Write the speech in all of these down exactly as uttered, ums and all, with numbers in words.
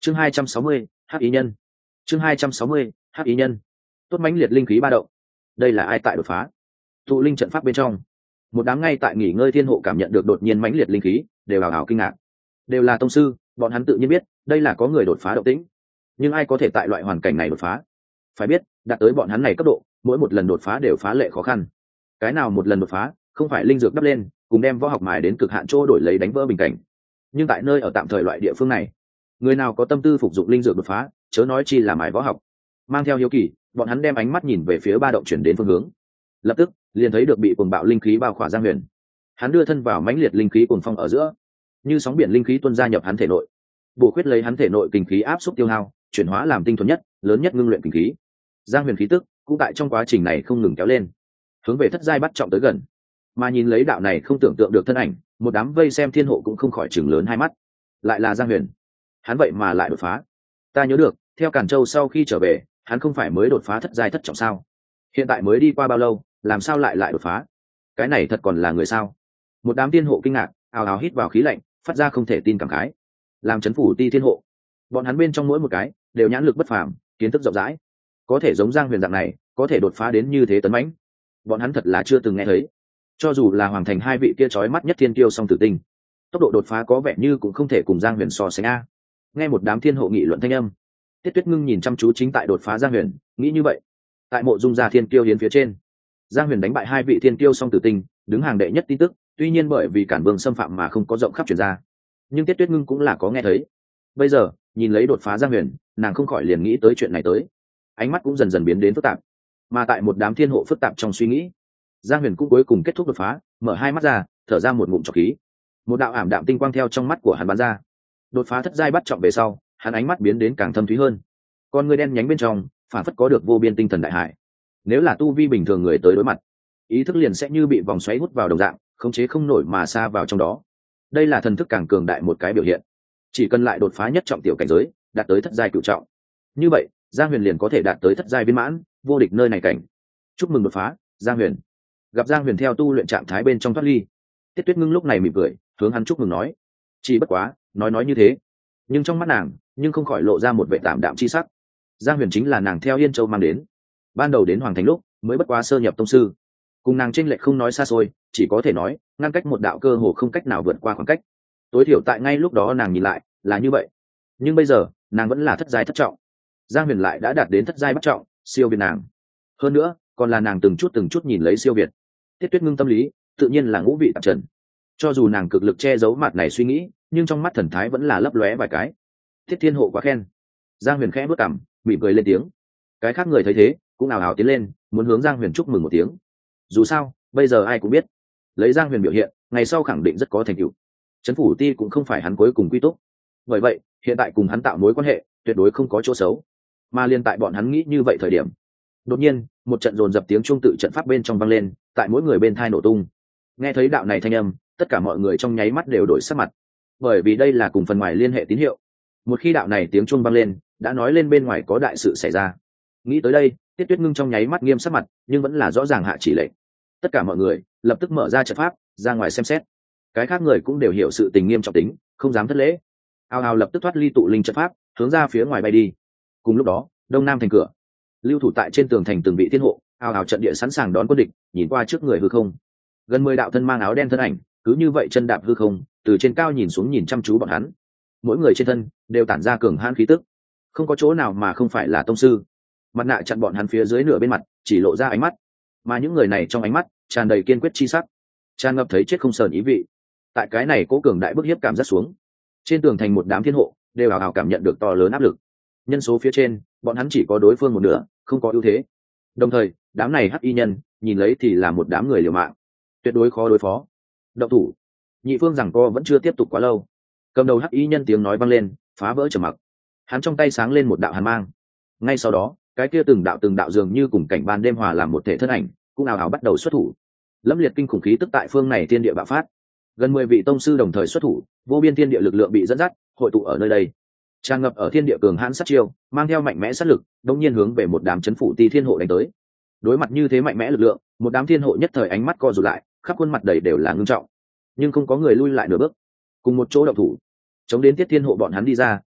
chương hai trăm sáu mươi hắc ý nhân chương hai trăm sáu mươi hắc ý nhân tốt mãnh liệt linh khí ba động. Đây là ai tại đột phá? Tụ linh trận pháp bên trong, một đám ngay tại nghỉ ngơi thiên hộ cảm nhận được đột nhiên mãnh liệt linh khí, đều hào hào kinh ngạc. Đều là tông sư, bọn hắn tự nhiên biết đây là có người đột phá động tĩnh, nhưng ai có thể tại loại hoàn cảnh này đột phá? Phải biết đạt tới bọn hắn này cấp độ, mỗi một lần đột phá đều phá lệ khó khăn. Cái nào một lần đột phá không phải linh dược đắp lên cùng đem võ học mài đến cực hạn chỗ đổi lấy đánh vỡ bình cảnh. Nhưng tại nơi ở tạm thời loại địa phương này, người nào có tâm tư phục dụng linh dược đột phá, chớ nói chi là mài võ học. Mang theo hiếu kỳ, bọn hắn đem ánh mắt nhìn về phía ba động chuyển đến phương hướng, lập tức liền thấy được bị cuồng bạo linh khí bao khỏa Giang Huyền. Hắn đưa thân vào mãnh liệt linh khí cuồng phong ở giữa, như sóng biển linh khí tuôn ra nhập hắn thể nội, bổ khuyết lấy hắn thể nội kinh khí áp suất tiêu hao, chuyển hóa làm tinh thuần nhất, lớn nhất ngưng luyện kinh khí. Giang Huyền khí tức cũng tại trong quá trình này không ngừng kéo lên, hướng về thất giai bắt trọng tới gần. Mà nhìn lấy đạo này không tưởng tượng được thân ảnh, một đám vây xem thiên hộ cũng không khỏi chừng lớn hai mắt. Lại là Giang Huyền, hắn vậy mà lại đột phá. Ta nhớ được theo Càn Châu sau khi trở về, hắn không phải mới đột phá thất giai thất trọng sao? Hiện tại mới đi qua bao lâu, làm sao lại lại đột phá? Cái này thật còn là người sao? Một đám thiên hộ kinh ngạc, ào ào hít vào khí lạnh, phát ra không thể tin cảm khái. Làm chấn phủ ti thiên hộ, bọn hắn bên trong mỗi một cái đều nhãn lực bất phàm, kiến thức rộng rãi, có thể giống Giang Huyền dạng này, có thể đột phá đến như thế tấn mãnh, bọn hắn thật là chưa từng nghe thấy. Cho dù là hoàng thành hai vị kia chói mắt nhất thiên kiêu song tử tinh, tốc độ đột phá có vẻ như cũng không thể cùng Giang Huyền so sánh a. Nghe một đám thiên hộ nghị luận thanh âm, Tiết Tuyết Ngưng nhìn chăm chú chính tại đột phá Giang Huyền, nghĩ như vậy. Tại mộ dung gia thiên kiêu hiến phía trên, Giang Huyền đánh bại hai vị thiên kiêu song tử tinh, đứng hàng đệ nhất tin tức, tuy nhiên bởi vì cản vương xâm phạm mà không có rộng khắp truyền ra, nhưng Tiết Tuyết Ngưng cũng là có nghe thấy. Bây giờ nhìn lấy đột phá Giang Huyền, nàng không khỏi liền nghĩ tới chuyện này tới, ánh mắt cũng dần dần biến đến phức tạp. Mà tại một đám thiên hộ phức tạp trong suy nghĩ, Giang Huyền cũng cuối cùng kết thúc đột phá, mở hai mắt ra, thở ra một ngụm trọc khí. Một đạo ảm đạm tinh quang theo trong mắt của hắn bắn ra. Đột phá thất giai bắt trọng về sau, hắn ánh mắt biến đến càng thâm thúy hơn. Con người đen nhánh bên trong, phản phất có được vô biên tinh thần đại hải. Nếu là tu vi bình thường người tới đối mặt, ý thức liền sẽ như bị vòng xoáy hút vào đồng dạng, khống chế không nổi mà xa vào trong đó. Đây là thần thức càng cường đại một cái biểu hiện. Chỉ cần lại đột phá nhất trọng tiểu cảnh giới, đạt tới thất giai cửu trọng, như vậy Giang Huyền liền có thể đạt tới thất giai viên mãn, vô địch nơi này cảnh. Chúc mừng đột phá, Giang Huyền. Gặp Giang Huyền theo tu luyện trạng thái bên trong thoát ly, Tiết Tuyết Ngưng lúc này mỉm cười, hướng hắn chúc mừng nói. Chỉ bất quá, nói nói như thế, nhưng trong mắt nàng, nhưng không khỏi lộ ra một vẻ tạm đạm chi sắc. Giang Huyền chính là nàng theo Yên Châu mang đến, ban đầu đến Hoàng Thành lúc, mới bất quá sơ nhập tông sư, cùng nàng chênh lệch không nói xa xôi, chỉ có thể nói, ngăn cách một đạo cơ hồ không cách nào vượt qua khoảng cách. Tối thiểu tại ngay lúc đó nàng nhìn lại, là như vậy. Nhưng bây giờ, nàng vẫn là thất giai thất trọng. Giang Huyền lại đã đạt đến thất giai bắt trọng, siêu việt nàng. Hơn nữa, còn là nàng từng chút từng chút nhìn lấy siêu việt. Tiết Tuyết Ngưng tâm lý, tự nhiên là ngũ vị tạp trần. Cho dù nàng cực lực che giấu mặt này suy nghĩ, nhưng trong mắt thần thái vẫn là lấp lóe vài cái. Thiết Thiên hộ quá khen. Giang Huyền khẽ bước cằm, mỉm cười lên tiếng. Cái khác người thấy thế, cũng ào ào tiến lên, muốn hướng Giang Huyền chúc mừng một tiếng. Dù sao, bây giờ ai cũng biết, lấy Giang Huyền biểu hiện, ngày sau khẳng định rất có thành tựu. Trấn phủ ti cũng không phải hắn cuối cùng quy túc. Bởi vậy, hiện tại cùng hắn tạo mối quan hệ, tuyệt đối không có chỗ xấu. Mà liên tại bọn hắn nghĩ như vậy thời điểm, đột nhiên, một trận dồn dập tiếng chuông tự trận pháp bên trong vang lên, tại mỗi người bên thai nổ tung. Nghe thấy đạo này thanh âm, tất cả mọi người trong nháy mắt đều đổi sắc mặt, bởi vì đây là cùng phần ngoài liên hệ tín hiệu. Một khi đạo này tiếng chuông vang lên, đã nói lên bên ngoài có đại sự xảy ra. Nghĩ tới đây, Tiết Tuyết Ngưng trong nháy mắt nghiêm sắc mặt, nhưng vẫn là rõ ràng hạ chỉ lệnh. Tất cả mọi người lập tức mở ra trận pháp, ra ngoài xem xét. Cái khác người cũng đều hiểu sự tình nghiêm trọng tính, không dám thất lễ. Ao ao lập tức thoát ly tụ linh trận pháp, hướng ra phía ngoài bay đi. Cùng lúc đó, đông nam thành cửa, lưu thủ tại trên tường thành từng vị thiên hộ, ao ao trận địa sẵn sàng đón quân địch, nhìn qua trước người hư không. Gần mười đạo thân mang áo đen thân ảnh, cứ như vậy chân đạp hư không, từ trên cao nhìn xuống nhìn chăm chú bọn hắn. Mỗi người trên thân đều tản ra cường hãn khí tức, không có chỗ nào mà không phải là tông sư. Mặt nạ chặn bọn hắn phía dưới nửa bên mặt, chỉ lộ ra ánh mắt, mà những người này trong ánh mắt tràn đầy kiên quyết chi sắc, tràn ngập thấy chết không sờn ý vị. Tại cái này cố cường đại bức hiếp cảm giác xuống, trên tường thành một đám thiên hộ đều hào hào cảm nhận được to lớn áp lực. Nhân số phía trên, bọn hắn chỉ có đối phương một nửa, không có ưu thế. Đồng thời, đám này hắc y nhân nhìn lấy thì là một đám người liều mạng, tuyệt đối khó đối phó. Động thủ. Nhị phương rằng co vẫn chưa tiếp tục quá lâu, cầm đầu hắc y nhân tiếng nói vang lên, phá vỡ trầm mặc. Hắn trong tay sáng lên một đạo hàn mang, ngay sau đó, cái kia từng đạo từng đạo dường như cùng cảnh ban đêm hòa làm một thể thân ảnh, cũng ào ào bắt đầu xuất thủ. Lẫm liệt kinh khủng khí tức tại phương này thiên địa bạo phát, gần mười vị tông sư đồng thời xuất thủ, vô biên thiên địa lực lượng bị dẫn dắt, hội tụ ở nơi đây, tràn ngập ở thiên địa cường hãn sát chiêu, mang theo mạnh mẽ sát lực, đống nhiên hướng về một đám chấn phủ ti thiên hộ đánh tới. Đối mặt như thế mạnh mẽ lực lượng, một đám thiên hộ nhất thời ánh mắt co rụt lại, khắp khuôn mặt đầy đều là ngưng trọng, nhưng không có người lui lại nửa bước, cùng một chỗ động thủ, chống đến Tiết Thiên hộ bọn hắn đi ra,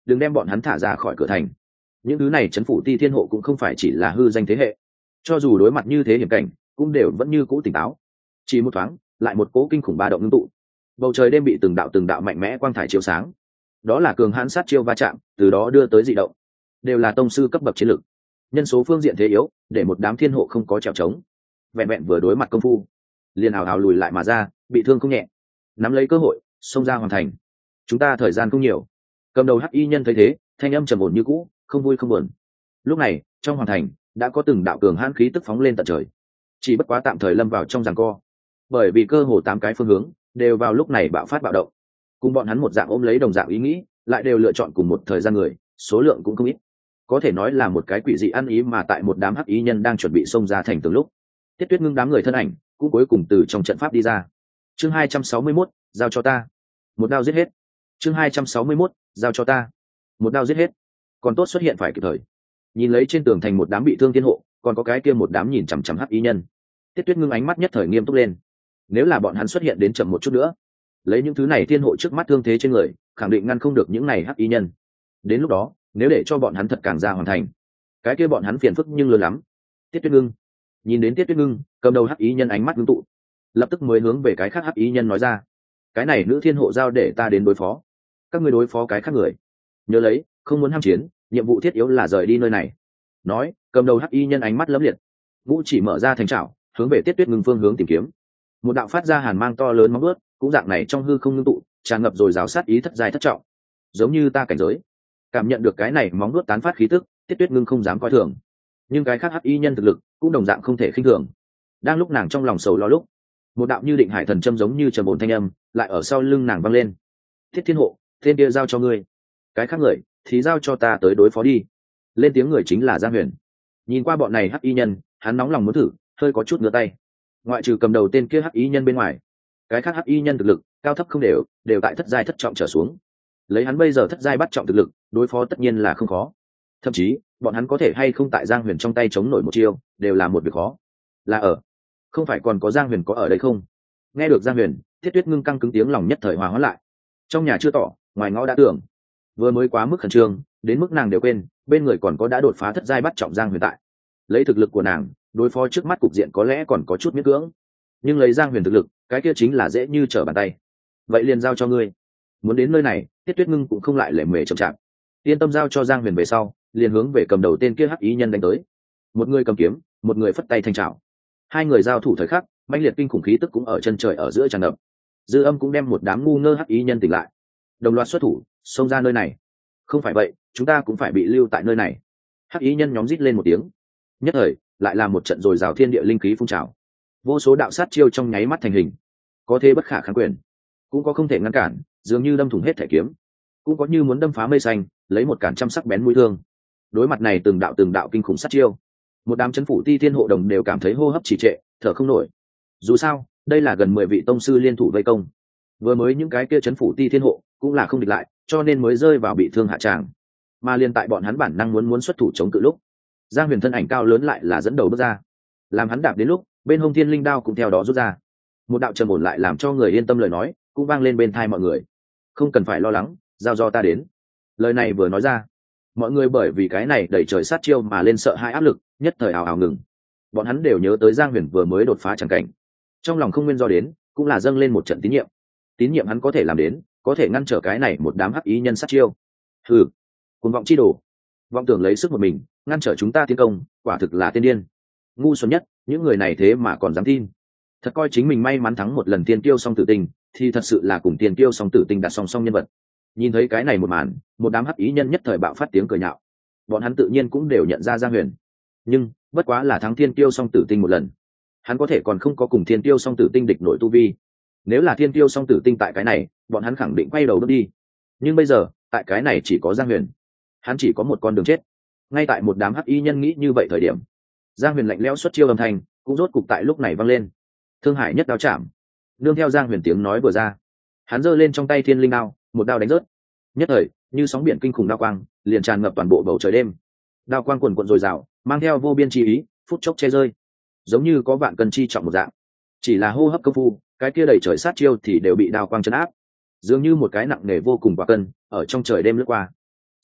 đừng đem bọn hắn thả ra khỏi cửa thành. Những thứ này trấn phủ ti thiên hộ cũng không phải chỉ là hư danh thế hệ, cho dù đối mặt như thế hiểm cảnh cũng đều vẫn như cũ tỉnh táo. Chỉ một thoáng lại một cố kinh khủng ba động ngưng tụ, bầu trời đêm bị từng đạo từng đạo mạnh mẽ quang thải chiếu sáng. Đó là cường hãn sát chiêu va chạm, từ đó đưa tới dị động, đều là tông sư cấp bậc chiến lực. Nhân số phương diện thế yếu, để một đám thiên hộ không có trèo trống, vẹn vẹn vừa đối mặt công phu liền ảo ảo lùi lại mà ra, bị thương không nhẹ. Nắm lấy cơ hội xông ra hoàn thành. Chúng ta thời gian không nhiều. Cầm đầu hắc y nhân thấy thế, thanh âm trầm ổn như cũ, không vui không buồn. Lúc này trong hoàn thành đã có từng đạo cường hãn khí tức phóng lên tận trời, chỉ bất quá tạm thời lâm vào trong giằng co, bởi vì cơ hồ tám cái phương hướng đều vào lúc này bạo phát bạo động, cùng bọn hắn một dạng ôm lấy đồng dạng ý nghĩ, lại đều lựa chọn cùng một thời gian người, số lượng cũng không ít, có thể nói là một cái quỷ dị ăn ý. Mà tại một đám hắc ý nhân đang chuẩn bị xông ra thành tường lúc, Tiết Tuyết Ngưng đám người thân ảnh cũng cuối cùng từ trong trận pháp đi ra. Chương hai trăm sáu mươi mốt, giao cho ta, một đao giết hết. Chương hai trăm sáu mươi mốt, giao cho ta, một đao giết hết. Còn tốt xuất hiện phải kịp thời. Nhìn lấy trên tường thành một đám bị thương thiên hộ, còn có cái kia một đám nhìn chằm chằm hắc ý nhân, Tiết Tuyết Ngưng ánh mắt nhất thời nghiêm túc lên. Nếu là bọn hắn xuất hiện đến chậm một chút nữa, lấy những thứ này thiên hộ trước mắt thương thế trên người, khẳng định ngăn không được những này hắc ý nhân. Đến lúc đó nếu để cho bọn hắn thật càng ra hoàn thành, cái kia bọn hắn phiền phức nhưng lớn lắm. Tiết Tuyết Ngưng nhìn đến Tiết Tuyết Ngưng, cầm đầu hắc ý nhân ánh mắt ngưng tụ, lập tức mới hướng về cái khác hắc ý nhân nói ra: cái này nữ thiên hộ giao để ta đến đối phó, các ngươi đối phó cái khác người, nhớ lấy không muốn ham chiến, nhiệm vụ thiết yếu là rời đi nơi này. Nói, cầm đầu hắc y nhân ánh mắt lấm liệt, ngũ chỉ mở ra thành trảo, hướng về Tiết Tuyết Ngưng phương hướng tìm kiếm. Một đạo phát ra hàn mang to lớn móng vuốt, cũng dạng này trong hư không ngưng tụ, tràn ngập rồi rào sát ý thất giai thất trọng, giống như ta cảnh giới. Cảm nhận được cái này móng vuốt tán phát khí tức, Tiết Tuyết Ngưng không dám coi thường, nhưng cái khác hắc y nhân thực lực cũng đồng dạng không thể khinh thường. Đang lúc nàng trong lòng sầu lo lúc, một đạo như định hải thần châm giống như trầm ổn thanh âm lại ở sau lưng nàng vang lên: Thiết thiên hộ, tên kia giao cho ngươi, cái khác người thì giao cho ta tới đối phó đi. Lên tiếng người chính là Giang Huyền. Nhìn qua bọn này hắc y nhân, hắn nóng lòng muốn thử, hơi có chút ngửa tay. Ngoại trừ cầm đầu tên kia hắc y nhân bên ngoài, cái khác hắc y nhân thực lực cao thấp không đều, đều tại thất giai thất trọng trở xuống. Lấy hắn bây giờ thất giai bắt trọng thực lực, đối phó tất nhiên là không khó. Thậm chí bọn hắn có thể hay không tại Giang Huyền trong tay chống nổi một chiêu, đều là một việc khó. Là ở, không phải còn có Giang Huyền có ở đây không? Nghe được Giang Huyền, Thiết Tuyết Ngưng căng cứng tiếng lòng nhất thời hòa hóa lại. Trong nhà chưa tỏ, ngoài ngõ đã tưởng. Vừa mới quá mức khẩn trương, đến mức nàng đều quên bên người còn có đã đột phá thất giai bắt trọng Giang Huyền tại. Lấy thực lực của nàng, đối phó trước mắt cục diện có lẽ còn có chút miễn cưỡng, nhưng lấy Giang Huyền thực lực, cái kia chính là dễ như trở bàn tay. Vậy liền giao cho ngươi. Muốn đến nơi này, Tiết Tuyết Ngưng cũng không lại lề mề chậm chạp, yên tâm giao cho Giang Huyền về sau, liền hướng về cầm đầu tên kia hắc ý nhân đánh tới. Một người cầm kiếm, một người phất tay thanh trảo. Hai người giao thủ thời khắc, mãnh liệt kinh khủng khí tức cũng ở chân trời ở giữa tràn ngập. Dư âm cũng đem một đám ngu ngơ hắc ý nhân tỉnh lại, đồng loạt xuất thủ, xông ra nơi này. Không phải vậy, chúng ta cũng phải bị lưu tại nơi này. Hắc ý nhân nhóm rít lên một tiếng, nhất thời lại là một trận dồi dào thiên địa linh khí phun trào, vô số đạo sát chiêu trong nháy mắt thành hình, có thế bất khả kháng quyền, cũng có không thể ngăn cản, dường như đâm thủng hết thể kiếm, cũng có như muốn đâm phá mây xanh, lấy một cản trăm sắc bén mũi thương. Đối mặt này từng đạo từng đạo kinh khủng sát chiêu, một đám chấn phủ ti thiên hộ đồng đều cảm thấy hô hấp trì trệ, thở không nổi. Dù sao đây là gần mười vị tông sư liên thủ vây công, vừa mới những cái kia chấn phủ ti thiên hộ cũng là không địch lại, cho nên mới rơi vào bị thương hạ tràng. Mà liên tại bọn hắn bản năng muốn muốn xuất thủ chống cự lúc, Giang Huyền thân ảnh cao lớn lại là dẫn đầu bước ra, làm hắn đạp đến lúc, bên hông thiên linh đao cũng theo đó rút ra. Một đạo trầm ổn lại làm cho người yên tâm lời nói cũng vang lên bên tai mọi người: không cần phải lo lắng, giao do ta đến. Lời này vừa nói ra, mọi người bởi vì cái này đẩy trời sát chiêu mà lên sợ hãi áp lực, nhất thời ào ào ngừng. Bọn hắn đều nhớ tới Giang Huyền vừa mới đột phá chẳng cảnh, trong lòng không nguyên do đến, cũng là dâng lên một trận tín nhiệm. Tín nhiệm hắn có thể làm đến, có thể ngăn trở cái này một đám hắc ý nhân sát chiêu. Hừ, cuồng vọng chi đồ, vọng tưởng lấy sức một mình ngăn trở chúng ta tiến công, quả thực là tiên điên. Ngu xuẩn nhất, những người này thế mà còn dám tin. Thật coi chính mình may mắn thắng một lần tiên tiêu song tử tinh, thì thật sự là cùng tiên tiêu song tử tinh đặt song song nhân vật. Nhìn thấy cái này một màn, một đám hắc ý nhân nhất thời bạo phát tiếng cười nhạo. Bọn hắn tự nhiên cũng đều nhận ra Giang Huyền, nhưng bất quá là thắng thiên tiêu song tử tinh một lần, hắn có thể còn không có cùng thiên tiêu song tử tinh địch nội tu vi. Nếu là thiên tiêu song tử tinh tại cái này, bọn hắn khẳng định quay đầu bước đi. Nhưng bây giờ tại cái này chỉ có Giang Huyền, hắn chỉ có một con đường chết. Ngay tại một đám hắc y nhân nghĩ như vậy thời điểm, Giang Huyền lạnh lẽo xuất chiêu âm thanh cũng rốt cục tại lúc này vang lên. Thương Hải nhất đao chạm. Nương theo Giang Huyền tiếng nói vừa ra, hắn giơ lên trong tay thiên linh đao, một đao đánh rớt. Nhất thời như sóng biển kinh khủng đao quang liền tràn ngập toàn bộ bầu trời đêm. Đao quang quần quần dồi dào, mang theo vô biên chi ý, phút chốc che rơi, giống như có vạn cân chi trọng một dạng. Chỉ là hô hấp công phu, cái kia đầy trời sát chiêu thì đều bị đao quang chấn áp, dường như một cái nặng nề vô cùng quả cân ở trong trời đêm lướt qua.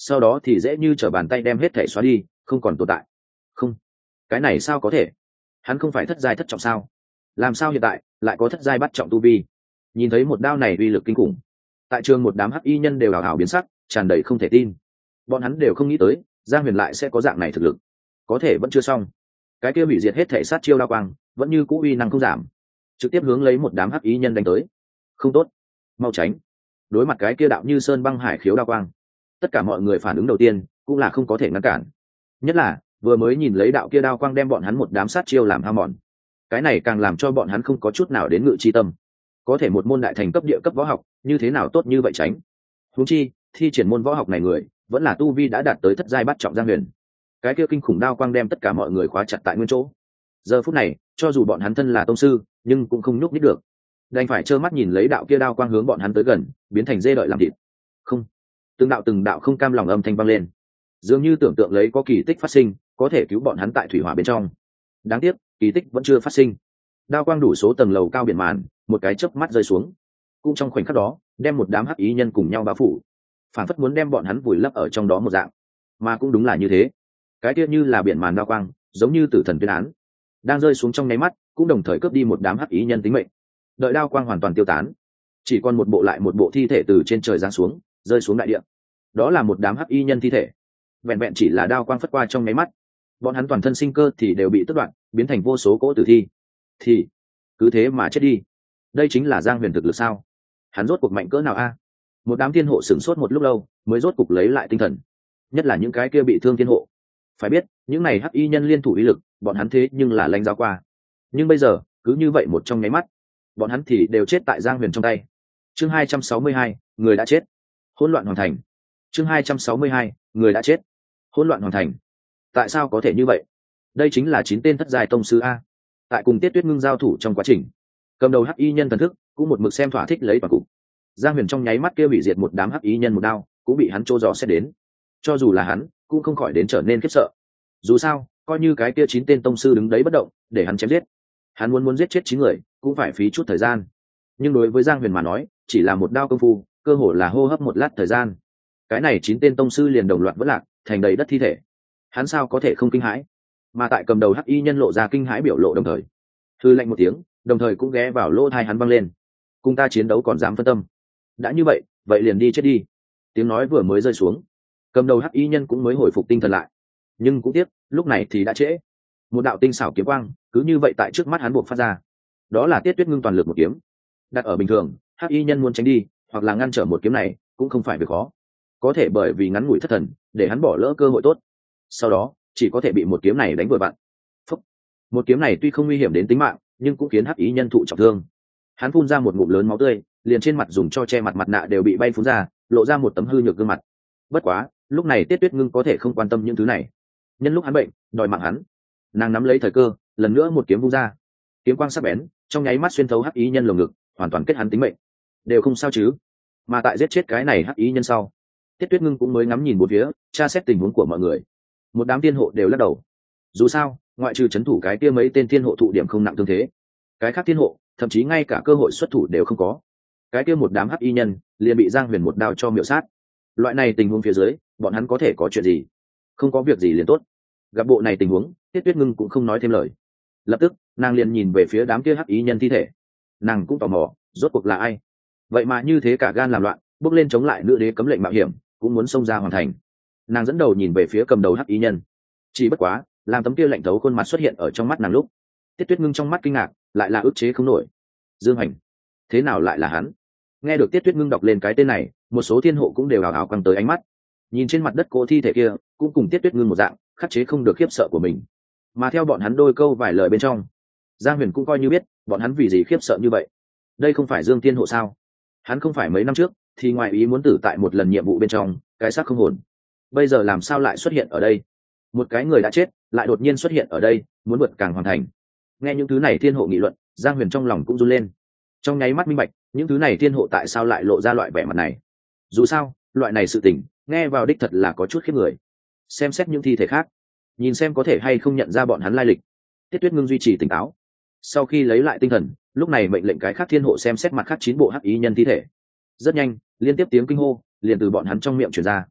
sau đó thì dễ như t bàn tay đem hết thể xóa đi, không còn tồn tại. Không, cái này sao có thể? Hắn không phải thất giai thất trọng sao? Làm sao hiện tại lại có thất giai bắt trọng tu vi? Nhìn thấy một đao này uy lực kinh khủng, tại trường một đám hắc y nhân đều hào hào biến sắc, tràn đầy không thể tin. Bọn hắn đều không nghĩ tới Giang Huyền lại sẽ có dạng này thực lực. Có thể vẫn chưa xong, cái kia hủy diệt hết thể sát chiêu đao quang vẫn như cũ uy năng không giảm, trực tiếp hướng lấy một đám hắc y nhân đánh tới. Không tốt, mau tránh! Đối mặt cái kia đạo như sơn băng hải khiếu đao quang, tất cả mọi người phản ứng đầu tiên cũng là không có thể ngăn cản. Nhất là vừa mới nhìn lấy đạo kia đao quang đem bọn hắn một đám sát chiêu làm hao mòn, cái này càng làm cho bọn hắn không có chút nào đến ngự chi tâm. Có thể một môn đại thành cấp địa cấp võ học như thế nào tốt như vậy tránh? Huống chi thi triển môn võ học này người vẫn là tu vi đã đạt tới thất giai bát trọng Giang Huyền. Cái kia kinh khủng đao quang đem tất cả mọi người khóa chặt tại nguyên chỗ. Giờ phút này cho dù bọn hắn thân là tông sư nhưng cũng không nhúc nhích được, đành phải trơ mắt nhìn lấy đạo kia đao quang hướng bọn hắn tới gần, biến thành dê đợi làm thịt. Không, từng đạo từng đạo không cam lòng âm thanh vang lên, dường như tưởng tượng lấy có kỳ tích phát sinh, có thể cứu bọn hắn tại thủy hỏa bên trong. Đáng tiếc kỳ tích vẫn chưa phát sinh. Đao quang đủ số tầng lầu cao biển màn một cái chớp mắt rơi xuống, cũng trong khoảnh khắc đó đem một đám hắc ý nhân cùng nhau bao phủ, phản phất muốn đem bọn hắn vùi lấp ở trong đó một dạng. Mà cũng đúng là như thế, cái kia như là biển màn đao quang giống như tử thần tuyên án, đang rơi xuống trong nháy mắt cũng đồng thời cướp đi một đám hắc ý nhân tính mệnh. Đợi đao quang hoàn toàn tiêu tán, chỉ còn một bộ lại một bộ thi thể từ trên trời giáng xuống, rơi xuống đại địa. Đó là một đám hắc y nhân thi thể. Vẹn vẹn chỉ là đao quang phất qua trong nháy mắt, bọn hắn toàn thân sinh cơ thì đều bị tước đoạt, biến thành vô số cỗ tử thi. Thì cứ thế mà chết đi. Đây chính là Giang Huyền thực lực sao? Hắn rốt cuộc mạnh cỡ nào a? Một đám thiên hộ sửng sốt một lúc lâu mới rốt cuộc lấy lại tinh thần, nhất là những cái kia bị thương thiên hộ. Phải biết những này hắc y nhân liên thủ uy lực bọn hắn thế nhưng là lãnh giáo qua, nhưng bây giờ cứ như vậy một trong nháy mắt bọn hắn thì đều chết tại Giang Huyền trong tay. Chương hai trăm sáu mươi hai, người đã chết. Hỗn loạn hoàn thành. Chương hai trăm sáu mươi hai, người đã chết. Hỗn loạn hoàn thành. Tại sao có thể như vậy? Đây chính là chín tên thất giai tông sư a. Tại cùng Tiết Tuyết Ngưng giao thủ trong quá trình, cầm đầu hắc y nhân thần thức cũng một mực xem thỏa thích lấy toàn cục. Giang Huyền trong nháy mắt kia hủy diệt một đám hắc y nhân một đao, cũng bị hắn trô dò xét đến. Cho dù là hắn, cũng không khỏi đến trở nên khiếp sợ. Dù sao, coi như cái kia chín tên tông sư đứng đấy bất động, để hắn chém giết, hắn muốn muốn giết chết chín người, cũng phải phí chút thời gian. Nhưng đối với Giang Huyền mà nói, chỉ là một đao công phu, cơ hồ là hô hấp một lát thời gian. Cái này chín tên tông sư liền đồng loạt vỡ lạc, thành đầy đất thi thể. Hắn sao có thể không kinh hãi? Mà tại cầm đầu hắc y nhân lộ ra kinh hãi biểu lộ đồng thời, hư lạnh một tiếng, đồng thời cũng ghé vào lỗ tai hắn văng lên. Cùng ta chiến đấu còn dám phân tâm? Đã như vậy, vậy liền đi chết đi. Tiếng nói vừa mới rơi xuống, cầm đầu hắc y nhân cũng mới hồi phục tinh thần lại. Nhưng cũng tiếc, lúc này thì đã trễ. Một đạo tinh xảo kiếm quang cứ như vậy tại trước mắt hắn buộc phát ra. Đó là Tiết Tuyết Ngưng toàn lực một kiếm. Đặt ở bình thường, hắc y nhân muốn tránh đi hoặc là ngăn trở một kiếm này cũng không phải việc khó, có thể bởi vì ngắn ngủi thất thần để hắn bỏ lỡ cơ hội tốt, sau đó chỉ có thể bị một kiếm này đánh vừa vặn. Phúc. Một kiếm này tuy không nguy hiểm đến tính mạng nhưng cũng khiến hắc y nhân thụ trọng thương. Hắn phun ra một ngụm lớn máu tươi, liền trên mặt dùng cho che mặt mặt nạ đều bị bay phun ra, lộ ra một tấm hư nhược gương mặt. Bất quá lúc này Tiết Tuyết Ngưng có thể không quan tâm những thứ này. Nhân lúc hắn bệnh đòi mạng hắn, nàng nắm lấy thời cơ lần nữa một kiếm vung ra. Kiếm quang sắc bén trong nháy mắt xuyên thấu hắc y nhân lồng ngực, hoàn toàn kết hắn tính mệnh. Đều không sao chứ? Mà tại giết chết cái này hắc y nhân sau, Tiết Tuyết Ngưng cũng mới ngắm nhìn một phía, tra xét tình huống của mọi người. Một đám thiên hộ đều lắc đầu. Dù sao ngoại trừ chấn thủ cái kia mấy tên thiên hộ thụ điểm không nặng thương thế, cái khác thiên hộ thậm chí ngay cả cơ hội xuất thủ đều không có. Cái kia một đám hắc y nhân liền bị Giang Huyền một đao cho miểu sát. Loại này tình huống phía dưới bọn hắn có thể có chuyện gì? Không có việc gì liền tốt. Gặp bộ này tình huống, Tiết Tuyết Ngưng cũng không nói thêm lời. Lập tức nàng liền nhìn về phía đám kia hắc y nhân thi thể. Nàng cũng tò mò rốt cuộc là ai vậy mà như thế cả gan làm loạn, bước lên chống lại nữ đế cấm lệnh mạo hiểm, cũng muốn xông ra hoàn thành. Nàng dẫn đầu nhìn về phía cầm đầu hắc y nhân. Chỉ bất quá làm tấm kia lạnh thấu khuôn mặt xuất hiện ở trong mắt nàng lúc, Tiết Tuyết Ngưng trong mắt kinh ngạc lại là ức chế không nổi. Dương Hành, thế nào lại là hắn? Nghe được Tiết Tuyết Ngưng đọc lên cái tên này, một số thiên hộ cũng đều ảo ảo quăng tới ánh mắt, nhìn trên mặt đất cỗ thi thể kia, cũng cùng Tiết Tuyết Ngưng một dạng khắc chế không được khiếp sợ của mình. Mà theo bọn hắn đôi câu vài lời bên trong, Giang Huyền cũng coi như biết bọn hắn vì gì khiếp sợ như vậy. Đây không phải Dương Thiên Hộ sao? Hắn không phải mấy năm trước thì ngoài ý muốn tử tại một lần nhiệm vụ bên trong cái xác không hồn, bây giờ làm sao lại xuất hiện ở đây? Một cái người đã chết lại đột nhiên xuất hiện ở đây, muốn vượt càng hoàn thành. Nghe những thứ này thiên hộ nghị luận, Giang Huyền trong lòng cũng run lên. Trong nháy mắt minh bạch những thứ này thiên hộ tại sao lại lộ ra loại vẻ mặt này. Dù sao loại này sự tình nghe vào đích thật là có chút khiếp người. Xem xét những thi thể khác, nhìn xem có thể hay không nhận ra bọn hắn lai lịch. Tiết Tuyết Ngưng duy trì tỉnh táo, sau khi lấy lại tinh thần, lúc này mệnh lệnh cái khác thiên hộ xem xét mặt khác chín bộ hắc ý nhân thi thể. Rất nhanh liên tiếp tiếng kinh hô liền từ bọn hắn trong miệng truyền ra.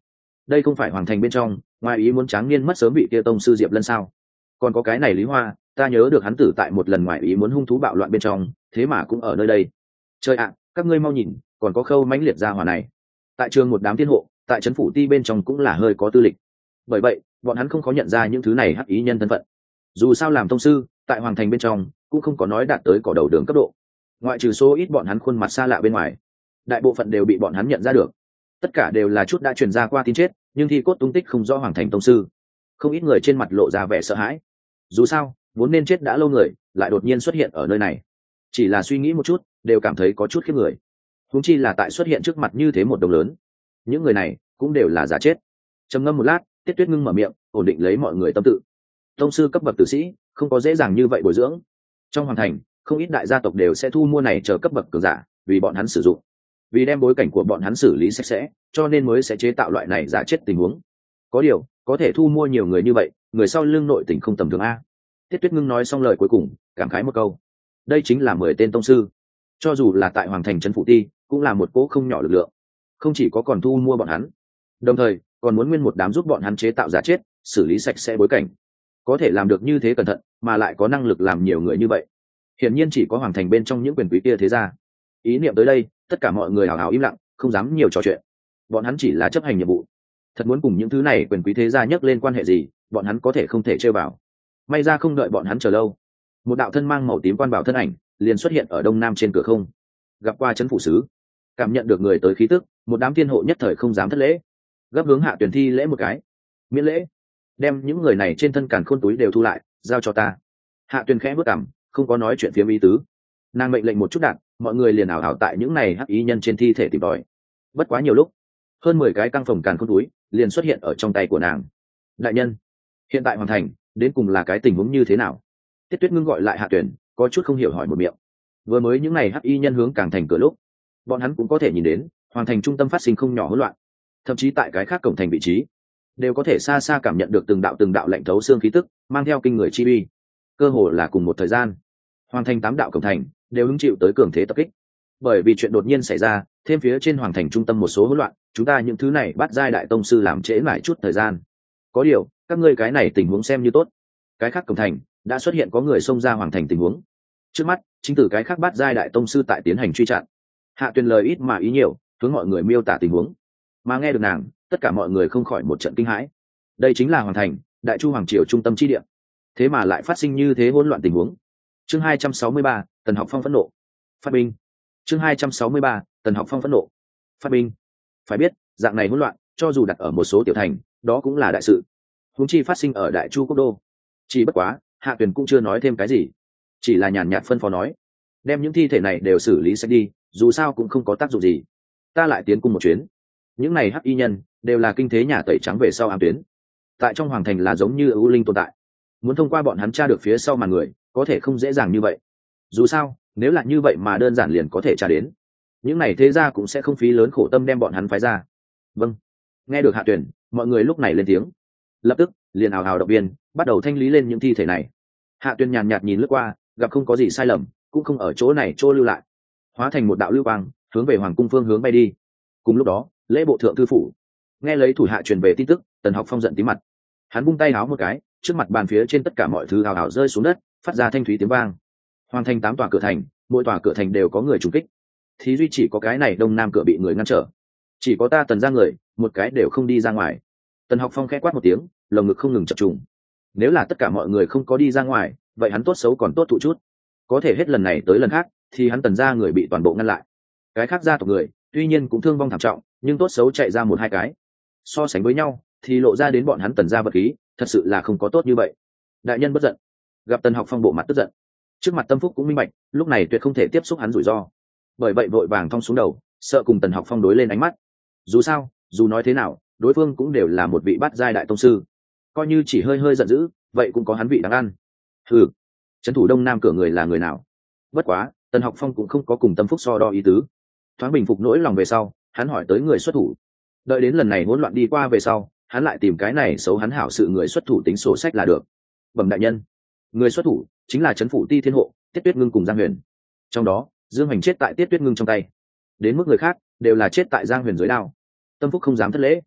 đây không phải hoàng thành bên trong ngoài ý muốn tráng niên mất sớm bị kia tông sư Diệp Lân sao? Còn có cái này Lý Hoa, ta nhớ được hắn tử tại một lần ngoài ý muốn hung thú bạo loạn bên trong, thế mà cũng ở nơi đây. Trời ạ, các ngươi mau nhìn, còn có Khâu mãnh liệt gia hỏa này. Tại trường một đám thiên hộ, tại trấn phủ ti bên trong cũng là hơi có tư lịch. Bởi vậy, bọn hắn không có nhận ra những thứ này hắc ý nhân thân phận. Dù sao làm tông sư, tại hoàng thành bên trong cũng không có nói đạt tới cỏ đầu đường cấp độ. Ngoại trừ số ít bọn hắn khuôn mặt xa lạ bên ngoài, đại bộ phận đều bị bọn hắn nhận ra được. Tất cả đều là chút đã truyền ra qua tin chết, nhưng thi cốt tung tích không rõ hoàng thành tông sư. Không ít người trên mặt lộ ra vẻ sợ hãi. Dù sao, vốn nên chết đã lâu người, lại đột nhiên xuất hiện ở nơi này. Chỉ là suy nghĩ một chút, đều cảm thấy có chút khiếp người. Huống chi là tại xuất hiện trước mặt như thế một đồng lớn. Những người này cũng đều là giả chết. Trầm ngâm một lát, Tiết Tuyết ngưng mở miệng, ổn định lấy mọi người tâm tự. Tông sư cấp bậc tử sĩ, không có dễ dàng như vậy bồi dưỡng. Trong hoàng thành, không ít đại gia tộc đều sẽ thu mua này chờ cấp bậc cường giả, vì bọn hắn sử dụng. Vì đem bối cảnh của bọn hắn xử lý sạch sẽ, cho nên mới sẽ chế tạo loại này giả chết tình huống. Có điều, có thể thu mua nhiều người như vậy, người sau lưng nội tình không tầm thường a. Tiết Tuyết ngưng nói xong lời cuối cùng, cảm khái một câu. Đây chính là mười tên tông sư. Cho dù là tại hoàng thành trấn phủ ti, cũng là một cỗ không nhỏ lực lượng. Không chỉ có còn thu mua bọn hắn, đồng thời còn muốn nguyên một đám giúp bọn hắn chế tạo giả chết, xử lý sạch sẽ bối cảnh. Có thể làm được như thế cẩn thận, mà lại có năng lực làm nhiều người như vậy. Hiển nhiên chỉ có hoàng thành bên trong những quyền quý kia thế gia. Ý niệm tới đây, tất cả mọi người hào hào im lặng, không dám nhiều trò chuyện. Bọn hắn chỉ là chấp hành nhiệm vụ. Thật muốn cùng những thứ này quyền quý thế gia nhắc lên quan hệ gì, bọn hắn có thể không thể chơi vào. May ra không đợi bọn hắn chờ lâu, một đạo thân mang màu tím quan bảo thân ảnh liền xuất hiện ở đông nam trên cửa không. Gặp qua trấn phủ sứ, cảm nhận được người tới khí tức, một đám thiên hộ nhất thời không dám thất lễ, gấp hướng Hạ Tuyền thi lễ một cái. Miễn lễ, đem những người này trên thân càn khôn túi đều thu lại, giao cho ta. Hạ Tuyền khẽ bước cằm, không có nói chuyện phiếm ý tứ. Nàng mệnh lệnh một chút đạn, mọi người liền ảo ảo tại những này hắc ý nhân trên thi thể tìm tòi. Bất quá nhiều lúc, hơn mười cái căng phòng càn khôn túi liền xuất hiện ở trong tay của nàng. Đại nhân, hiện tại hoàn thành, đến cùng là cái tình huống như thế nào? Tiết Tuyết ngưng gọi lại Hạ Tuyền, có chút không hiểu hỏi một miệng. Vừa mới những này hắc y nhân hướng càng thành cửa lúc, bọn hắn cũng có thể nhìn đến hoàng thành trung tâm phát sinh không nhỏ hỗn loạn, thậm chí tại cái khác cổng thành vị trí đều có thể xa xa cảm nhận được từng đạo từng đạo lạnh thấu xương khí tức mang theo kinh người chi uy. Cơ hồ là cùng một thời gian, hoàng thành tám đạo cổng thành đều hứng chịu tới cường thế tập kích. Bởi vì chuyện đột nhiên xảy ra, thêm phía trên hoàng thành trung tâm một số hỗn loạn, chúng ta những thứ này bắt giai đại tông sư làm trễ lại chút thời gian. Có điều, các ngươi cái này tình huống xem như tốt. Cái khác cổng thành đã xuất hiện có người xông ra hoàng thành tình huống. Trước mắt, chính từ cái khác bắt giai đại tông sư tại tiến hành truy chặn. Hạ Tuyền lời ít mà ý nhiều, hướng mọi người miêu tả tình huống. Mà nghe được nàng, tất cả mọi người không khỏi một trận kinh hãi. Đây chính là hoàng thành, đại chu hoàng triều trung tâm chi địa. Thế mà lại phát sinh như thế hỗn loạn tình huống. Chương hai trăm sáu mươi ba, Tần Học Phong phẫn nộ. Phát binh. Chương hai trăm sáu mươi ba, Tần Học Phong phẫn nộ. Phát binh. Phải biết, dạng này hỗn loạn, cho dù đặt ở một số tiểu thành, đó cũng là đại sự. Huống chi phát sinh ở Đại Chu quốc đô. Chỉ bất quá, Hạ Tuyền cũng chưa nói thêm cái gì, chỉ là nhàn nhạt phân phó nói, đem những thi thể này đều xử lý sạch đi, dù sao cũng không có tác dụng gì. Ta lại tiến cung một chuyến. Những này hắc y nhân đều là kinh thế nhà tẩy trắng về sau ám tuyến, tại trong hoàng thành là giống như ưu linh tồn tại. Muốn thông qua bọn hắn tra được phía sau màn người, có thể không dễ dàng như vậy. Dù sao, nếu là như vậy mà đơn giản liền có thể tra đến, những này thế ra cũng sẽ không phí lớn khổ tâm đem bọn hắn phái ra. Vâng. Nghe được Hạ Tuyền, mọi người lúc này lên tiếng, lập tức liền ào ào động viên, bắt đầu thanh lý lên những thi thể này. Hạ Tuyền nhàn nhạt nhìn lướt qua, gặp không có gì sai lầm, cũng không ở chỗ này chỗ lưu lại, hóa thành một đạo lưu quang hướng về hoàng cung phương hướng bay đi. Cùng lúc đó, lễ bộ thượng thư phủ nghe lấy thủ hạ truyền về tin tức, Tần Học Phong giận tím mặt, hắn vung tay háo một cái, trước mặt bàn phía trên tất cả mọi thứ ào ào rơi xuống đất, phát ra thanh thúy tiếng vang. Hoàng thành tám tòa cửa thành, mỗi tòa cửa thành đều có người trùng kích, thì duy chỉ có cái này đông nam cửa bị người ngăn trở. Chỉ có ta Tần ra người, một cái đều không đi ra ngoài. Tần Học Phong khẽ quát một tiếng, lồng ngực không ngừng chập trùng. Nếu là tất cả mọi người không có đi ra ngoài, vậy hắn tốt xấu còn tốt thụ chút. Có thể hết lần này tới lần khác, thì hắn Tần ra người bị toàn bộ ngăn lại. Cái khác gia tộc người, tuy nhiên cũng thương vong thảm trọng, nhưng tốt xấu chạy ra một hai cái. So sánh với nhau, thì lộ ra đến bọn hắn Tần ra vật khí, thật sự là không có tốt như vậy. Đại nhân bất giận. Gặp Tần Học Phong bộ mặt tức giận, trước mặt Tâm Phúc cũng minh bạch, lúc này tuyệt không thể tiếp xúc hắn rủi ro. Bởi vậy vội vàng thong xuống đầu, sợ cùng Tần Học Phong đối lên ánh mắt. Dù sao, dù nói thế nào, đối phương cũng đều là một vị bát giai đại tông sư, coi như chỉ hơi hơi giận dữ, vậy cũng có hắn vị đáng ăn. Ừ, trấn thủ đông nam cửa người là người nào? Bất quá, Tần Học Phong cũng không có cùng Tâm Phúc so đo ý tứ. Thoáng bình phục nỗi lòng về sau, hắn hỏi tới người xuất thủ. Đợi đến lần này hỗn loạn đi qua về sau, hắn lại tìm cái này xấu hắn hảo sự người xuất thủ tính sổ sách là được. Bẩm đại nhân, người xuất thủ chính là trấn phủ ti thiên hộ Tiết Tuyết Ngưng cùng Giang Huyền. Trong đó, Dương Hoành chết tại Tiết Tuyết Ngưng trong tay, đến mức người khác đều là chết tại Giang Huyền dưới đao. Tâm Phúc không dám thất lễ,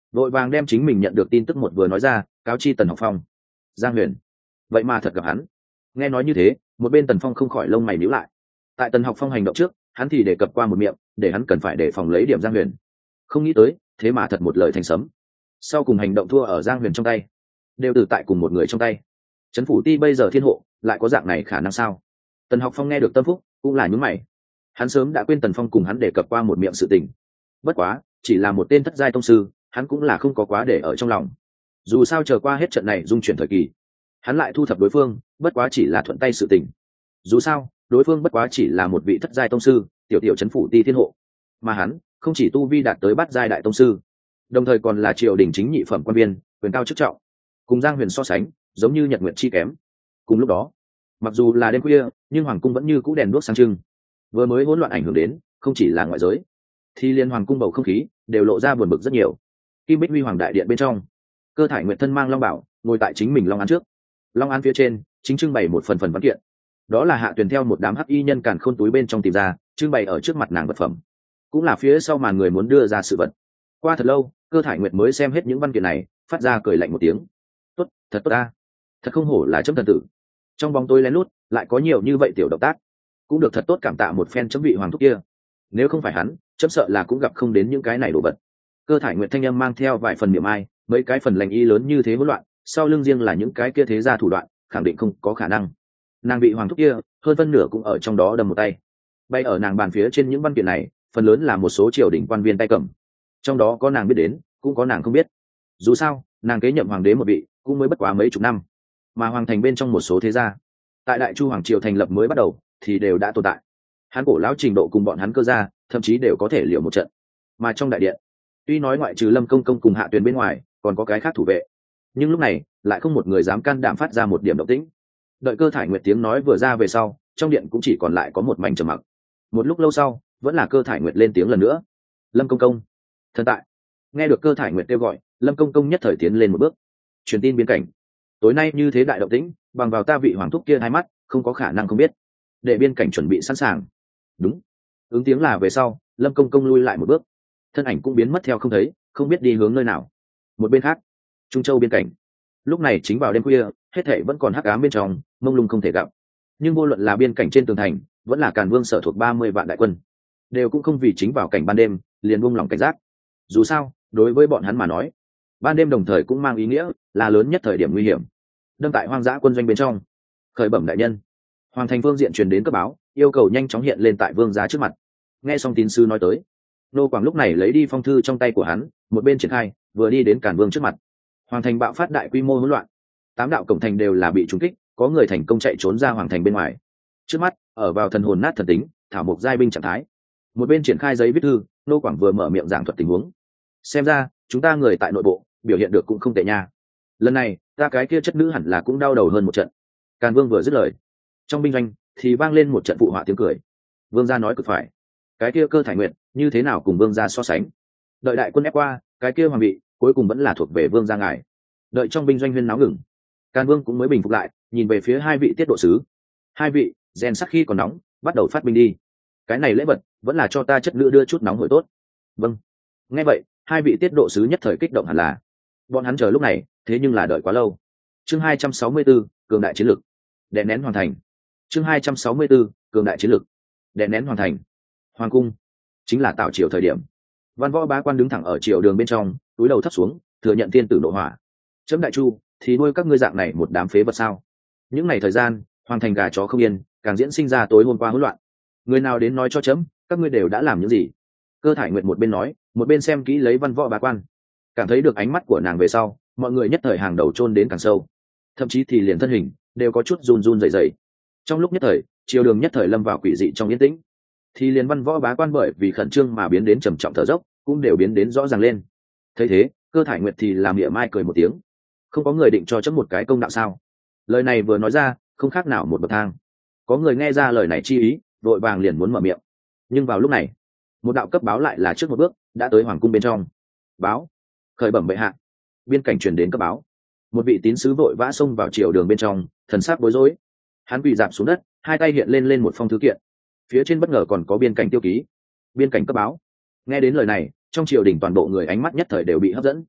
vội vàng đem chính mình nhận được tin tức một vừa nói ra, cáo chi Tần Học Phong. Giang Huyền, vậy mà thật gặp hắn. Nghe nói như thế, một bên Tần Phong không khỏi lông mày nhíu lại. Tại Tần Học Phong hành động trước, hắn thì đề cập qua một miệng, để hắn cần phải đề phòng lấy điểm Giang Huyền. Không nghĩ tới, thế mà thật một lời thành sấm. Sau cùng hành động thua ở Giang Huyền trong tay, đều từ tại cùng một người trong tay. Trấn phủ ti bây giờ thiên hộ, lại có dạng này khả năng sao? Tần Học Phong nghe được tâm phúc, cũng là nhướng mày. Hắn sớm đã quên Tần Phong cùng hắn đề cập qua một miệng sự tình. Bất quá, chỉ là một tên thất giai tông sư, hắn cũng là không có quá để ở trong lòng. Dù sao chờ qua hết trận này dung chuyển thời kỳ, hắn lại thu thập đối phương, bất quá chỉ là thuận tay sự tình. Dù sao, đối phương bất quá chỉ là một vị thất giai tông sư, tiểu tiểu trấn phủ ti thiên hộ, mà hắn không chỉ tu vi đạt tới bát giai đại tông sư, đồng thời còn là triều đình chính nhị phẩm quan viên, quyền cao chức trọng. Cùng Giang Huyền so sánh, giống như nhật nguyệt chi kém. Cùng lúc đó, mặc dù là đêm khuya, nhưng hoàng cung vẫn như cũ đèn đuốc sáng trưng. Vừa mới hỗn loạn ảnh hưởng đến, không chỉ là ngoại giới, thì liên hoàng cung bầu không khí đều lộ ra buồn bực rất nhiều. Kim Bích Huy hoàng đại điện bên trong, Cơ Thải Nguyệt thân mang long bảo, ngồi tại chính mình long án trước. Long án phía trên chính trưng bày một phần phần văn kiện, đó là Hạ Tuyền theo một đám hắc y nhân càn khôn túi bên trong tìm ra, trưng bày ở trước mặt nàng vật phẩm, cũng là phía sau màn người muốn đưa ra sự vật. Qua thật lâu, Cơ Thải Nguyệt mới xem hết những văn kiện này, phát ra cười lạnh một tiếng. Tốt, thật tốt ta, thật không hổ là chấm thần tử. Trong bóng tối lén lút lại có nhiều như vậy tiểu động tác, cũng được thật tốt cảm tạ một phen chấm vị hoàng thúc kia. Nếu không phải hắn, chấm sợ là cũng gặp không đến những cái này đồ vật. Cơ Thải Nguyệt thanh âm mang theo vài phần niệm ai, mấy cái phần lành y lớn như thế hỗn loạn, sau lưng riêng là những cái kia thế gia thủ đoạn, khẳng định không có khả năng. Nàng bị hoàng thúc kia, hơn phân nửa cũng ở trong đó đâm một tay. Bay ở nàng bàn phía trên những văn kiện này, phần lớn là một số triều đình quan viên tay cầm. Trong đó có nàng biết đến, cũng có nàng không biết. Dù sao, nàng kế nhậm hoàng đế một vị, cũng mới bất quá mấy chục năm, mà hoàng thành bên trong một số thế gia, tại Đại Chu hoàng triều thành lập mới bắt đầu, thì đều đã tồn tại. Hắn cổ lão trình độ cùng bọn hắn Cơ gia, thậm chí đều có thể liều một trận. Mà trong đại điện, tuy nói ngoại trừ Lâm Công Công cùng Hạ Tuyền bên ngoài, còn có cái khác thủ vệ, nhưng lúc này lại không một người dám can đảm phát ra một điểm động tĩnh. Đợi Cơ Thải Nguyệt tiếng nói vừa ra về sau, trong điện cũng chỉ còn lại có một mảnh trầm mặc. Một lúc lâu sau, vẫn là Cơ Thải Nguyệt lên tiếng lần nữa. Lâm Công Công, thần tại. Nghe được Cơ Thải Nguyệt kêu gọi, Lâm Công Công nhất thời tiến lên một bước. Truyền tin biên cảnh, tối nay như thế đại động tĩnh, bằng vào ta vị hoàng thúc kia hai mắt, không có khả năng không biết. Để biên cảnh chuẩn bị sẵn sàng. Đúng. Ứng tiếng là về sau, Lâm Công Công lui lại một bước, thân ảnh cũng biến mất theo không thấy, không biết đi hướng nơi nào. Một bên khác, Trung Châu biên cảnh, lúc này chính vào đêm khuya, hết thảy vẫn còn hắc ám bên trong, mông lung không thể gặp. Nhưng vô luận là biên cảnh trên tường thành, vẫn là Càn Vương sở thuộc ba mươi vạn đại quân, đều cũng không vì chính vào cảnh ban đêm liền buông lỏng cảnh giác. Dù sao, đối với bọn hắn mà nói, ban đêm đồng thời cũng mang ý nghĩa là lớn nhất thời điểm nguy hiểm. Đâm tại hoang dã quân doanh bên trong, khởi bẩm đại nhân, hoàng thành phương diện truyền đến cấp báo, yêu cầu nhanh chóng hiện lên tại vương gia trước mặt. Nghe xong tín sư nói tới, nô quảng lúc này lấy đi phong thư trong tay của hắn, một bên triển khai, vừa đi đến Càn Vương trước mặt. Hoàng thành bạo phát đại quy mô hỗn loạn, tám đạo cổng thành đều là bị trúng kích, có người thành công chạy trốn ra hoàng thành bên ngoài. Trước mắt, ở vào thần hồn nát thần tính, thảo mộc giai binh trạng thái. Một bên triển khai giấy viết thư, nô quảng vừa mở miệng giảng thuật tình huống. Xem ra, chúng ta người tại nội bộ biểu hiện được cũng không tệ nha. Lần này, ta cái kia chất nữ hẳn là cũng đau đầu hơn một trận. Càn Vương vừa dứt lời, trong binh doanh thì vang lên một trận phụ họa tiếng cười. Vương gia nói cực phải, cái kia Cơ Thải Nguyệt như thế nào cùng vương gia so sánh? Đợi đại quân ép qua, cái kia hoàng vị cuối cùng vẫn là thuộc về vương gia ngài. Đợi trong binh doanh huyên náo ngừng, Càn Vương cũng mới bình phục lại, nhìn về phía hai vị tiết độ sứ. Hai vị, rèn sắc khi còn nóng, bắt đầu phát binh đi. Cái này lễ vật vẫn là cho ta chất nữ đưa chút nóng hổi tốt. Vâng. Nghe vậy, hai vị tiết độ sứ nhất thời kích động hẳn là. Bọn hắn chờ lúc này, thế nhưng là đợi quá lâu. Chương hai trăm sáu mươi tư, cường đại chiến lực. Đè nén hoàn thành. Chương hai trăm sáu mươi tư, cường đại chiến lực. Đè nén hoàn thành. Hoàng cung, chính là tạo triều thời điểm. Văn Võ bá quan đứng thẳng ở triều đường bên trong, túi đầu thấp xuống, thừa nhận thiên tử nộ hỏa. Chấm Đại Chu, thì nuôi các ngươi dạng này một đám phế vật sao? Những ngày thời gian, hoàng thành gà chó không yên, càng diễn sinh ra tối hôm qua hỗn loạn. Người nào đến nói cho chấm, các ngươi đều đã làm những gì? Cơ Thải Nguyệt một bên nói, một bên xem kỹ lấy Văn Võ bá quan. Cảm thấy được ánh mắt của nàng về sau, mọi người nhất thời hàng đầu chôn đến càng sâu, thậm chí thì liền thân hình đều có chút run run rẩy rẩy. Trong lúc nhất thời, triều đường nhất thời lâm vào quỷ dị trong yên tĩnh, thì liền Văn Võ bá quan bởi vì khẩn trương mà biến đến trầm trọng thở dốc, cũng đều biến đến rõ ràng lên. Thấy thế, Cơ Thải Nguyệt thì làm miệng mai cười một tiếng. Không có người định cho chấm một cái công đạo sao? Lời này vừa nói ra, không khác nào một bậc thang. Có người nghe ra lời này chi ý, vội vàng liền muốn mở miệng. Nhưng vào lúc này, một đạo cấp báo lại là trước một bước, đã tới hoàng cung bên trong. Báo, khởi bẩm bệ hạ. Biên cảnh truyền đến cấp báo. Một vị tín sứ vội vã xông vào triều đường bên trong, thần sắc bối rối. Hắn quỳ rạp xuống đất, hai tay hiện lên lên một phong thư kiện. Phía trên bất ngờ còn có biên cảnh tiêu ký. Biên cảnh cấp báo. Nghe đến lời này, trong triều đình toàn bộ người ánh mắt nhất thời đều bị hấp dẫn.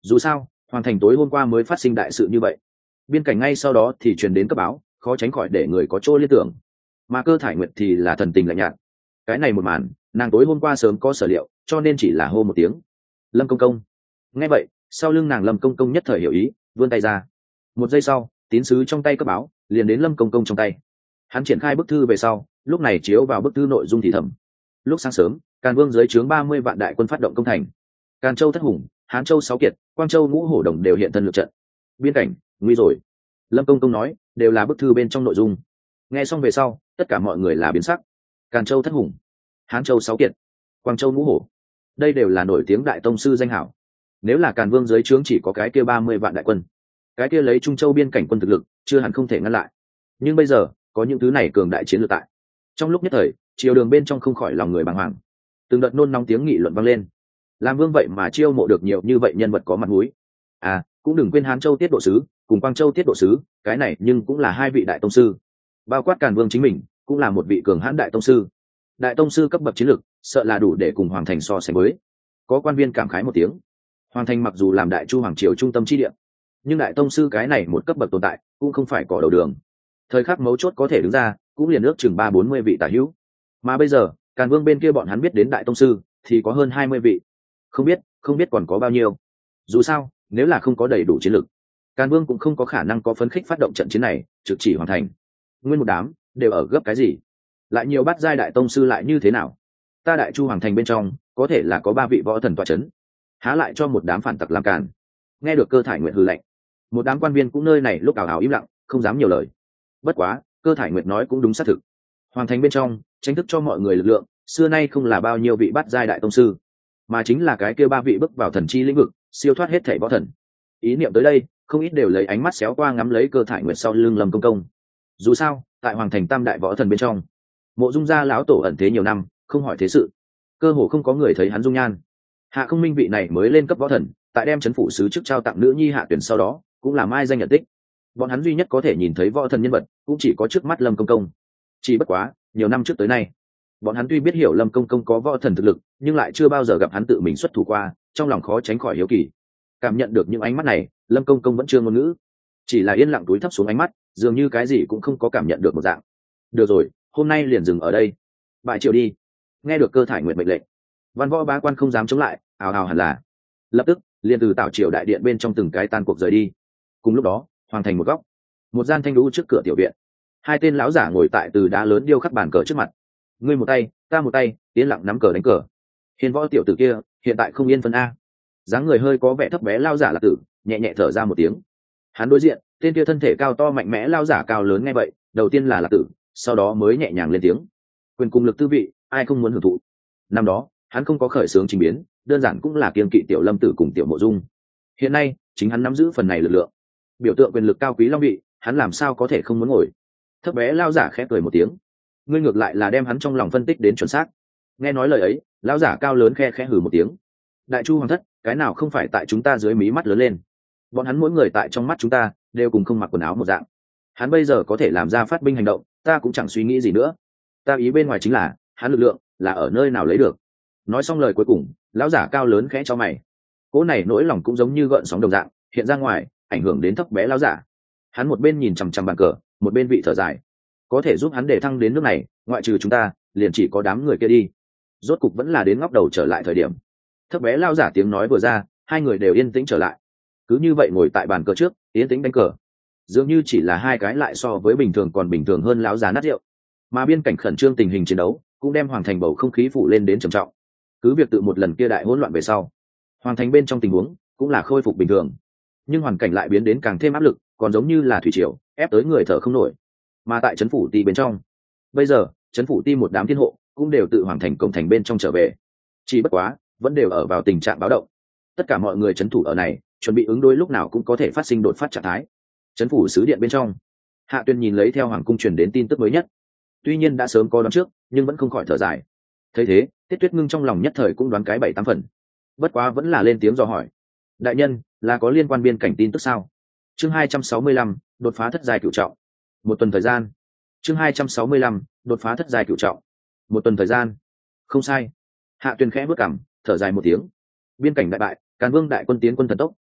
Dù sao hoàng thành tối hôm qua mới phát sinh đại sự như vậy, biên cảnh ngay sau đó thì truyền đến cấp báo, khó tránh khỏi để người có chỗ liên tưởng. Mà Cơ Thải Nguyệt thì là thần tình lạnh nhạt, cái này một màn nàng tối hôm qua sớm có sở liệu, cho nên chỉ là hô một tiếng Lâm công công. Nghe vậy sau lưng nàng Lâm công công nhất thời hiểu ý, vươn tay ra. Một giây sau tín sứ trong tay cấp báo liền đến Lâm công công trong tay. Hắn triển khai bức thư về sau, lúc này chiếu vào bức thư nội dung thì thầm: lúc sáng sớm Càn Vương dưới trướng ba mươi vạn đại quân phát động công thành, Càn Châu thất hùng, Hán Châu sáu kiệt, Quang Châu ngũ hổ đồng đều hiện thân lượt trận. Biên cảnh nguy rồi. Lâm công công nói, đều là bức thư bên trong nội dung. Nghe xong về sau tất cả mọi người là biến sắc. Càn Châu thất hùng, Hán Châu sáu kiệt, Quang Châu ngũ hổ, đây đều là nổi tiếng đại tông sư danh hảo. Nếu là Càn Vương dưới trướng chỉ có cái kia ba mươi vạn đại quân, cái kia lấy Trung Châu biên cảnh quân thực lực chưa hẳn không thể ngăn lại. Nhưng bây giờ có những thứ này cường đại chiến lược tại, trong lúc nhất thời triều đường bên trong không khỏi lòng người bàng hoàng. Từng đợt nôn nóng tiếng nghị luận vang lên. Làm Vương vậy mà chiêu mộ được nhiều như vậy nhân vật có mặt mũi. À, cũng đừng quên Hán Châu tiết độ sứ cùng Quang Châu tiết độ sứ, cái này nhưng cũng là hai vị đại tông sư. Bao quát Càn Vương chính mình cũng là một vị cường hãn đại tông sư. Đại tông sư cấp bậc chiến lược sợ là đủ để cùng hoàng thành so sánh với. Có quan viên cảm khái một tiếng. Hoàng thành mặc dù làm đại chu hoàng triều trung tâm chi địa, nhưng đại tông sư cái này một cấp bậc tồn tại cũng không phải cỏ đầu đường. Thời khắc mấu chốt có thể đứng ra cũng liền ước chừng ba bốn mươi vị tả hữu. Mà bây giờ Càn Vương bên kia bọn hắn biết đến đại tông sư thì có hơn hai mươi vị, không biết không biết còn có bao nhiêu. Dù sao nếu là không có đầy đủ chiến lược, Càn Vương cũng không có khả năng có phấn khích phát động trận chiến này trực chỉ hoàn thành. Nguyên một đám đều ở gấp cái gì? Lại nhiều bát giai đại tông sư lại như thế nào? Ta đại chu hoàng thành bên trong có thể là có ba vị võ thần tọa chấn, há lại cho một đám phản tặc làm càn. Nghe được Cơ Thải Nguyệt hừ lạnh, một đám quan viên cũng nơi này lúc ảo ảo im lặng, không dám nhiều lời. Bất quá Cơ Thải Nguyệt nói cũng đúng xác thực. Hoàng thành bên trong tranh thức cho mọi người lực lượng xưa nay không là bao nhiêu vị bát giai đại tông sư, mà chính là cái kia ba vị bước vào thần chi lĩnh vực, siêu thoát hết thảy võ thần. Ý niệm tới đây không ít đều lấy ánh mắt xéo qua ngắm lấy Cơ Thải Nguyệt sau lưng Lâm công công. Dù sao tại hoàng thành tam đại võ thần bên trong, Mộ Dung gia lão tổ ẩn thế nhiều năm, không hỏi thế sự, cơ hồ không có người thấy hắn dung nhan. Hạ Không Minh vị này mới lên cấp võ thần, tại đem chấn phủ sứ chức trao tặng nữ nhi Hạ Tuyển sau đó cũng là mai danh nhận tích. Bọn hắn duy nhất có thể nhìn thấy võ thần nhân vật cũng chỉ có trước mắt Lâm công công. Chỉ bất quá nhiều năm trước tới nay, bọn hắn tuy biết hiểu Lâm công công có võ thần thực lực, nhưng lại chưa bao giờ gặp hắn tự mình xuất thủ qua, trong lòng khó tránh khỏi hiếu kỳ. Cảm nhận được những ánh mắt này, Lâm công công vẫn chưa ngôn ngữ, chỉ là yên lặng túi thấp xuống ánh mắt, dường như cái gì cũng không có cảm nhận được một dạng. Được rồi, hôm nay liền dừng ở đây, bại triều đi. Nghe được Cơ Thải Nguyệt mệnh lệnh, văn võ bá quan không dám chống lại, ào ào hẳn là lập tức liền từ tảo triều đại điện bên trong từng cái tan cuộc rời đi. Cùng lúc đó hoàng thành một góc, một gian thanh lũ trước cửa tiểu viện, hai tên lão giả ngồi tại từ đá lớn điêu khắc bàn cờ trước mặt. Ngươi một tay ta một tay, yên lặng nắm cờ đánh cờ. Hiền võ tiểu tử kia hiện tại không yên phân a. Dáng người hơi có vẻ thấp bé lao giả Lạc Tử nhẹ nhẹ thở ra một tiếng. Hắn đối diện tên kia thân thể cao to mạnh mẽ lao giả cao lớn nghe vậy, đầu tiên là Lạc Tử, sau đó mới nhẹ nhàng lên tiếng. Quyền cùng lực tư vị ai không muốn hưởng thụ. Năm đó hắn không có khởi xướng trình biến, đơn giản cũng là kiêng kỵ tiểu Lâm Tử cùng tiểu Mộ Dung. Hiện nay chính hắn nắm giữ phần này lực lượng, biểu tượng quyền lực cao quý long vị, hắn làm sao có thể không muốn ngồi. Thấp bé lao giả khẽ cười một tiếng. Ngươi ngược lại là đem hắn trong lòng phân tích đến chuẩn xác. Nghe nói lời ấy, lao giả cao lớn khe khẽ hừ một tiếng. Đại chu hoàng thất cái nào không phải tại chúng ta dưới mí mắt lớn lên. Bọn hắn mỗi người tại trong mắt chúng ta đều cùng không mặc quần áo một dạng. Hắn bây giờ có thể làm ra phát binh hành động, ta cũng chẳng suy nghĩ gì nữa. Ta ý bên ngoài chính là hắn lực lượng là ở nơi nào lấy được. Nói xong lời cuối cùng, lão giả cao lớn khẽ cho mày. Cỗ này nỗi lòng cũng giống như gợn sóng đồng dạng hiện ra ngoài, ảnh hưởng đến thấp bé lão giả. Hắn một bên nhìn chằm chằm bàn cờ, một bên vị thở dài. Có thể giúp hắn để thăng đến nước này, ngoại trừ chúng ta liền chỉ có đám người kia đi. Rốt cục vẫn là đến ngóc đầu trở lại thời điểm. Thấp bé lão giả tiếng nói vừa ra, hai người đều yên tĩnh trở lại. Cứ như vậy ngồi tại bàn cờ trước, yên tĩnh đánh cờ, dường như chỉ là hai cái lại so với bình thường còn bình thường hơn lão già nát rượu. Mà biên cảnh khẩn trương tình hình chiến đấu cũng đem hoàng thành bầu không khí phủ lên đến trầm trọng. Cứ việc tự một lần kia đại hỗn loạn về sau, hoàng thành bên trong tình huống cũng là khôi phục bình thường, nhưng hoàn cảnh lại biến đến càng thêm áp lực, còn giống như là thủy triều ép tới người thở không nổi. Mà tại trấn phủ ti bên trong, bây giờ trấn phủ ti một đám thiên hộ cũng đều tự hoàng thành cổng thành bên trong trở về, chỉ bất quá vẫn đều ở vào tình trạng báo động. Tất cả mọi người trấn thủ ở này chuẩn bị ứng đối lúc nào cũng có thể phát sinh đột phát trạng thái. Trấn phủ sứ điện bên trong, Hạ Tuyên nhìn lấy theo hoàng cung truyền đến tin tức mới nhất, tuy nhiên đã sớm có đoán trước nhưng vẫn không khỏi thở dài. Thấy thế Tiết Tuyết Ngưng trong lòng nhất thời cũng đoán cái bảy tám phần, bất quá vẫn là lên tiếng dò hỏi. Đại nhân, là có liên quan biên cảnh tin tức sao? Chương hai trăm sáu mươi lăm, đột phá thất giai cửu trọng. Một tuần thời gian. Chương hai trăm sáu mươi lăm, đột phá thất giai cửu trọng. Một tuần thời gian. Không sai. Hạ Tuyên khẽ bước cằm, thở dài một tiếng. Biên cảnh đại bại, Càn Vương đại quân tiến quân thần tốc,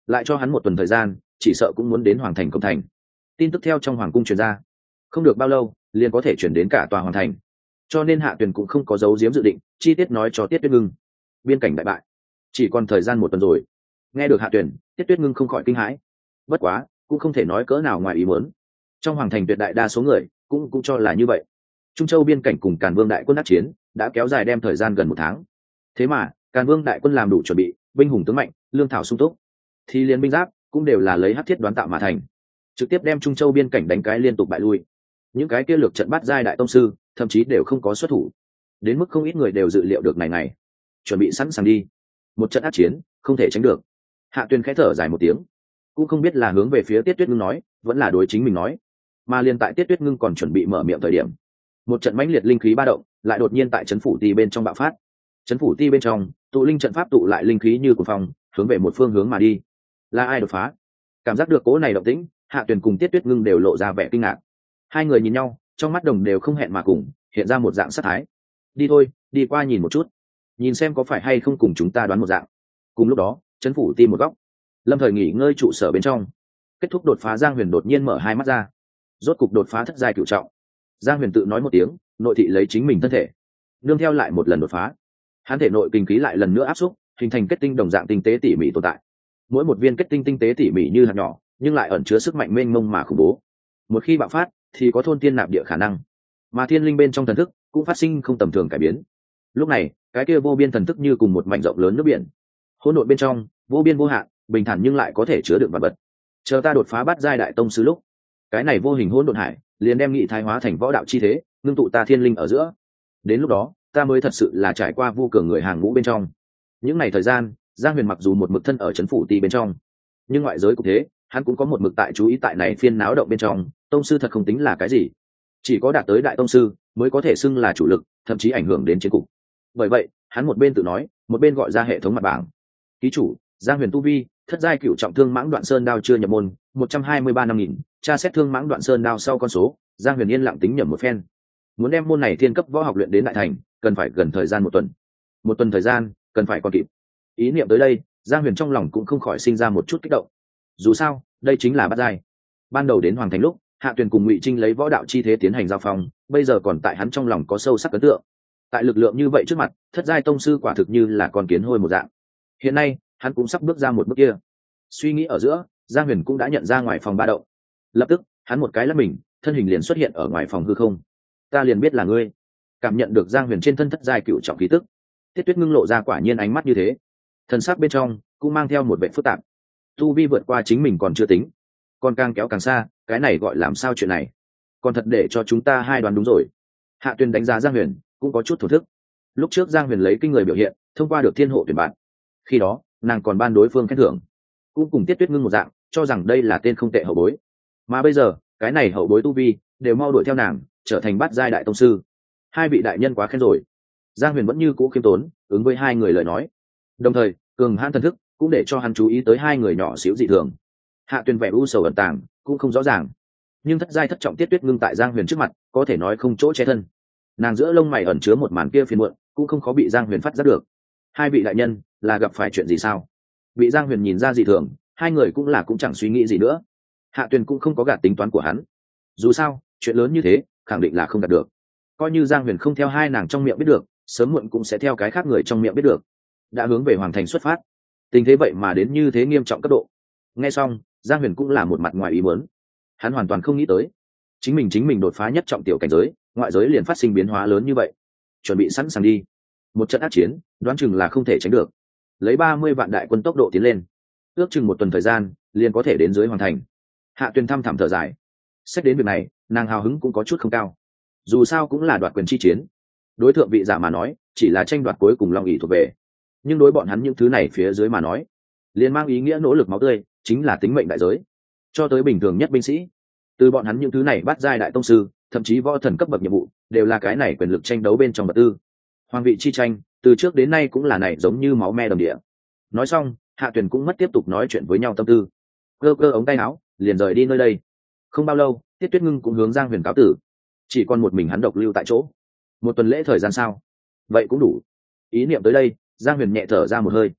lại cho hắn một tuần thời gian chỉ sợ cũng muốn đến hoàng thành công thành. Tin tức theo trong hoàng cung truyền ra, không được bao lâu liền có thể chuyển đến cả tòa hoàng thành, cho nên Hạ Tuyền cũng không có giấu giếm dự định chi tiết nói cho Tiết Tuyết Ngưng. Biên cảnh đại bại, chỉ còn thời gian một tuần rồi. Nghe được Hạ Tuyền, Tiết Tuyết Ngưng không khỏi kinh hãi. Bất quá cũng không thể nói cỡ nào ngoài ý muốn, trong hoàng thành tuyệt đại đa số người cũng cũng cho là như vậy. Trung Châu biên cảnh cùng Càn Vương đại quân đắc chiến đã kéo dài đem thời gian gần một tháng, thế mà Càn Vương đại quân làm đủ chuẩn bị, binh hùng tướng mạnh, lương thảo sung túc, thì liên binh giáp cũng đều là lấy hắc thiết đoán tạo mà thành, trực tiếp đem Trung Châu biên cảnh đánh cái liên tục bại lui. Những cái kia lược trận bắt giai đại tông sư thậm chí đều không có xuất thủ, đến mức không ít người đều dự liệu được này này, chuẩn bị sẵn sàng đi. Một trận ác chiến không thể tránh được. Hạ Tuyên khẽ thở dài một tiếng, cũng không biết là hướng về phía Tiết Tuyết Ngưng nói, vẫn là đối chính mình nói. Mà liên tại Tiết Tuyết Ngưng còn chuẩn bị mở miệng thời điểm, một trận mãnh liệt linh khí ba động lại đột nhiên tại trấn phủ ti bên trong bạo phát. Trấn phủ ti bên trong tụ linh trận pháp tụ lại linh khí như cuồng phong, hướng về một phương hướng mà đi. Là ai đột phá? Cảm giác được cỗ này động tĩnh, Hạ Tuyền cùng Tiết Tuyết Ngưng đều lộ ra vẻ kinh ngạc. Hai người nhìn nhau, trong mắt đồng đều không hẹn mà cùng hiện ra một dạng sát thái. Đi thôi, đi qua nhìn một chút, nhìn xem có phải hay không cùng chúng ta đoán một dạng. Cùng lúc đó, trấn phủ ti một góc, Lâm Thời nghỉ ngơi trụ sở bên trong. Kết thúc đột phá, Giang Huyền đột nhiên mở hai mắt ra. Rốt cục đột phá thất giai cửu trọng. Giang Huyền tự nói một tiếng, nội thị lấy chính mình thân thể, nương theo lại một lần đột phá. Hắn thể nội kinh khí lại lần nữa áp xúc, hình thành kết tinh đồng dạng tinh tế tỉ mỉ tồn tại. Mỗi một viên kết tinh tinh tế tỉ mỉ như hạt nhỏ, nhưng lại ẩn chứa sức mạnh mênh mông mà khủng bố. Một khi bạo phát, thì có thôn tiên nạp địa khả năng. Mà thiên linh bên trong thần thức cũng phát sinh không tầm thường cải biến. Lúc này, cái kia vô biên thần thức như cùng một mảnh rộng lớn nước biển, hỗn độn bên trong, vô biên vô hạn, bình thản nhưng lại có thể chứa đựng vật vật. Chờ ta đột phá bát giai đại tông sư lúc, cái này vô hình hỗn độn hải liền đem nghị thái hóa thành võ đạo chi thế, ngưng tụ ta thiên linh ở giữa. Đến lúc đó, ta mới thật sự là trải qua vu cường người hàng ngũ bên trong. Những ngày thời gian, Giang Huyền mặc dù một mực thân ở trấn phủ ti bên trong, nhưng ngoại giới cũng thế, hắn cũng có một mực tại chú ý tại này phiên náo động bên trong. Tông sư thật không tính là cái gì, chỉ có đạt tới đại tông sư mới có thể xưng là chủ lực, thậm chí ảnh hưởng đến chiến cục. Bởi vậy, hắn một bên tự nói, một bên gọi ra hệ thống mặt bảng. Ký chủ Giang Huyền tu vi thất giai cửu trọng, thương mãng đoạn sơn đao chưa nhập môn, một trăm hai mươi ba năm nghìn. Tra xét thương mãng đoạn sơn đao sau con số, Giang Huyền yên lặng tính nhẩm một phen. Muốn đem môn này thiên cấp võ học luyện đến đại thành, cần phải gần thời gian một tuần. Một tuần thời gian, cần phải còn kịp. Ý niệm tới đây, Giang Huyền trong lòng cũng không khỏi sinh ra một chút kích động. Dù sao, đây chính là bát giai. Ban đầu đến hoàng thành lúc, Hạ Tuyền cùng Ngụy Trinh lấy võ đạo chi thế tiến hành giao phong, bây giờ còn tại hắn trong lòng có sâu sắc ấn tượng. Tại lực lượng như vậy trước mặt, thất giai tông sư quả thực như là con kiến hôi một dạng. Hiện nay, hắn cũng sắp bước ra một bước kia. Suy nghĩ ở giữa, Giang Huyền cũng đã nhận ra ngoài phòng ba động. Lập tức, hắn một cái lắc mình, thân hình liền xuất hiện ở ngoài phòng hư không. Ta liền biết là ngươi. Cảm nhận được Giang Huyền trên thân thất giai cửu trọng khí tức, Tiết Tuyết Ngưng lộ ra quả nhiên ánh mắt như thế. Thần sắc bên trong cũng mang theo một vẻ phức tạp. Tu vi vượt qua chính mình còn chưa tính, còn càng kéo càng xa, cái này gọi làm sao chuyện này? Còn thật để cho chúng ta hai đoán đúng rồi. Hạ Tuyền đánh giá Giang Huyền, cũng có chút thổ thức. Lúc trước Giang Huyền lấy kinh người biểu hiện, thông qua được thiên hộ tuyển bạn. Khi đó, nàng còn ban đối phương khen thưởng, cũng cùng Tiết Tuyết Ngưng một dạng, cho rằng đây là tên không tệ hậu bối. Mà bây giờ, cái này hậu bối tu vi đều mau đuổi theo nàng, trở thành bát giai đại tông sư. Hai vị đại nhân quá khen rồi. Giang Huyền vẫn như cũ khiêm tốn, ứng với hai người lời nói. Đồng thời, cường hãn thần thức cũng để cho hắn chú ý tới hai người nhỏ xíu dị thường. Hạ Tuyền vẻ u sầu ẩn tàng cũng không rõ ràng, nhưng thất giai thất trọng Tiết Tuyết Ngưng tại Giang Huyền trước mặt, có thể nói không chỗ che thân. Nàng giữa lông mày ẩn chứa một màn kia phiền muộn, cũng không khó bị Giang Huyền phát giác được. Hai vị đại nhân là gặp phải chuyện gì sao? Bị Giang Huyền nhìn ra dị thường, hai người cũng là cũng chẳng suy nghĩ gì nữa. Hạ Tuyền cũng không có gạt tính toán của hắn. Dù sao, chuyện lớn như thế, khẳng định là không đạt được. Coi như Giang Huyền không theo hai nàng trong miệng biết được, sớm muộn cũng sẽ theo cái khác người trong miệng biết được. Đã hướng về hoàng thành xuất phát, tình thế vậy mà đến như thế nghiêm trọng cấp độ. Nghe xong, Giang Huyền cũng là một mặt ngoài ý muốn. Hắn hoàn toàn không nghĩ tới, chính mình chính mình đột phá nhất trọng tiểu cảnh giới, ngoại giới liền phát sinh biến hóa lớn như vậy. Chuẩn bị sẵn sàng đi. Một trận ác chiến, đoán chừng là không thể tránh được. Lấy ba mươi vạn đại quân tốc độ tiến lên, ước chừng một tuần thời gian, liền có thể đến dưới hoàng thành. Hạ Tuyền thăm thẳm thở dài. Xét đến việc này, nàng hào hứng cũng có chút không cao. Dù sao cũng là đoạt quyền chi chiến. Đối thượng vị giả mà nói, chỉ là tranh đoạt cuối cùng long ỷ thuộc về. Nhưng đối bọn hắn những thứ này phía dưới mà nói, liền mang ý nghĩa nỗ lực máu tươi, chính là tính mệnh đại giới. Cho tới bình thường nhất binh sĩ, từ bọn hắn những thứ này bắt giai đại tông sư, thậm chí võ thần cấp bậc nhiệm vụ, đều là cái này quyền lực tranh đấu bên trong vật tư. Hoàng vị chi tranh, từ trước đến nay cũng là này giống như máu me đồng địa. Nói xong, Hạ Tuyền cũng mất tiếp tục nói chuyện với nhau tâm tư. Cơ cơ ống tay áo, liền rời đi nơi đây. Không bao lâu, Tiết Tuyết Ngưng cũng hướng Giang Huyền cáo tử. Chỉ còn một mình hắn độc lưu tại chỗ. Một tuần lễ thời gian sao? Vậy cũng đủ. Ý niệm tới đây, Giang Huyền nhẹ thở ra một hơi.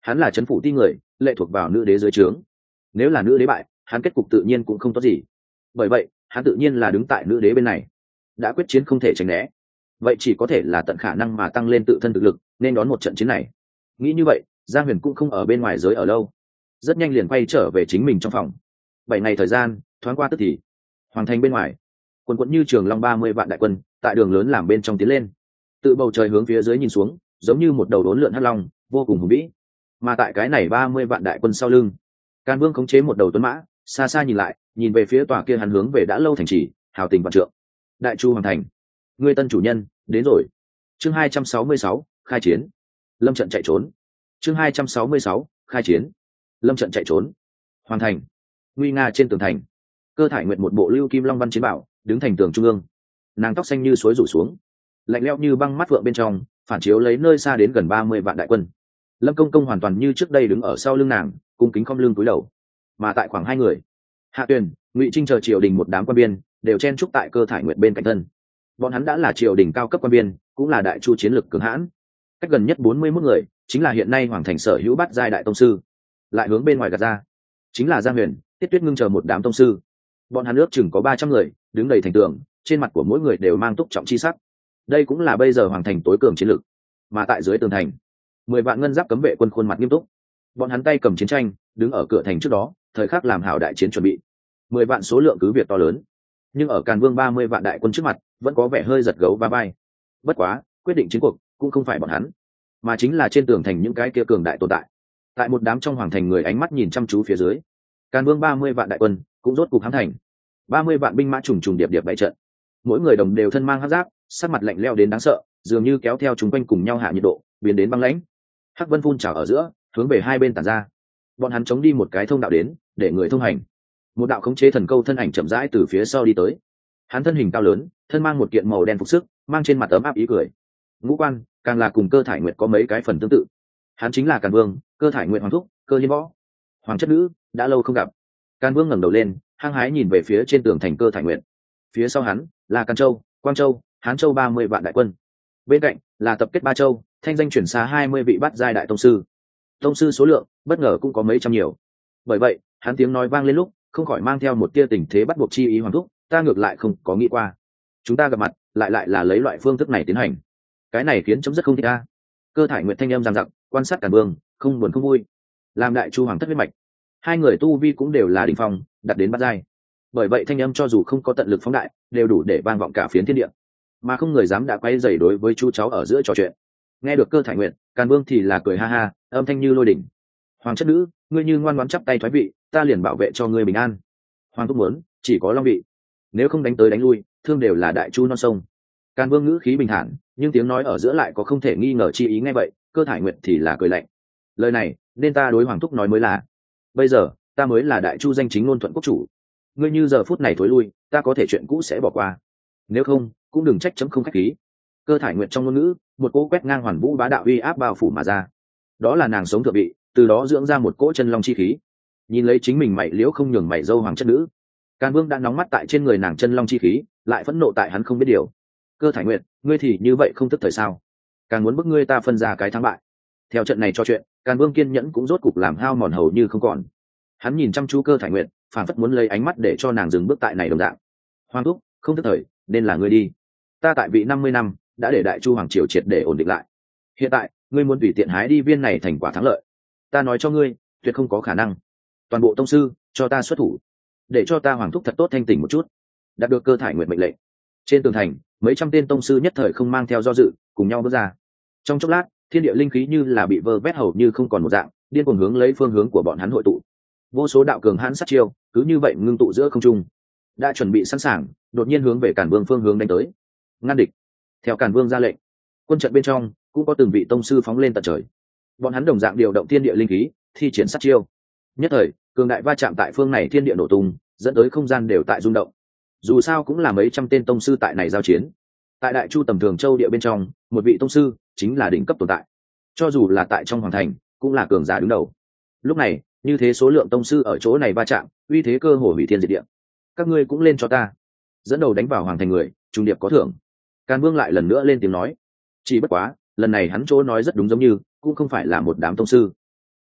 hắn là trấn phủ ti người, lệ thuộc vào nữ đế dưới trướng. Nếu là nữ đế bại, hắn kết cục tự nhiên cũng không tốt gì. Bởi vậy hắn tự nhiên là đứng tại nữ đế bên này, đã quyết chiến không thể tránh né, vậy chỉ có thể là tận khả năng mà tăng lên tự thân thực lực nên đón một trận chiến này. Nghĩ như vậy, Giang Huyền cũng không ở bên ngoài giới ở lâu, rất nhanh liền quay trở về chính mình trong phòng. Bảy ngày thời gian thoáng qua tức thì, hoàng thành bên ngoài quần quẫn như trường long ba mươi vạn đại quân tại đường lớn làm bên trong tiến lên, tự bầu trời hướng phía dưới nhìn xuống, giống như một đầu đốn lượn hắc long, vô cùng hùng vĩ. Mà tại cái này ba mươi vạn đại quân sau lưng, Càn Vương khống chế một đầu tuấn mã, xa xa nhìn lại, nhìn về phía tòa kia hắn hướng về đã lâu thành trì, hào tình vạn trượng. Đại Chu hoàng thành, ngươi tân chủ nhân đến rồi. Chương hai trăm sáu mươi sáu, khai chiến. Lâm trận chạy trốn. Chương hai trăm sáu mươi sáu, khai chiến. Lâm trận chạy trốn. Hoàng thành, nguy nga trên tường thành, Cơ Thải Nguyệt một bộ lưu kim long văn chiến bảo, đứng thành tường trung ương. Nàng tóc xanh như suối rủ xuống, lạnh lẽo như băng mắt vượng bên trong, phản chiếu lấy nơi xa đến gần ba mươi vạn đại quân. Lâm Công Công hoàn toàn như trước đây đứng ở sau lưng nàng, cung kính khom lưng cúi đầu. Mà tại khoảng hai người, Hạ Tuyền, Ngụy Trinh chờ triều đình một đám quan viên đều chen chúc tại Cơ Thải Nguyệt bên cạnh thân. Bọn hắn đã là triều đình cao cấp quan viên, cũng là đại chu chiến lực cường hãn. Cách gần nhất bốn mươi mốt người, chính là hiện nay hoàng thành sở hữu bát giai đại tông sư. Lại hướng bên ngoài gạt ra, chính là Giang Huyền, Tiết Tuyết Ngưng chờ một đám tông sư. Bọn hắn ước chừng có ba trăm người, đứng đầy thành tường, trên mặt của mỗi người đều mang túc trọng chi sắc. Đây cũng là bây giờ hoàng thành tối cường chiến lực. Mà tại dưới tường thành, mười vạn ngân giáp cấm vệ quân khuôn mặt nghiêm túc. Bọn hắn tay cầm chiến tranh, đứng ở cửa thành trước đó, thời khắc làm hảo đại chiến chuẩn bị. Mười vạn số lượng cứ việc to lớn, nhưng ở Càn Vương ba mươi vạn đại quân trước mặt, vẫn có vẻ hơi giật gấu va vai. Bất quá, quyết định chiến cuộc cũng không phải bọn hắn, mà chính là trên tường thành những cái kia cường đại tồn tại. Tại một đám trong hoàng thành người ánh mắt nhìn chăm chú phía dưới, Càn Vương ba mươi vạn đại quân cũng rốt cục hãm thành. ba mươi vạn binh mã trùng trùng điệp điệp bày trận, mỗi người đồng đều thân mang hắc giáp, sắc mặt lạnh lẽo đến đáng sợ, dường như kéo theo chúng quanh cùng nhau hạ nhiệt độ, biến đến băng lãnh. Hắc vân phun trào ở giữa, hướng về hai bên tản ra. Bọn hắn chống đi một cái thông đạo đến, để người thông hành. Một đạo khống chế thần câu thân ảnh chậm rãi từ phía sau đi tới. Hắn thân hình cao lớn, thân mang một kiện màu đen phục sức, mang trên mặt ấm áp ý cười. Ngũ quan càng là cùng Cơ Thải Nguyệt có mấy cái phần tương tự. Hắn chính là Càn Vương, Cơ Thải Nguyệt hoàng thúc, Cơ Hiên Võ. Hoàng chất nữ, đã lâu không gặp. Càn Vương ngẩng đầu lên, hăng hái nhìn về phía trên tường thành Cơ Thải Nguyệt. Phía sau hắn là Càn Châu, Quang Châu, Hán Châu ba mươi vạn đại quân. Bên cạnh là tập kết ba châu, thanh danh chuyển xa hai mươi vị bát giai đại tông sư. Tông sư số lượng bất ngờ cũng có mấy trăm nhiều. Bởi vậy, hắn tiếng nói vang lên lúc, không khỏi mang theo một tia tình thế bắt buộc chi ý hoàng thúc, ta ngược lại không có nghĩ qua. Chúng ta gặp mặt, lại lại là lấy loại phương thức này tiến hành. Cái này khiến chấm rất không thích ta. Cơ Thải Nguyệt thanh âm giằng giặc, quan sát Càn Vương, không buồn không vui. Làm đại chu hoàng thất huyết mạch, hai người tu vi cũng đều là đỉnh phong, đạt đến bát giai. Bởi vậy thanh âm cho dù không có tận lực phóng đại, đều đủ để vang vọng cả phiến thiên địa, mà không người dám đã quay dày đối với chú cháu ở giữa trò chuyện. Nghe được Cơ Thải Nguyệt, Càn Vương thì là cười ha ha, âm thanh như lôi đỉnh. Hoàng chất nữ, ngươi như ngoan ngoãn chắp tay thoái vị, ta liền bảo vệ cho ngươi bình an. Hoàng thúc muốn chỉ có long vị, nếu không đánh tới đánh lui, thương đều là đại chu non sông. Càn Vương ngữ khí bình thản, nhưng tiếng nói ở giữa lại có không thể nghi ngờ chi ý. Nghe vậy, Cơ Thải Nguyệt thì là cười lạnh. Lời này nên ta đối hoàng thúc nói mới là. Bây giờ ta mới là đại chu danh chính ngôn thuận quốc chủ, ngươi như giờ phút này thối lui, ta có thể chuyện cũ sẽ bỏ qua, nếu không cũng đừng trách chấm không khách khí. Cơ Thải Nguyệt trong ngôn ngữ, một cỗ quét ngang hoàn vũ bá đạo uy áp bao phủ mà ra. Đó là nàng sống thượng vị, từ đó dưỡng ra một cỗ chân long chi khí. Nhìn lấy chính mình mày liễu không nhường mày dâu hoàng chất nữ, Càn Vương đã nóng mắt tại trên người nàng chân long chi khí, lại phẫn nộ tại hắn không biết điều. Cơ Thải Nguyệt, ngươi thì như vậy không tức thời sao? Càng muốn bức ngươi ta phân ra cái thắng bại. Theo trận này cho chuyện, Càn Vương kiên nhẫn cũng rốt cục làm hao mòn hầu như không còn. Hắn nhìn chăm chú Cơ Thải Nguyệt, phản phất muốn lấy ánh mắt để cho nàng dừng bước tại này đồng dạng. Hoàng thúc, không tức thời, nên là ngươi đi. Ta tại vị năm mươi năm, đã để đại chu hoàng triều triệt để ổn định lại. Hiện tại, ngươi muốn tùy tiện hái đi viên này thành quả thắng lợi, ta nói cho ngươi, tuyệt không có khả năng. Toàn bộ tông sư, cho ta xuất thủ, để cho ta hoàng thúc thật tốt thanh tỉnh một chút. Đạt được Cơ Thải Nguyệt mệnh lệnh, trên tường thành, mấy trăm tên tông sư nhất thời không mang theo do dự, cùng nhau bước ra. Trong chốc lát, thiên địa linh khí như là bị vơ vét hầu như không còn một dạng, điên cuồng hướng lấy phương hướng của bọn hắn hội tụ. Vô số đạo cường hãn sát chiêu, cứ như vậy ngưng tụ giữa không trung. Đã chuẩn bị sẵn sàng, đột nhiên hướng về Càn Vương phương hướng đánh tới. Ngăn địch. Theo Càn Vương ra lệnh, quân trận bên trong cũng có từng vị tông sư phóng lên tận trời. Bọn hắn đồng dạng điều động thiên địa linh khí, thi triển sát chiêu. Nhất thời, cường đại va chạm tại phương này thiên địa nổ tung, dẫn tới không gian đều tại rung động. Dù sao cũng là mấy trăm tên tông sư tại này giao chiến. Tại đại chu tầm thường châu địa bên trong, một vị tông sư chính là đỉnh cấp tồn tại. Cho dù là tại trong hoàng thành, cũng là cường giả đứng đầu. Lúc này, như thế số lượng tông sư ở chỗ này va chạm, uy thế cơ hồ hủy thiên diệt địa. Các ngươi cũng lên cho ta. Dẫn đầu đánh vào hoàng thành người, trung điệp có thưởng. Càn Vương lại lần nữa lên tiếng nói. Chỉ bất quá, lần này hắn chỗ nói rất đúng, giống như cũng không phải là một đám tông sư,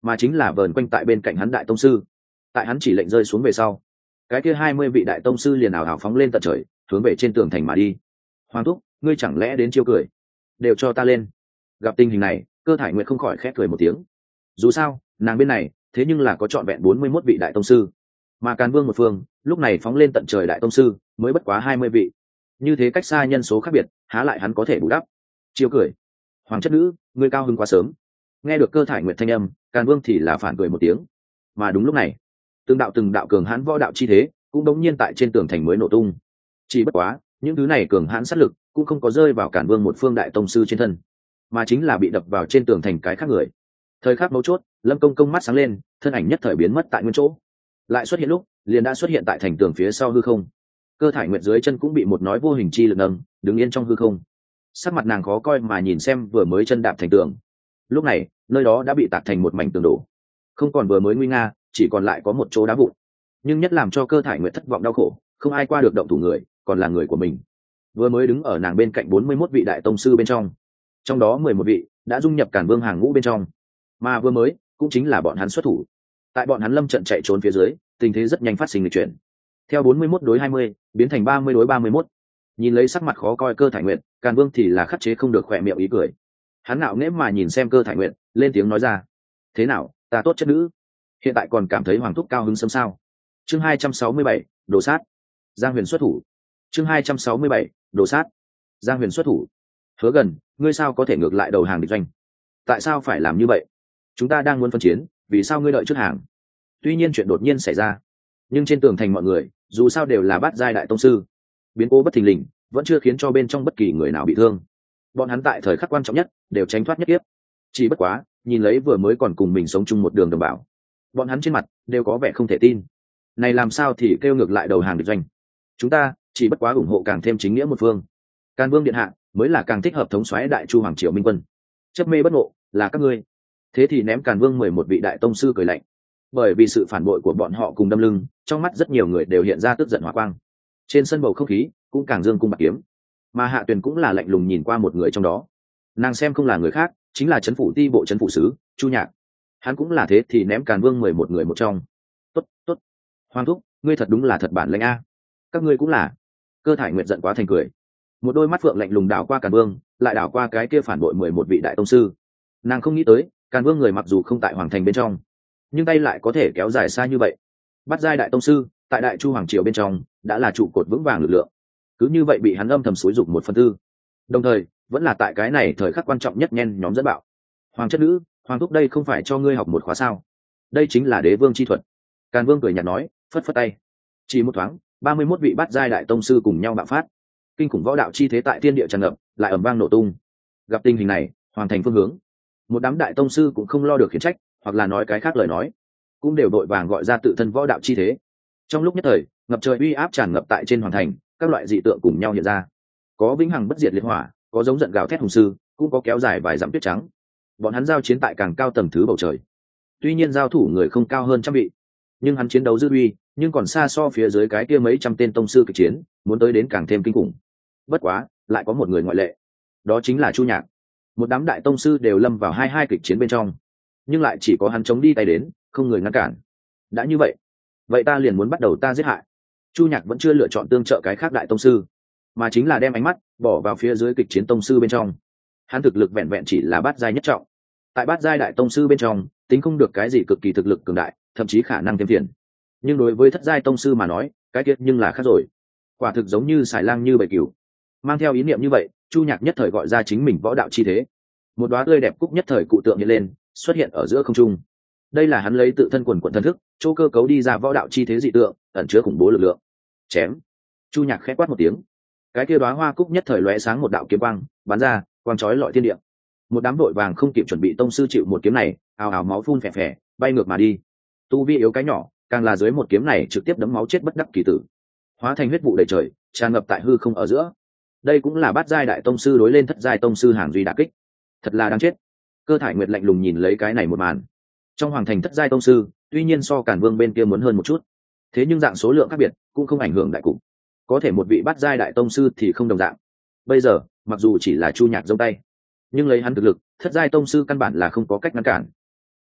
mà chính là vờn quanh tại bên cạnh hắn đại tông sư. Tại hắn chỉ lệnh rơi xuống về sau, cái kia hai mươi vị đại tông sư liền ảo ảo phóng lên tận trời, hướng về trên tường thành mà đi. Hoàng thúc, ngươi chẳng lẽ đến chiêu cười? Đều cho ta lên. Gặp tình hình này, Cơ Thải Nguyệt không khỏi khẽ cười một tiếng. Dù sao, nàng bên này thế nhưng là có trọn vẹn bốn mươi mốt vị đại tông sư, mà Càn Vương một phương lúc này phóng lên tận trời đại tông sư mới bất quá hai mươi vị. Như thế cách xa nhân số khác biệt, há lại hắn có thể bù đắp? Chiêu cười. Hoàng chất nữ, ngươi cao hứng quá sớm. Nghe được Cơ Thải Nguyệt thanh âm, Càn Vương thì là phản cười một tiếng. Mà đúng lúc này, từng đạo từng đạo cường hãn võ đạo chi thế cũng đống nhiên tại trên tường thành mới nổ tung. Chỉ bất quá, những thứ này cường hãn sát lực cũng không có rơi vào Càn Vương một phương đại tông sư trên thân, mà chính là bị đập vào trên tường thành cái khác người. Thời khắc mấu chốt, Lâm Công Công mắt sáng lên, thân ảnh nhất thời biến mất tại nguyên chỗ. Lại xuất hiện lúc, liền đã xuất hiện tại thành tường phía sau hư không. Cơ Thải Nguyệt dưới chân cũng bị một nói vô hình chi lực nâng, đứng yên trong hư không. Sắc mặt nàng khó coi mà nhìn xem vừa mới chân đạp thành tường. Lúc này, nơi đó đã bị tạc thành một mảnh tường đổ, không còn vừa mới nguy nga, chỉ còn lại có một chỗ đá vụn. Nhưng nhất làm cho Cơ Thải Nguyệt thất vọng đau khổ, không ai qua được động thủ người, còn là người của mình. Vừa mới đứng ở nàng bên cạnh bốn mươi mốt vị đại tông sư bên trong, trong đó mười một vị đã dung nhập Càn Vương hàng ngũ bên trong, mà vừa mới cũng chính là bọn hắn xuất thủ. Tại bọn hắn lâm trận chạy trốn phía dưới, tình thế rất nhanh phát sinh lịch chuyển. Theo bốn mươi mốt đối hai mươi, biến thành ba mươi đối ba mươi mốt. Nhìn lấy sắc mặt khó coi Cơ Thải Nguyệt, Càn Vương thì là khắc chế không được khỏe miệng ý cười. Hắn ngạo nghễ mà nhìn xem Cơ Thải Nguyệt, lên tiếng nói ra: "Thế nào, ta tốt chất nữ? Hiện tại còn cảm thấy hoàng thúc cao hứng sớm sao?" Chương hai trăm sáu mươi bảy, đồ sát. Giang Huyền xuất thủ. Chương hai trăm sáu mươi bảy, đồ sát. Giang Huyền xuất thủ. Hứa Gần, ngươi sao có thể ngược lại đầu hàng địch doanh? Tại sao phải làm như vậy? Chúng ta đang muốn phân chiến, vì sao ngươi đợi trước hàng? Tuy nhiên chuyện đột nhiên xảy ra, nhưng trên tường thành mọi người dù sao đều là bát giai đại tông sư, biến cố bất thình lình vẫn chưa khiến cho bên trong bất kỳ người nào bị thương. Bọn hắn tại thời khắc quan trọng nhất đều tránh thoát nhất kiếp. Chỉ bất quá, nhìn lấy vừa mới còn cùng mình sống chung một đường đồng bào, bọn hắn trên mặt đều có vẻ không thể tin. Này làm sao thì kêu ngược lại đầu hàng địch doanh? Chúng ta chỉ bất quá ủng hộ càng thêm chính nghĩa một phương. Càn Vương điện hạ mới là càng thích hợp thống soái đại chu hoàng triều minh quân. Chấp mê bất ngộ là các ngươi. Thế thì ném Càn Vương mười một vị đại tông sư cười lạnh. Bởi vì sự phản bội của bọn họ cùng đâm lưng, trong mắt rất nhiều người đều hiện ra tức giận hỏa quang. Trên sân bầu không khí cũng càng dương cung bạc kiếm, mà Hạ Tuyền cũng là lạnh lùng nhìn qua một người trong đó. Nàng xem không là người khác, chính là trấn phủ ti bộ trấn phủ sứ Chu Nhạc. Hắn cũng là thế thì ném Càn Vương mười một người một trong. Tốt, tốt. Hoàng thúc, ngươi thật đúng là thật bản lĩnh a. Các ngươi cũng là. Cơ Thải Nguyệt giận quá thành cười. Một đôi mắt phượng lạnh lùng đảo qua Càn Vương, lại đảo qua cái kia phản bội mười một vị đại tông sư. Nàng không nghĩ tới, Càn Vương người mặc dù không tại hoàng thành bên trong, nhưng tay lại có thể kéo dài xa như vậy. Bắt giai đại tông sư tại đại chu hoàng triều bên trong đã là trụ cột vững vàng lực lượng, cứ như vậy bị hắn âm thầm xúi dục một phần tư, đồng thời vẫn là tại cái này thời khắc quan trọng nhất nhen nhóm dẫn bạo. Hoàng chất nữ, hoàng thúc đây không phải cho ngươi học một khóa sao? Đây chính là đế vương chi thuật. Càn Vương cười nhạt nói, phất phất tay. Chỉ một thoáng, ba mươi mốt vị bắt giai đại tông sư cùng nhau bạo phát, kinh khủng võ đạo chi thế tại thiên địa tràn ngập, lại ầm vang nổ tung. Gặp tình hình này, hoàn thành phương hướng, một đám đại tông sư cũng không lo được khiển trách, hoặc là nói cái khác lời nói, cũng đều đội vàng gọi ra tự thân võ đạo chi thế. Trong lúc nhất thời, ngập trời uy áp tràn ngập tại trên hoàng thành, các loại dị tượng cùng nhau hiện ra. Có vĩnh hằng bất diệt liệt hỏa, có giống giận gào thét hùng sư, cũng có kéo dài vài dặm tuyết trắng. Bọn hắn giao chiến tại càng cao tầng thứ bầu trời. Tuy nhiên giao thủ người không cao hơn trăm vị, nhưng hắn chiến đấu dư uy, nhưng còn xa so phía dưới cái kia mấy trăm tên tông sư kịch chiến, muốn tới đến càng thêm kinh khủng. Bất quá, lại có một người ngoại lệ, đó chính là Chu Nhạc. Một đám đại tông sư đều lâm vào hai hai kịch chiến bên trong, nhưng lại chỉ có hắn chống đi tay đến, không người ngăn cản. Đã như vậy, vậy ta liền muốn bắt đầu ta giết hại. Chu Nhạc vẫn chưa lựa chọn tương trợ cái khác đại tông sư, mà chính là đem ánh mắt bỏ vào phía dưới kịch chiến tông sư bên trong. Hắn thực lực vẹn vẹn chỉ là bát giai nhất trọng, tại bát giai đại tông sư bên trong tính không được cái gì cực kỳ thực lực cường đại, thậm chí khả năng thêm phiền. Nhưng đối với thất giai tông sư mà nói, cái kiệt nhưng là khác rồi. Quả thực giống như xài lang như bầy cừu. Mang theo ý niệm như vậy, Chu Nhạc nhất thời gọi ra chính mình võ đạo chi thế. Một đóa tươi đẹp cúc nhất thời cụ tượng hiện lên, xuất hiện ở giữa không trung. Đây là hắn lấy tự thân quần quần thân thức, chỗ cơ cấu đi ra võ đạo chi thế dị tượng, ẩn chứa khủng bố lực lượng. Chém. Chu Nhạc khẽ quát một tiếng. Cái kia đóa hoa cúc nhất thời lóe sáng một đạo kiếm quang, bắn ra, quang chói lọi thiên địa. Một đám đội vàng không kịp chuẩn bị tông sư chịu một kiếm này, ào ào máu phun phè phè, bay ngược mà đi. Tu vi yếu cái nhỏ, càng là dưới một kiếm này trực tiếp đấm máu chết bất đắc kỳ tử, hóa thành huyết vụ đầy trời, tràn ngập tại hư không ở giữa. Đây cũng là bát giai đại tông sư đối lên thất giai tông sư hàng duy đả kích. Thật là đáng chết. Cơ Thải Nguyệt lạnh lùng nhìn lấy cái này một màn. Trong hoàng thành thất giai tông sư, tuy nhiên so Càn Vương bên kia muốn hơn một chút, thế nhưng dạng số lượng khác biệt cũng không ảnh hưởng đại cục. Có thể một vị bát giai đại tông sư thì không đồng dạng. Bây giờ, mặc dù chỉ là Chu Nhạc giông tay, nhưng lấy hắn thực lực, thất giai tông sư căn bản là không có cách ngăn cản.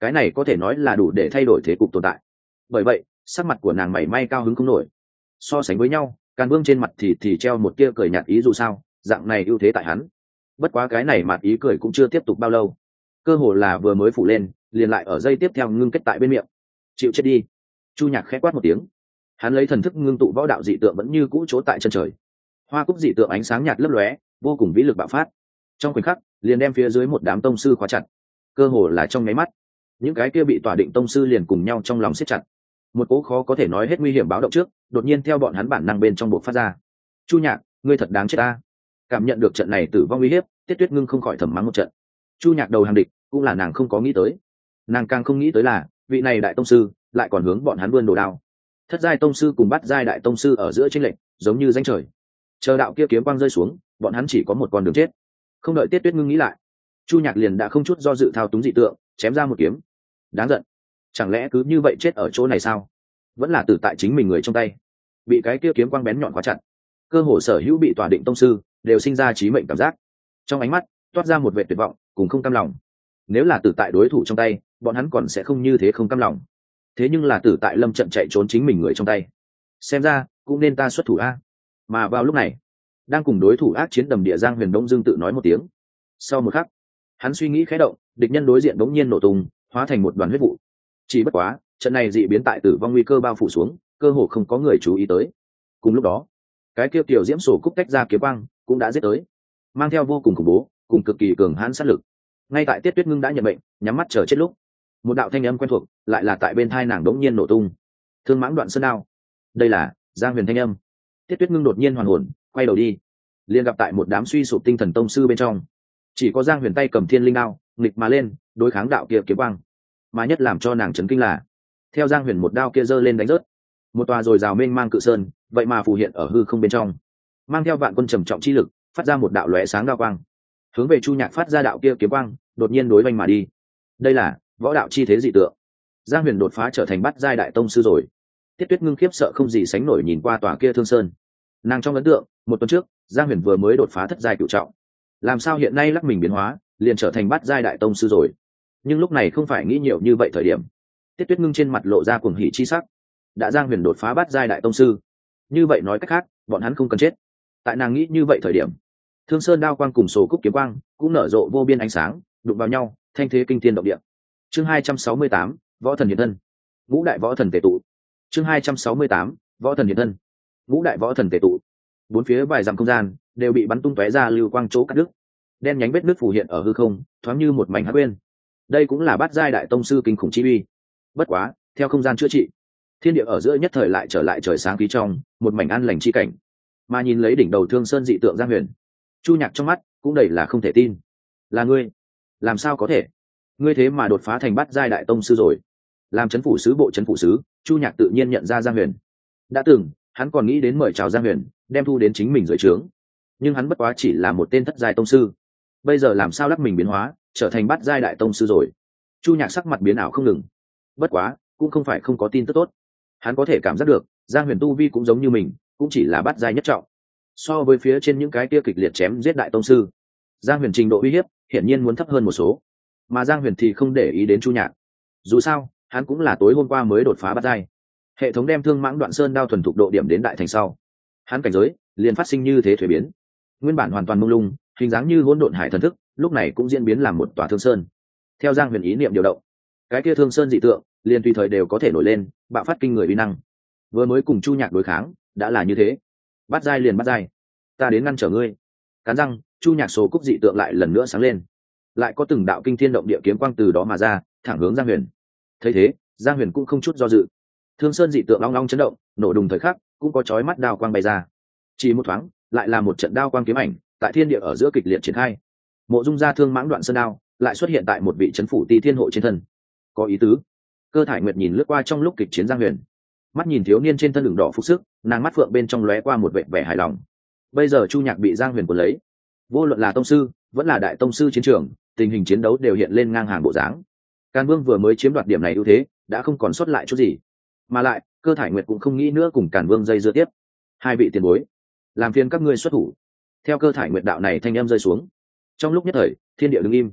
cái này có thể nói là đủ để thay đổi thế cục tồn tại. Bởi vậy sắc mặt của nàng mảy may cao hứng không nổi. So sánh với nhau, Càn Vương trên mặt thì thì treo một tia cười nhạt ý dù sao dạng này ưu thế tại hắn. Bất quá cái này mặt ý cười cũng chưa tiếp tục bao lâu, cơ hồ là vừa mới phủ lên liền lại ở dây tiếp theo ngưng kết tại bên miệng. Chịu chết đi. Chu Nhạc khẽ quát một tiếng, hắn lấy thần thức ngưng tụ võ đạo dị tượng vẫn như cũ chỗ tại chân trời. Hoa cúc dị tượng ánh sáng nhạt lấp lóe, vô cùng vĩ lực bạo phát, trong khoảnh khắc liền đem phía dưới một đám tông sư khóa chặt. Cơ hồ là trong nháy mắt, những cái kia bị tỏa định tông sư liền cùng nhau trong lòng siết chặt. Một cỗ khó có thể nói hết nguy hiểm báo động trước đột nhiên theo bọn hắn bản năng bên trong bộ phát ra. Chu Nhạc, ngươi thật đáng chết ta. Cảm nhận được trận này tử vong uy hiếp, Tiết Tuyết Ngưng không khỏi thầm mắng một trận. Chu Nhạc đầu hàng địch cũng là nàng không có nghĩ tới. Nàng càng không nghĩ tới là vị này đại tông sư lại còn hướng bọn hắn vươn đồ đao. Thất giai tông sư cùng bát giai đại tông sư ở giữa chênh lệch giống như ranh trời. Chờ đạo kia kiếm quang rơi xuống, bọn hắn chỉ có một con đường chết. Không đợi Tiết Tuyết Ngưng nghĩ lại, Chu Nhạc liền đã không chút do dự thao túng dị tượng, chém ra một kiếm. Đáng giận, chẳng lẽ cứ như vậy chết ở chỗ này sao? Vẫn là tử tại chính mình người trong tay, bị cái kia kiếm quang bén nhọn khóa chặt. Cơ hồ sở hữu bị tỏa định tông sư đều sinh ra chí mệnh cảm giác, trong ánh mắt toát ra một vẻ tuyệt vọng cùng không cam lòng. Nếu là tử tại đối thủ trong tay, bọn hắn còn sẽ không như thế không cam lòng. Thế nhưng là tử tại lâm trận chạy trốn chính mình người trong tay, xem ra cũng nên ta xuất thủ a. Mà vào lúc này, đang cùng đối thủ ác chiến đầm địa Giang Huyền Đông Dương tự nói một tiếng. Sau một khắc, hắn suy nghĩ khẽ động, địch nhân đối diện đống nhiên nổ tung, hóa thành một đoàn huyết vụ. Chỉ bất quá, trận này dị biến tại tử vong nguy cơ bao phủ xuống, cơ hồ không có người chú ý tới. Cùng lúc đó, cái kia tiểu diễm sổ cúc tách ra kiếm quang cũng đã giết tới, mang theo vô cùng khủng bố cùng cực kỳ cường hãn sát lực. Ngay tại Tiết Tuyết Ngưng đã nhận bệnh nhắm mắt chờ chết lúc, một đạo thanh âm quen thuộc lại là tại bên thai nàng đống nhiên nổ tung. Thương mãng đoạn sơn đao. Đây là Giang Huyền thanh âm. Tiết Tuyết Ngưng đột nhiên hoàn hồn, quay đầu đi, liền gặp tại một đám suy sụp tinh thần tông sư bên trong, chỉ có Giang Huyền tay cầm thiên linh đao nghịch mà lên đối kháng đạo kia kiếm quang. Mà nhất làm cho nàng chấn kinh là, theo Giang Huyền một đao kia giơ lên đánh rớt, một tòa rồi rào mênh mang cự sơn vậy mà phù hiện ở hư không bên trong, mang theo vạn quân trầm trọng chi lực, phát ra một đạo lóe sáng đao quang, hướng về Chu Nhạc phát ra đạo kia kiếm quang đột nhiên đối vanh mà đi. Đây là võ đạo chi thế dị tượng. Giang Huyền đột phá trở thành bát giai đại tông sư rồi. Tiết Tuyết Ngưng khiếp sợ không gì sánh nổi nhìn qua tòa kia Thương Sơn. Nàng trong ấn tượng, một tuần trước Giang Huyền vừa mới đột phá thất giai cửu trọng, làm sao hiện nay lắc mình biến hóa liền trở thành bát giai đại tông sư rồi? Nhưng lúc này không phải nghĩ nhiều như vậy thời điểm. Tiết Tuyết Ngưng trên mặt lộ ra cuồng hỉ chi sắc. Đã Giang Huyền đột phá bát giai đại tông sư, như vậy nói cách khác, bọn hắn không cần chết. Tại nàng nghĩ như vậy thời điểm, Thương Sơn đao quang cùng sổ cúc kiếm quang cũng nở rộ vô biên ánh sáng, đụng vào nhau, thanh thế kinh thiên động địa. Chương hai trăm sáu mươi tám, Võ thần hiện thân. Ngũ đại võ thần tề tụ. Chương hai trăm sáu mươi tám, Võ thần hiện thân. Ngũ đại võ thần tề tụ. Bốn phía vài dặm không gian đều bị bắn tung tóe ra lưu quang chỗ cắt đứt. Đen nhánh vết nứt phù hiện ở hư không, thoáng như một mảnh hắc quên. Đây cũng là bát giai đại tông sư kinh khủng chi uy. Bất quá, theo không gian chữa trị, thiên địa ở giữa nhất thời lại trở lại trời sáng khí trong, một mảnh an lành chi cảnh. Mà nhìn lấy đỉnh đầu Thương Sơn dị tượng Giang Huyền, Chu Nhạc trong mắt cũng đầy là không thể tin. Là ngươi? Làm sao có thể? Ngươi thế mà đột phá thành bát giai đại tông sư rồi? Làm chấn phủ sứ bộ chấn phủ sứ, Chu Nhạc tự nhiên nhận ra Giang Huyền. Đã từng, hắn còn nghĩ đến mời chào Giang Huyền, đem thu đến chính mình dưới trướng. Nhưng hắn bất quá chỉ là một tên thất giai tông sư. Bây giờ làm sao lắc mình biến hóa, trở thành bát giai đại tông sư rồi? Chu Nhạc sắc mặt biến ảo không ngừng. Bất quá, cũng không phải không có tin tức tốt. Hắn có thể cảm giác được, Giang Huyền tu vi cũng giống như mình, cũng chỉ là bát giai nhất trọng. So với phía trên những cái kia kịch liệt chém giết đại tông sư, Giang Huyền trình độ uy hiếp hiển nhiên muốn thấp hơn một số. Mà Giang Huyền thì không để ý đến Chu Nhạc. Dù sao, hắn cũng là tối hôm qua mới đột phá bát giai. Hệ thống đem Thương Mãng Đoạn Sơn đao thuần thục độ điểm đến đại thành sau, hắn cảnh giới liền phát sinh như thế thuế biến. Nguyên bản hoàn toàn mông lung, hình dáng như hỗn độn hải thần thức, lúc này cũng diễn biến làm một tòa Thương Sơn. Theo Giang Huyền ý niệm điều động, cái kia Thương Sơn dị tượng liền tùy thời đều có thể nổi lên, bạo phát kinh người uy năng. Vừa mới cùng Chu Nhạc đối kháng, đã là như thế. Bắt giai liền bắt giai, ta đến ngăn trở ngươi. Cắn răng, Chu Nhạc số cúc dị tượng lại lần nữa sáng lên, lại có từng đạo kinh thiên động địa kiếm quang từ đó mà ra, thẳng hướng Giang Huyền. Thấy thế, Giang Huyền cũng không chút do dự. Thương Sơn dị tượng long long chấn động, nổ đùng thời khắc, cũng có chói mắt đao quang bay ra. Chỉ một thoáng, lại là một trận đao quang kiếm ảnh, tại thiên địa ở giữa kịch liệt triển khai. Mộ Dung gia Thương Mãng Đoạn Sơn đao, lại xuất hiện tại một vị trấn phủ Ti Thiên hộ trên thân. Có ý tứ. Cơ Thải Nguyệt nhìn lướt qua trong lúc kịch chiến Giang Huyền, mắt nhìn thiếu niên trên thân đường đỏ phục sức, nàng mắt phượng bên trong lóe qua một vẻ vẻ hài lòng. Bây giờ Chu Nhạc bị Giang Huyền cuốn lấy, vô luận là tông sư, vẫn là đại tông sư chiến trường, tình hình chiến đấu đều hiện lên ngang hàng bộ dáng. Càn Vương vừa mới chiếm đoạt điểm này ưu thế, đã không còn sót lại chút gì. Mà lại, Cơ Thải Nguyệt cũng không nghĩ nữa cùng Càn Vương dây dưa tiếp. Hai vị tiền bối, làm phiền các ngươi xuất thủ. Theo Cơ Thải Nguyệt đạo này thanh âm rơi xuống, trong lúc nhất thời, thiên địa đứng im.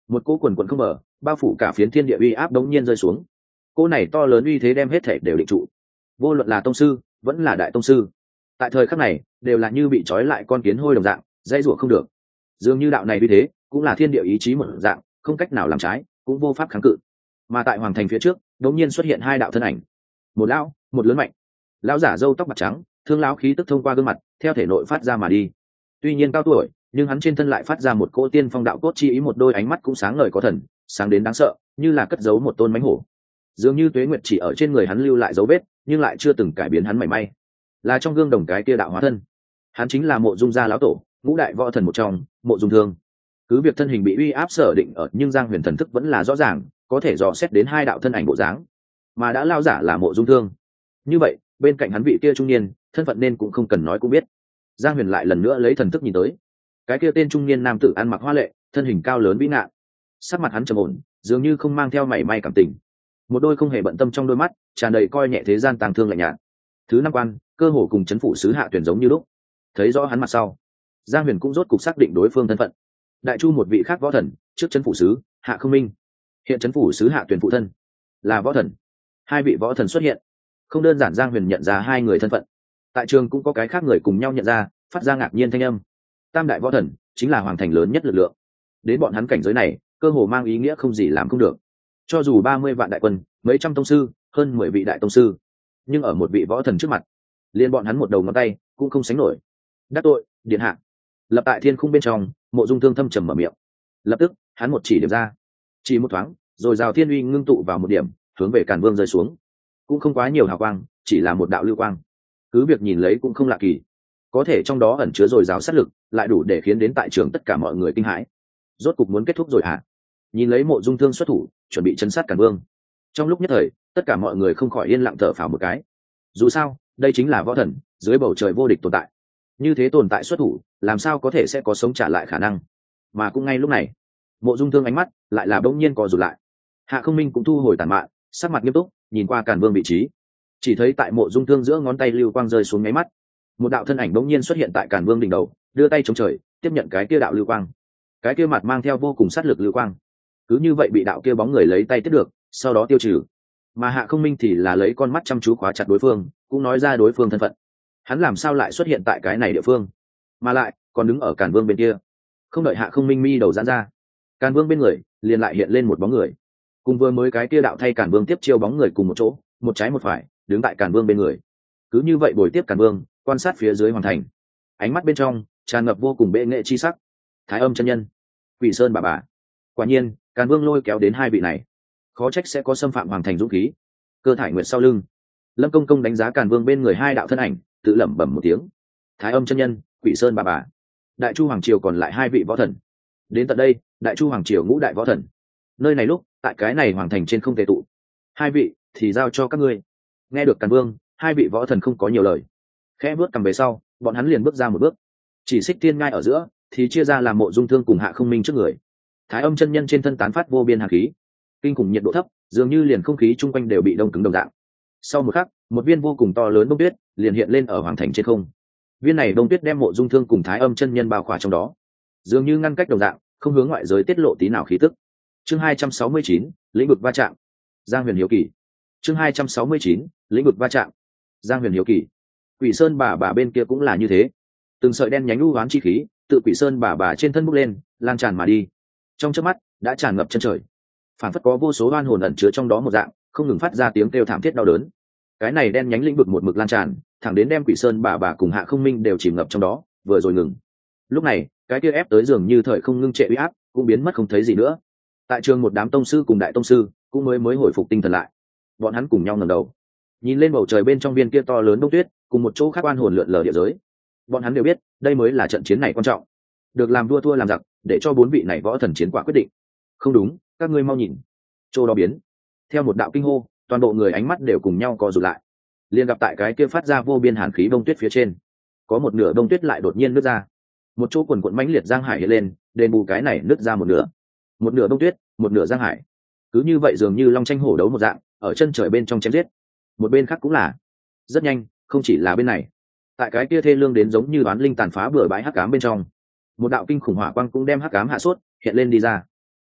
một cỗ quần quần không mở bao phủ cả phiến thiên địa uy áp đống nhiên rơi xuống. Cỗ này to lớn uy thế đem hết thể đều định trụ, vô luận là tông sư vẫn là đại tông sư tại thời khắc này đều là như bị trói lại con kiến hôi đồng dạng, dãy rủa không được. Dường như đạo này uy thế cũng là thiên địa ý chí một dạng, không cách nào làm trái, cũng vô pháp kháng cự. Mà tại hoàng thành phía trước đống nhiên xuất hiện hai đạo thân ảnh, một lão một lớn mạnh. Lão giả râu tóc bạc trắng, thương lão khí tức thông qua gương mặt theo thể nội phát ra mà đi. Tuy nhiên cao tuổi, nhưng hắn trên thân lại phát ra một cỗ tiên phong đạo cốt chi ý, một đôi ánh mắt cũng sáng ngời có thần, sáng đến đáng sợ, như là cất giấu một tôn mãnh hổ. Dường như tuế nguyệt chỉ ở trên người hắn lưu lại dấu vết, nhưng lại chưa từng cải biến hắn mảy may. Là trong gương đồng cái kia đạo hóa thân, hắn chính là Mộ Dung gia lão tổ, ngũ đại võ thần một trong, Mộ Dung Thương. Cứ việc thân hình bị uy áp sở định ở, nhưng Giang Huyền thần thức vẫn là rõ ràng, có thể dò xét đến hai đạo thân ảnh bộ dáng, mà đã lao giả là Mộ Dung Thương. Như vậy, bên cạnh hắn vị kia trung niên, thân phận nên cũng không cần nói cũng biết. Giang Huyền lại lần nữa lấy thần thức nhìn tới, cái kia tên trung niên nam tử ăn mặc hoa lệ, thân hình cao lớn vĩ ngạn, sắc mặt hắn trầm ổn, dường như không mang theo mảy may cảm tình, một đôi không hề bận tâm trong đôi mắt tràn đầy coi nhẹ thế gian tàng thương lạnh nhạt. Thứ năm quan, cơ hồ cùng chấn phủ sứ Hạ Tuyển giống như lúc. Thấy rõ hắn mặt sau, Giang Huyền cũng rốt cục xác định đối phương thân phận. Đại chu một vị khác võ thần, trước chấn phủ sứ Hạ Không Minh, hiện chấn phủ sứ Hạ Tuyển phụ thân là võ thần. Hai vị võ thần xuất hiện, không đơn giản. Giang Huyền nhận ra hai người thân phận, tại trường cũng có cái khác người cùng nhau nhận ra, phát ra ngạc nhiên thanh âm. Tam đại võ thần chính là hoàng thành lớn nhất lực lượng, đến bọn hắn cảnh giới này cơ hồ mang ý nghĩa không gì làm không được. Cho dù ba mươi vạn đại quân, mấy trăm tông sư, hơn mười vị đại tông sư, nhưng ở một vị võ thần trước mặt, liên bọn hắn một đầu ngón tay cũng không sánh nổi. Đắc tội điện hạ. Lập tại thiên khung bên trong, Mộ Dung Thương thâm trầm mở miệng. Lập tức hắn một chỉ điểm ra, chỉ một thoáng rồi rào thiên uy ngưng tụ vào một điểm, hướng về Càn Vương rơi xuống. Cũng không quá nhiều hào quang, chỉ là một đạo lưu quang, cứ việc nhìn lấy cũng không lạ kỳ, có thể trong đó ẩn chứa dồi dào sát lực, lại đủ để khiến đến tại trường tất cả mọi người kinh hãi. Rốt cục muốn kết thúc rồi hả? Nhìn lấy Mộ Dung Thương xuất thủ, chuẩn bị chấn sát Càn Vương. Trong lúc nhất thời, tất cả mọi người không khỏi yên lặng thở phào một cái. Dù sao, đây chính là võ thần, dưới bầu trời vô địch tồn tại. Như thế tồn tại xuất thủ, làm sao có thể sẽ có sống trả lại khả năng? Mà cũng ngay lúc này, Mộ Dung Thương ánh mắt lại là bỗng nhiên co rụt lại. Hạ Không Minh cũng thu hồi tàn mạn, sắc mặt nghiêm túc, nhìn qua Càn Vương vị trí. Chỉ thấy tại Mộ Dung Thương giữa ngón tay lưu quang rơi xuống nháy mắt, một đạo thân ảnh bỗng nhiên xuất hiện tại Càn Vương đỉnh đầu, đưa tay chống trời, tiếp nhận cái kia đạo lưu quang. Cái kia mặt mang theo vô cùng sát lực lưu quang, cứ như vậy bị đạo kia bóng người lấy tay tiếp được, sau đó tiêu trừ. Mà Hạ Không Minh thì là lấy con mắt chăm chú khóa chặt đối phương, cũng nói ra đối phương thân phận. Hắn làm sao lại xuất hiện tại cái này địa phương, mà lại còn đứng ở Càn Vương bên kia? Không đợi Hạ Không Minh mi đầu giãn ra, Càn Vương bên người liền lại hiện lên một bóng người, cùng vừa mới cái kia đạo thay Càn Vương tiếp chiêu bóng người cùng một chỗ, một trái một phải, đứng tại Càn Vương bên người. Cứ như vậy bồi tiếp Càn Vương, quan sát phía dưới hoàng thành, ánh mắt bên trong tràn ngập vô cùng bệ nghệ chi sắc. Thái Âm chân nhân, Quỷ Sơn bà bà. Quả nhiên, Càn Vương lôi kéo đến hai vị này, khó trách sẽ có xâm phạm hoàng thành dũng khí. Cơ Thải Nguyệt sau lưng, Lâm Công Công đánh giá Càn Vương bên người hai đạo thân ảnh, tự lẩm bẩm một tiếng. Thái Âm chân nhân, Quỷ Sơn bà bà. Đại chu hoàng triều còn lại hai vị võ thần. Đến tận đây, đại chu hoàng triều ngũ đại võ thần, nơi này lúc tại cái này hoàng thành trên không thể tụ. Hai vị thì giao cho các ngươi. Nghe được Càn Vương, hai vị võ thần không có nhiều lời, khẽ bước cầm về sau, bọn hắn liền bước ra một bước. Chỉ xích tiên ngai ở giữa thì chia ra làm Mộ Dung Thương cùng Hạ Không Minh trước người. Thái Âm chân nhân trên thân tán phát vô biên hàn khí, kinh khủng nhiệt độ thấp, dường như liền không khí chung quanh đều bị đông cứng đồng dạng. Sau một khắc, một viên vô cùng to lớn đông tuyết liền hiện lên ở hoàng thành trên không. Viên này đông tuyết đem Mộ Dung Thương cùng Thái Âm chân nhân bao khỏa trong đó, dường như ngăn cách đồng dạng, không hướng ngoại giới tiết lộ tí nào khí tức. Chương hai trăm sáu mươi chín, lĩnh vực va chạm. Giang Huyền hiếu kỳ. Chương hai trăm sáu mươi chín, lĩnh vực va chạm. Giang Huyền hiếu kỳ. Quỷ Sơn bà bà bên kia cũng là như thế, từng sợi đen nhánh u hoán chi khí tự Quỷ Sơn bà bà trên thân bốc lên, lan tràn mà đi, trong chớp mắt đã tràn ngập chân trời, phản phất có vô số oan hồn ẩn chứa trong đó một dạng, không ngừng phát ra tiếng kêu thảm thiết đau đớn. Cái này đen nhánh lĩnh vực một mực lan tràn, thẳng đến đem Quỷ Sơn bà bà cùng Hạ Không Minh đều chìm ngập trong đó, vừa rồi ngừng. Lúc này, cái kia ép tới dường như thời không ngưng trệ uy áp cũng biến mất không thấy gì nữa. Tại trường một đám tông sư cùng đại tông sư cũng mới mới hồi phục tinh thần lại, bọn hắn cùng nhau ngẩng đầu, nhìn lên bầu trời bên trong viên kia to lớn đông tuyết, cùng một chỗ khác oan hồn lượn lờ địa giới. Bọn hắn đều biết, đây mới là trận chiến này quan trọng, được làm vua thua làm giặc, để cho bốn vị này võ thần chiến quả quyết định. Không đúng, các ngươi mau nhìn, chỗ đó biến. Theo một đạo kinh hô, toàn bộ người ánh mắt đều cùng nhau co rụt lại, liền gặp tại cái kia phát ra vô biên hàn khí bông tuyết phía trên, có một nửa bông tuyết lại đột nhiên nứt ra, một chỗ quần quận mãnh liệt giang hải hiện lên, đền bù cái này nứt ra một nửa. Một nửa bông tuyết, một nửa giang hải, cứ như vậy dường như long tranh hổ đấu một dạng, ở chân trời bên trong chém giết. Một bên khác cũng là, rất nhanh, không chỉ là bên này, tại cái kia thê lương đến giống như đoán linh tàn phá bừa bãi hắc ám bên trong, một đạo kinh khủng hỏa quang cũng đem hắc ám hạ sốt hiện lên đi ra.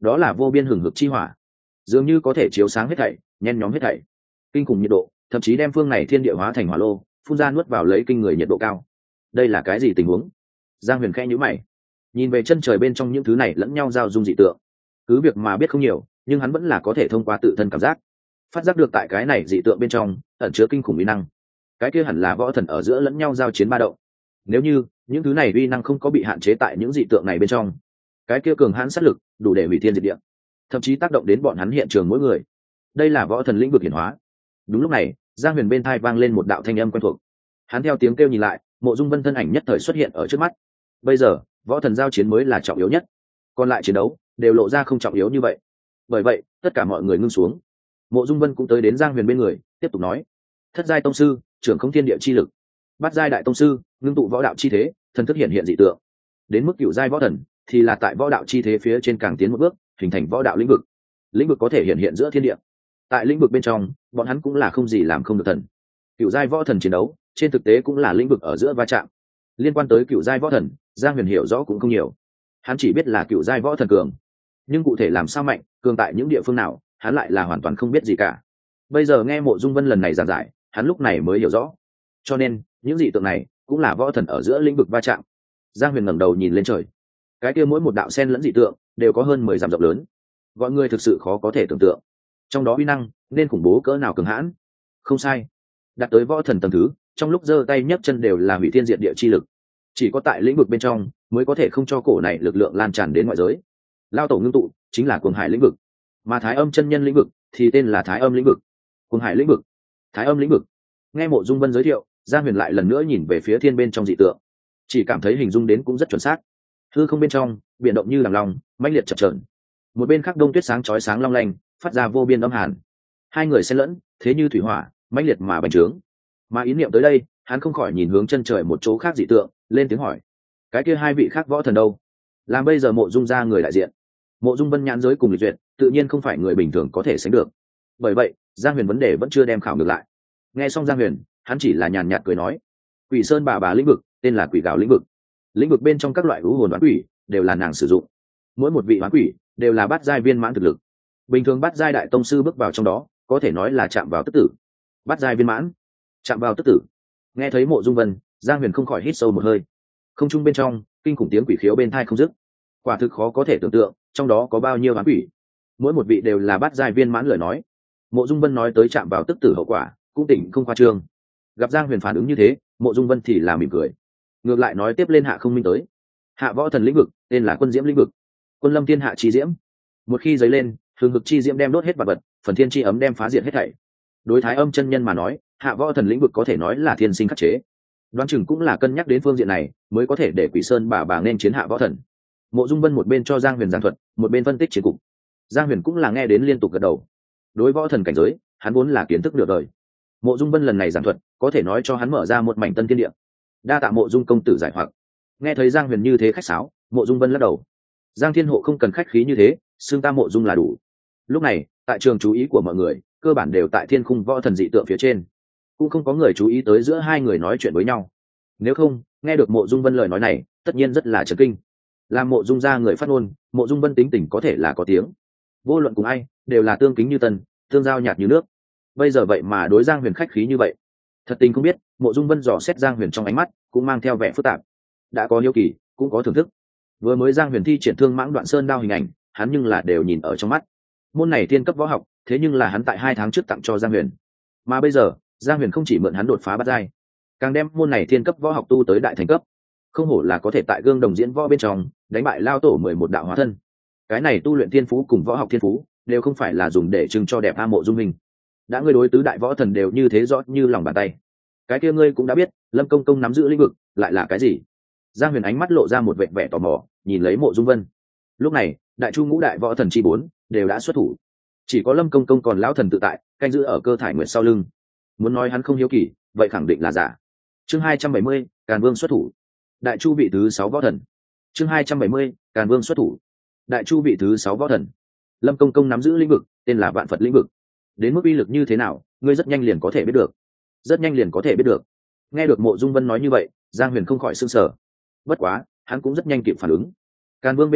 đó là vô biên hừng hực chi hỏa, dường như có thể chiếu sáng hết thảy, nhen nhóm hết thảy. Kinh khủng nhiệt độ thậm chí đem phương này thiên địa hóa thành hỏa lô, phun ra nuốt vào lấy kinh người nhiệt độ cao. Đây là cái gì tình huống? Giang Huyền khẽ nhíu mày, nhìn về chân trời bên trong những thứ này lẫn nhau giao dung dị tượng. Cứ việc mà biết không nhiều, nhưng hắn vẫn là có thể thông qua tự thân cảm giác phát giác được tại cái này dị tượng bên trong ẩn chứa kinh khủng uy năng. Cái kia hẳn là võ thần ở giữa lẫn nhau giao chiến ba động. Nếu như những thứ này uy năng không có bị hạn chế tại những dị tượng này bên trong, cái kia cường hãn sát lực đủ để hủy thiên diệt địa, thậm chí tác động đến bọn hắn hiện trường mỗi người. Đây là võ thần lĩnh vực hiển hóa. Đúng lúc này, Giang Huyền bên tai vang lên một đạo thanh âm quen thuộc. Hắn theo tiếng kêu nhìn lại, Mộ Dung Vân thân ảnh nhất thời xuất hiện ở trước mắt. Bây giờ, võ thần giao chiến mới là trọng yếu nhất, còn lại chiến đấu đều lộ ra không trọng yếu như vậy. Bởi vậy, tất cả mọi người ngưng xuống. Mộ Dung Vân cũng tới đến Giang Huyền bên người, tiếp tục nói: thất giai tông sư, trưởng không thiên địa chi lực; bát giai đại tông sư, ngưng tụ võ đạo chi thế, thần thức hiện hiện dị tượng; đến mức cửu giai võ thần thì là tại võ đạo chi thế phía trên càng tiến một bước, hình thành võ đạo lĩnh vực. Lĩnh vực có thể hiện hiện giữa thiên địa. Tại lĩnh vực bên trong, bọn hắn cũng là không gì làm không được thần. Cửu giai võ thần chiến đấu, trên thực tế cũng là lĩnh vực ở giữa va chạm. Liên quan tới cửu giai võ thần, Giang Huyền hiểu rõ cũng không nhiều. Hắn chỉ biết là cửu giai võ thần cường, nhưng cụ thể làm sao mạnh, cường tại những địa phương nào, hắn lại là hoàn toàn không biết gì cả. Bây giờ nghe Mộ Dung Vân lần này giảng giải, hắn lúc này mới hiểu rõ. Cho nên, những dị tượng này cũng là võ thần ở giữa lĩnh vực va chạm. Giang Huyền ngẩng đầu nhìn lên trời. Cái kia mỗi một đạo sen lẫn dị tượng đều có hơn mười dặm rộng lớn. Gọi người thực sự khó có thể tưởng tượng. Trong đó uy năng nên khủng bố cỡ nào cường hãn. Không sai, đạt tới võ thần tầng thứ, trong lúc giơ tay nhấc chân đều là hủy thiên diệt địa chi lực. Chỉ có tại lĩnh vực bên trong mới có thể không cho cổ này lực lượng lan tràn đến ngoại giới. Lao tổ ngưng tụ chính là cuồng hải lĩnh vực, mà Thái Âm chân nhân lĩnh vực thì tên là Thái Âm lĩnh vực. Cuồng hải lĩnh vực, Thái Âm lĩnh vực. Nghe Mộ Dung Vân giới thiệu, Giang Huyền lại lần nữa nhìn về phía thiên bên trong dị tượng, chỉ cảm thấy hình dung đến cũng rất chuẩn xác. Hư không bên trong biển động như làng lòng, mãnh liệt chập chờn. Một bên khác đông tuyết sáng chói sáng long lanh, phát ra vô biên âm hàn. Hai người xen lẫn, thế như thủy hỏa, mãnh liệt mà bành trướng. Mà ý niệm tới đây, hắn không khỏi nhìn hướng chân trời một chỗ khác dị tượng, lên tiếng hỏi: cái kia hai vị khác võ thần đâu? Làm bây giờ Mộ Dung ra người đại diện, Mộ Dung Vân nhãn giới cùng lịch duyệt, tự nhiên không phải người bình thường có thể sánh được. Bởi vậy, Giang Huyền vấn đề vẫn chưa đem khảo ngược lại. Nghe xong Giang Huyền, hắn chỉ là nhàn nhạt cười nói: Quỷ Sơn bà bà lĩnh vực, tên là Quỷ Gào lĩnh vực. Lĩnh vực bên trong các loại u hồn đoán quỷ đều là nàng sử dụng. Mỗi một vị đoán quỷ đều là bát giai viên mãn thực lực. Bình thường bát giai đại tông sư bước vào trong đó, có thể nói là chạm vào tức tử. Bát giai viên mãn, chạm vào tức tử. Nghe thấy Mộ Dung Vân, Giang Huyền không khỏi hít sâu một hơi. Không trung bên trong, kinh khủng tiếng quỷ khiếu bên tai không dứt. Quả thực khó có thể tưởng tượng, trong đó có bao nhiêu đoán quỷ. Mỗi một vị đều là bát giai viên mãn lời nói. Mộ Dung Vân nói tới chạm vào tức tử hậu quả, cũng tỉnh không khoa trương. Gặp Giang Huyền phản ứng như thế, Mộ Dung Vân thì là mỉm cười. Ngược lại nói tiếp lên Hạ Không Minh tới. Hạ võ thần lĩnh vực, tên là Quân Diễm lĩnh vực. Quân lâm thiên hạ chi diễm. Một khi dấy lên, hừng hực chi diễm đem đốt hết vật vật, phần thiên chi ấm đem phá diệt hết thảy. Đối Thái Âm chân nhân mà nói, hạ võ thần lĩnh vực có thể nói là thiên sinh khắc chế. Đoán chừng cũng là cân nhắc đến phương diện này, mới có thể để Quỷ Sơn bà bà nên chiến hạ võ thần. Mộ Dung Vân một bên cho Giang Huyền giảng thuật, một bên phân tích chiến cục. Giang Huyền cũng là nghe đến liên tục gật đầu. Đối võ thần cảnh giới, hắn vốn là kiến thức nửa đời. Mộ Dung Vân lần này giảng thuật, có thể nói cho hắn mở ra một mảnh tân thiên địa. Đa tạ Mộ Dung công tử giải hoặc. Nghe thấy Giang Huyền như thế khách sáo, Mộ Dung Vân lắc đầu. Giang Thiên Hộ không cần khách khí như thế, xưng ta Mộ Dung là đủ. Lúc này, tại trường chú ý của mọi người, cơ bản đều tại thiên khung võ thần dị tượng phía trên, cũng không có người chú ý tới giữa hai người nói chuyện với nhau. Nếu không, nghe được Mộ Dung Vân lời nói này, tất nhiên rất là chấn kinh. Làm Mộ Dung ra người phát ngôn, Mộ Dung Vân tính tình có thể là có tiếng. Vô luận cùng ai, đều là tương kính như tân, tương giao nhạt như nước. Bây giờ vậy mà đối Giang Huyền khách khí như vậy, thật tình không biết. Mộ Dung Vân dò xét Giang Huyền trong ánh mắt, cũng mang theo vẻ phức tạp. Đã có hiếu kỳ, cũng có thưởng thức. Vừa mới Giang Huyền thi triển Thương Mãng Đoạn Sơn đao hình ảnh, hắn nhưng là đều nhìn ở trong mắt. Môn này thiên cấp võ học, thế nhưng là hắn tại hai tháng trước tặng cho Giang Huyền, mà bây giờ Giang Huyền không chỉ mượn hắn đột phá bát giai, càng đem môn này thiên cấp võ học tu tới đại thành cấp. Không hổ là có thể tại gương đồng diễn võ bên trong đánh bại lao tổ mười một đạo hóa thân. Cái này tu luyện thiên phú cùng võ học thiên phú đều không phải là dùng để trưng cho đẹp a Mộ Dung mình. Đã ngươi đối tứ đại võ thần đều như thế rõ như lòng bàn tay, cái kia ngươi cũng đã biết Lâm công công nắm giữ lĩnh vực lại là cái gì. Giang Huyền ánh mắt lộ ra một vẻ vẻ tò mò, nhìn lấy Mộ Dung Vân. Lúc này đại chu ngũ đại võ thần chi bốn đều đã xuất thủ, chỉ có Lâm công công còn lão thần tự tại canh giữ ở Cơ Thải Nguyệt sau lưng. Muốn nói hắn không hiếu kỳ, vậy khẳng định là giả. Chương hai trăm bảy mươi, Càn Vương xuất thủ. Đại chu vị thứ sáu võ thần. Chương hai trăm bảy mươi, Càn Vương xuất thủ. Đại chu vị thứ sáu võ thần. Lâm công công nắm giữ lĩnh vực, tên là Vạn Phật lĩnh vực. Đến mức uy lực như thế nào, ngươi rất nhanh liền có thể biết được. Rất nhanh liền có thể biết được. Nghe được Mộ Dung Vân nói như vậy, Giang Huyền không khỏi sửng sở. Bất quá, hắn cũng rất nhanh kịp phản ứng. Càn Vương bên này,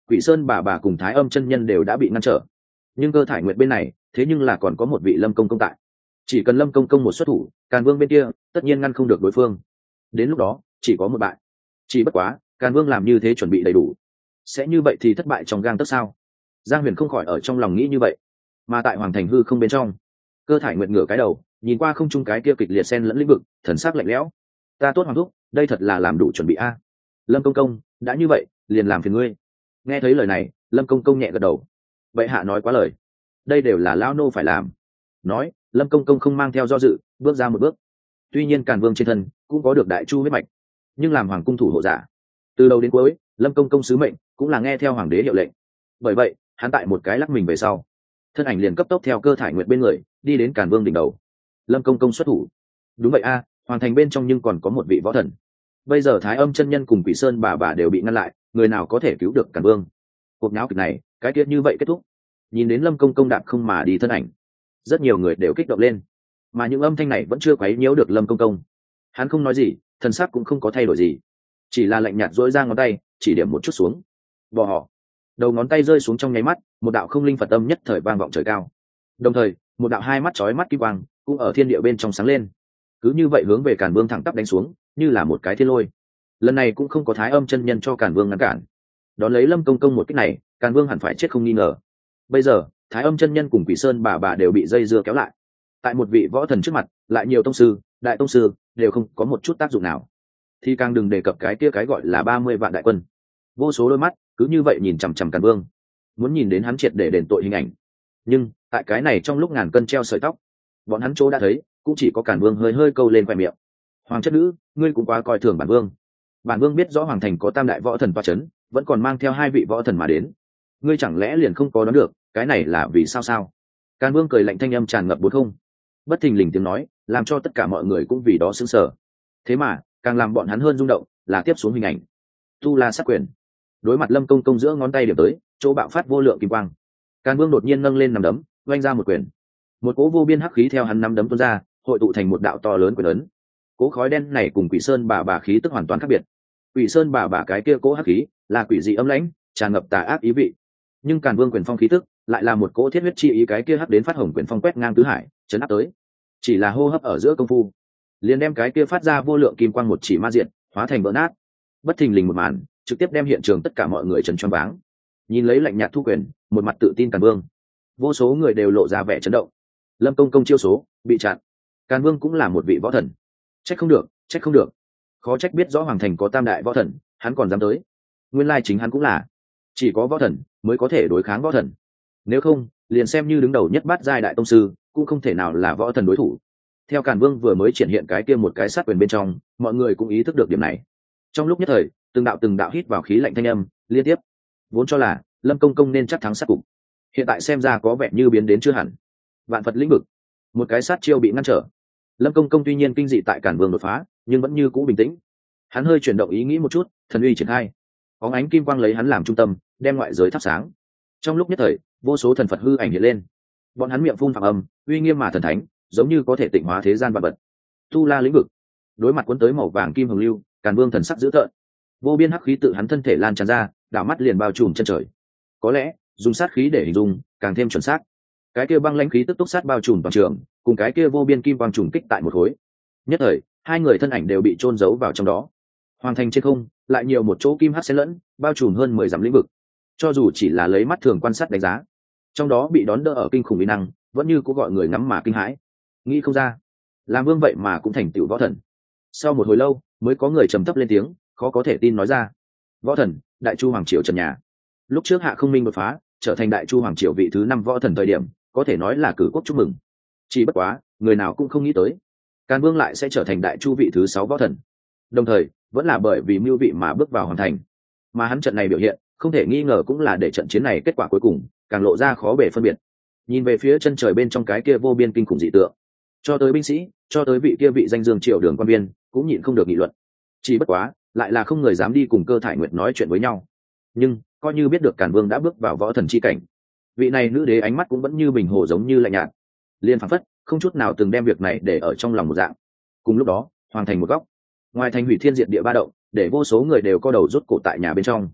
Quỷ Sơn bà bà cùng Thái Âm chân nhân đều đã bị ngăn trở, nhưng Cơ Thải Nguyệt bên này thế nhưng là còn có một vị Lâm công công tại, chỉ cần Lâm công công một xuất thủ, Càn Vương bên kia tất nhiên ngăn không được đối phương, đến lúc đó chỉ có một bại. Chỉ bất quá Càn Vương làm như thế chuẩn bị đầy đủ, sẽ như vậy thì thất bại trong gang tấc sao? Giang Huyền không khỏi ở trong lòng nghĩ như vậy. Mà tại Hoàng Thành hư không bên trong, Cơ Thải Nguyệt ngửa cái đầu nhìn qua không trung cái kia kịch liệt xen lẫn lĩnh vực, thần sắc lạnh lẽo. Ta tốt Hoàng thúc, đây thật là làm đủ chuẩn bị a. Lâm công công, đã như vậy liền làm phiền ngươi. Nghe thấy lời này, Lâm công công nhẹ gật đầu. Bệ hạ nói quá lời, đây đều là lão nô phải làm. Nói, Lâm công công không mang theo do dự, bước ra một bước. Tuy nhiên Càn Vương trên thân cũng có được đại chu huyết mạch, nhưng làm hoàng cung thủ hộ giả, từ đầu đến cuối Lâm công công sứ mệnh cũng là nghe theo hoàng đế hiệu lệnh. Bởi vậy hắn tại một cái lắc mình về sau, thân ảnh liền cấp tốc theo Cơ Thải Nguyệt bên người đi đến Càn Vương đỉnh đầu. Lâm công công xuất thủ. Đúng vậy a, hoàng thành bên trong nhưng còn có một vị võ thần. Bây giờ Thái Âm chân nhân cùng Quỷ Sơn bà bà đều bị ngăn lại, người nào có thể cứu được Càn Vương? Cuộc náo kịch này cái tiết như vậy kết thúc. Nhìn đến Lâm công công đạp không mà đi thân ảnh, rất nhiều người đều kích động lên, mà những âm thanh này vẫn chưa quấy nhiễu được Lâm công công. Hắn không nói gì, thần sắc cũng không có thay đổi gì, chỉ là lạnh nhạt dỗi ra ngón tay chỉ điểm một chút xuống. Bỏ họ. Đầu ngón tay rơi xuống trong nháy mắt, một đạo không linh Phật âm nhất thời vang vọng trời cao, đồng thời một đạo hai mắt chói mắt kim quang cũng ở thiên địa bên trong sáng lên, cứ như vậy hướng về Càn Vương thẳng tắp đánh xuống, như là một cái thiên lôi. Lần này cũng không có Thái Âm chân nhân cho Càn Vương ngăn cản, đón lấy Lâm công công một kích này, Càn Vương hẳn phải chết không nghi ngờ. Bây giờ Thái Âm chân nhân cùng Quỷ Sơn bà bà đều bị dây dưa kéo lại, tại một vị võ thần trước mặt, lại nhiều tông sư, đại tông sư đều không có một chút tác dụng nào, thì càng đừng đề cập cái kia cái gọi là ba mươi vạn đại quân. Vô số đôi mắt cứ như vậy nhìn chằm chằm Càn Vương, muốn nhìn đến hắn triệt để đền tội hình ảnh. Nhưng tại cái này trong lúc ngàn cân treo sợi tóc, bọn hắn chỗ đã thấy cũng chỉ có Càn Vương hơi hơi câu lên khoe miệng. Hoàng chất nữ, ngươi cũng quá coi thường bản vương. Bản vương biết rõ hoàng thành có tam đại võ thần toa chấn, vẫn còn mang theo hai vị võ thần mà đến, ngươi chẳng lẽ liền không có đoán được cái này là vì sao sao? Càn Vương cười lạnh, thanh âm tràn ngập bốn không, bất thình lình tiếng nói làm cho tất cả mọi người cũng vì đó sững sờ. Thế mà càng làm bọn hắn hơn rung động là tiếp xuống hình ảnh tu la sát quyền. Đối mặt Lâm công công giữa ngón tay điểm tới chỗ bạo phát vô lượng kim quang, Càn Vương đột nhiên nâng lên nắm đấm oanh ra một quyền. Một cỗ vô biên hắc khí theo hắn nắm đấm tuôn ra, hội tụ thành một đạo to lớn quyền ấn. Cỗ khói đen này cùng Quỷ Sơn bà bà khí tức hoàn toàn khác biệt. Quỷ Sơn bà bà cái kia cỗ hắc khí là quỷ dị âm lãnh, tràn ngập tà ác ý vị, nhưng Càn Vương quyền phong khí tức lại là một cỗ thiết huyết chi ý, cái kia hắc đến phát hồng quyền phong quét ngang tứ hải, chấn áp tới. Chỉ là hô hấp ở giữa công phu, liền đem cái kia phát ra vô lượng kim quang một chỉ ma diện hóa thành vỡ nát. Bất thình lình một màn trực tiếp đem hiện trường tất cả mọi người chấn choáng váng. Nhìn lấy lạnh nhạt thu quyền, một mặt tự tin Càn Vương, vô số người đều lộ ra vẻ chấn động. Lâm công công chiêu số bị chặn. Càn Vương cũng là một vị võ thần, trách không được, trách không được. Khó trách biết rõ hoàng thành có tam đại võ thần, hắn còn dám tới. Nguyên lai chính hắn cũng là, chỉ có võ thần mới có thể đối kháng võ thần, nếu không liền xem như đứng đầu nhất bát giai đại tông sư cũng không thể nào là võ thần đối thủ. Theo Càn Vương vừa mới triển hiện cái kia một cái sát quyền bên trong, mọi người cũng ý thức được điểm này. Trong lúc nhất thời, từng đạo từng đạo hít vào khí lạnh thanh âm liên tiếp. Vốn cho là Lâm công công nên chắc thắng sát cục, hiện tại xem ra có vẻ như biến đến chưa hẳn. Vạn Phật lĩnh vực, một cái sát chiêu bị ngăn trở. Lâm công công tuy nhiên kinh dị tại Càn Vương đột phá, nhưng vẫn như cũ bình tĩnh. Hắn hơi chuyển động ý nghĩ một chút, thần uy triển khai, bóng ánh kim quang lấy hắn làm trung tâm, đem ngoại giới thắp sáng. Trong lúc nhất thời, vô số thần Phật hư ảnh hiện lên, bọn hắn miệng phun phàm âm, uy nghiêm mà thần thánh, giống như có thể tịnh hóa thế gian vạn vật. Tu La lĩnh vực, đối mặt cuốn tới màu vàng kim hồng lưu, Càn Vương thần sắc dữ tợn, vô biên hắc khí tự hắn thân thể lan tràn ra, đảo mắt liền bao trùm chân trời. Có lẽ dùng sát khí để hình dung càng thêm chuẩn xác. Cái kia băng lãnh khí tức túc sát bao trùm toàn trường, cùng cái kia vô biên kim quang trùng kích tại một khối. Nhất thời, hai người thân ảnh đều bị chôn giấu vào trong đó. Hoàng thành trên không lại nhiều một chỗ kim hắc xen lẫn, bao trùm hơn mười dặm lĩnh vực. Cho dù chỉ là lấy mắt thường quan sát đánh giá, trong đó bị đón đỡ ở kinh khủng uy năng, vẫn như có gọi người ngắm mà kinh hãi. Nghĩ không ra, làm vương vậy mà cũng thành tựu võ thần. Sau một hồi lâu, mới có người trầm thấp lên tiếng, khó có thể tin nói ra: võ thần, đại chu hoàng triều trần nhà. Lúc trước Hạ Không Minh đột phá, trở thành đại chu hoàng triều vị thứ năm võ thần thời điểm, có thể nói là cử quốc chúc mừng. Chỉ bất quá, người nào cũng không nghĩ tới, Càn Vương lại sẽ trở thành đại chu vị thứ sáu võ thần. Đồng thời, vẫn là bởi vì mưu vị mà bước vào hoàng thành. Mà hắn trận này biểu hiện, không thể nghi ngờ cũng là để trận chiến này kết quả cuối cùng càng lộ ra khó bề phân biệt. Nhìn về phía chân trời bên trong cái kia vô biên kinh khủng dị tượng, cho tới binh sĩ, cho tới vị kia vị danh dương triều đường quan viên, cũng nhịn không được nghị luận. Chỉ bất quá, lại là không người dám đi cùng Cơ Thải Nguyệt nói chuyện với nhau. Nhưng coi như biết được Càn Vương đã bước vào võ thần chi cảnh, vị này nữ đế ánh mắt cũng vẫn như bình hồ, giống như lạnh nhạt, liên phảng phất không chút nào từng đem việc này để ở trong lòng một dạng. Cùng lúc đó, hoàng thành một góc, ngoài thành hủy thiên diệt địa ba động, để vô số người đều co đầu rút cổ tại nhà bên trong.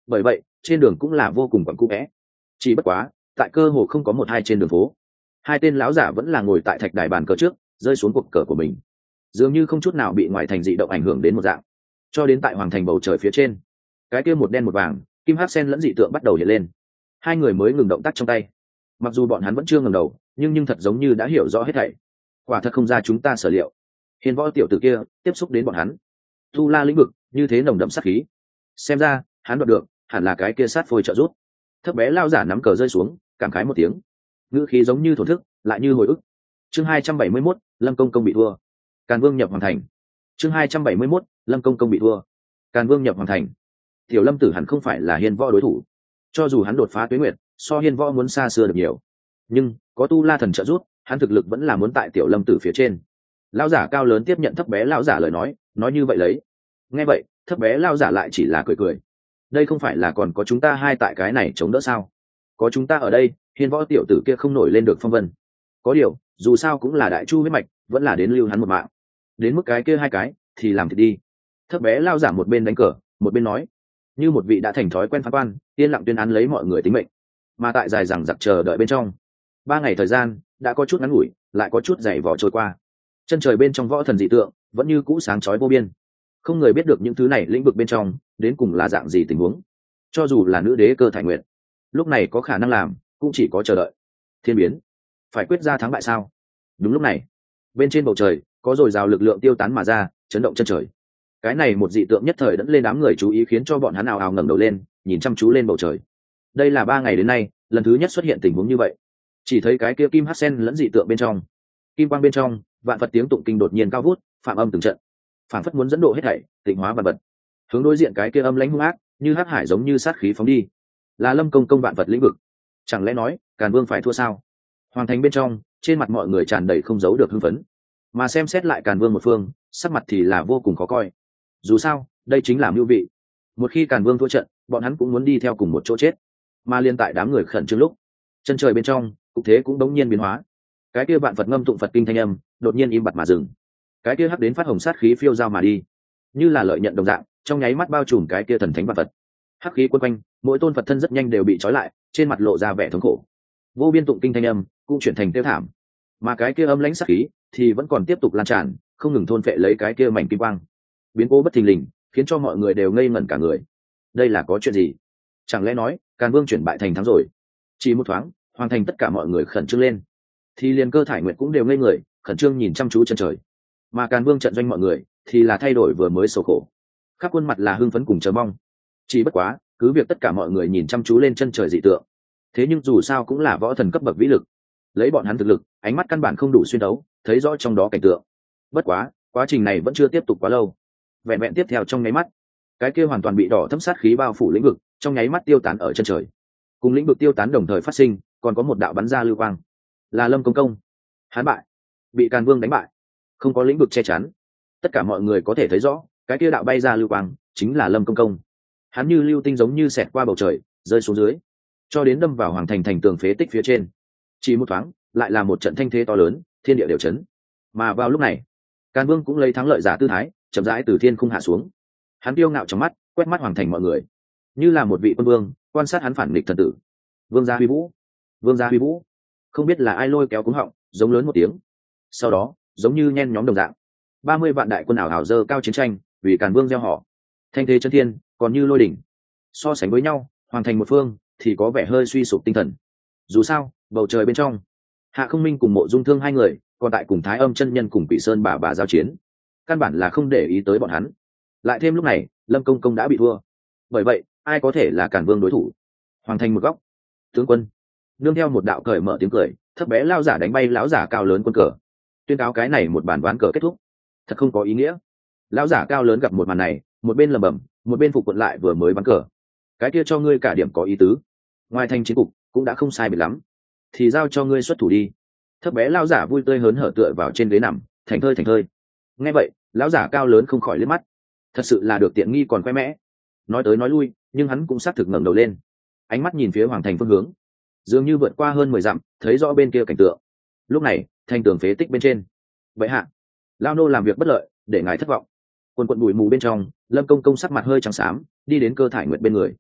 bởi vậy trên đường cũng là vô cùng quặn cũ vẽ. Chỉ bất quá tại cơ hồ không có một hai trên đường phố, hai tên lão giả vẫn là ngồi tại thạch đài bàn cờ trước, rơi xuống cuộc cờ của mình, dường như không chút nào bị ngoại thành dị động ảnh hưởng đến một dạng. Cho đến tại hoàng thành bầu trời phía trên, cái kia một đen một vàng, kim hắc sen lẫn dị tượng bắt đầu hiện lên, hai người mới ngừng động tác trong tay. Mặc dù bọn hắn vẫn chưa ngẩng đầu, nhưng nhưng thật giống như đã hiểu rõ hết thảy. Quả thật không ra chúng ta sở liệu, hiền võ tiểu tử kia tiếp xúc đến bọn hắn, tu la lĩnh vực như thế nồng đậm sát khí, xem ra hắn đoạt được hẳn là cái kia sát phôi trợ giúp. Thấp bé lao giả nắm cờ rơi xuống, cảm khái một tiếng, ngữ khí giống như thổn thức lại như hồi ức. Chương hai trăm bảy mươi mốt, Lâm Công Công bị thua. Càn Vương nhập hoàng thành. Chương hai trăm bảy mươi mốt, Lâm Công Công bị thua. Càn Vương nhập hoàng thành. Tiểu Lâm tử hẳn không phải là hiên võ đối thủ, cho dù hắn đột phá tuế nguyệt, so hiên võ muốn xa xưa được nhiều, nhưng có tu la thần trợ giúp, hắn thực lực vẫn là muốn tại Tiểu Lâm tử phía trên. Lão giả cao lớn tiếp nhận thấp bé lão giả lời nói, nói như vậy lấy. Nghe vậy, thấp bé lão giả lại chỉ là cười cười. Đây không phải là còn có chúng ta hai tại cái này chống đỡ sao? Có chúng ta ở đây, hiên võ tiểu tử kia không nổi lên được phong vân. Có điều, dù sao cũng là đại chu huyết mạch, vẫn là đến lưu hắn một mạng. Đến mức cái kia hai cái, thì làm thì đi. Thấp bé lão giả một bên đánh cờ, một bên nói, như một vị đã thành thói quen phán quan, yên lặng tuyên án lấy mọi người tính mệnh. Mà tại dài rằng giặc chờ đợi bên trong, ba ngày thời gian đã có chút ngắn ngủi, lại có chút dày vò trôi qua. Chân trời bên trong võ thần dị tượng vẫn như cũ sáng chói vô biên, không người biết được những thứ này lĩnh vực bên trong đến cùng là dạng gì tình huống. Cho dù là nữ đế Cơ Thải Nguyệt lúc này có khả năng làm, cũng chỉ có chờ đợi thiên biến, phải quyết ra thắng bại sao. Đúng lúc này, bên trên bầu trời có dồi dào lực lượng tiêu tán mà ra, chấn động chân trời. Cái này một dị tượng nhất thời dẫn lên đám người chú ý, khiến cho bọn hắn ào ào ngẩng đầu lên, nhìn chăm chú lên bầu trời. Đây là ba ngày đến nay lần thứ nhất xuất hiện tình huống như vậy. Chỉ thấy cái kia kim hắc sen lẫn dị tượng bên trong, kim quang bên trong, vạn Phật tiếng tụng kinh đột nhiên cao vút, phạm âm từng trận, phảng phất muốn dẫn độ hết thảy, tịnh hóa vạn vật. Hướng đối diện cái kia âm lãnh hung ác, như hắc hải giống như sát khí phóng đi, là Lâm Công Công vạn Phật lĩnh vực. Chẳng lẽ nói Càn Vương phải thua sao? Hoàng thành bên trong, trên mặt mọi người tràn đầy không giấu được hưng phấn, mà xem xét lại Càn Vương một phương, sắc mặt thì là vô cùng khó coi. Dù sao, đây chính là mưu vị. Một khi Càn Vương thua trận, bọn hắn cũng muốn đi theo cùng một chỗ chết. Mà liên tại đám người khẩn trương lúc, chân trời bên trong, cục thế cũng đống nhiên biến hóa. Cái kia vạn Phật ngâm tụng Phật kinh thanh âm, đột nhiên im bặt mà dừng. Cái kia hắc đến phát hồng sát khí phiêu dao mà đi, như là lợi nhận đồng dạng, trong nháy mắt bao trùm cái kia thần thánh vạn Phật. Hắc khí quấn quanh, mỗi tôn Phật thân rất nhanh đều bị trói lại, trên mặt lộ ra vẻ thống khổ. Vô biên tụng kinh thanh âm cũng chuyển thành tiêu thảm, mà cái kia âm lãnh sát khí thì vẫn còn tiếp tục lan tràn, không ngừng thôn phệ lấy cái kia mảnh kim quang. Biến cố bất thình lình khiến cho mọi người đều ngây ngẩn cả người. Đây là có chuyện gì? Chẳng lẽ nói Càn Vương chuyển bại thành thắng rồi? Chỉ một thoáng, hoàn thành tất cả mọi người khẩn trương lên, thì liền Cơ Thải Nguyệt cũng đều ngây người, khẩn trương nhìn chăm chú chân trời. Mà Càn Vương trận doanh mọi người thì là thay đổi vừa mới sầu khổ, khắp khuôn mặt là hưng phấn cùng chờ mong. Chỉ bất quá, cứ việc tất cả mọi người nhìn chăm chú lên chân trời dị tượng, thế nhưng dù sao cũng là võ thần cấp bậc vĩ lực, lấy bọn hắn thực lực, ánh mắt căn bản không đủ xuyên đấu thấy rõ trong đó cảnh tượng. Bất quá, quá trình này vẫn chưa tiếp tục quá lâu. Vẹn vẹn tiếp theo trong nháy mắt, cái kia hoàn toàn bị đỏ thẫm sát khí bao phủ lĩnh vực trong nháy mắt tiêu tán ở chân trời. Cùng lĩnh vực tiêu tán đồng thời phát sinh, còn có một đạo bắn ra lưu quang, là Lâm Công Công. Hắn bại, bị Càn Vương đánh bại, không có lĩnh vực che chắn, tất cả mọi người có thể thấy rõ, cái kia đạo bay ra lưu quang chính là Lâm Công Công. Hắn như lưu tinh giống như xẹt qua bầu trời, rơi xuống dưới, cho đến đâm vào hoàng thành thành tường phế tích phía trên. Chỉ một thoáng, lại là một trận thanh thế to lớn, thiên địa đều chấn. Mà vào lúc này, Càn Vương cũng lấy thắng lợi giả tư thái, chậm rãi từ thiên khung hạ xuống. Hắn tiêu ngạo trong mắt, quét mắt hoàng thành mọi người, như là một vị quân vương quan sát hắn phản nghịch thần tử. Vương gia huy vũ, vương gia huy vũ. Không biết là ai lôi kéo cúng họng, giống lớn một tiếng. Sau đó, giống như nhen nhóm đồng dạng, ba mươi vạn đại quân ảo ảo dơ cao chiến tranh, vì Càn Vương gieo họ. Thanh thế chân thiên, còn như lôi đỉnh. So sánh với nhau, hoàng thành một phương thì có vẻ hơi suy sụp tinh thần. Dù sao, bầu trời bên trong, Hạ Không Minh cùng Mộ Dung Thương hai người, còn tại cùng Thái Âm chân nhân cùng Quỷ Sơn bà bà giao chiến, căn bản là không để ý tới bọn hắn. Lại thêm lúc này, Lâm Công Công đã bị thua, bởi vậy ai có thể là Càn Vương đối thủ? Hoàng thành một góc, tướng quân nương theo một đạo cởi mở tiếng cười, thấp bé lao giả đánh bay lão giả cao lớn quân cờ, tuyên cáo cái này một bản ván cờ kết thúc. Thật không có ý nghĩa. Lão giả cao lớn gặp một màn này, một bên lẩm bẩm, một bên phục quận lại vừa mới ván cờ. Cái kia cho ngươi cả điểm có ý tứ, ngoài thành chiến cục cũng đã không sai biệt lắm, thì giao cho ngươi xuất thủ đi. Thấp bé lão giả vui tươi hớn hở tựa vào trên ghế nằm, thành thơi thành thơi. Nghe vậy, lão giả cao lớn không khỏi liếc mắt, thật sự là được tiện nghi còn khoe mẽ. Nói tới nói lui, nhưng hắn cũng xác thực ngẩng đầu lên, ánh mắt nhìn phía hoàng thành phương hướng, dường như vượt qua hơn mười dặm, thấy rõ bên kia cảnh tượng. Lúc này, thành tường phế tích bên trên, vậy hạ, lao nô làm việc bất lợi, để ngài thất vọng. Quần quần bụi mù bên trong, Lâm Công Công sắc mặt hơi trắng xám, đi đến Cơ Thải Nguyệt bên người.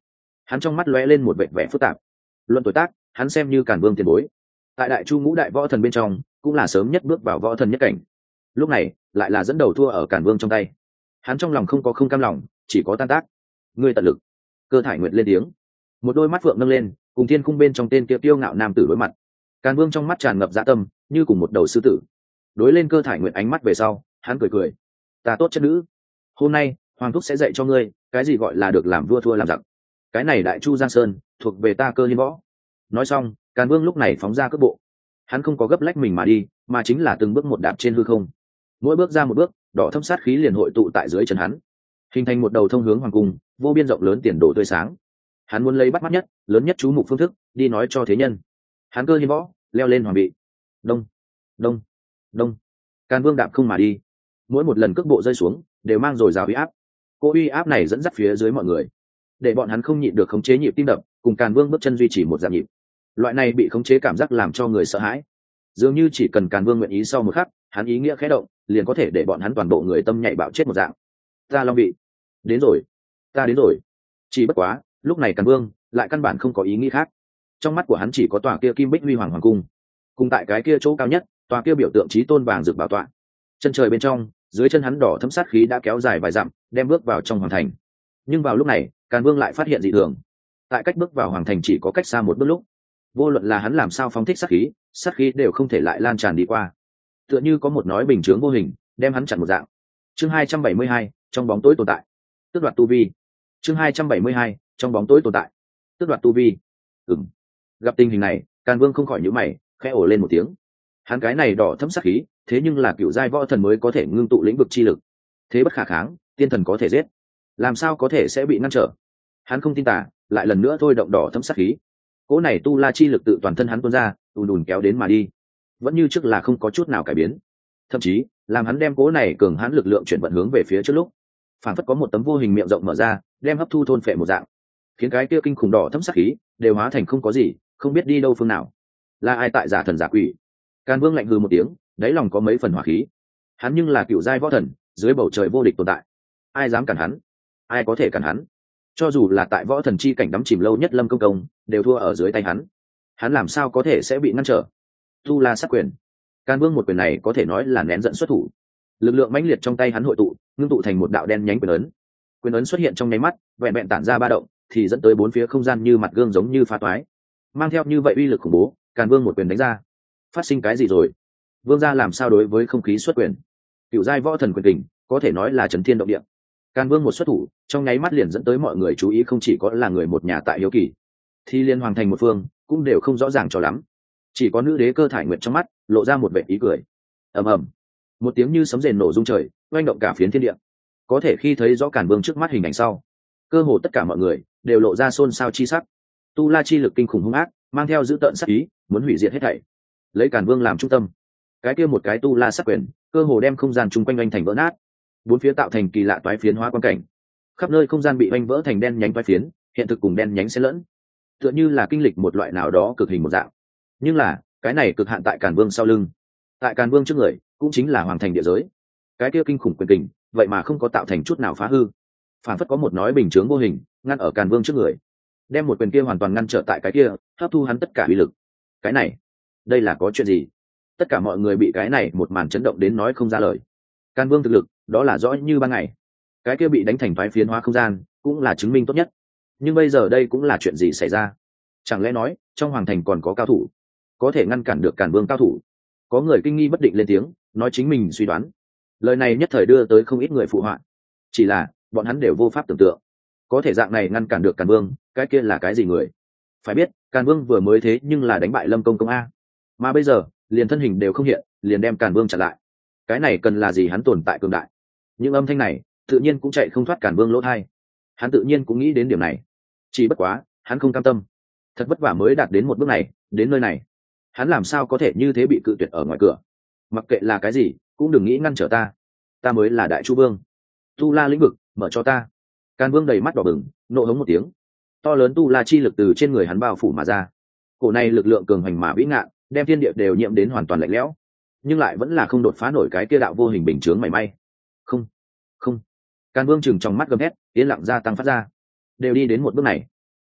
hắn trong mắt lóe lên một vẻ vẻ phức tạp. Luận tuổi tác, hắn xem như Càn Vương tiền bối, tại Đại Chu ngũ đại võ thần bên trong cũng là sớm nhất bước vào võ thần nhất cảnh. Lúc này lại là dẫn đầu thua ở Càn Vương trong tay, hắn trong lòng không có không cam lòng, chỉ có tan tác. Ngươi tận lực. Cơ Thải Nguyệt lên tiếng, một đôi mắt phượng nâng lên, cùng thiên khung bên trong tên kia tiêu ngạo nam tử đối mặt. Càn Vương trong mắt tràn ngập dạ tâm, như cùng một đầu sư tử. Đối lên Cơ Thải Nguyệt ánh mắt về sau, hắn cười cười, ta tốt chất nữ, hôm nay hoàng thúc sẽ dạy cho ngươi cái gì gọi là được làm vua thua làm giặc. Cái này Đại Chu Giang Sơn thuộc về ta Cơ Hiên Võ. Nói xong, Càn Vương lúc này phóng ra cước bộ, hắn không có gấp lách mình mà đi, mà chính là từng bước một đạp trên hư không. Mỗi bước ra một bước, đỏ thâm sát khí liền hội tụ tại dưới chân hắn, hình thành một đầu thông hướng hoàng cung, vô biên rộng lớn tiền đồ tươi sáng. Hắn muốn lấy bắt mắt nhất, lớn nhất chú mục phương thức đi nói cho thế nhân. Hắn Cơ Hiên Võ leo lên hoàng vị. Đông, đông, đông. Càn Vương đạp không mà đi, mỗi một lần cước bộ rơi xuống đều mang dồi dào uy áp. Cô uy áp này dẫn dắt phía dưới mọi người, để bọn hắn không nhịn được khống chế nhịp tim đập, cùng Càn Vương bước chân duy trì một dạng nhịp. Loại này bị khống chế cảm giác làm cho người sợ hãi, dường như chỉ cần Càn Vương nguyện ý sau một khắc, hắn ý nghĩa khẽ động, liền có thể để bọn hắn toàn bộ người tâm nhạy bạo chết một dạng. Ta Long Vị, đến rồi, ta đến rồi. Chỉ bất quá, lúc này Càn Vương lại căn bản không có ý nghĩ khác. Trong mắt của hắn chỉ có tòa kia kim bích huy hoàng hoàng cung, cùng tại cái kia chỗ cao nhất, tòa kia biểu tượng chí tôn vàng rực bảo tọa. Chân trời bên trong, dưới chân hắn đỏ thấm sát khí đã kéo dài vài dặm, đem bước vào trong hoàng thành. Nhưng vào lúc này, Càn Vương lại phát hiện dị thường. Tại cách bước vào hoàng thành chỉ có cách xa một bước lúc, vô luận là hắn làm sao phóng thích sát khí, sát khí đều không thể lại lan tràn đi qua, tựa như có một nói bình chướng vô hình đem hắn chặn một dạng. Chương hai trăm bảy mươi hai, trong bóng tối tồn tại, tước đoạt tu vi. Chương hai trăm bảy mươi hai, trong bóng tối tồn tại, tước đoạt tu vi. Ừm. Gặp tình hình này, Càn Vương không khỏi nhíu mày, khẽ ồ lên một tiếng. Hắn cái này đỏ thấm sát khí, thế nhưng là cựu giai võ thần mới có thể ngưng tụ lĩnh vực chi lực, thế bất khả kháng, tiên thần có thể giết, làm sao có thể sẽ bị ngăn trở. Hắn không tin tả, lại lần nữa thôi động đỏ thấm sát khí. Cỗ này tu la chi lực tự toàn thân hắn tuôn ra, ùn ùn kéo đến mà đi, vẫn như trước là không có chút nào cải biến. Thậm chí làm hắn đem cỗ này cường hãn lực lượng chuyển vận hướng về phía trước lúc, phản phất có một tấm vô hình miệng rộng mở ra, đem hấp thu thôn phệ một dạng, khiến cái kia kinh khủng đỏ thấm sát khí đều hóa thành không có gì, không biết đi đâu phương nào. Là ai tại giả thần giả quỷ? Càn Vương lạnh hừ một tiếng, đáy lòng có mấy phần hỏa khí. Hắn nhưng là cựu giai võ thần, dưới bầu trời vô địch tồn tại, ai dám cản hắn? Ai có thể cản hắn? Cho dù là tại võ thần chi cảnh đắm chìm lâu nhất Lâm Công Công đều thua ở dưới tay hắn. Hắn làm sao có thể sẽ bị ngăn trở? Tu la sát quyền. Càn Vương một quyền này có thể nói là nén giận xuất thủ, lực lượng mãnh liệt trong tay hắn hội tụ, ngưng tụ thành một đạo đen nhánh quyền ấn. Quyền ấn xuất hiện trong nháy mắt, vẹn vẹn tản ra ba động, thì dẫn tới bốn phía không gian như mặt gương giống như phá toái. Mang theo như vậy uy lực khủng bố, Càn Vương một quyền đánh ra, phát sinh cái gì rồi? Vương gia làm sao đối với không khí xuất quyền? Cựu giai võ thần quyền kình, có thể nói là chấn thiên động địa. Càn Vương một xuất thủ, trong nháy mắt liền dẫn tới mọi người chú ý, không chỉ có là người một nhà tại hiếu kỳ, thì liên hoàng thành một phương cũng đều không rõ ràng cho lắm. Chỉ có nữ đế Cơ Thải Nguyệt trong mắt lộ ra một vẻ ý cười. Ầm ầm, một tiếng như sấm rền nổ rung trời, oanh động cả phiến thiên địa. Có thể khi thấy rõ Càn Vương trước mắt hình ảnh sau, cơ hồ tất cả mọi người đều lộ ra xôn xao chi sắc. Tu la chi lực kinh khủng hung ác, mang theo dữ tợn sát ý, muốn hủy diệt hết thảy. Lấy Càn Vương làm trung tâm, cái kia một cái tu la sát quyền, cơ hồ đem không gian chung quanh oanh thành vỡ nát, bốn phía tạo thành kỳ lạ toái phiến hóa quan cảnh. Khắp nơi không gian bị oanh vỡ thành đen nhánh toái phiến, hiện thực cùng đen nhánh xen lẫn, tựa như là kinh lịch một loại nào đó cực hình một dạng. Nhưng là cái này cực hạn tại Càn Vương sau lưng, tại Càn Vương trước người cũng chính là hoàng thành địa giới. Cái kia kinh khủng quyền kình vậy mà không có tạo thành chút nào phá hư, phản phất có một nói bình chướng vô hình ngăn ở Càn Vương trước người, đem một quyền kia hoàn toàn ngăn trở tại cái kia, hấp thu hắn tất cả uy lực. Cái này, đây là có chuyện gì? Tất cả mọi người bị cái này một màn chấn động đến nói không ra lời. Càn Vương thực lực đó là rõ như ban ngày, cái kia bị đánh thành thoái phiến hóa không gian cũng là chứng minh tốt nhất. Nhưng bây giờ đây cũng là chuyện gì xảy ra? Chẳng lẽ nói trong hoàng thành còn có cao thủ có thể ngăn cản được Càn Vương cao thủ? Có người kinh nghi bất định lên tiếng, nói chính mình suy đoán. Lời này nhất thời đưa tới không ít người phụ họa. Chỉ là bọn hắn đều vô pháp tưởng tượng, có thể dạng này ngăn cản được Càn Vương, cái kia là cái gì người? Phải biết Càn Vương vừa mới thế nhưng là đánh bại Lâm Công Công a, mà bây giờ liền thân hình đều không hiện, liền đem Càn Vương chặn lại. Cái này cần là gì hắn tồn tại cường đại? Những âm thanh này tự nhiên cũng chạy không thoát Càn Vương lỗ tai. Hắn tự nhiên cũng nghĩ đến điểm này, chỉ bất quá hắn không cam tâm. Thật vất vả mới đạt đến một bước này, đến nơi này, hắn làm sao có thể như thế bị cự tuyệt ở ngoài cửa? Mặc kệ là cái gì, cũng đừng nghĩ ngăn trở ta. Ta mới là Đại Chu Vương. Tu la lĩnh vực, mở cho ta. Càn Vương đầy mắt đỏ bừng, nộ hống một tiếng. To lớn tu la chi lực từ trên người hắn bao phủ mà ra. Cổ này lực lượng cường hành mà vĩ ngạn, đem thiên địa đều nhiễm đến hoàn toàn lạnh lẽo, nhưng lại vẫn là không đột phá nổi cái kia đạo vô hình bình chướng mảy may. Không, không. Càn Vương chừng trong mắt gầm hét, tiến lặng gia tăng phát ra. Đều đi đến một bước này,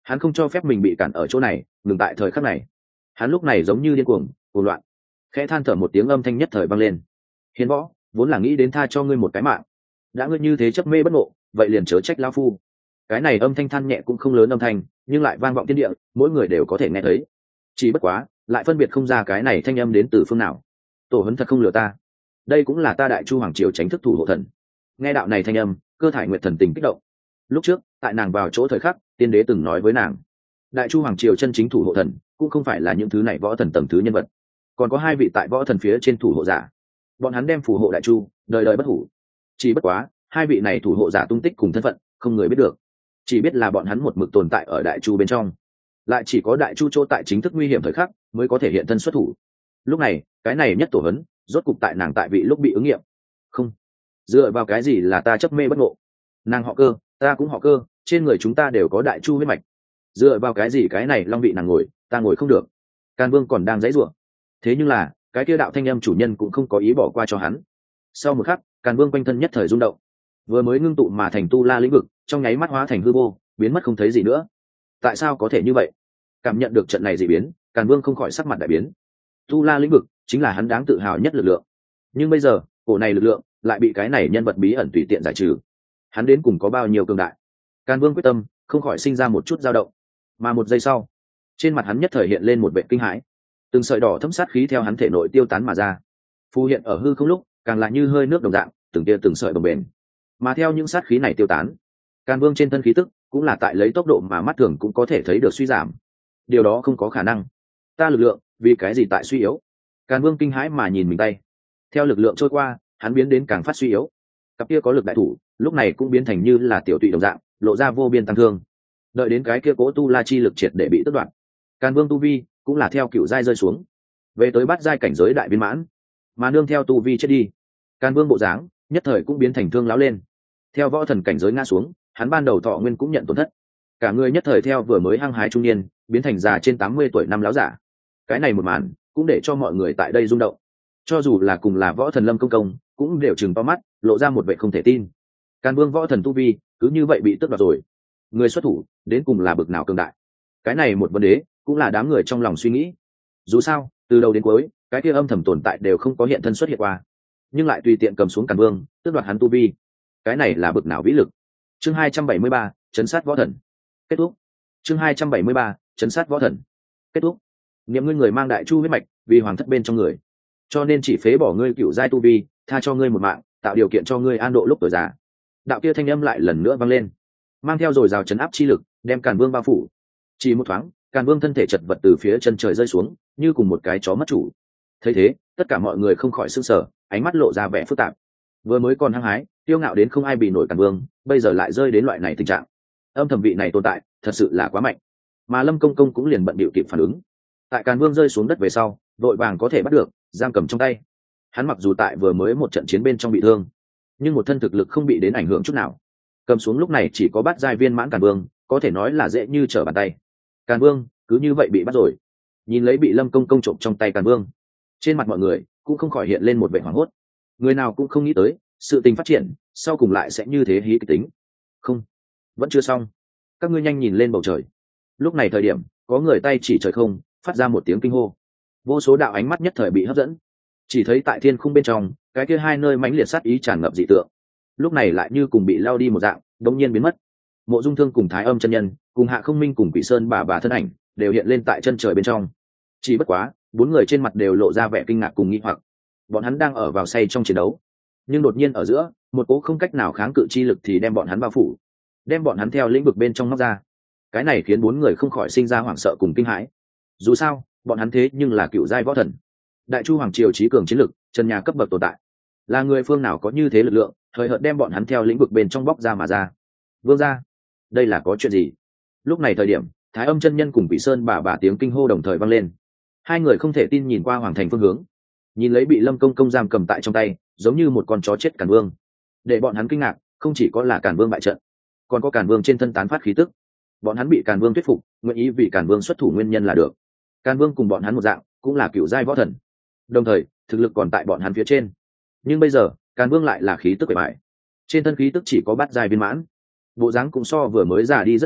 hắn không cho phép mình bị cản ở chỗ này, ngừng tại thời khắc này. Hắn lúc này giống như điên cuồng cuồng loạn, khẽ than thở một tiếng âm thanh nhất thời vang lên. Hiến Võ, vốn là nghĩ đến tha cho ngươi một cái mạng, đã ngươi như thế chấp mê bất ngộ, vậy liền chớ trách lão phu. Cái này âm thanh than nhẹ cũng không lớn âm thanh, nhưng lại vang vọng thiên địa, mỗi người đều có thể nghe thấy. Chỉ bất quá, lại phân biệt không ra cái này thanh âm đến từ phương nào. Tổ huấn thật không lừa ta, đây cũng là ta Đại Chu hoàng triều tránh thức thủ hộ thần. Nghe đạo này thanh âm, Cơ Thải Nguyệt thần tình kích động. Lúc trước, tại nàng vào chỗ thời khắc, tiên đế từng nói với nàng, Đại Chu hoàng triều chân chính thủ hộ thần cũng không phải là những thứ này võ thần tầng thứ nhân vật, còn có hai vị tại võ thần phía trên thủ hộ giả, bọn hắn đem phù hộ Đại Chu đời đời bất hủ. Chỉ bất quá, hai vị này thủ hộ giả tung tích cùng thân phận không người biết được, chỉ biết là bọn hắn một mực tồn tại ở Đại Chu bên trong, lại chỉ có Đại Chu chỗ tại chính thức nguy hiểm thời khắc mới có thể hiện thân xuất thủ. Lúc này, cái này nhất tổ hấn rốt cục tại nàng tại vị lúc bị ứng nghiệm. Không, dựa vào cái gì là ta chấp mê bất ngộ? Nàng họ Cơ, ta cũng họ Cơ, trên người chúng ta đều có Đại Chu huyết mạch. Dựa vào cái gì cái này long vị nàng ngồi, ta ngồi không được? Càn Vương còn đang giãy giụa. Thế nhưng là, cái kia đạo thanh âm chủ nhân cũng không có ý bỏ qua cho hắn. Sau một khắc, Càn Vương quanh thân nhất thời rung động, vừa mới ngưng tụ mà thành tu la lĩnh vực, trong nháy mắt hóa thành hư vô, biến mất không thấy gì nữa. Tại sao có thể như vậy? Cảm nhận được trận này dị biến, Càn Vương không khỏi sắc mặt đại biến. Tu la lĩnh vực chính là hắn đáng tự hào nhất lực lượng, nhưng bây giờ, cổ này lực lượng lại bị cái này nhân vật bí ẩn tùy tiện giải trừ. Hắn đến cùng có bao nhiêu cường đại? Càn Vương quyết tâm, không khỏi sinh ra một chút dao động. Mà một giây sau, trên mặt hắn nhất thời hiện lên một vẻ kinh hãi. Từng sợi đỏ thấm sát khí theo hắn thể nội tiêu tán mà ra, phù hiện ở hư không lúc, càng là như hơi nước đồng dạng, từng tia từng sợi bồng bềnh. Mà theo những sát khí này tiêu tán, Càn Vương trên thân khí tức cũng là tại lấy tốc độ mà mắt thường cũng có thể thấy được suy giảm. Điều đó không có khả năng. Ta lực lượng, vì cái gì tại suy yếu? Càn Vương kinh hãi mà nhìn mình tay. Theo lực lượng trôi qua, hắn biến đến càng phát suy yếu. Cặp kia có lực đại thủ, lúc này cũng biến thành như là tiểu tụy đồng dạng, lộ ra vô biên tăng thương. Đợi đến cái kia cố tu la chi lực triệt để bị tước đoạt, Càn Vương tu vi cũng là theo cựu giai rơi xuống, về tới bát giai cảnh giới đại viên mãn. Mà nương theo tu vi chết đi, Càn Vương bộ dáng nhất thời cũng biến thành thương láo lên. Theo võ thần cảnh giới ngã xuống, hắn ban đầu thọ nguyên cũng nhận tổn thất, cả người nhất thời theo vừa mới hăng hái trung niên biến thành già trên tám mươi tuổi năm láo giả. Cái này một màn cũng để cho mọi người tại đây rung động, cho dù là cùng là võ thần Lâm Công Công cũng đều chừng to mắt, lộ ra một vẻ không thể tin. Càn Vương võ thần tu vi cứ như vậy bị tước đoạt rồi, người xuất thủ đến cùng là bực nào cường đại? Cái này một vấn đề cũng là đám người trong lòng suy nghĩ. Dù sao, từ đầu đến cuối, cái kia âm thầm tồn tại đều không có hiện thân xuất hiện qua, nhưng lại tùy tiện cầm xuống Càn Vương, tước đoạt hắn tu vi. Cái này là bực nào vĩ lực? Chương hai trăm bảy mươi ba, chấn sát võ thần. Kết thúc. Chương hai trăm bảy mươi ba, chấn sát võ thần. Kết thúc. Niệm ngươi người mang Đại Chu huyết mạch, vì hoàng thất bên trong người, cho nên chỉ phế bỏ ngươi cựu giai tu vi, tha cho ngươi một mạng, tạo điều kiện cho ngươi an độ lúc tuổi già. Đạo kia thanh âm lại lần nữa vang lên, mang theo dồi dào chấn áp chi lực, đem Càn Vương bao phủ. Chỉ một thoáng, Càn Vương thân thể chật vật từ phía chân trời rơi xuống, như cùng một cái chó mất chủ. Thấy thế, tất cả mọi người không khỏi sửng sở, ánh mắt lộ ra vẻ phức tạp. Vừa mới còn hăng hái, tiêu ngạo đến không ai bị nổi Càn Vương, bây giờ lại rơi đến loại này tình trạng. Âm thầm vị này tồn tại, thật sự là quá mạnh. Mà Lâm Công Công cũng liền bận bịu kịp phản ứng. Tại Càn Vương rơi xuống đất về sau, vội vàng có thể bắt được, giam cầm trong tay. Hắn mặc dù tại vừa mới một trận chiến bên trong bị thương, nhưng một thân thực lực không bị đến ảnh hưởng chút nào. Cầm xuống lúc này chỉ có bát giai viên mãn Càn Vương, có thể nói là dễ như trở bàn tay. Càn Vương cứ như vậy bị bắt rồi. Nhìn lấy bị Lâm Công Công trộm trong tay Càn Vương, trên mặt mọi người cũng không khỏi hiện lên một vẻ hoảng hốt. Người nào cũng không nghĩ tới, sự tình phát triển sau cùng lại sẽ như thế hí kịch tính. Không, vẫn chưa xong. Các ngươi nhanh nhìn lên bầu trời. Lúc này thời điểm, có người tay chỉ trời không, phát ra một tiếng kinh hô. Vô số đạo ánh mắt nhất thời bị hấp dẫn. Chỉ thấy tại thiên khung bên trong, cái kia hai nơi mãnh liệt sát ý tràn ngập dị tượng, lúc này lại như cùng bị lao đi một dạng, đống nhiên biến mất. Mộ Dung Thương cùng Thái Âm chân nhân, cùng Hạ Không Minh cùng Quỷ Sơn bà bà thân ảnh đều hiện lên tại chân trời bên trong. Chỉ bất quá, bốn người trên mặt đều lộ ra vẻ kinh ngạc cùng nghi hoặc. Bọn hắn đang ở vào say trong chiến đấu, nhưng đột nhiên ở giữa, một cỗ không cách nào kháng cự chi lực thì đem bọn hắn bao phủ, đem bọn hắn theo lĩnh vực bên trong móc ra. Cái này khiến bốn người không khỏi sinh ra hoảng sợ cùng kinh hãi. Dù sao, bọn hắn thế nhưng là cựu giai võ thần, Đại Chu hoàng triều trí cường chiến lực, trần nhà cấp bậc tồn tại. Là người phương nào có như thế lực lượng, thời hợt đem bọn hắn theo lĩnh vực bên trong bóc ra mà ra? Vương gia, đây là có chuyện gì? Lúc này thời điểm, Thái Âm chân nhân cùng Vị Sơn bà bà tiếng kinh hô đồng thời vang lên. Hai người không thể tin nhìn qua hoàng thành phương hướng, nhìn lấy bị Lâm Công Công giam cầm tại trong tay, giống như một con chó chết Càn Vương. Để bọn hắn kinh ngạc, không chỉ có là Càn Vương bại trận, còn có Càn Vương trên thân tán phát khí tức. Bọn hắn bị Càn Vương thuyết phục, nguyện ý vì Càn Vương xuất thủ nguyên nhân là được. Càn Vương cùng bọn hắn một dạng, cũng là cựu giai võ thần, đồng thời thực lực còn tại bọn hắn phía trên. Nhưng bây giờ, Càn Vương lại là khí tức bề bại, trên thân khí tức chỉ có bát giai viên mãn, bộ dáng cũng so vừa mới già đi rất nhiều,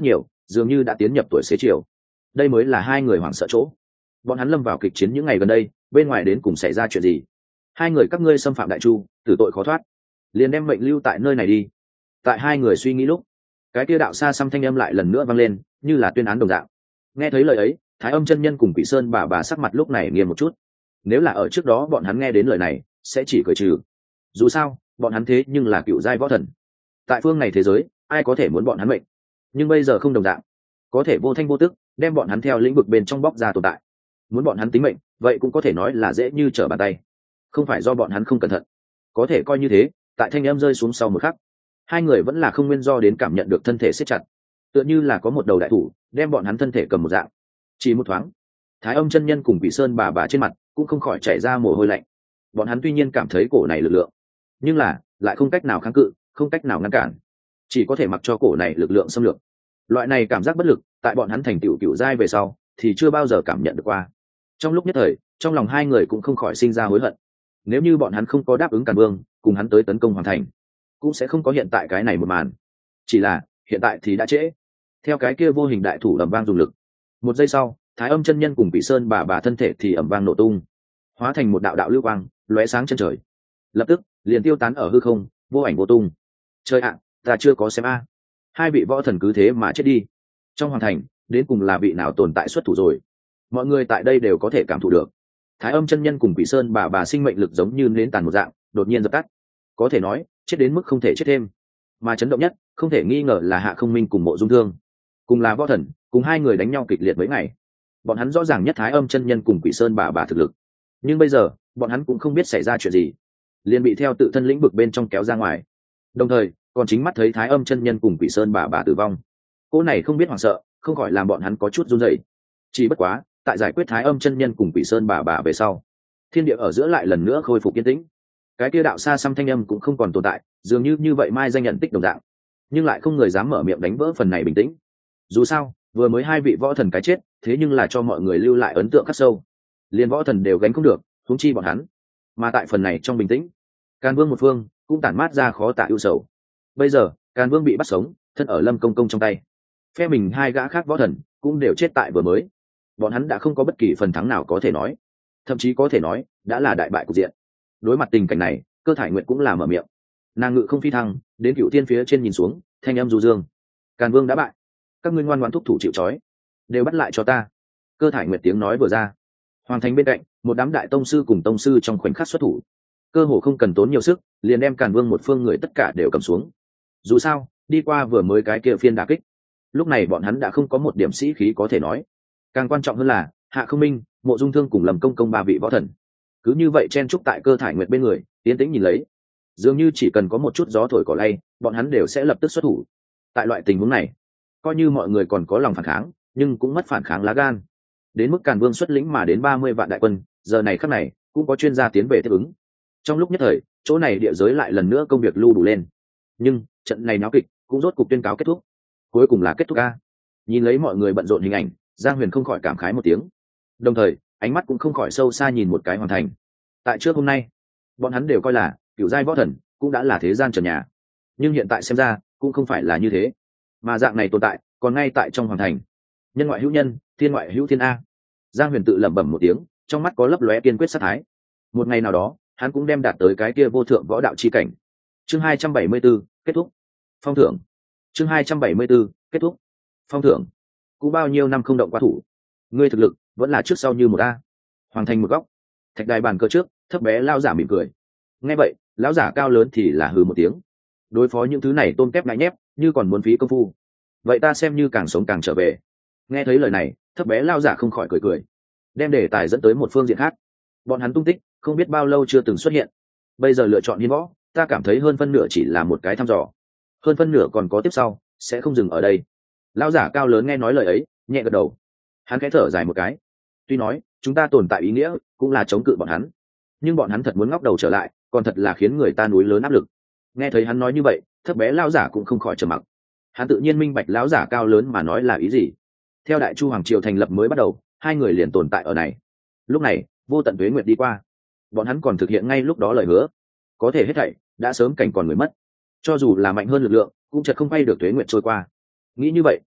dường như đã tiến nhập tuổi xế chiều. Đây mới là hai người hoảng sợ chỗ. Bọn hắn lâm vào kịch chiến những ngày gần đây, bên ngoài đến cùng xảy ra chuyện gì? Hai người các ngươi xâm phạm đại chu, tử tội khó thoát, liền đem mệnh lưu tại nơi này đi. Tại hai người suy nghĩ lúc, cái kia đạo xa xăm thanh âm lại lần nữa vang lên, như là tuyên án đồng dạng. Nghe thấy lời ấy, Thái Âm chân nhân cùng Quỷ Sơn bà bà sắc mặt lúc này nghiêm một chút. Nếu là ở trước đó bọn hắn nghe đến lời này, sẽ chỉ cười trừ. Dù sao, bọn hắn thế nhưng là cựu giai võ thần. Tại phương này thế giới, ai có thể muốn bọn hắn mệnh? Nhưng bây giờ không đồng dạng, có thể vô thanh vô tức đem bọn hắn theo lĩnh vực bên trong bóc ra tồn tại. Muốn bọn hắn tính mệnh, vậy cũng có thể nói là dễ như trở bàn tay. Không phải do bọn hắn không cẩn thận, có thể coi như thế. Tại thanh âm rơi xuống sau một khắc, hai người vẫn là không nguyên do đến cảm nhận được thân thể siết chặt, tựa như là có một đầu đại thủ đem bọn hắn thân thể cầm một dạng. Chỉ một thoáng, Thái Âm chân nhân cùng Quỷ Sơn bà bà trên mặt cũng không khỏi chảy ra mồ hôi lạnh. Bọn hắn tuy nhiên cảm thấy cổ này lực lượng, nhưng là lại không cách nào kháng cự, không cách nào ngăn cản, chỉ có thể mặc cho cổ này lực lượng xâm lược. Loại này cảm giác bất lực, tại bọn hắn thành tựu cựu giai về sau thì chưa bao giờ cảm nhận được qua. Trong lúc nhất thời, trong lòng hai người cũng không khỏi sinh ra hối hận. Nếu như bọn hắn không có đáp ứng Càn Vương cùng hắn tới tấn công hoàn thành, cũng sẽ không có hiện tại cái này một màn. Chỉ là hiện tại thì đã trễ. Theo cái kia vô hình đại thủ ầm vang dùng lực, một giây sau, Thái Âm chân nhân cùng Quỷ Sơn bà bà thân thể thì ầm vang nổ tung, hóa thành một đạo đạo lưu quang lóe sáng chân trời, lập tức liền tiêu tán ở hư không, vô ảnh vô tung. Trời ạ, ta chưa có xem a. Hai vị võ thần cứ thế mà chết đi. Trong hoàng thành, đến cùng là vị nào tồn tại xuất thủ rồi? Mọi người tại đây đều có thể cảm thụ được. Thái Âm chân nhân cùng Quỷ Sơn bà bà sinh mệnh lực giống như nến tàn một dạng, đột nhiên dập tắt. Có thể nói, chết đến mức không thể chết thêm. Mà chấn động nhất, không thể nghi ngờ là Hạ Không Minh cùng Mộ Dung Thương, cùng là võ thần, cùng hai người đánh nhau kịch liệt mấy ngày. Bọn hắn rõ ràng nhất Thái Âm chân nhân cùng Quỷ Sơn bà bà thực lực, nhưng bây giờ, bọn hắn cũng không biết xảy ra chuyện gì, liền bị theo tự thân lĩnh vực bên trong kéo ra ngoài. Đồng thời, còn chính mắt thấy Thái Âm chân nhân cùng Quỷ Sơn bà bà tử vong. Cô này không biết hoảng sợ, không khỏi làm bọn hắn có chút run rẩy. Chỉ bất quá, tại giải quyết Thái Âm chân nhân cùng Quỷ Sơn bà bà về sau, thiên địa ở giữa lại lần nữa khôi phục yên tĩnh. Cái kia đạo xa xăm thanh âm cũng không còn tồn tại, dường như như vậy mai danh nhận tích đồng dạng, nhưng lại không người dám mở miệng đánh vỡ phần này bình tĩnh. Dù sao, vừa mới hai vị võ thần cái chết, thế nhưng là cho mọi người lưu lại ấn tượng khắc sâu, liền võ thần đều gánh không được, huống chi bọn hắn. Mà tại phần này trong bình tĩnh, Càn Vương một phương cũng tản mát ra khó tả ưu sầu. Bây giờ, Càn Vương bị bắt sống, thân ở Lâm Công Công trong tay. Phe mình hai gã khác võ thần cũng đều chết tại vừa mới. Bọn hắn đã không có bất kỳ phần thắng nào có thể nói, thậm chí có thể nói đã là đại bại cục diện. Đối mặt tình cảnh này, Cơ Thải Nguyệt cũng là mở miệng. Nàng ngự không phi thăng, đến Cửu Thiên phía trên nhìn xuống, thanh âm du dương. Càn Vương đã bại, các ngươi ngoan ngoãn thúc thủ chịu trói, đều bắt lại cho ta. Cơ Thải Nguyệt tiếng nói vừa ra, hoàng thành bên cạnh, một đám đại tông sư cùng tông sư trong khoảnh khắc xuất thủ, cơ hồ không cần tốn nhiều sức, liền đem Càn Vương một phương người tất cả đều cầm xuống. Dù sao, đi qua vừa mới cái kia phiên đả kích, lúc này bọn hắn đã không có một điểm sĩ khí có thể nói. Càng quan trọng hơn là, Hạ Không Minh, Mộ Dung Thương cùng Lâm Công Công ba vị võ thần, cứ như vậy chen trúc tại Cơ Thải Nguyệt bên người, tiến tĩnh nhìn lấy. Dường như chỉ cần có một chút gió thổi cỏ lay, bọn hắn đều sẽ lập tức xuất thủ. Tại loại tình huống này, coi như mọi người còn có lòng phản kháng, nhưng cũng mất phản kháng lá gan. Đến mức Càn Vương xuất lĩnh mà đến ba mươi vạn đại quân, giờ này khắc này cũng có chuyên gia tiến về tiếp ứng. Trong lúc nhất thời, chỗ này địa giới lại lần nữa công việc lưu đủ lên. Nhưng trận này náo kịch cũng rốt cục tuyên cáo kết thúc. Cuối cùng là kết thúc a. Nhìn lấy mọi người bận rộn hình ảnh, Giang Huyền không khỏi cảm khái một tiếng. Đồng thời, ánh mắt cũng không khỏi sâu xa nhìn một cái hoàn thành. Tại trước hôm nay, bọn hắn đều coi là cửu giai võ thần cũng đã là thế gian trần nhà. Nhưng hiện tại xem ra, cũng không phải là như thế. Mà dạng này tồn tại, còn ngay tại trong hoàng thành. Nhân ngoại hữu nhân, thiên ngoại hữu thiên a. Giang Huyền tự lẩm bẩm một tiếng, trong mắt có lấp lóe kiên quyết sát thái. Một ngày nào đó, hắn cũng đem đạt tới cái kia vô thượng võ đạo chi cảnh. Chương hai trăm bảy mươi 74, kết thúc. Phong thưởng. Chương hai trăm bảy mươi 74, kết thúc. Phong thưởng. Cũng bao nhiêu năm không động qua thủ, ngươi thực lực vẫn là trước sau như một a. Hoàng thành một góc, thạch đài bàn cờ trước, thấp bé lao giả mỉm cười. Nghe vậy, lão giả cao lớn thì là hừ một tiếng. Đối phó những thứ này tôm kép ngại nhép, như còn muốn phí công phu. Vậy ta xem như càng sống càng trở về. Nghe thấy lời này, thấp bé lao giả không khỏi cười cười, đem đề tài dẫn tới một phương diện khác. Bọn hắn tung tích không biết bao lâu chưa từng xuất hiện, bây giờ lựa chọn hiến võ, ta cảm thấy hơn phân nửa chỉ là một cái thăm dò, hơn phân nửa còn có tiếp sau, sẽ không dừng ở đây. Lão giả cao lớn nghe nói lời ấy, nhẹ gật đầu. Hắn khẽ thở dài một cái. Tuy nói chúng ta tồn tại ý nghĩa cũng là chống cự bọn hắn, nhưng bọn hắn thật muốn ngóc đầu trở lại, còn thật là khiến người ta núi lớn áp lực. Nghe thấy hắn nói như vậy, thấp bé lão giả cũng không khỏi trầm mặc. Hắn tự nhiên minh bạch lão giả cao lớn mà nói là ý gì. Theo Đại Chu hoàng triều thành lập mới bắt đầu, hai người liền tồn tại ở này. Lúc này, vô tận tuế nguyệt đi qua, bọn hắn còn thực hiện ngay lúc đó lời hứa. Có thể hết thảy đã sớm cảnh còn người mất. Cho dù là mạnh hơn lực lượng, cũng chợt không bay được tuế nguyệt trôi qua. Nghĩ như vậy,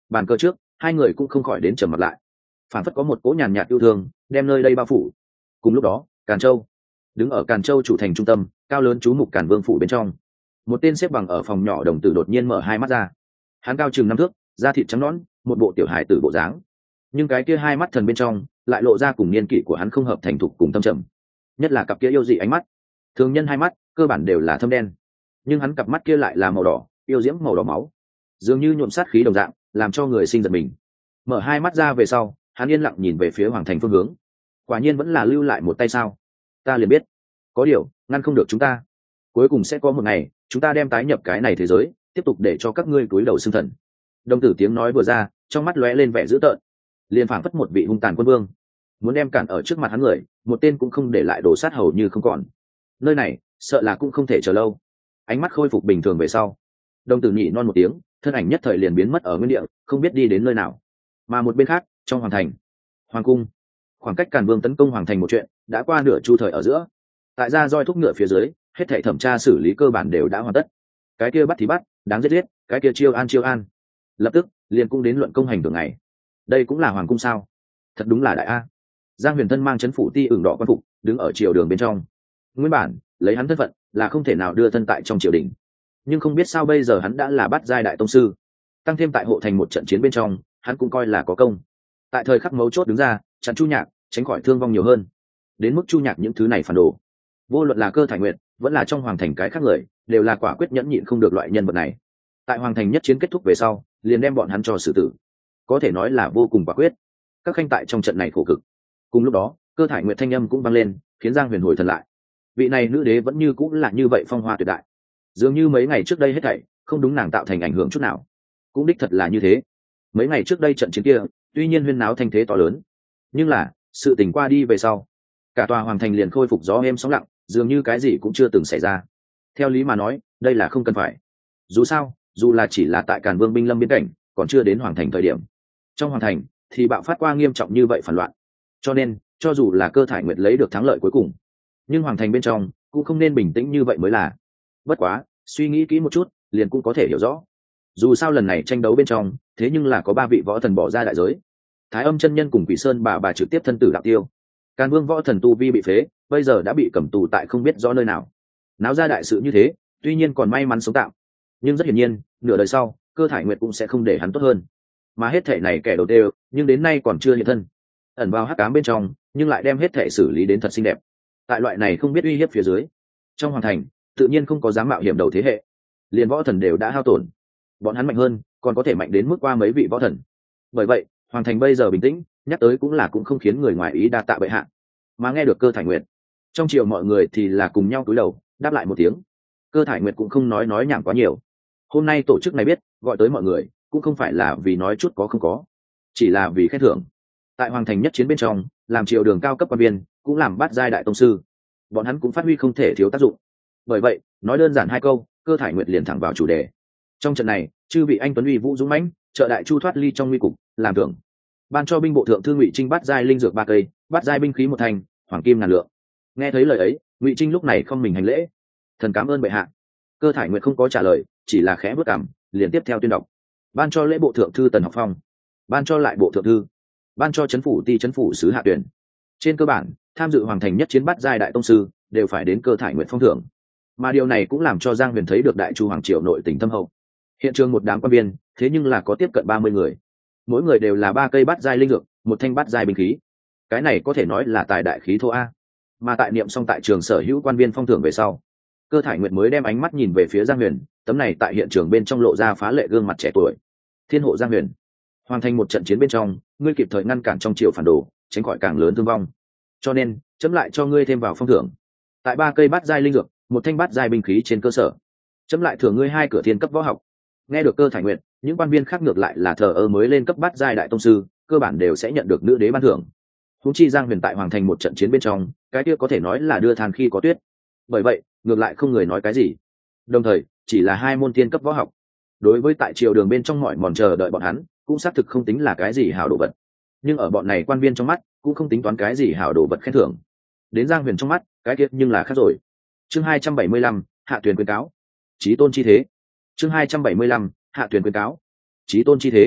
Bàn cờ trước hai người cũng không khỏi đến trầm mặt lại, phản phất có một cỗ nhàn nhạt yêu thương đem nơi đây bao phủ. Cùng lúc đó Càn Châu, đứng ở Càn Châu chủ thành trung tâm, cao lớn chú mục Càn Vương phủ bên trong, một tên xếp bằng ở phòng nhỏ đồng tử đột nhiên mở hai mắt ra. Hắn cao chừng năm thước, da thịt trắng nõn, một bộ tiểu hài tử bộ dáng, nhưng cái kia hai mắt thần bên trong lại lộ ra cùng niên kỷ của hắn không hợp thành thục cùng thâm trầm, nhất là cặp kia yêu dị ánh mắt. Thường nhân hai mắt cơ bản đều là thâm đen, nhưng hắn cặp mắt kia lại là màu đỏ, yêu diễm màu đỏ máu, dường như nhuộm sát khí đồng dạng, làm cho người sinh giật mình. Mở hai mắt ra về sau, hắn yên lặng nhìn về phía hoàng thành phương hướng. Quả nhiên vẫn là lưu lại một tay sao? Ta liền biết, có điều ngăn không được chúng ta. Cuối cùng sẽ có một ngày, chúng ta đem tái nhập cái này thế giới, tiếp tục để cho các ngươi cúi đầu xưng thần. Đồng tử tiếng nói vừa ra, trong mắt lóe lên vẻ dữ tợn, liền phảng phất một vị hung tàn quân vương, muốn đem cản ở trước mặt hắn người, một tên cũng không để lại, đổ sát hầu như không còn. Nơi này sợ là cũng không thể chờ lâu. Ánh mắt khôi phục bình thường về sau, đồng tử nhị non một tiếng, thân ảnh nhất thời liền biến mất ở nguyên địa, không biết đi đến nơi nào. Mà một bên khác, trong hoàng thành, hoàng cung, khoảng cách Càn Vương tấn công hoàng thành một chuyện đã qua nửa chu thời ở giữa. Tại ra roi thúc ngựa phía dưới, hết thảy thẩm tra xử lý cơ bản đều đã hoàn tất. Cái kia bắt thì bắt, đáng giết giết, cái kia chiêu an chiêu an. Lập tức liền cũng đến luận công hành thường ngày. Đây cũng là hoàng cung sao? Thật đúng là đại a. Giang Huyền thân mang chấn phủ ti ửng đỏ quan phục, đứng ở triều đường bên trong. Nguyên bản lấy hắn thân phận là không thể nào đưa thân tại trong triều đình, nhưng không biết sao bây giờ hắn đã là bát giai đại tông sư, tăng thêm tại hộ thành một trận chiến bên trong, hắn cũng coi là có công. Tại thời khắc mấu chốt đứng ra chặn Chu Nhạc, tránh khỏi thương vong nhiều hơn. Đến mức Chu Nhạc những thứ này phản đồ, vô luận là Cơ Thải Nguyệt vẫn là trong hoàng thành cái khác người, đều là quả quyết nhẫn nhịn không được loại nhân vật này. Tại hoàng thành nhất chiến kết thúc về sau, liền đem bọn hắn cho xử tử, có thể nói là vô cùng quả quyết. Các khanh tại trong trận này khổ cực. Cùng lúc đó Cơ Thải Nguyệt thanh âm cũng vang lên, khiến Giang Huyền hồi thần lại. Vị này nữ đế vẫn như cũng là như vậy phong hoa tuyệt đại, dường như mấy ngày trước đây hết thảy không đúng nàng tạo thành ảnh hưởng chút nào. Cũng đích thật là như thế. Mấy ngày trước đây trận chiến kia tuy nhiên huyên náo thanh thế to lớn, nhưng là sự tình qua đi về sau, cả tòa hoàng thành liền khôi phục gió êm sóng lặng, dường như cái gì cũng chưa từng xảy ra. Theo lý mà nói, đây là không cần phải. Dù sao, dù là chỉ là tại Càn Vương binh lâm biên cảnh, còn chưa đến hoàng thành thời điểm, trong hoàng thành thì bạo phát qua nghiêm trọng như vậy phản loạn. Cho nên cho dù là Cơ Thải Nguyệt lấy được thắng lợi cuối cùng, nhưng hoàng thành bên trong cũng không nên bình tĩnh như vậy mới là. Bất quá suy nghĩ kỹ một chút liền cũng có thể hiểu rõ, dù sao lần này tranh đấu bên trong thế nhưng là có ba vị võ thần bỏ ra đại giới. Thái Âm chân nhân cùng Quỷ Sơn bà bà trực tiếp thân tử đạo tiêu. Càn Vương võ thần tu vi bị phế, bây giờ đã bị cầm tù tại không biết rõ nơi nào. Náo ra đại sự như thế, tuy nhiên còn may mắn sống tạm, nhưng rất hiển nhiên nửa đời sau Cơ Thải Nguyệt cũng sẽ không để hắn tốt hơn. Mà hết thể này kẻ đầu đều, nhưng đến nay còn chưa hiện thân, ẩn vào hắc ám bên trong, nhưng lại đem hết thể xử lý đến thật xinh đẹp. Tại loại này không biết uy hiếp phía dưới, trong hoàng thành tự nhiên không có dám mạo hiểm đầu thế hệ, liền võ thần đều đã hao tổn. Bọn hắn mạnh hơn, còn có thể mạnh đến mức qua mấy vị võ thần. Bởi vậy hoàng thành bây giờ bình tĩnh, nhắc tới cũng là cũng không khiến người ngoài ý đa tạ bệ hạ. Mà nghe được Cơ Thải Nguyệt, trong triều mọi người thì là cùng nhau cúi đầu đáp lại một tiếng. Cơ Thải Nguyệt cũng không nói nói nhảm quá nhiều. Hôm nay tổ chức này biết gọi tới mọi người, cũng không phải là vì nói chút có không có, chỉ là vì khen thưởng. Tại hoàng thành nhất chiến bên trong, làm triều đường cao cấp quan viên, cũng làm bát giai đại tông sư, bọn hắn cũng phát huy không thể thiếu tác dụng. Bởi vậy nói đơn giản hai câu, Cơ Thải Nguyệt liền thẳng vào chủ đề. Trong trận này chư vị anh tuấn uy vũ dũng mãnh, trợ đại chu thoát ly trong nguy cục, làm thưởng ban cho binh bộ thượng thư Ngụy Trinh bát giai linh dược ba cây, bát giai binh khí một thành, hoàng kim ngàn lượng. Nghe thấy lời ấy, Ngụy Trinh lúc này không mình hành lễ, thần cảm ơn bệ hạ. Cơ Thải Nguyệt không có trả lời, chỉ là khẽ bước cằm, liền tiếp theo tuyên đọc. Ban cho lễ bộ thượng thư Tần Học Phong, ban cho lại bộ thượng thư, ban cho chấn phủ ti chấn phủ sứ Hạ Tuyển. Trên cơ bản tham dự hoàng thành nhất chiến bát giai đại tông sư đều phải đến Cơ Thải Nguyệt phong thưởng. Mà điều này cũng làm cho Giang Huyền thấy được đại chu hoàng triều nội tình thâm hậu. Hiện trường một đám quan viên, thế nhưng là có tiếp cận ba mươi người, mỗi người đều là ba cây bát giai linh dược, một thanh bát giai binh khí. Cái này có thể nói là tài đại khí thô a. Mà tại niệm xong tại trường sở hữu quan viên phong thưởng về sau, Cơ Thải Nguyệt mới đem ánh mắt nhìn về phía Giang Huyền, tấm này tại hiện trường bên trong lộ ra phá lệ gương mặt trẻ tuổi. Thiên hộ Giang Huyền, hoàn thành một trận chiến bên trong, ngươi kịp thời ngăn cản trong triều phản đồ, tránh khỏi càng lớn thương vong, cho nên chấm lại cho ngươi thêm vào phong thưởng. Tại ba cây bát giai linh dược, một thanh bát giai binh khí trên cơ sở, chấm lại thưởng ngươi hai cửa thiên cấp võ học. Nghe được Cơ Thải Nguyệt, những quan viên khác ngược lại là thờ ơ, mới lên cấp bát giai đại tông sư, cơ bản đều sẽ nhận được nữ đế ban thưởng. Huống chi Giang Huyền tại hoàng thành một trận chiến bên trong, cái kia có thể nói là đưa than khi có tuyết. Bởi vậy ngược lại không người nói cái gì. Đồng thời chỉ là hai môn thiên cấp võ học, đối với tại triều đường bên trong mọi mòn chờ đợi bọn hắn, cũng xác thực không tính là cái gì hảo đồ vật. Nhưng ở bọn này quan viên trong mắt, cũng không tính toán cái gì hảo đồ vật khen thưởng. Đến Giang Huyền trong mắt, cái kia nhưng là khác rồi. Chương hai trăm bảy mươi lăm, Hạ Tuyền khuyên cáo. Chí tôn chi thế. Chương hai trăm bảy mươi lăm, Hạ Tuyền khuyên cáo. Chí tôn chi thế.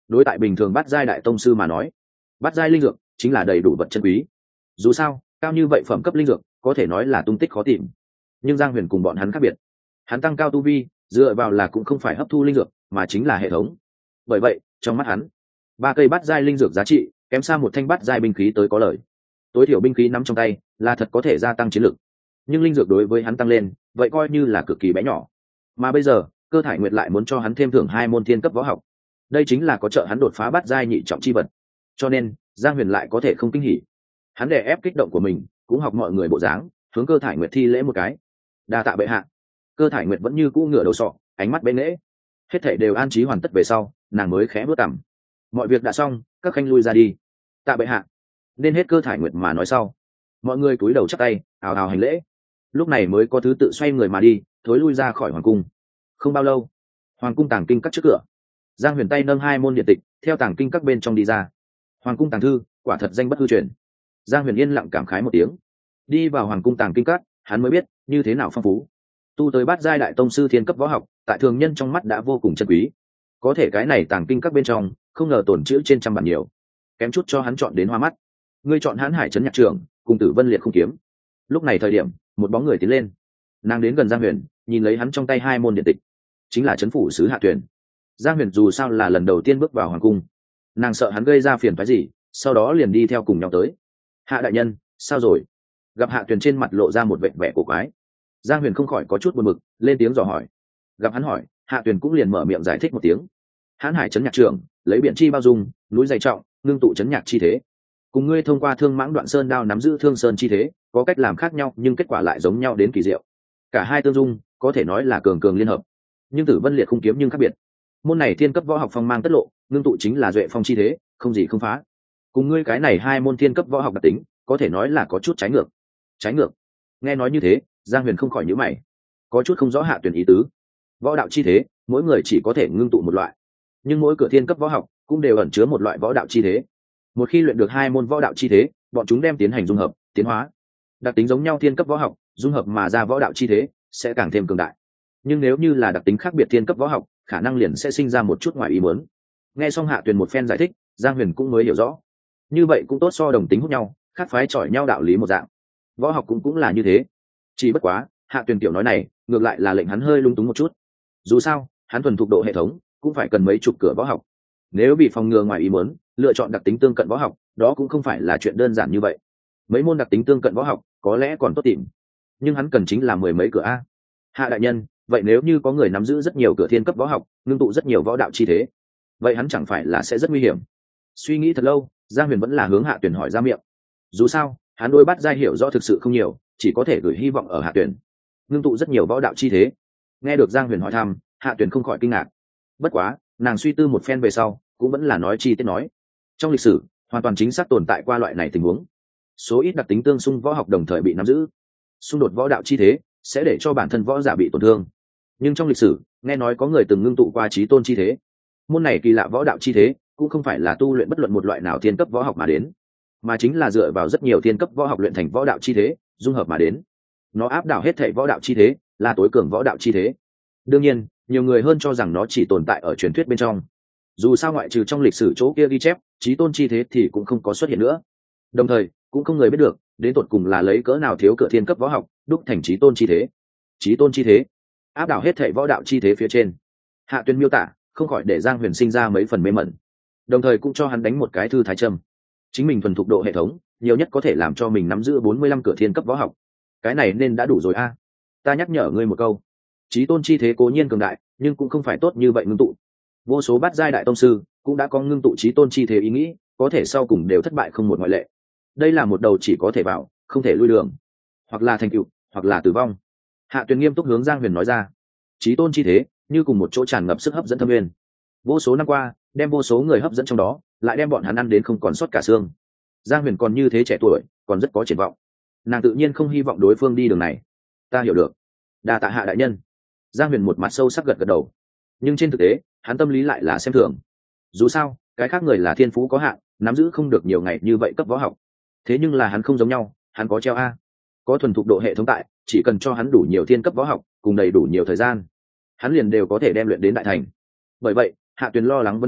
đối tại bình thường bát giai đại tông sư mà nói, bát giai linh dược chính là đầy đủ vật chân quý. Dù sao cao như vậy phẩm cấp linh dược có thể nói là tung tích khó tìm, nhưng Giang Huyền cùng bọn hắn khác biệt. Hắn tăng cao tu vi dựa vào là cũng không phải hấp thu linh dược, mà chính là hệ thống. Bởi vậy trong mắt hắn, ba cây bát giai linh dược giá trị kém xa một thanh bát giai binh khí tới có lời. Tối thiểu binh khí nắm trong tay là thật có thể gia tăng chiến lực, nhưng linh dược đối với hắn tăng lên vậy coi như là cực kỳ bé nhỏ. Mà bây giờ Cơ Thải Nguyệt lại muốn cho hắn thêm thưởng hai môn thiên cấp võ học, đây chính là có trợ hắn đột phá bát giai nhị trọng chi vật. Cho nên Giang Huyền lại có thể không kinh hỉ. Hắn đè ép kích động của mình, cũng học mọi người bộ dáng, hướng Cơ Thải Nguyệt thi lễ một cái. Đa tạ bệ hạ. Cơ Thải Nguyệt vẫn như cũ ngửa đầu sọ, ánh mắt bên lễ. Hết thảy đều an trí hoàn tất về sau, nàng mới khẽ bước cằm. Mọi việc đã xong, các khanh lui ra đi. Tạ bệ hạ. Nên hết Cơ Thải Nguyệt mà nói sau, mọi người cúi đầu chắp tay, ào ào hành lễ. Lúc này mới có thứ tự xoay người mà đi, thối lui ra khỏi hoàng cung. Không bao lâu, hoàng cung tàng kinh các trước cửa, Giang Huyền tay nâng hai môn điện tịch, theo tàng kinh các bên trong đi ra. Hoàng cung tàng thư quả thật danh bất hư truyền. Giang Huyền yên lặng cảm khái một tiếng. Đi vào hoàng cung tàng kinh các, hắn mới biết như thế nào phong phú. Tu tới bát giai đại tông sư thiên cấp võ học, tại thường nhân trong mắt đã vô cùng chân quý. Có thể cái này tàng kinh các bên trong không ngờ tổn chữ trên trăm bản nhiều, kém chút cho hắn chọn đến hoa mắt. Ngươi chọn Hán Hải trấn nhạc trưởng cùng Tử Vân liệt không kiếm. Lúc này thời điểm, một bóng người tiến lên, nàng đến gần Giang Huyền, nhìn lấy hắn trong tay hai môn điện tịch, chính là trấn phủ sứ Hạ Tuyền. Giang Huyền dù sao là lần đầu tiên bước vào hoàng cung, nàng sợ hắn gây ra phiền phức gì, sau đó liền đi theo cùng nhau tới. Hạ đại nhân, sao rồi? Gặp Hạ Tuyền trên mặt lộ ra một vẻ vẻ cổ quái, Giang Huyền không khỏi có chút buồn bực, lên tiếng dò hỏi. Gặp hắn hỏi, Hạ Tuyền cũng liền mở miệng giải thích một tiếng. Hán Hải trấn nhạc trưởng lấy biện chi bao dung, núi dày trọng, ngưng tụ trấn nhạc chi thế. Cùng ngươi thông qua Thương Mãng Đoạn Sơn đao nắm giữ Thương Sơn chi thế, có cách làm khác nhau nhưng kết quả lại giống nhau đến kỳ diệu. Cả hai tương dung, có thể nói là cường cường liên hợp. Nhưng Tử Vân liệt không kiếm nhưng khác biệt. Môn này thiên cấp võ học phong mang tất lộ, ngưng tụ chính là duệ phong chi thế, không gì không phá. Cùng ngươi cái này hai môn thiên cấp võ học đặc tính, có thể nói là có chút trái ngược. Trái ngược? Nghe nói như thế, Giang Huyền không khỏi nhíu mày, có chút không rõ Hạ Tuyền ý tứ. Võ đạo chi thế, mỗi người chỉ có thể ngưng tụ một loại, nhưng mỗi cửa thiên cấp võ học cũng đều ẩn chứa một loại võ đạo chi thế. Một khi luyện được hai môn võ đạo chi thế, bọn chúng đem tiến hành dung hợp, tiến hóa. Đặc tính giống nhau thiên cấp võ học, dung hợp mà ra võ đạo chi thế sẽ càng thêm cường đại. Nhưng nếu như là đặc tính khác biệt thiên cấp võ học, khả năng liền sẽ sinh ra một chút ngoài ý muốn. Nghe xong Hạ Tuyền một phen giải thích, Giang Huyền cũng mới hiểu rõ. Như vậy cũng tốt, so đồng tính hút nhau, khác phái chọi nhau đạo lý một dạng. Võ học cũng cũng là như thế. Chỉ bất quá, Hạ Tuyền tiểu nói này, ngược lại là lệnh hắn hơi lung túng một chút. Dù sao, hắn thuần thục độ hệ thống, cũng phải cần mấy chục cửa võ học. Nếu bị phòng ngừa ngoài ý muốn, lựa chọn đặc tính tương cận võ học, đó cũng không phải là chuyện đơn giản như vậy. Mấy môn đặc tính tương cận võ học, có lẽ còn tốt tìm, nhưng hắn cần chính là mười mấy cửa a. Hạ đại nhân, vậy nếu như có người nắm giữ rất nhiều cửa thiên cấp võ học, ngưng tụ rất nhiều võ đạo chi thế, vậy hắn chẳng phải là sẽ rất nguy hiểm? Suy nghĩ thật lâu, Giang Huyền vẫn là hướng Hạ Tuyền hỏi ra miệng. Dù sao, hắn đôi bắt giai hiểu rõ thực sự không nhiều, chỉ có thể gửi hy vọng ở Hạ Tuyền. Ngưng tụ rất nhiều võ đạo chi thế. Nghe được Giang Huyền hỏi thăm, Hạ Tuyền không khỏi kinh ngạc. Bất quá, nàng suy tư một phen về sau, cũng vẫn là nói chi tiết nói. Trong lịch sử, hoàn toàn chính xác tồn tại qua loại này tình huống. Số ít đặc tính tương xung võ học đồng thời bị nắm giữ, xung đột võ đạo chi thế sẽ để cho bản thân võ giả bị tổn thương. Nhưng trong lịch sử, nghe nói có người từng ngưng tụ qua chí tôn chi thế. Môn này kỳ lạ võ đạo chi thế, cũng không phải là tu luyện bất luận một loại nào thiên cấp võ học mà đến, mà chính là dựa vào rất nhiều thiên cấp võ học luyện thành võ đạo chi thế, dung hợp mà đến. Nó áp đảo hết thảy võ đạo chi thế, là tối cường võ đạo chi thế. Đương nhiên, nhiều người hơn cho rằng nó chỉ tồn tại ở truyền thuyết bên trong. Dù sao ngoại trừ trong lịch sử chỗ kia ghi chép, chí tôn chi thế thì cũng không có xuất hiện nữa. Đồng thời, cũng không người biết được, đến tột cùng là lấy cỡ nào thiếu cửa thiên cấp võ học, đúc thành chí tôn chi thế. Chí tôn chi thế, áp đảo hết thảy võ đạo chi thế phía trên. Hạ Tuyên miêu tả, không khỏi để Giang Huyền sinh ra mấy phần mê mẩn. Đồng thời cũng cho hắn đánh một cái thư thái châm. Chính mình thuần thục độ hệ thống, nhiều nhất có thể làm cho mình nắm giữ bốn mươi lăm cửa thiên cấp võ học. Cái này nên đã đủ rồi a. Ta nhắc nhở ngươi một câu, chí tôn chi thế cố nhiên cường đại, nhưng cũng không phải tốt như vậy ngưng tụ. Vô số bát giai đại tông sư cũng đã có ngưng tụ chí tôn chi thế ý nghĩ, có thể sau cùng đều thất bại không một ngoại lệ. Đây là một đầu chỉ có thể vào, không thể lui đường, hoặc là thành tựu, hoặc là tử vong. Hạ Tuyền nghiêm túc hướng Giang Huyền nói ra. Chí tôn chi thế, như cùng một chỗ tràn ngập sức hấp dẫn thâm nguyên. Vô số năm qua, đem vô số người hấp dẫn trong đó, lại đem bọn hắn ăn đến không còn sót cả xương. Giang Huyền còn như thế trẻ tuổi, còn rất có triển vọng. Nàng tự nhiên không hy vọng đối phương đi đường này. Ta hiểu được. Đa tạ Hạ đại nhân. Giang Huyền một mặt sâu sắc gật gật đầu. Nhưng trên thực tế, hắn tâm lý lại là xem thường. Dù sao, cái khác người là thiên phú có hạn, nắm giữ không được nhiều ngày như vậy cấp võ học. Thế nhưng là hắn không giống nhau, hắn có treo a, có thuần thục độ hệ thống tại, chỉ cần cho hắn đủ nhiều thiên cấp võ học, cùng đầy đủ nhiều thời gian, hắn liền đều có thể đem luyện đến đại thành. Bởi vậy, Hạ Tuyền lo lắng vấn đề,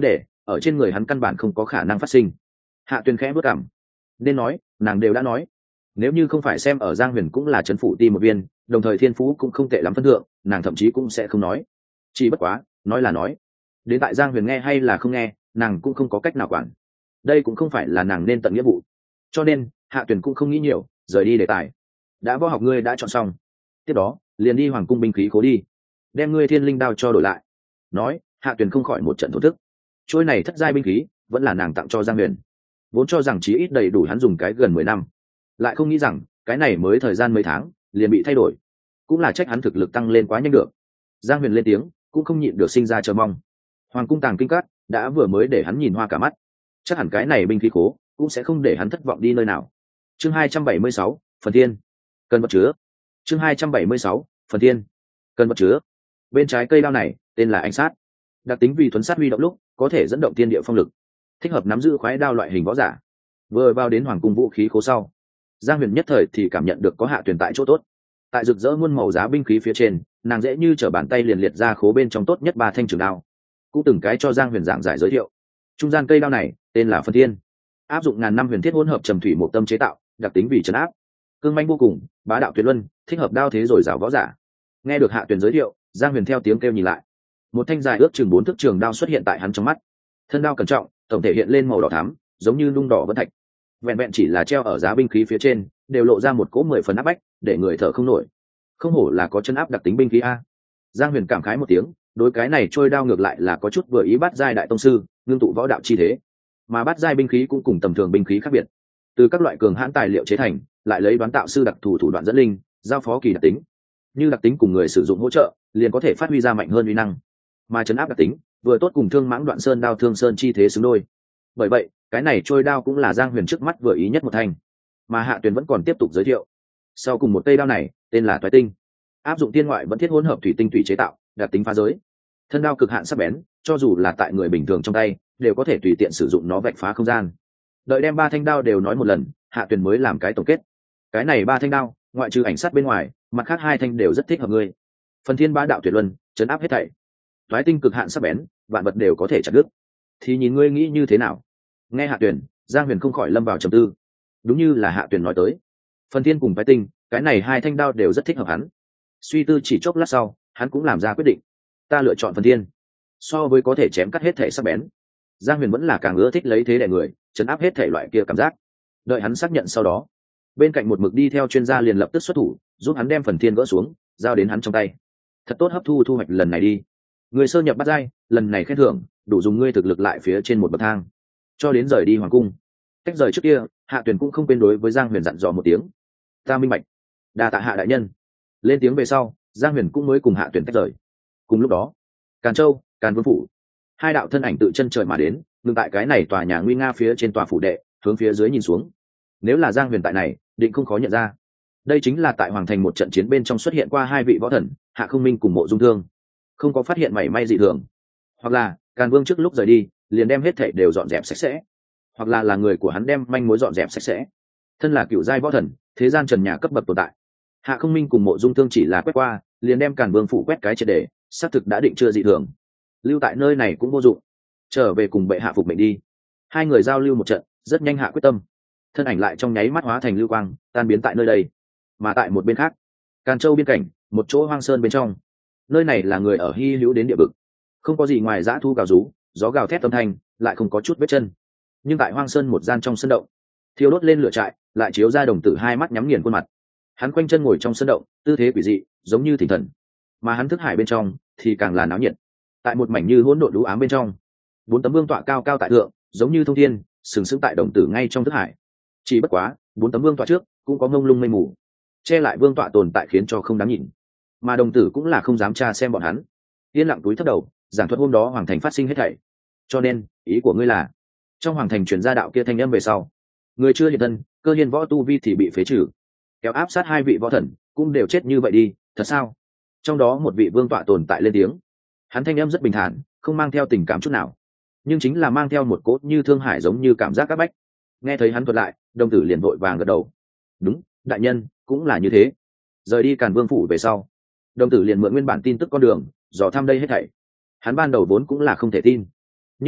ở trên người hắn căn bản không có khả năng phát sinh. Hạ Tuyền khẽ bước cảm, nên nói nàng đều đã nói, nếu như không phải xem ở Giang Huyền cũng là trấn phủ ti một viên, đồng thời thiên phú cũng không tệ lắm phân thượng, nàng thậm chí cũng sẽ không nói. Chỉ bất quá nói là nói, đến tại Giang Huyền nghe hay là không nghe, nàng cũng không có cách nào quản. Đây cũng không phải là nàng nên tận nghĩa vụ, cho nên Hạ Tuyền cũng không nghĩ nhiều, rời đi đề tài. Đã võ học ngươi đã chọn xong, tiếp đó liền đi hoàng cung binh khí khố đi, đem ngươi thiên linh đao cho đổi lại. Nói, Hạ Tuyền không khỏi một trận thổ thức. Trôi này thất giai binh khí vẫn là nàng tặng cho Giang Huyền, vốn cho rằng chí ít đầy đủ hắn dùng cái gần mười năm, lại không nghĩ rằng cái này mới thời gian mấy tháng liền bị thay đổi. Cũng là trách hắn thực lực tăng lên quá nhanh được. Giang Huyền lên tiếng, cũng không nhịn được sinh ra chờ mong. Hoàng cung tàng kinh cát đã vừa mới để hắn nhìn hoa cả mắt, chắc hẳn cái này binh khí khố cũng sẽ không để hắn thất vọng đi nơi nào. Chương hai trăm bảy mươi sáu, phần thiên cần vật chứa. Chương hai trăm bảy mươi sáu, phần thiên cần vật chứa. Bên trái cây đao này tên là ánh sát, đặc tính vì thuấn sát huy động lúc có thể dẫn động thiên địa phong lực, thích hợp nắm giữ khoái đao loại hình võ giả. Vừa vào đến hoàng cung vũ khí khố sau, Giang Huyền nhất thời thì cảm nhận được có Hạ Tuyền tại chỗ tốt. Tại rực rỡ muôn màu giá binh khí phía trên, nàng dễ như trở bàn tay liền liệt ra khố bên trong tốt nhất ba thanh trường đao, cũng từng cái cho Giang Huyền giảng giải giới thiệu. Trung gian cây đao này tên là phần thiên, áp dụng ngàn năm huyền thiết hỗn hợp trầm thủy một tâm chế tạo, đặc tính vì trấn áp, cương manh vô cùng, bá đạo tuyệt luân, thích hợp đao thế rồi rào võ giả. Nghe được Hạ Tuyền giới thiệu, Giang Huyền theo tiếng kêu nhìn lại, một thanh dài ước chừng bốn thước trường đao xuất hiện tại hắn trong mắt. Thân đao cẩn trọng, tổng thể hiện lên màu đỏ thắm, giống như nung đỏ vân thạch. Vẹn vẹn chỉ là treo ở giá binh khí phía trên, đều lộ ra một cỗ mười phần áp bách, để người thở không nổi. Không hổ là có chân áp đặc tính binh khí a. Giang Huyền cảm khái một tiếng, đối cái này trôi đao ngược lại là có chút vừa ý bát giai đại tông sư, ngưng tụ võ đạo chi thế. Mà bát giai binh khí cũng cùng tầm thường binh khí khác biệt, từ các loại cường hãn tài liệu chế thành, lại lấy đoán tạo sư đặc thù thủ đoạn dẫn linh, giao phó kỳ đặc tính. Như đặc tính cùng người sử dụng hỗ trợ, liền có thể phát huy ra mạnh hơn uy năng. Mà chấn áp đặc tính, vừa tốt cùng Thương Mãng Đoạn Sơn đao Thương Sơn chi thế xứng đôi. Bởi vậy, cái này trôi đao cũng là Giang Huyền trước mắt vừa ý nhất một thanh. Mà Hạ Tuyền vẫn còn tiếp tục giới thiệu. Sau cùng một cây đao này, tên là Toái Tinh, áp dụng tiên ngoại vẫn thiết hỗn hợp thủy tinh thủy chế tạo, đặc tính phá giới. Thân đao cực hạn sắc bén, cho dù là tại người bình thường trong tay, đều có thể tùy tiện sử dụng nó vạch phá không gian. Đợi đem ba thanh đao đều nói một lần, Hạ Tuyền mới làm cái tổng kết. Cái này ba thanh đao, ngoại trừ ảnh sát bên ngoài, mặt khác hai thanh đều rất thích hợp ngươi. Phần thiên bá đạo tuyệt luân, chấn áp hết thảy. Toái tinh cực hạn sắc bén, vạn vật đều có thể chặt đứt. Thì nhìn ngươi nghĩ như thế nào? Nghe Hạ Tuyền, Giang Huyền không khỏi lâm vào trầm tư. Đúng như là Hạ Tuyền nói tới, phần thiên cùng toái tinh, cái này hai thanh đao đều rất thích hợp hắn. Suy tư chỉ chốc lát sau, hắn cũng làm ra quyết định. Ta lựa chọn phần thiên. So với có thể chém cắt hết thể sắc bén, Giang Huyền vẫn là càng ưa thích lấy thế đè người, chấn áp hết thể loại kia cảm giác. Đợi hắn xác nhận sau đó, bên cạnh một mực đi theo chuyên gia liền lập tức xuất thủ, giúp hắn đem phần thiên gỡ xuống, giao đến hắn trong tay. Thật tốt hấp thu thu hoạch lần này đi. Người sơ nhập bắt giai, lần này khen thưởng đủ dùng ngươi thực lực lại phía trên một bậc thang. Cho đến rời đi hoàng cung, cách rời trước kia, Hạ Tuyền cũng không quên đối với Giang Huyền dặn dò một tiếng. Ta minh bạch. Đa tạ Hạ đại nhân. Lên tiếng về sau, Giang Huyền cũng mới cùng Hạ Tuyền tách rời. Cùng lúc đó, Càn Châu, Càn Vương phủ, hai đạo thân ảnh tự chân trời mà đến, ngừng tại cái này tòa nhà nguy nga phía trên tòa phủ đệ, hướng phía dưới nhìn xuống. Nếu là Giang Huyền tại này, định không khó nhận ra. Đây chính là tại hoàng thành một trận chiến bên trong xuất hiện qua hai vị võ thần, Hạ Không Minh cùng Mộ Dung Thương. Không có phát hiện mảy may dị thường, hoặc là Càn Vương trước lúc rời đi liền đem hết thảy đều dọn dẹp sạch sẽ, hoặc là là người của hắn đem manh mối dọn dẹp sạch sẽ. Thân là cựu giai võ thần, thế gian trần nhà cấp bậc tồn tại, Hạ Không Minh cùng Mộ Dung Thương chỉ là quét qua liền đem Càn Vương phủ quét cái triệt để, xác thực đã định chưa dị thường. Lưu tại nơi này cũng vô dụng, trở về cùng bệ hạ phục mệnh đi. Hai người giao lưu một trận, rất nhanh hạ quyết tâm, thân ảnh lại trong nháy mắt hóa thành lưu quang, tan biến tại nơi đây. Mà tại một bên khác, Càn Châu biên cảnh, một chỗ hoang sơn bên trong, nơi này là người ở hy hữu đến địa vực, không có gì ngoài dã thu gào rú, gió gào thét âm thanh, lại không có chút vết chân. Nhưng tại hoang sơn một gian trong sân động, thiêu đốt lên lửa trại, lại chiếu ra đồng tử hai mắt nhắm nghiền khuôn mặt. Hắn quanh chân ngồi trong sân động, tư thế quỷ dị, giống như thỉnh thần. Mà hắn thức hải bên trong thì càng là náo nhiệt. Tại một mảnh như hỗn độn đũ ám bên trong, bốn tấm vương tọa cao cao tại thượng, giống như thông thiên, sừng sững tại đồng tử ngay trong thức hải. Chỉ bất quá, bốn tấm vương tọa trước cũng có ngông lung mây mù, che lại vương tọa tồn tại khiến cho không đáng nhìn. Mà đồng tử cũng là không dám tra xem bọn hắn, yên lặng túi thấp đầu, giảng thuật hôm đó hoàng thành phát sinh hết thảy. Cho nên, ý của ngươi là, trong hoàng thành truyền ra đạo kia thanh âm về sau, người chưa hiện thân, cơ hiên võ tu vi thì bị phế trừ, kéo áp sát hai vị võ thần cũng đều chết như vậy đi, thật sao? Trong đó một vị vương tọa tồn tại lên tiếng, hắn thanh âm rất bình thản, không mang theo tình cảm chút nào, nhưng chính là mang theo một cốt như thương hải, giống như cảm giác áp bách. Nghe thấy hắn thuật lại, đồng tử liền vội vàng gật đầu. Đúng, đại nhân, cũng là như thế. Rời đi Càn Vương phủ về sau, đồng tử liền mượn nguyên bản tin tức con đường, dò thăm đây hết thảy. Hắn ban đầu vốn cũng là không thể tin, nhưng là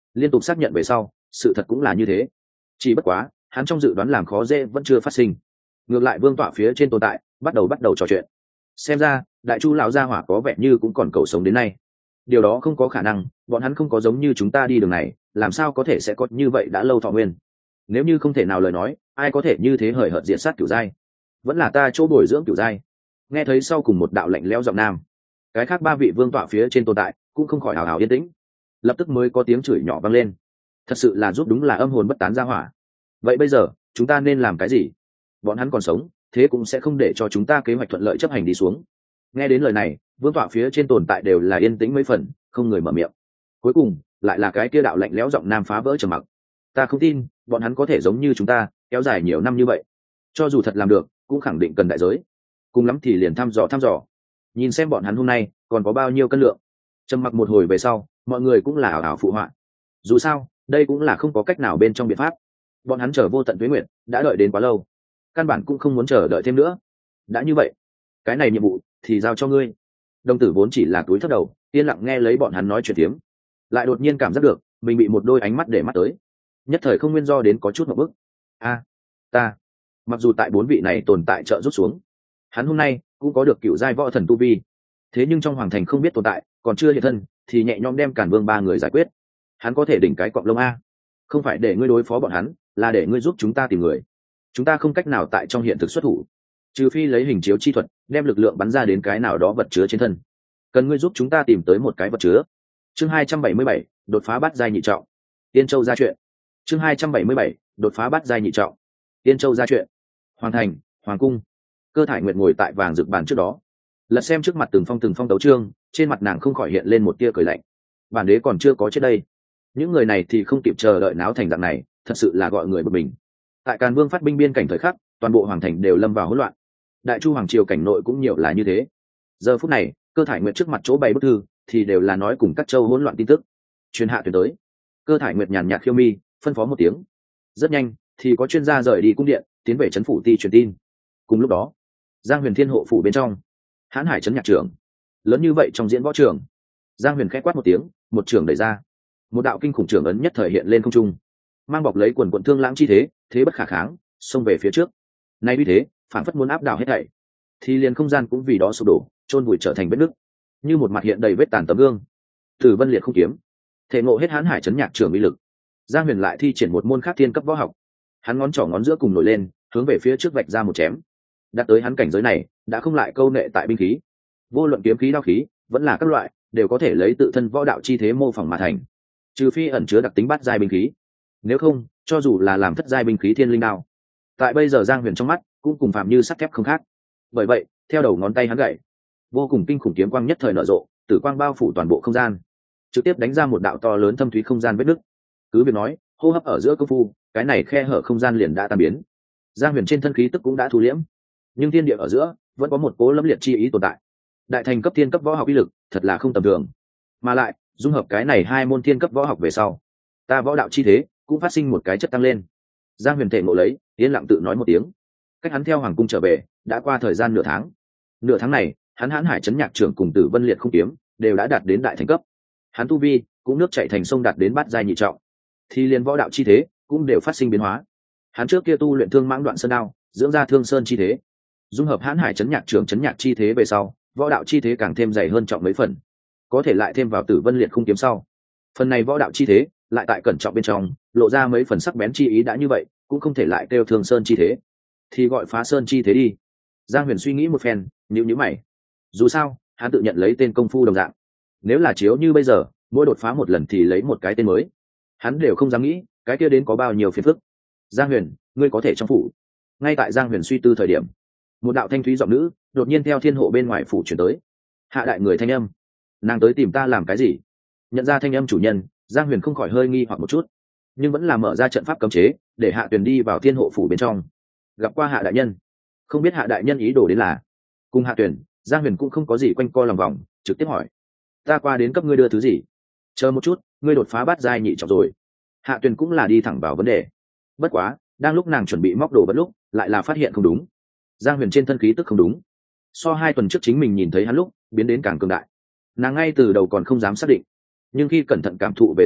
liên tục xác nhận về sau sự thật cũng là như thế. Chỉ bất quá hắn trong dự đoán làm khó dễ vẫn chưa phát sinh, ngược lại vương tọa phía trên tồn tại bắt đầu bắt đầu trò chuyện. Xem ra đại chu lão gia hỏa có vẻ như cũng còn cầu sống đến nay. Điều đó không có khả năng, bọn hắn không có giống như chúng ta đi đường này, làm sao có thể sẽ có như vậy đã lâu thọ nguyên. Nếu như không thể nào lời nói, ai có thể như thế hời hợt diệt sát cửu giai? Vẫn là ta chỗ bồi dưỡng cửu giai. Nghe thấy sau cùng một đạo lạnh lẽo giọng nam, cái khác ba vị vương tọa phía trên tồn tại cũng không khỏi hào hào yên tĩnh, lập tức mới có tiếng chửi nhỏ vang lên. Thật sự là giúp đúng là âm hồn bất tán ra hỏa. Vậy bây giờ chúng ta nên làm cái gì? Bọn hắn còn sống, thế cũng sẽ không để cho chúng ta kế hoạch thuận lợi chấp hành đi xuống. Nghe đến lời này, vương tọa phía trên tồn tại đều là yên tĩnh mấy phần, không người mở miệng. Cuối cùng lại là cái kia đạo lạnh lẽo giọng nam phá vỡ trầm mặc. Ta không tin bọn hắn có thể giống như chúng ta kéo dài nhiều năm như vậy, cho dù thật làm được cũng khẳng định cần đại giới, cùng lắm thì liền thăm dò thăm dò, nhìn xem bọn hắn hôm nay còn có bao nhiêu cân lượng. Trầm mặc một hồi về sau, mọi người cũng là ảo ảo phụ họa. Dù sao đây cũng là không có cách nào bên trong biện pháp, bọn hắn chờ vô tận tuế nguyện đã đợi đến quá lâu, căn bản cũng không muốn chờ đợi thêm nữa. Đã như vậy, cái này nhiệm vụ thì giao cho ngươi. Đồng tử vốn chỉ là túi thấp đầu yên lặng nghe lấy bọn hắn nói chuyện tiếm, lại đột nhiên cảm giác được mình bị một đôi ánh mắt để mắt tới, nhất thời không nguyên do đến có chút một bức. A, ta mặc dù tại bốn vị này tồn tại trợ rút xuống, hắn hôm nay cũng có được cựu giai võ thần tu vi, thế nhưng trong hoàng thành không biết tồn tại còn chưa hiện thân thì nhẹ nhõm đem Càn Vương ba người giải quyết. Hắn có thể đỉnh cái cọng lông a, không phải để ngươi đối phó bọn hắn, là để ngươi giúp chúng ta tìm người. Chúng ta không cách nào tại trong hiện thực xuất thủ, trừ phi lấy hình chiếu chi thuật đem lực lượng bắn ra đến cái nào đó vật chứa trên thân. Cần ngươi giúp chúng ta tìm tới một cái vật chứa. Chương hai trăm bảy mươi bảy, đột phá bát giai nhị trọng. Tiên Châu ra chuyện. Chương hai trăm bảy mươi bảy, đột phá bát giai nhị trọng. Tiên Châu ra chuyện. Hoàng thành, hoàng cung. Cơ Thải Nguyệt ngồi tại vàng rực bàn trước đó, lật xem trước mặt từng phong từng phong đấu chương, trên mặt nàng không khỏi hiện lên một tia cười lạnh. Bản đế còn chưa có chết đây, những người này thì không kịp chờ đợi náo thành dạng này, thật sự là gọi người bực mình. Tại Càn Vương phát binh biên cảnh thời khắc, toàn bộ hoàng thành đều lâm vào hỗn loạn. Đại chu hoàng triều cảnh nội cũng nhiều là như thế. Giờ phút này, Cơ Thải Nguyệt trước mặt chỗ bày bức thư thì đều là nói cùng các châu hỗn loạn tin tức. Truyền hạ tuyển tới. Cơ Thải Nguyệt nhàn nhạt khiêu mi, phân phó một tiếng. Rất nhanh thì có chuyên gia rời đi cung điện, tiến về trấn phủ ti truyền tin. Cùng lúc đó, Giang Huyền Thiên hộ phủ bên trong, Hán Hải trấn nhạc trưởng, lớn như vậy trong diễn võ trường, Giang Huyền khẽ quát một tiếng, một trường đẩy ra, một đạo kinh khủng trường ấn nhất thời hiện lên không trung, mang bọc lấy quần quần thương lãng chi thế, thế bất khả kháng, xông về phía trước. Nay uy thế, phản phất muốn áp đảo hết thảy, thì liền không gian cũng vì đó sụp đổ, chôn vùi trở thành vết nứt, như một mặt hiện đầy vết tàn tấm gương. Tử Vân Liệt không kiếm, thể ngộ hết Hán Hải trấn nhạc trưởng uy lực, Giang Huyền lại thi triển một môn khác thiên cấp võ học. Hắn ngón trỏ ngón giữa cùng nổi lên, hướng về phía trước vạch ra một chém. Đạt tới hắn cảnh giới này, đã không lại câu nệ tại binh khí, vô luận kiếm khí, đao khí, vẫn là các loại, đều có thể lấy tự thân võ đạo chi thế mô phỏng mà thành, trừ phi ẩn chứa đặc tính bát giai binh khí. Nếu không, cho dù là làm thất giai binh khí thiên linh đao, tại bây giờ Giang Huyền trong mắt cũng cùng phạm như sắt thép không khác. Bởi vậy, theo đầu ngón tay hắn gậy, vô cùng kinh khủng kiếm quang nhất thời nở rộ, tử quang bao phủ toàn bộ không gian, trực tiếp đánh ra một đạo to lớn thâm thúy không gian vết nứt. Cứ việc nói, hô hấp ở giữa công phu, cái này khe hở không gian liền đã tan biến. Giang Huyền trên thân khí tức cũng đã thu liễm, nhưng thiên địa ở giữa vẫn có một cố lâm liệt chi ý tồn tại. Đại thành cấp thiên cấp võ học uy lực thật là không tầm thường, mà lại dung hợp cái này hai môn thiên cấp võ học về sau, ta võ đạo chi thế cũng phát sinh một cái chất tăng lên. Giang Huyền thể ngộ lấy, yên lặng tự nói một tiếng. Cách hắn theo hoàng cung trở về đã qua thời gian nửa tháng. Nửa tháng này, hắn Hán Hải trấn nhạc trưởng cùng Tử Vân Liệt không kiếm đều đã đạt đến đại thành cấp. Hắn tu vi cũng nước chảy thành sông đạt đến bát giai nhị trọng, thì liền võ đạo chi thế cũng đều phát sinh biến hóa. Hắn trước kia tu luyện Thương Mãng Đoạn Sơn đao, dưỡng ra Thương Sơn chi thế, dung hợp Hán Hải trấn nhạc trưởng trấn nhạc chi thế về sau, võ đạo chi thế càng thêm dày hơn trọng mấy phần, có thể lại thêm vào Tử Vân Liệt không kiếm sau, phần này võ đạo chi thế lại tại cẩn trọng bên trong lộ ra mấy phần sắc bén chi ý. Đã như vậy, cũng không thể lại kêu Thương Sơn chi thế, thì gọi Phá Sơn chi thế đi. Giang Huyền suy nghĩ một phen, nhíu nhíu mày. Dù sao, hắn tự nhận lấy tên công phu đồng dạng, nếu là chiếu như bây giờ, mỗi đột phá một lần thì lấy một cái tên mới, hắn đều không dám nghĩ cái kia đến có bao nhiêu phiền phức. Giang Huyền, ngươi có thể trong phủ. Ngay tại Giang Huyền suy tư thời điểm, một đạo thanh thúy giọng nữ đột nhiên theo thiên hộ bên ngoài phủ chuyển tới. Hạ đại người thanh âm, nàng tới tìm ta làm cái gì? Nhận ra thanh âm chủ nhân, Giang Huyền không khỏi hơi nghi hoặc một chút, nhưng vẫn là mở ra trận pháp cấm chế để Hạ Tuyền đi vào thiên hộ phủ bên trong. Gặp qua Hạ đại nhân. Không biết Hạ đại nhân ý đồ đến là? Cùng Hạ Tuyền, Giang Huyền cũng không có gì quanh co lòng vòng, trực tiếp hỏi. Ta qua đến cấp ngươi đưa thứ gì? Chờ một chút, ngươi đột phá bát giai nhị trọng rồi. Hạ Tuyền cũng là đi thẳng vào vấn đề. Bất quá, đang lúc nàng chuẩn bị móc đồ vật lúc, lại là phát hiện không đúng. Giang Huyền trên thân khí tức không đúng, so hai tuần trước chính mình nhìn thấy hắn lúc biến đến càng cường đại. Nàng ngay từ đầu còn không dám xác định, nhưng khi cẩn thận cảm thụ về sau,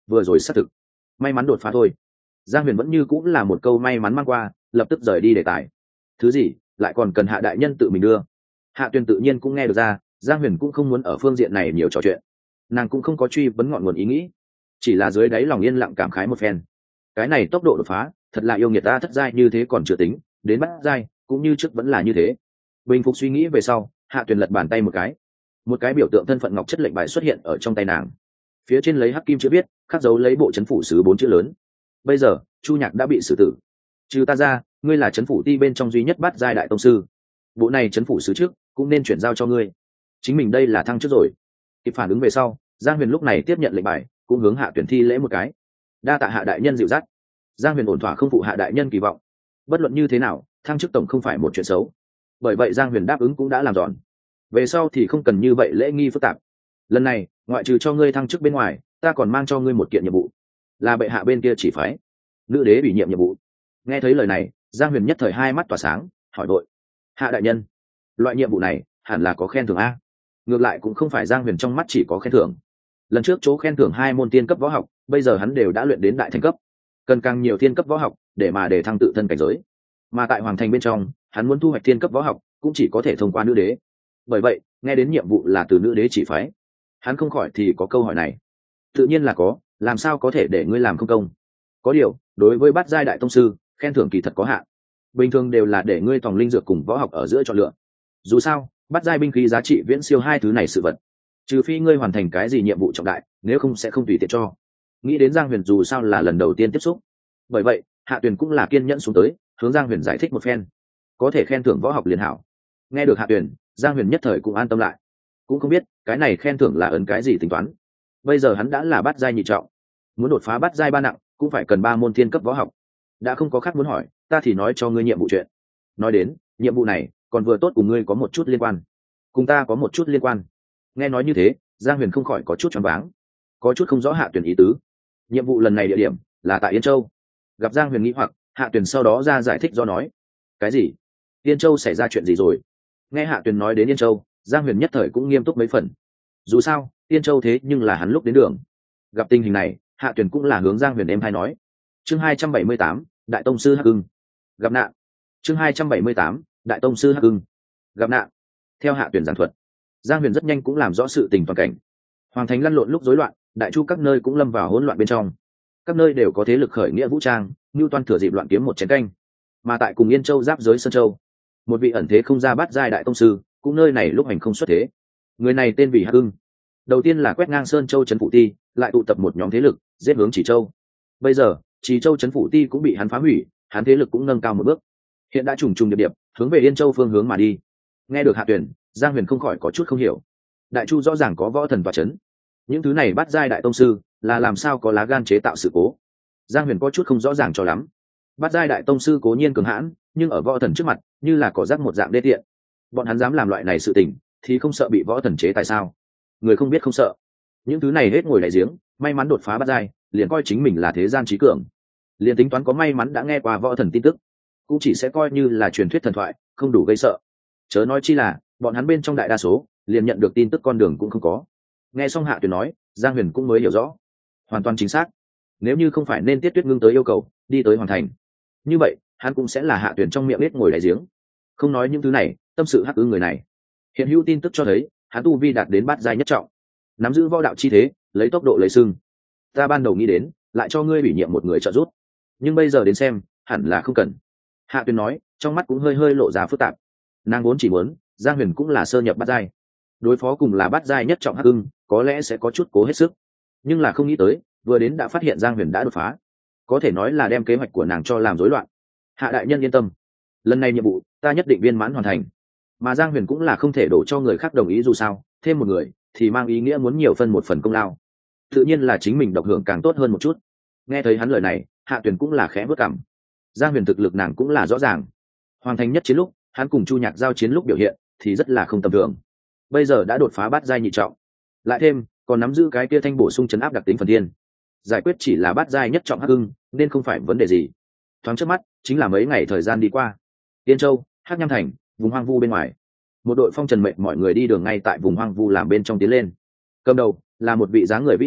vừa rồi xác thực may mắn đột phá thôi. Giang Huyền vẫn như cũng là một câu may mắn mang qua, lập tức rời đi đề tài. Thứ gì lại còn cần Hạ đại nhân tự mình đưa? Hạ Tuyền tự nhiên cũng nghe được ra, Giang Huyền cũng không muốn ở phương diện này nhiều trò chuyện, nàng cũng không có truy vấn ngọn nguồn ý nghĩ, chỉ là dưới đáy lòng yên lặng cảm khái một phen. Cái này tốc độ đột phá thật là yêu nghiệt ta, thất giai như thế còn chưa tính, đến bát giai cũng như trước vẫn là như thế. Bình phục suy nghĩ về sau, Hạ Tuyền lật bàn tay một cái, một cái biểu tượng thân phận ngọc chất lệnh bài xuất hiện ở trong tay nàng, phía trên lấy hắc kim chữ viết, khắc dấu lấy bộ chấn phủ sứ bốn chữ lớn. Bây giờ Chu Nhạc đã bị xử tử, trừ ta ra, ngươi là chấn phủ ti bên trong duy nhất bát giai đại tông sư, bộ này chấn phủ sứ trước cũng nên chuyển giao cho ngươi. Chính mình đây là thăng trước rồi. Kịp phản ứng về sau, Giang Huyền lúc này tiếp nhận lệnh bài, cũng hướng Hạ Tuyển thi lễ một cái. Đa tạ Hạ đại nhân dịu dắt. Giang Huyền ổn thỏa không phụ Hạ đại nhân kỳ vọng. Bất luận như thế nào, thăng chức tổng không phải một chuyện xấu, bởi vậy Giang Huyền đáp ứng cũng đã làm giòn. Về sau thì không cần như vậy lễ nghi phức tạp. Lần này ngoại trừ cho ngươi thăng chức bên ngoài, ta còn mang cho ngươi một kiện nhiệm vụ, là bệ hạ bên kia chỉ phái nữ đế ủy nhiệm nhiệm vụ. Nghe thấy lời này, Giang Huyền nhất thời hai mắt tỏa sáng, hỏi đội: Hạ đại nhân, loại nhiệm vụ này hẳn là có khen thưởng a? Ngược lại cũng không phải Giang Huyền trong mắt chỉ có khen thưởng. Lần trước chỗ khen thưởng hai môn tiên cấp võ học, bây giờ hắn đều đã luyện đến đại thành cấp, cần càng nhiều thiên cấp võ học để mà để thăng tự thân cảnh giới. Mà tại hoàng thành bên trong, hắn muốn thu hoạch thiên cấp võ học cũng chỉ có thể thông qua nữ đế. Bởi vậy nghe đến nhiệm vụ là từ nữ đế chỉ phái, hắn không khỏi thì có câu hỏi này. Tự nhiên là có, làm sao có thể để ngươi làm không công? Có điều đối với bát giai đại tông sư, khen thưởng kỳ thật có hạn, bình thường đều là để ngươi tòng linh dược cùng võ học ở giữa chọn lựa. Dù sao bát giai binh khí giá trị viễn siêu hai thứ này sự vật, trừ phi ngươi hoàn thành cái gì nhiệm vụ trọng đại, nếu không sẽ không tùy tiện cho. Nghĩ đến Giang Huyền dù sao là lần đầu tiên tiếp xúc, bởi vậy Hạ Tuyền cũng là kiên nhẫn xuống tới, hướng Giang Huyền giải thích một phen. Có thể khen thưởng võ học liền hảo. Nghe được Hạ Tuyền, Giang Huyền nhất thời cũng an tâm lại, cũng không biết cái này khen thưởng là ấn cái gì tính toán. Bây giờ hắn đã là bát giai nhị trọng, muốn đột phá bát giai ba nặng cũng phải cần ba môn thiên cấp võ học. Đã không có khác muốn hỏi, ta thì nói cho ngươi nhiệm vụ chuyện. Nói đến nhiệm vụ này còn vừa tốt cùng ngươi có một chút liên quan, cùng ta có một chút liên quan. Nghe nói như thế, Giang Huyền không khỏi có chút choáng váng, có chút không rõ Hạ Tuyền ý tứ. Nhiệm vụ lần này địa điểm là tại Yên Châu. Gặp Giang Huyền nghĩ hoặc, Hạ Tuyền sau đó ra giải thích do nói: cái gì? Yên Châu xảy ra chuyện gì rồi? Nghe Hạ Tuyền nói đến Yên Châu, Giang Huyền nhất thời cũng nghiêm túc mấy phần. Dù sao Yên Châu thế nhưng là hắn lúc đến đường. Gặp tình hình này, Hạ Tuyền cũng là hướng Giang Huyền em hay nói. Chương hai trăm bảy mươi tám, Đại tông sư Hắc Ưng gặp nạn. Chương hai trăm bảy mươi tám, Đại tông sư Hắc Ưng gặp nạn. Theo Hạ Tuyền giảng thuật, Giang Huyền rất nhanh cũng làm rõ sự tình toàn cảnh. Hoàng thành lăn lộn lúc rối loạn, đại chu các nơi cũng lâm vào hỗn loạn bên trong. Các nơi đều có thế lực khởi nghĩa vũ trang, Nưu Toan thừa dịp loạn kiếm một chén canh. Mà tại cùng Yên Châu giáp giới Sơn Châu, một vị ẩn thế không ra bát giai đại tông sư, cũng nơi này lúc hành không xuất thế. Người này tên vì Hắc Ưng. Đầu tiên là quét ngang Sơn Châu trấn phủ ti, lại tụ tập một nhóm thế lực, giết hướng Chỉ Châu. Bây giờ, Chỉ Châu trấn phủ ti cũng bị hắn phá hủy, hắn thế lực cũng nâng cao một bước. Hiện đã trùng trùng điệp điệp hướng về Yên Châu phương hướng mà đi. Nghe được Hạ Tuyền, Giang Huyền không khỏi có chút không hiểu. Đại chu rõ ràng có võ thần tọa chấn, những thứ này bắt giai đại tông sư là làm sao có lá gan chế tạo sự cố? Giang Huyền có chút không rõ ràng cho lắm. Bắt giai đại tông sư cố nhiên cường hãn, nhưng ở võ thần trước mặt như là cỏ rác một dạng đê tiện. Bọn hắn dám làm loại này sự tình thì không sợ bị võ thần chế tại sao? Người không biết không sợ. Những thứ này hết ngồi đại giếng, may mắn đột phá bắt giai, liền coi chính mình là thế gian trí cường. Liền tính toán có may mắn đã nghe qua võ thần tin tức, cũng chỉ sẽ coi như là truyền thuyết thần thoại, không đủ gây sợ. Chớ nói chi là bọn hắn bên trong đại đa số liền nhận được tin tức con đường cũng không có. Nghe xong Hạ Tuyền nói, Giang Huyền cũng mới hiểu rõ. Hoàn toàn chính xác. Nếu như không phải nên Tiết Tuyết Ngưng tới yêu cầu đi tới hoàn thành, như vậy hắn cũng sẽ là Hạ Tuyền trong miệng biết ngồi đại giếng. Không nói những thứ này, tâm sự Hắc Ưng người này hiện hữu tin tức cho thấy hắn tu vi đạt đến bát giai nhất trọng, nắm giữ võ đạo chi thế, lấy tốc độ lấy sưng. Ta ban đầu nghĩ đến lại cho ngươi ủy nhiệm một người trợ giúp, nhưng bây giờ đến xem hẳn là không cần. Hạ Tuyền nói, trong mắt cũng hơi hơi lộ ra phức tạp. Nàng vốn chỉ muốn Giang Huyền cũng là sơ nhập bát giai, đối phó cùng là bát giai nhất trọng Hắc Ưng có lẽ sẽ có chút cố hết sức, nhưng là không nghĩ tới vừa đến đã phát hiện Giang Huyền đã đột phá, có thể nói là đem kế hoạch của nàng cho làm rối loạn. Hạ đại nhân yên tâm, lần này nhiệm vụ ta nhất định viên mãn hoàn thành. Mà Giang Huyền cũng là không thể đổ cho người khác đồng ý, dù sao thêm một người thì mang ý nghĩa muốn nhiều phân một phần công lao, tự nhiên là chính mình độc hưởng càng tốt hơn một chút. Nghe thấy hắn lời này, Hạ Tuyền cũng là khẽ bước cằm. Giang Huyền thực lực nàng cũng là rõ ràng, hoàn thành nhất chiến lúc hắn cùng Chu Nhạc giao chiến lúc biểu hiện thì rất là không tầm thường. Bây giờ đã đột phá bát giai nhị trọng, lại thêm còn nắm giữ cái kia thanh bổ sung chấn áp đặc tính phần thiên, giải quyết chỉ là bát giai nhất trọng Hắc Ưng nên không phải vấn đề gì. Thoáng trước mắt chính là mấy ngày thời gian đi qua. Yên Châu, Hắc Nham Thành, vùng hoang vu bên ngoài, một đội phong trần mệnh mọi người đi đường ngay tại vùng hoang vu làm bên trong tiến lên. Cầm đầu là một vị dáng người vĩ ngạn,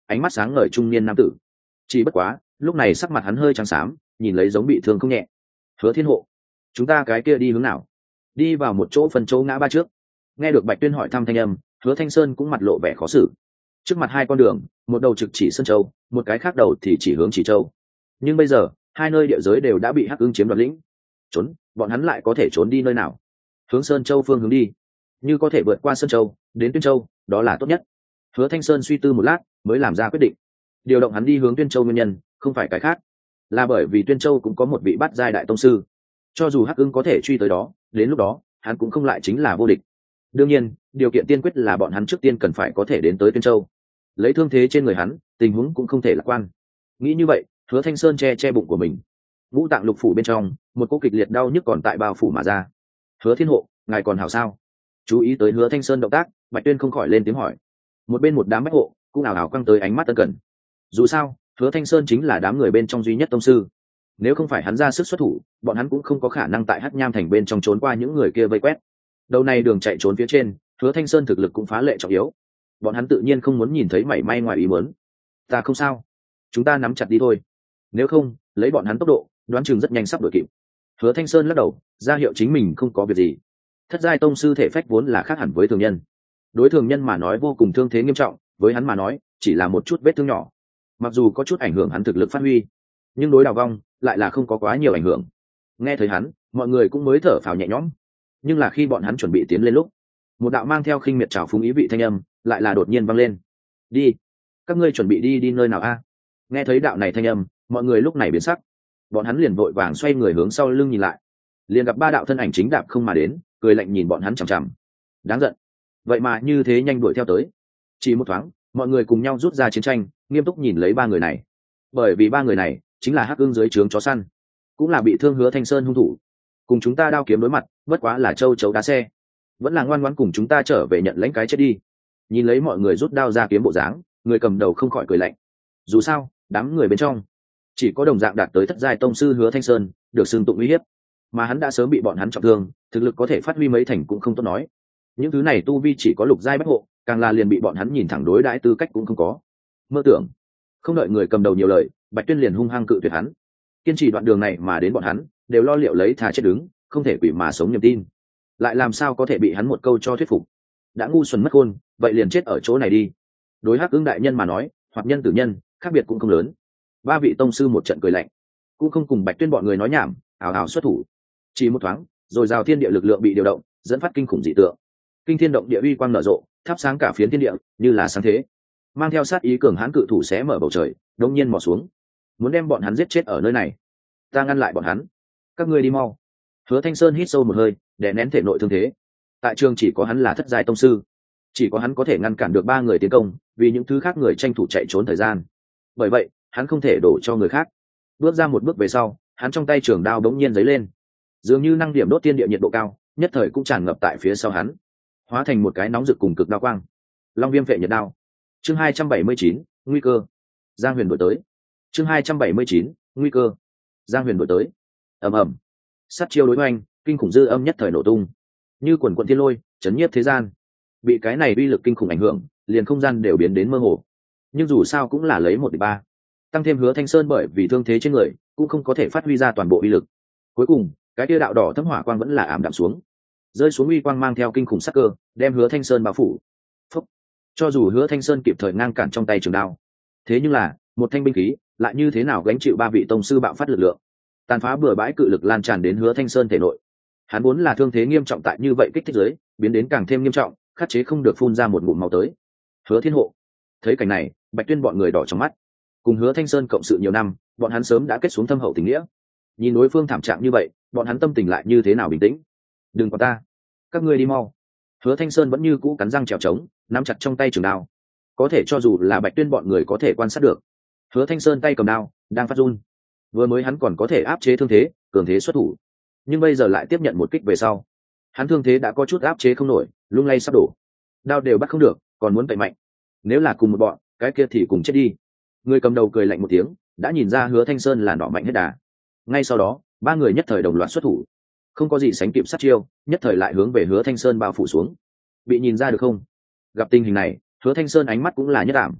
ánh mắt sáng ngời trung niên nam tử. Chỉ bất quá lúc này sắc mặt hắn hơi trắng xám, nhìn lấy giống bị thương không nhẹ. Hứa Thiên Hộ, chúng ta cái kia đi hướng nào? Đi vào một chỗ phần chỗ ngã ba trước. Nghe được Bạch Tuyên hỏi thăm thanh âm, Hứa Thanh Sơn cũng mặt lộ vẻ khó xử. Trước mặt hai con đường, một đầu trực chỉ Sơn Châu, một cái khác đầu thì chỉ hướng Chỉ Châu. Nhưng bây giờ hai nơi địa giới đều đã bị Hắc Ưng chiếm đoạt lĩnh. Trốn, bọn hắn lại có thể trốn đi nơi nào? Hướng Sơn Châu phương hướng đi. Như có thể vượt qua Sơn Châu đến Tuyên Châu, đó là tốt nhất. Hứa Thanh Sơn suy tư một lát mới làm ra quyết định. Điều động hắn đi hướng Tuyên Châu nguyên nhân không phải cái khác, là bởi vì Tuyên Châu cũng có một vị bát giai đại tông sư. Cho dù Hắc Ưng có thể truy tới đó, đến lúc đó hắn cũng không lại chính là vô địch. Đương nhiên điều kiện tiên quyết là bọn hắn trước tiên cần phải có thể đến tới Tuyên Châu. Lấy thương thế trên người hắn, tình huống cũng không thể lạc quan. Nghĩ như vậy, Hứa Thanh Sơn che che bụng của mình. Ngũ tạng lục phủ bên trong một cỗ kịch liệt đau nhức còn tại bao phủ mà ra. Hứa Thiên Hộ, ngài còn hảo sao? Chú ý tới Hứa Thanh Sơn động tác, Bạch Tuyên không khỏi lên tiếng hỏi. Một bên một đám bách hộ cũng ảo ảo quăng tới ánh mắt tân cẩn. Dù sao Hứa Thanh Sơn chính là đám người bên trong duy nhất tông sư, nếu không phải hắn ra sức xuất thủ, bọn hắn cũng không có khả năng tại Hắc Nham thành bên trong trốn qua những người kia vây quét. Đầu này đường chạy trốn phía trên, Hứa Thanh Sơn thực lực cũng phá lệ trọng yếu, bọn hắn tự nhiên không muốn nhìn thấy mảy may ngoài ý muốn. Ta không sao, chúng ta nắm chặt đi thôi, nếu không lấy bọn hắn tốc độ đoán chừng rất nhanh sắp đuổi kịp. Hứa Thanh Sơn lắc đầu ra hiệu chính mình không có việc gì. Thất giai tông sư thể phách vốn là khác hẳn với thường nhân, đối thường nhân mà nói vô cùng thương thế nghiêm trọng, với hắn mà nói chỉ là một chút vết thương nhỏ, mặc dù có chút ảnh hưởng hắn thực lực phát huy, nhưng đối Đào Vong lại là không có quá nhiều ảnh hưởng. Nghe thấy hắn, mọi người cũng mới thở phào nhẹ nhõm. Nhưng là khi bọn hắn chuẩn bị tiến lên lúc, một đạo mang theo khinh miệt trào phúng ý vị thanh âm lại là đột nhiên vang lên. Đi, các ngươi chuẩn bị đi đi nơi nào a? Nghe thấy đạo này thanh âm, mọi người lúc này biến sắc, bọn hắn liền vội vàng xoay người hướng sau lưng nhìn lại, liền gặp ba đạo thân ảnh chính đạp không mà đến, cười lạnh nhìn bọn hắn chằm chằm. Đáng giận, vậy mà như thế nhanh đuổi theo tới. Chỉ một thoáng, mọi người cùng nhau rút ra chiến tranh, nghiêm túc nhìn lấy ba người này, bởi vì ba người này chính là Hắc Ưng dưới trướng chó săn, cũng là bị thương Hứa Thanh Sơn hung thủ. Cùng chúng ta đao kiếm đối mặt, bất quá là châu chấu đá xe, vẫn là ngoan ngoãn cùng chúng ta trở về nhận lãnh cái chết đi. Nhìn lấy mọi người rút đao ra kiếm bộ dáng, người cầm đầu không khỏi cười lạnh. Dù sao đám người bên trong chỉ có đồng dạng đạt tới thất giai tông sư Hứa Thanh Sơn được xưng tụng uy hiếp, mà hắn đã sớm bị bọn hắn trọng thương, thực lực có thể phát huy mấy thành cũng không tốt nói. Những thứ này tu vi chỉ có lục giai bách hộ, càng là liền bị bọn hắn nhìn thẳng đối đãi tư cách cũng không có. Mơ tưởng. Không đợi người cầm đầu nhiều lời, Bạch Tuyên liền hung hăng cự tuyệt hắn. Kiên trì đoạn đường này mà đến bọn hắn đều lo liệu lấy thà chết đứng, không thể quỷ mà sống niềm tin, lại làm sao có thể bị hắn một câu cho thuyết phục. Đã ngu xuẩn mất khôn, vậy liền chết ở chỗ này đi. Đối Hắc Ưng đại nhân mà nói, hoặc nhân tử nhân, khác biệt cũng không lớn. Ba vị tông sư một trận cười lạnh, cũng không cùng Bạch Tuyên bọn người nói nhảm, ảo ảo xuất thủ. Chỉ một thoáng, rồi rào thiên địa lực lượng bị điều động, dẫn phát kinh khủng dị tượng. Kinh thiên động địa uy quang nở rộ, thắp sáng cả phiến thiên địa, như là sáng thế. Mang theo sát ý cường hãn cự thủ xé mở bầu trời, đột nhiên mò xuống, muốn đem bọn hắn giết chết ở nơi này. Ta ngăn lại bọn hắn, các ngươi đi mau. Hứa Thanh Sơn hít sâu một hơi, để nén thể nội thương thế. Tại trường chỉ có hắn là thất giai tông sư, chỉ có hắn có thể ngăn cản được ba người tiến công, vì những thứ khác người tranh thủ chạy trốn thời gian. Bởi vậy hắn không thể đổ cho người khác. Bước ra một bước về sau, hắn trong tay trường đao bỗng nhiên giấy lên, dường như năng điểm đốt tiên địa nhiệt độ cao, nhất thời cũng tràn ngập tại phía sau hắn, hóa thành một cái nóng rực cùng cực đao quang. Long viêm phệ nhiệt đao. Chương hai trăm bảy mươi chín, nguy cơ. Giang Huyền đổi tới. Chương hai trăm bảy mươi chín, nguy cơ. Giang Huyền đổi tới. Ầm ầm. Sát chiêu đối hoành, kinh khủng dư âm nhất thời nổ tung, như quần quần thiên lôi, chấn nhiếp thế gian. Bị cái này uy lực kinh khủng ảnh hưởng, liền không gian đều biến đến mơ hồ. Nhưng dù sao cũng là lấy một địch ba, tăng thêm Hứa Thanh Sơn bởi vì thương thế trên người, cũng không có thể phát huy ra toàn bộ uy lực. Cuối cùng, cái kia đạo đỏ thấm hỏa quang vẫn là ảm đạm xuống, rơi xuống uy quang mang theo kinh khủng sắc cơ, đem Hứa Thanh Sơn bao phủ. Phúc. Cho dù Hứa Thanh Sơn kịp thời ngăn cản trong tay trường đao, thế nhưng là một thanh binh khí lại như thế nào gánh chịu ba vị tông sư bạo phát lực lượng, tàn phá bừa bãi cự lực lan tràn đến Hứa Thanh Sơn thể nội. Hắn vốn là thương thế nghiêm trọng, tại như vậy kích thích giới biến đến càng thêm nghiêm trọng, khắc chế không được phun ra một ngụm máu tới. Hứa Thiên Hộ thấy cảnh này, Bạch Tuyên bọn người đỏ trong mắt. Cùng Hứa Thanh Sơn cộng sự nhiều năm, bọn hắn sớm đã kết xuống thâm hậu tình nghĩa. Nhìn đối phương thảm trạng như vậy, bọn hắn tâm tình lại như thế nào bình tĩnh. Đừng quản ta, các ngươi đi mau. Hứa Thanh Sơn vẫn như cũ cắn răng trèo trống, nắm chặt trong tay trường đao. Có thể cho dù là Bạch Tuyên bọn người có thể quan sát được, Hứa Thanh Sơn tay cầm đao đang phát run. Vừa mới hắn còn có thể áp chế thương thế, cường thế xuất thủ, nhưng bây giờ lại tiếp nhận một kích về sau, hắn thương thế đã có chút áp chế không nổi, lung lay sắp đổ. Đao đều bắt không được, còn muốn tẩy mạnh. Nếu là cùng một bọn, cái kia thì cùng chết đi. Người cầm đầu cười lạnh một tiếng, đã nhìn ra Hứa Thanh Sơn là nỏ mạnh hết đà. Ngay sau đó, ba người nhất thời đồng loạt xuất thủ, không có gì sánh kịp sát chiêu, nhất thời lại hướng về Hứa Thanh Sơn bao phủ xuống. Bị nhìn ra được không? Gặp tình hình này, Hứa Thanh Sơn ánh mắt cũng là nhất ảm.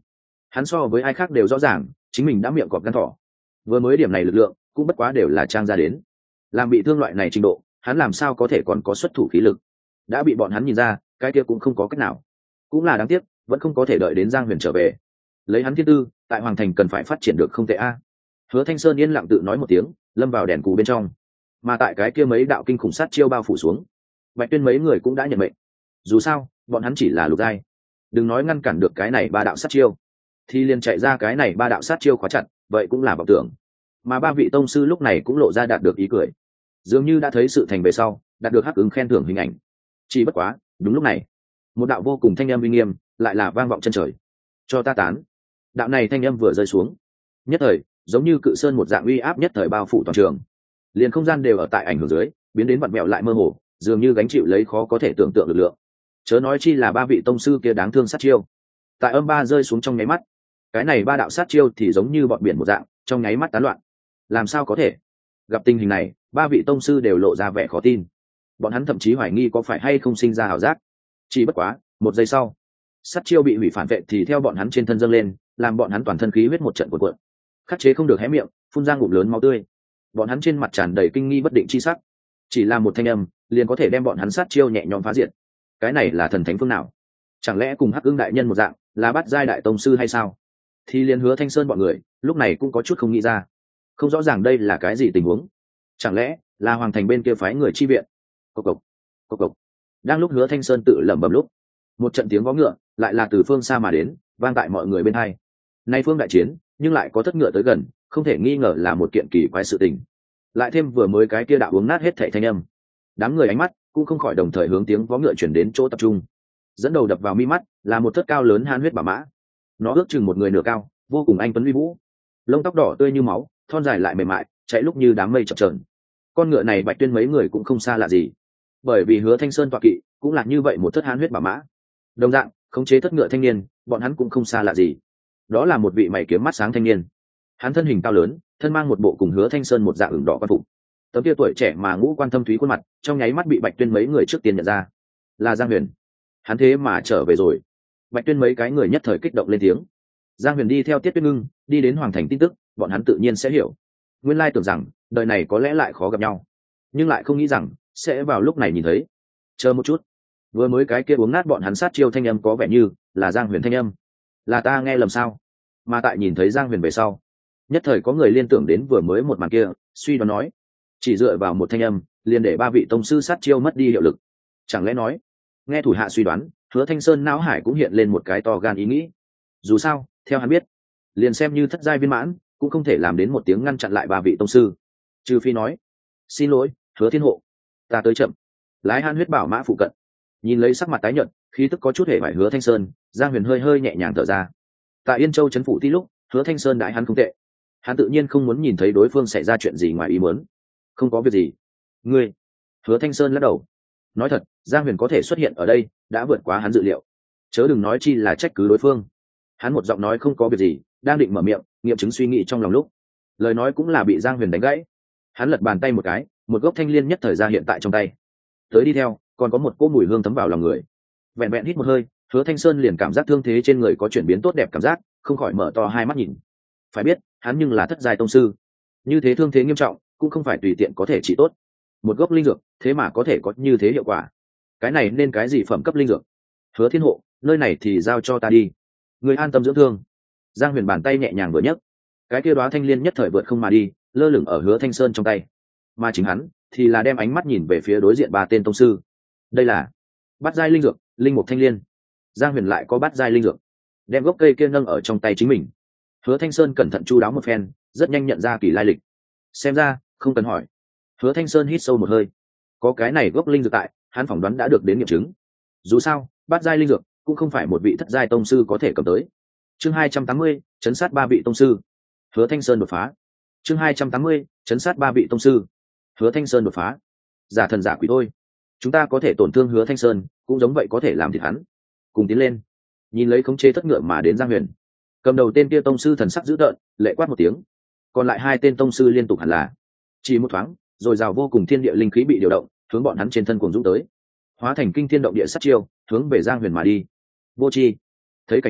hắn so với ai khác đều rõ ràng chính mình đã miệng cọp gan thỏ, vừa mới điểm này lực lượng cũng bất quá đều là trang ra đến, làm bị thương loại này trình độ hắn làm sao có thể còn có xuất thủ khí lực. Đã bị bọn hắn nhìn ra cái kia cũng không có cách nào, cũng là đáng tiếc vẫn không có thể đợi đến Giang Huyền trở về. Lấy hắn thiên tư tại Hoàng Thành cần phải phát triển được không tệ a. Hứa Thanh Sơn yên lặng tự nói một tiếng, lâm vào đèn cù bên trong. Mà tại cái kia mấy đạo kinh khủng sát chiêu bao phủ xuống, Bạch Tuyên mấy người cũng đã nhận mệnh. Dù sao bọn hắn chỉ là lục giai, đừng nói ngăn cản được cái này ba đạo sát chiêu, thì liền chạy ra cái này ba đạo sát chiêu khóa chặt, vậy cũng là vọng tưởng. Mà ba vị tông sư lúc này cũng lộ ra đạt được ý cười, dường như đã thấy sự thành về sau đạt được hắc ứng khen thưởng hình ảnh. Chỉ bất quá đúng lúc này một đạo vô cùng thanh âm uy nghiêm lại là vang vọng chân trời. Cho ta tán. Đạo này thanh âm vừa rơi xuống, nhất thời giống như cự sơn một dạng uy áp nhất thời bao phủ toàn trường, liền không gian đều ở tại ảnh hưởng dưới biến đến vặn mẹo lại mơ hồ, dường như gánh chịu lấy khó có thể tưởng tượng lực lượng. Chớ nói chi là ba vị tông sư kia đáng thương sát chiêu, tại âm ba rơi xuống trong nháy mắt, cái này ba đạo sát chiêu thì giống như bọn biển một dạng trong nháy mắt tán loạn. Làm sao có thể? Gặp tình hình này ba vị tông sư đều lộ ra vẻ khó tin, bọn hắn thậm chí hoài nghi có phải hay không sinh ra ảo giác. Chỉ bất quá một giây sau, sát chiêu bị hủy phản vệ thì theo bọn hắn trên thân dâng lên, làm bọn hắn toàn thân khí huyết một trận cuộn cuộn, khắc chế không được hé miệng phun ra ngụm lớn máu tươi. Bọn hắn trên mặt tràn đầy kinh nghi bất định chi sắc, chỉ là một thanh âm liền có thể đem bọn hắn sát chiêu nhẹ nhõm phá diệt. Cái này là thần thánh phương nào? Chẳng lẽ cùng Hắc Ưng đại nhân một dạng là bát giai đại tông sư hay sao? Thì liền Hứa Thanh Sơn bọn người lúc này cũng có chút không nghĩ ra, không rõ ràng đây là cái gì tình huống. Chẳng lẽ là Hoàng Thành bên kia phái người chi viện? Cộc cộc cộc cộc. Đang lúc Hứa Thanh Sơn tự lẩm bẩm lúc, một trận tiếng vó ngựa lại là từ phương xa mà đến, vang tại mọi người bên hai. Nay phương đại chiến nhưng lại có thất ngựa tới gần, không thể nghi ngờ là một kiện kỳ quái sự tình. Lại thêm vừa mới cái kia đạo uống nát hết thảy thanh âm, đám người ánh mắt cũng không khỏi đồng thời hướng tiếng vó ngựa chuyển đến chỗ tập trung. Dẫn đầu đập vào mi mắt là một thất cao lớn han huyết bảo mã, nó ước chừng một người nửa cao, vô cùng anh tuấn uy vũ, lông tóc đỏ tươi như máu, thon dài lại mềm mại, chạy lúc như đám mây chập chờn. Con ngựa này Bạch Tuyên mấy người cũng không xa lạ gì, bởi vì Hứa Thanh Sơn tọa kỵ cũng là như vậy một thất han huyết bảo mã. Đồng dạng khống chế thất ngựa thanh niên, bọn hắn cũng không xa lạ gì, đó là một vị mày kiếm mắt sáng thanh niên. Hắn thân hình cao lớn, thân mang một bộ cùng Hứa Thanh Sơn một dạng ửng đỏ quan phục, tấm kia tuổi trẻ mà ngũ quan thâm thúy khuôn mặt trong nháy mắt bị Bạch Tuyên mấy người trước tiên nhận ra, là Giang Huyền. Hắn thế mà trở về rồi. Bạch Tuyên mấy cái người nhất thời kích động lên tiếng. Giang Huyền đi theo Tiết Tuyết Ngưng đi đến Hoàng Thành tin tức, bọn hắn tự nhiên sẽ hiểu. Nguyên lai tưởng rằng đời này có lẽ lại khó gặp nhau, nhưng lại không nghĩ rằng sẽ vào lúc này nhìn thấy. Chờ một chút, vừa mới cái kia uống nát bọn hắn sát chiêu thanh âm có vẻ như là Giang Huyền thanh âm, là ta nghe lầm sao? Mà tại nhìn thấy Giang Huyền về sau, nhất thời có người liên tưởng đến vừa mới một màn kia, suy đoán nói, chỉ dựa vào một thanh âm liền để ba vị tông sư sát chiêu mất đi hiệu lực. Chẳng lẽ nói, nghe thủ hạ suy đoán, Hứa Thanh Sơn não hải cũng hiện lên một cái to gan ý nghĩ. Dù sao theo hắn biết, liền xem như thất giai viên mãn cũng không thể làm đến một tiếng ngăn chặn lại ba vị tông sư, trừ phi nói, xin lỗi Hứa Thiên Hộ, ta tới chậm. Lái han huyết bảo mã phụ cận, nhìn lấy sắc mặt tái nhợt, khí tức có chút hề vải Hứa Thanh Sơn, Giang Huyền hơi hơi nhẹ nhàng thở ra. Tại Yên Châu trấn phủ tí lúc, Hứa Thanh Sơn đãi hắn không tệ, hắn tự nhiên không muốn nhìn thấy đối phương xảy ra chuyện gì ngoài ý muốn. Không có việc gì. Ngươi? Hứa Thanh Sơn lắc đầu. Nói thật, Giang Huyền có thể xuất hiện ở đây đã vượt quá hắn dự liệu, chớ đừng nói chi là trách cứ đối phương. Hắn một giọng nói không có việc gì, đang định mở miệng nghiệm chứng suy nghĩ trong lòng lúc, lời nói cũng là bị Giang Huyền đánh gãy. Hắn lật bàn tay một cái, một gốc thanh liên nhất thời ra hiện tại trong tay. Tới đi theo, còn có một cỗ mùi hương thấm vào lòng người. Vẹn vẹn hít một hơi, Hứa Thanh Sơn liền cảm giác thương thế trên người có chuyển biến tốt đẹp cảm giác, không khỏi mở to hai mắt nhìn. Phải biết, hắn nhưng là thất giai tông sư, như thế thương thế nghiêm trọng cũng không phải tùy tiện có thể trị tốt. Một gốc linh dược thế mà có thể có như thế hiệu quả, cái này nên cái gì phẩm cấp linh dược? Hứa Thiên Hộ, nơi này thì giao cho ta đi, người an tâm dưỡng thương. Giang Huyền bàn tay nhẹ nhàng vừa nhấc, cái kia đóa thanh liên nhất thời vượt không mà đi, lơ lửng ở Hứa Thanh Sơn trong tay. Mà chính hắn thì là đem ánh mắt nhìn về phía đối diện ba tên tông sư. Đây là bát giai linh dược, linh mục thanh liên. Giang Huyền lại có bát giai linh dược, đem gốc cây kia nâng ở trong tay chính mình. Hứa Thanh Sơn cẩn thận chu đáo một phen, rất nhanh nhận ra kỳ lai lịch. Xem ra không cần hỏi. Hứa Thanh Sơn hít sâu một hơi, có cái này gốc linh dược tại, hắn phỏng đoán đã được đến nghiệm chứng. Dù sao bát giai linh dược cũng không phải một vị thất giai tông sư có thể cầm tới. Chương hai trăm tám mươi, chấn sát ba vị tông sư. Hứa Thanh Sơn đột phá. Chương hai trăm tám mươi, chấn sát ba vị tông sư. Hứa Thanh Sơn đột phá. Giả thần giả quỷ thôi, chúng ta có thể tổn thương Hứa Thanh Sơn, cũng giống vậy có thể làm thịt hắn. Cùng tiến lên. Nhìn lấy khống chế thất ngựa mà đến Giang Huyền, cầm đầu tên kia tông sư thần sắc dữ tợn, lệ quát một tiếng. Còn lại hai tên tông sư liên tục hẳn là, chỉ một thoáng, rồi rào vô cùng thiên địa linh khí bị điều động, hướng bọn hắn trên thân cuồng dũng tới, hóa thành kinh thiên động địa sát chiêu, hướng về Giang Huyền mà đi. Vô tri. Thấy cảnh này,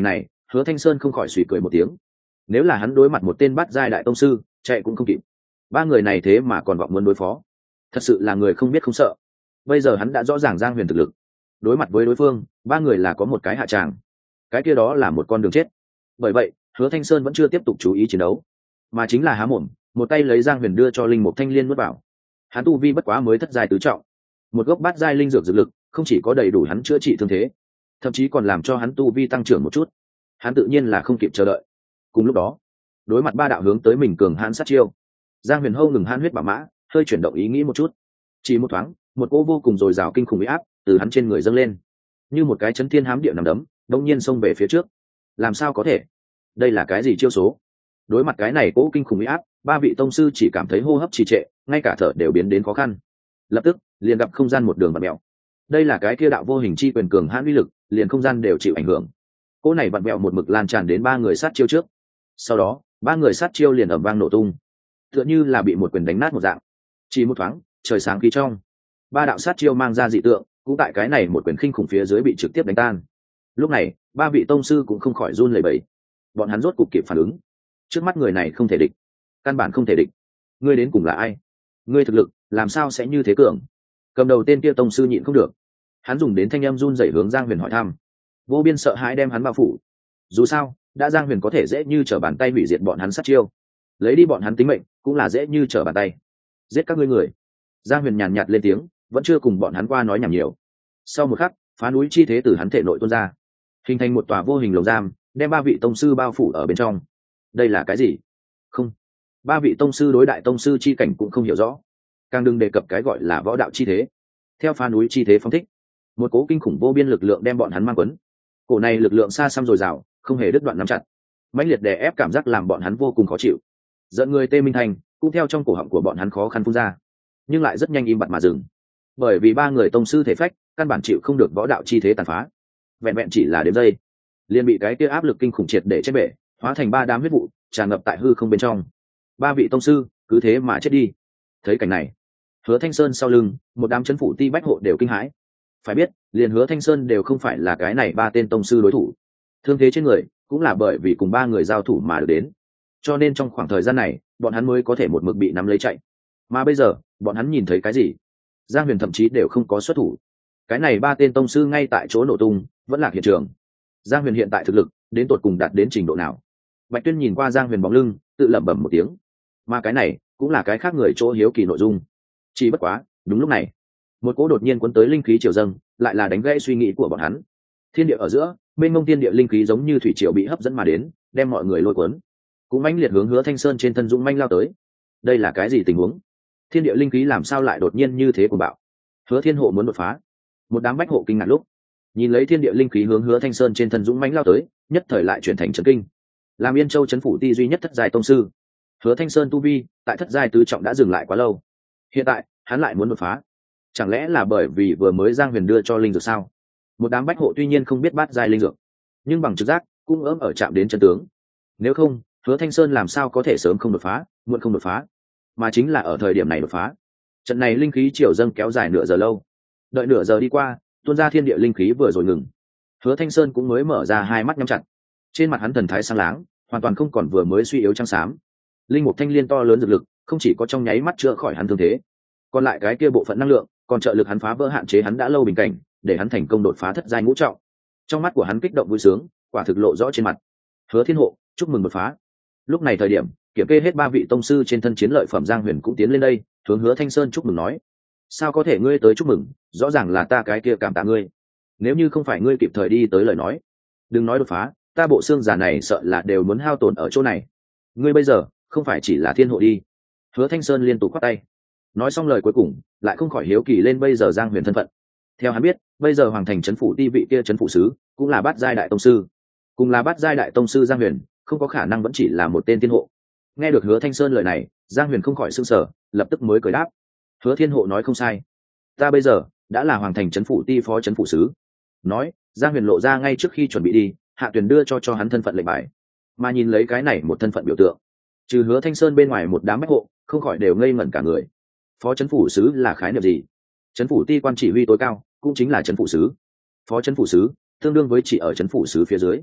Hứa Thanh Sơn không khỏi suy cười một tiếng. Nếu là hắn đối mặt một tên bát giai đại tông sư, chạy cũng không kịp. Ba người này thế mà còn vọng muốn đối phó, thật sự là người không biết không sợ. Bây giờ hắn đã rõ ràng Giang Huyền thực lực, đối mặt với đối phương, ba người là có một cái hạ tràng, cái kia đó là một con đường chết. Bởi vậy, Hứa Thanh Sơn vẫn chưa tiếp tục chú ý chiến đấu, mà chính là há mồm, một tay lấy Giang Huyền đưa cho linh mục thanh liên nuốt vào. Hắn tu vi bất quá mới thất giai tứ trọng, một gốc bát giai linh dược dược lực không chỉ có đầy đủ hắn chữa trị thương thế, thậm chí còn làm cho hắn tu vi tăng trưởng một chút. Hắn tự nhiên là không kịp chờ đợi. Cùng lúc đó, đối mặt ba đạo hướng tới mình cường hãn sát chiêu, Giang Huyền hâu ngừng han huyết bảo mã, hơi chuyển động ý nghĩ một chút. Chỉ một thoáng, một cỗ vô cùng dồi dào kinh khủng uy áp từ hắn trên người dâng lên, như một cái chấn thiên hám địa nằm đấm, đột nhiên xông về phía trước. Làm sao có thể? Đây là cái gì chiêu số? Đối mặt cái này cỗ kinh khủng uy áp, ba vị tông sư chỉ cảm thấy hô hấp trì trệ, ngay cả thở đều biến đến khó khăn. Lập tức, liền gặp không gian một đường vặn mèo. Đây là cái kia đạo vô hình chi quyền cường hãn uy lực, liền không gian đều chịu ảnh hưởng. Cỗ này vặn mèo một mực lan tràn đến ba người sát chiêu trước. Sau đó, ba người sát chiêu liền ầm vang nổ tung, tựa như là bị một quyền đánh nát một dạng. Chỉ một thoáng, trời sáng khí trong, ba đạo sát chiêu mang ra dị tượng, cũng tại cái này một quyền khinh khủng phía dưới bị trực tiếp đánh tan. Lúc này, ba vị tông sư cũng không khỏi run lẩy bẩy. Bọn hắn rốt cục kịp phản ứng. Trước mắt người này không thể địch, căn bản không thể địch. Ngươi đến cùng là ai? Ngươi thực lực làm sao sẽ như thế cường? Cầm đầu tên kia tông sư nhịn không được, hắn dùng đến thanh âm run rẩy hướng Giang Huyền hỏi thăm. Vô biên sợ hãi đem hắn bao phủ. Dù sao, đã Giang Huyền có thể dễ như trở bàn tay hủy diệt bọn hắn sát chiêu, lấy đi bọn hắn tính mệnh cũng là dễ như trở bàn tay. Giết các ngươi người. Giang Huyền nhàn nhạt lên tiếng, vẫn chưa cùng bọn hắn qua nói nhảm nhiều. Sau một khắc, phá núi chi thế từ hắn thể nội tuôn ra, hình thành một tòa vô hình lồng giam, đem ba vị tông sư bao phủ ở bên trong. Đây là cái gì? Không, ba vị tông sư đối đại tông sư chi cảnh cũng không hiểu rõ, càng đừng đề cập cái gọi là võ đạo chi thế. Theo phá núi chi thế phóng thích, một cố kinh khủng vô biên lực lượng đem bọn hắn mang quấn. Cổ này lực lượng xa xăm dồi dào, không hề đứt đoạn nắm chặt, mãnh liệt đè ép cảm giác làm bọn hắn vô cùng khó chịu. Giận người tê minh thành cũng theo trong cổ họng của bọn hắn khó khăn phun ra, nhưng lại rất nhanh im bặt mà dừng, bởi vì ba người tông sư thể phách căn bản chịu không được võ đạo chi thế tàn phá. Vẹn vẹn chỉ là đếm giây, liền bị cái kia áp lực kinh khủng triệt để chết bể, hóa thành ba đám huyết vụ tràn ngập tại hư không bên trong. Ba vị tông sư cứ thế mà chết đi. Thấy cảnh này, Hứa Thanh Sơn sau lưng một đám chấn phủ ti bách hộ đều kinh hãi. Phải biết, liền Hứa Thanh Sơn đều không phải là cái này ba tên tông sư đối thủ. Thương thế trên người cũng là bởi vì cùng ba người giao thủ mà được đến, cho nên trong khoảng thời gian này bọn hắn mới có thể một mực bị nắm lấy chạy. Mà bây giờ bọn hắn nhìn thấy cái gì? Giang Huyền thậm chí đều không có xuất thủ. Cái này ba tên tông sư ngay tại chỗ nổ tung, vẫn lạc hiện trường. Giang Huyền hiện tại thực lực đến tột cùng đạt đến trình độ nào? Bạch Tuyên nhìn qua Giang Huyền bóng lưng, tự lẩm bẩm một tiếng. Mà cái này cũng là cái khác người chỗ hiếu kỳ nội dung. Chỉ bất quá, đúng lúc này, một cỗ đột nhiên cuốn tới linh khí triều dâng, lại là đánh gãy suy nghĩ của bọn hắn. Thiên địa ở giữa, mênh mông thiên địa linh khí giống như thủy triều bị hấp dẫn mà đến, đem mọi người lôi cuốn, cũng mãnh liệt hướng Hứa Thanh Sơn trên thân dũng mãnh lao tới. Đây là cái gì tình huống? Thiên địa linh khí làm sao lại đột nhiên như thế cuồng bạo? Hứa Thiên Hộ muốn đột phá. Một đám bách hộ kinh ngạc lúc nhìn lấy thiên địa linh khí hướng Hứa Thanh Sơn trên thân dũng mãnh lao tới, nhất thời lại chuyển thành chấn kinh. Làm Yên Châu trấn phủ ti duy nhất thất giai tông sư, Hứa Thanh Sơn tu vi tại thất giai tứ trọng đã dừng lại quá lâu, hiện tại hắn lại muốn đột phá. Chẳng lẽ là bởi vì vừa mới Giang Huyền đưa cho linh dược sao? Một đám bách hộ tuy nhiên không biết bát giai linh dược, nhưng bằng trực giác cũng ớm ở chạm đến chân tướng. Nếu không, Hứa Thanh Sơn làm sao có thể sớm không đột phá, muộn không đột phá, mà chính là ở thời điểm này đột phá. Trận này linh khí triều dâng kéo dài nửa giờ lâu, đợi nửa giờ đi qua, tuôn ra thiên địa linh khí vừa rồi ngừng, Hứa Thanh Sơn cũng mới mở ra hai mắt nhắm chặt. Trên mặt hắn thần thái sáng láng, hoàn toàn không còn vừa mới suy yếu trắng xám. Linh mục thanh liên to lớn dược lực, không chỉ có trong nháy mắt chữa khỏi hắn thương thế, còn lại cái kia bộ phận năng lượng, còn trợ lực hắn phá vỡ hạn chế hắn đã lâu bình cảnh, để hắn thành công đột phá thất giai ngũ trọng. Trong mắt của hắn kích động vui sướng, quả thực lộ rõ trên mặt. Hứa Thiên Hộ, chúc mừng đột phá. Lúc này thời điểm, kiểm kê hết ba vị tông sư trên thân chiến lợi phẩm Giang Huyền cũng tiến lên đây, hướng Hứa Thanh Sơn chúc mừng nói: sao có thể ngươi tới chúc mừng, rõ ràng là ta cái kia cảm tạ ngươi. Nếu như không phải ngươi kịp thời đi tới lời nói, đừng nói đột phá, ta bộ xương già này sợ là đều muốn hao tổn ở chỗ này. Ngươi bây giờ không phải chỉ là thiên hộ đi. Hứa Thanh Sơn liên tục khoát tay, nói xong lời cuối cùng lại không khỏi hiếu kỳ lên bây giờ Giang Huyền thân phận. Theo hắn biết, bây giờ hoàng thành trấn phủ ti vị kia trấn phủ sứ cũng là bát giai đại tông sư, cùng là bát giai đại tông sư Giang Huyền không có khả năng vẫn chỉ là một tên thiên hộ. Nghe được Hứa Thanh Sơn lời này, Giang Huyền không khỏi sững sờ, lập tức mới cười đáp: Hứa Thiên Hộ nói không sai, ta bây giờ đã là hoàng thành trấn phủ ti phó trấn phủ sứ. Nói, Giang Huyền lộ ra ngay trước khi chuẩn bị đi, Hạ Tuyền đưa cho cho hắn thân phận lệnh bài. Mà nhìn lấy cái này một thân phận biểu tượng, trừ Hứa Thanh Sơn bên ngoài một đám bách hộ không khỏi đều ngây ngẩn cả người. Phó trấn phủ sứ là khái niệm gì? Trấn phủ ti quan chỉ huy tối cao cũng chính là trấn phủ sứ. Phó trấn phủ sứ tương đương với chỉ ở trấn phủ sứ phía dưới.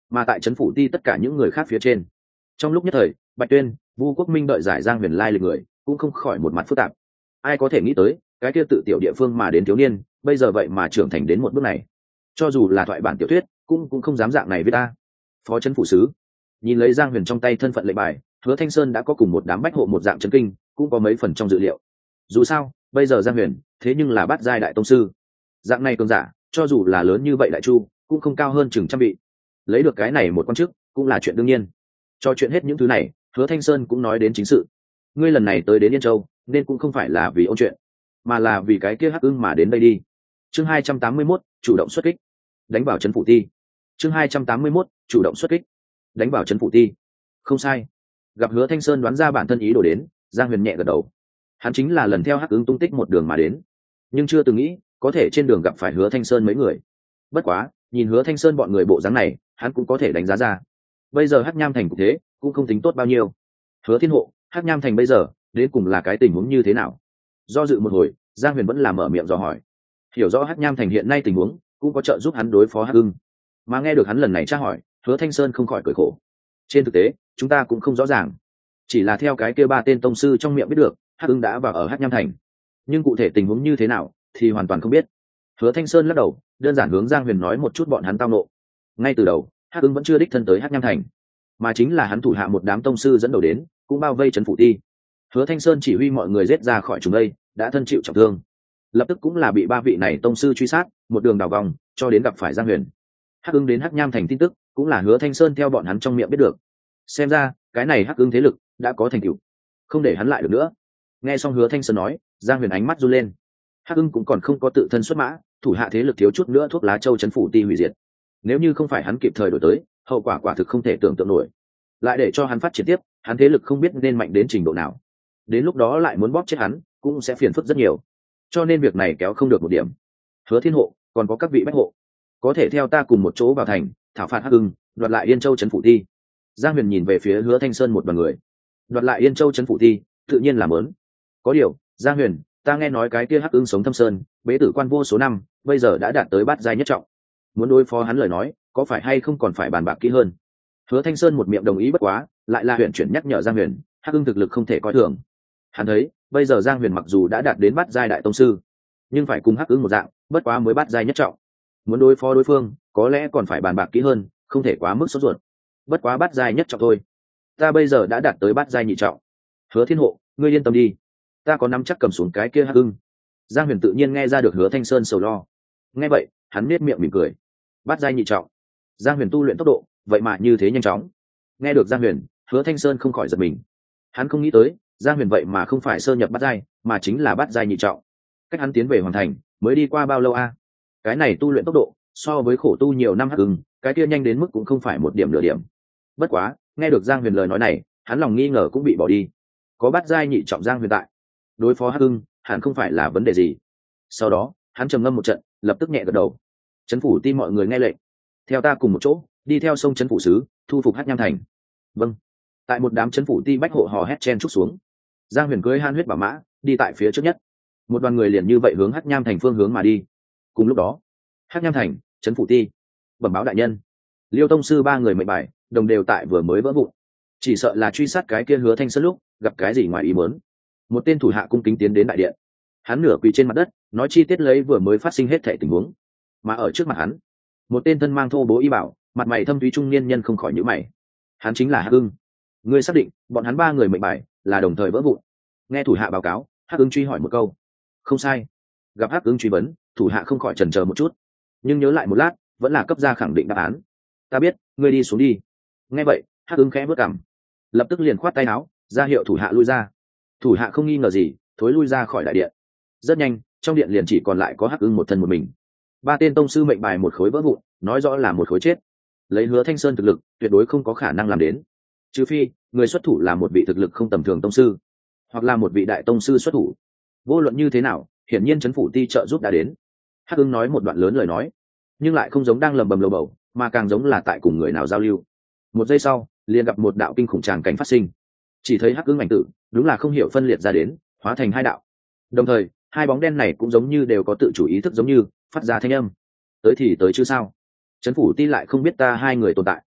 mà tại trấn phủ ti tất cả những người khác phía trên. Trong lúc nhất thời, Bạch Tuyên, Vu Quốc Minh đợi giải Giang Huyền lai lịch người cũng không khỏi một mặt phức tạp. Ai có thể nghĩ tới cái kia tự tiểu địa phương mà đến thiếu niên bây giờ vậy mà trưởng thành đến một bước này. Cho dù là thoại bản tiểu thuyết cũng cũng không dám dạng này với ta. Phó trấn phủ sứ nhìn lấy Giang Huyền trong tay thân phận lệnh bài, Hứa Thanh Sơn đã có cùng một đám bách hộ một dạng chấn kinh, cũng có mấy phần trong dự liệu. Dù sao bây giờ Giang Huyền thế nhưng là bát giai đại tông sư, dạng này cường giả cho dù là lớn như vậy đại chu cũng không cao hơn chừng trăm vị, lấy được cái này một quan chức cũng là chuyện đương nhiên. Cho chuyện hết những thứ này, Hứa Thanh Sơn cũng nói đến chính sự. Ngươi lần này tới đến Yên Châu nên cũng không phải là vì ôn chuyện, mà là vì cái kia Hắc Ưng mà đến đây đi. Chương hai trăm tám mươi mốt, chủ động xuất kích, đánh vào trấn phủ ti. Chương hai trăm tám mươi mốt, chủ động xuất kích, đánh vào trấn phủ ti. Không sai. Gặp Hứa Thanh Sơn đoán ra bản thân ý đồ đến, Giang Huyền nhẹ gật đầu. Hắn chính là lần theo Hắc Ưng tung tích một đường mà đến, nhưng chưa từng nghĩ có thể trên đường gặp phải Hứa Thanh Sơn mấy người. Bất quá, nhìn Hứa Thanh Sơn bọn người bộ dáng này, hắn cũng có thể đánh giá ra. Bây giờ Hắc Nham thành cục thế cũng không tính tốt bao nhiêu. Hứa Thiên Hộ, Hắc Nham thành bây giờ đến cùng là cái tình huống như thế nào? Do dự một hồi, Giang Huyền vẫn là mở miệng dò hỏi. Hiểu rõ Hắc Nham thành hiện nay tình huống, cũng có trợ giúp hắn đối phó Hắc Ưng. Mà nghe được hắn lần này tra hỏi, Hứa Thanh Sơn không khỏi cười khổ. Trên thực tế, chúng ta cũng không rõ ràng, chỉ là theo cái kia ba tên tông sư trong miệng biết được, Hắc Ưng đã vào ở Hắc Nham thành, nhưng cụ thể tình huống như thế nào thì hoàn toàn không biết. Hứa Thanh Sơn lắc đầu, đơn giản hướng Giang Huyền nói một chút bọn hắn tao nộ. Ngay từ đầu, Hắc Ưng vẫn chưa đích thân tới Hắc Nham thành, mà chính là hắn thủ hạ một đám tông sư dẫn đầu đến, cũng bao vây trấn phủ ti. Hứa Thanh Sơn chỉ huy mọi người giết ra khỏi chúng đây, đã thân chịu trọng thương, lập tức cũng là bị ba vị này tông sư truy sát, một đường đào vòng cho đến gặp phải Giang Huyền. Hắc Ưng đến Hắc Nham thành tin tức cũng là Hứa Thanh Sơn theo bọn hắn trong miệng biết được. Xem ra cái này Hắc Ưng thế lực đã có thành tựu, không để hắn lại được nữa. Nghe xong Hứa Thanh Sơn nói, Giang Huyền ánh mắt run lên. Hắc Ưng cũng còn không có tự thân xuất mã, thủ hạ thế lực thiếu chút nữa thuốc lá châu trấn phủ ti hủy diệt. Nếu như không phải hắn kịp thời đổi tới, hậu quả quả thực không thể tưởng tượng nổi. Lại để cho hắn phát triển tiếp, hắn thế lực không biết nên mạnh đến trình độ nào. Đến lúc đó lại muốn bóp chết hắn, cũng sẽ phiền phức rất nhiều. Cho nên việc này kéo không được một điểm. Hứa Thiên Hộ, còn có các vị bách hộ, có thể theo ta cùng một chỗ vào thành, thảo phạt Hắc Ưng, đoạt lại Yên Châu trấn phủ ti. Giang Huyền nhìn về phía Hứa Thanh Sơn một đoàn người. Đoạt lại Yên Châu trấn phủ ti, tự nhiên là muốn. Có điều, Giang Huyền, ta nghe nói cái kia Hắc Ưng sống thâm sơn, bế tử quan vô số năm, bây giờ đã đạt tới bát giai nhất trọng. Muốn đối phó hắn lời nói, có phải hay không còn phải bàn bạc kỹ hơn. Hứa Thanh Sơn một miệng đồng ý bất quá, lại là huyền chuyển nhắc nhở Giang Huyền, Hắc Ưng thực lực không thể coi thường. Hắn thấy, bây giờ Giang Huyền mặc dù đã đạt đến bát giai đại tông sư, nhưng phải cùng Hắc Ưng một dạng, bất quá mới bát giai nhất trọng. Muốn đối phó đối phương, có lẽ còn phải bàn bạc kỹ hơn, không thể quá mức sốt ruột. Bất quá bát giai nhất trọng thôi, ta bây giờ đã đạt tới bát giai nhị trọng. Hứa Thiên Hộ, ngươi yên tâm đi, ta có nắm chắc cầm xuống cái kia Hắc Ưng. Giang Huyền tự nhiên nghe ra được Hứa Thanh Sơn sầu lo. Nghe vậy, hắn nét miệng mỉm cười. Bát giai nhị trọng, Giang Huyền tu luyện tốc độ vậy mà như thế nhanh chóng. Nghe được Giang Huyền, Hứa Thanh Sơn không khỏi giật mình. Hắn không nghĩ tới, Giang Huyền vậy mà không phải sơ nhập bát giai, mà chính là bát giai nhị trọng. Cách hắn tiến về hoàn thành, mới đi qua bao lâu a? À? Cái này tu luyện tốc độ, so với khổ tu nhiều năm Hắc Ưng, cái kia nhanh đến mức cũng không phải một điểm nửa điểm. Bất quá, nghe được Giang Huyền lời nói này, hắn lòng nghi ngờ cũng bị bỏ đi. Có bát giai nhị trọng Giang Huyền tại, đối phó Hắc Ưng, hẳn không phải là vấn đề gì. Sau đó, hắn trầm ngâm một trận, lập tức nhẹ gật đầu. Trấn phủ ti mọi người nghe lệnh, theo ta cùng một chỗ, đi theo sông trấn phủ sứ, thu phục Hắc Nham thành. Vâng. Tại một đám trấn phủ ti bách hộ hò hét chen trúc xuống, Giang Huyền cưỡi han huyết bảo mã, đi tại phía trước nhất. Một đoàn người liền như vậy hướng Hắc Nham thành phương hướng mà đi. Cùng lúc đó, Hắc Nham thành, trấn phủ ti, bẩm báo đại nhân, Liêu tông sư ba người mệnh bài, đồng đều tại vừa mới vỡ vụn. Chỉ sợ là truy sát cái kia Hứa Thanh Sơn lúc gặp cái gì ngoài ý muốn. Một tên thủ hạ cung kính tiến đến đại điện, hắn nửa quỳ trên mặt đất, nói chi tiết lấy vừa mới phát sinh hết thảy tình huống. Mà ở trước mặt hắn, một tên thân mang thô bố y bảo, mặt mày thâm thúy trung niên nhân không khỏi nhíu mày. Hắn chính là Hắc Ưng. Ngươi xác định bọn hắn ba người mệnh bài là đồng thời vỡ vụn? Nghe thủ hạ báo cáo, Hắc Ưng truy hỏi một câu. Không sai. Gặp Hắc Ưng truy vấn, thủ hạ không khỏi chần chờ một chút, nhưng nhớ lại một lát, vẫn là cấp ra khẳng định đáp án. Ta biết, ngươi đi xuống đi. Nghe vậy, Hắc Ưng khẽ bước cằm, lập tức liền khoát tay áo, ra hiệu thủ hạ lui ra. Thủ hạ không nghi ngờ gì, thối lui ra khỏi đại điện. Rất nhanh, trong điện liền chỉ còn lại có Hắc Ưng một thân một mình. Ba tên tông sư mệnh bài một khối vỡ vụn, nói rõ là một khối chết. Lấy Hứa Thanh Sơn thực lực, tuyệt đối không có khả năng làm đến. Trừ phi, người xuất thủ là một vị thực lực không tầm thường tông sư, hoặc là một vị đại tông sư xuất thủ. Vô luận như thế nào, hiển nhiên trấn phủ ti trợ giúp đã đến. Hắc Ưng nói một đoạn lớn lời nói, nhưng lại không giống đang lầm bầm lầu bầu, mà càng giống là tại cùng người nào giao lưu. Một giây sau, liền gặp một đạo kinh khủng tràng cảnh phát sinh. Chỉ thấy Hắc Ưng ảnh tử, đúng là không hiểu phân liệt ra đến, hóa thành hai đạo. Đồng thời, hai bóng đen này cũng giống như đều có tự chủ ý thức giống như, phát ra thanh âm. Tới thì tới chứ sao? Trấn phủ ti lại không biết ta hai người tồn tại.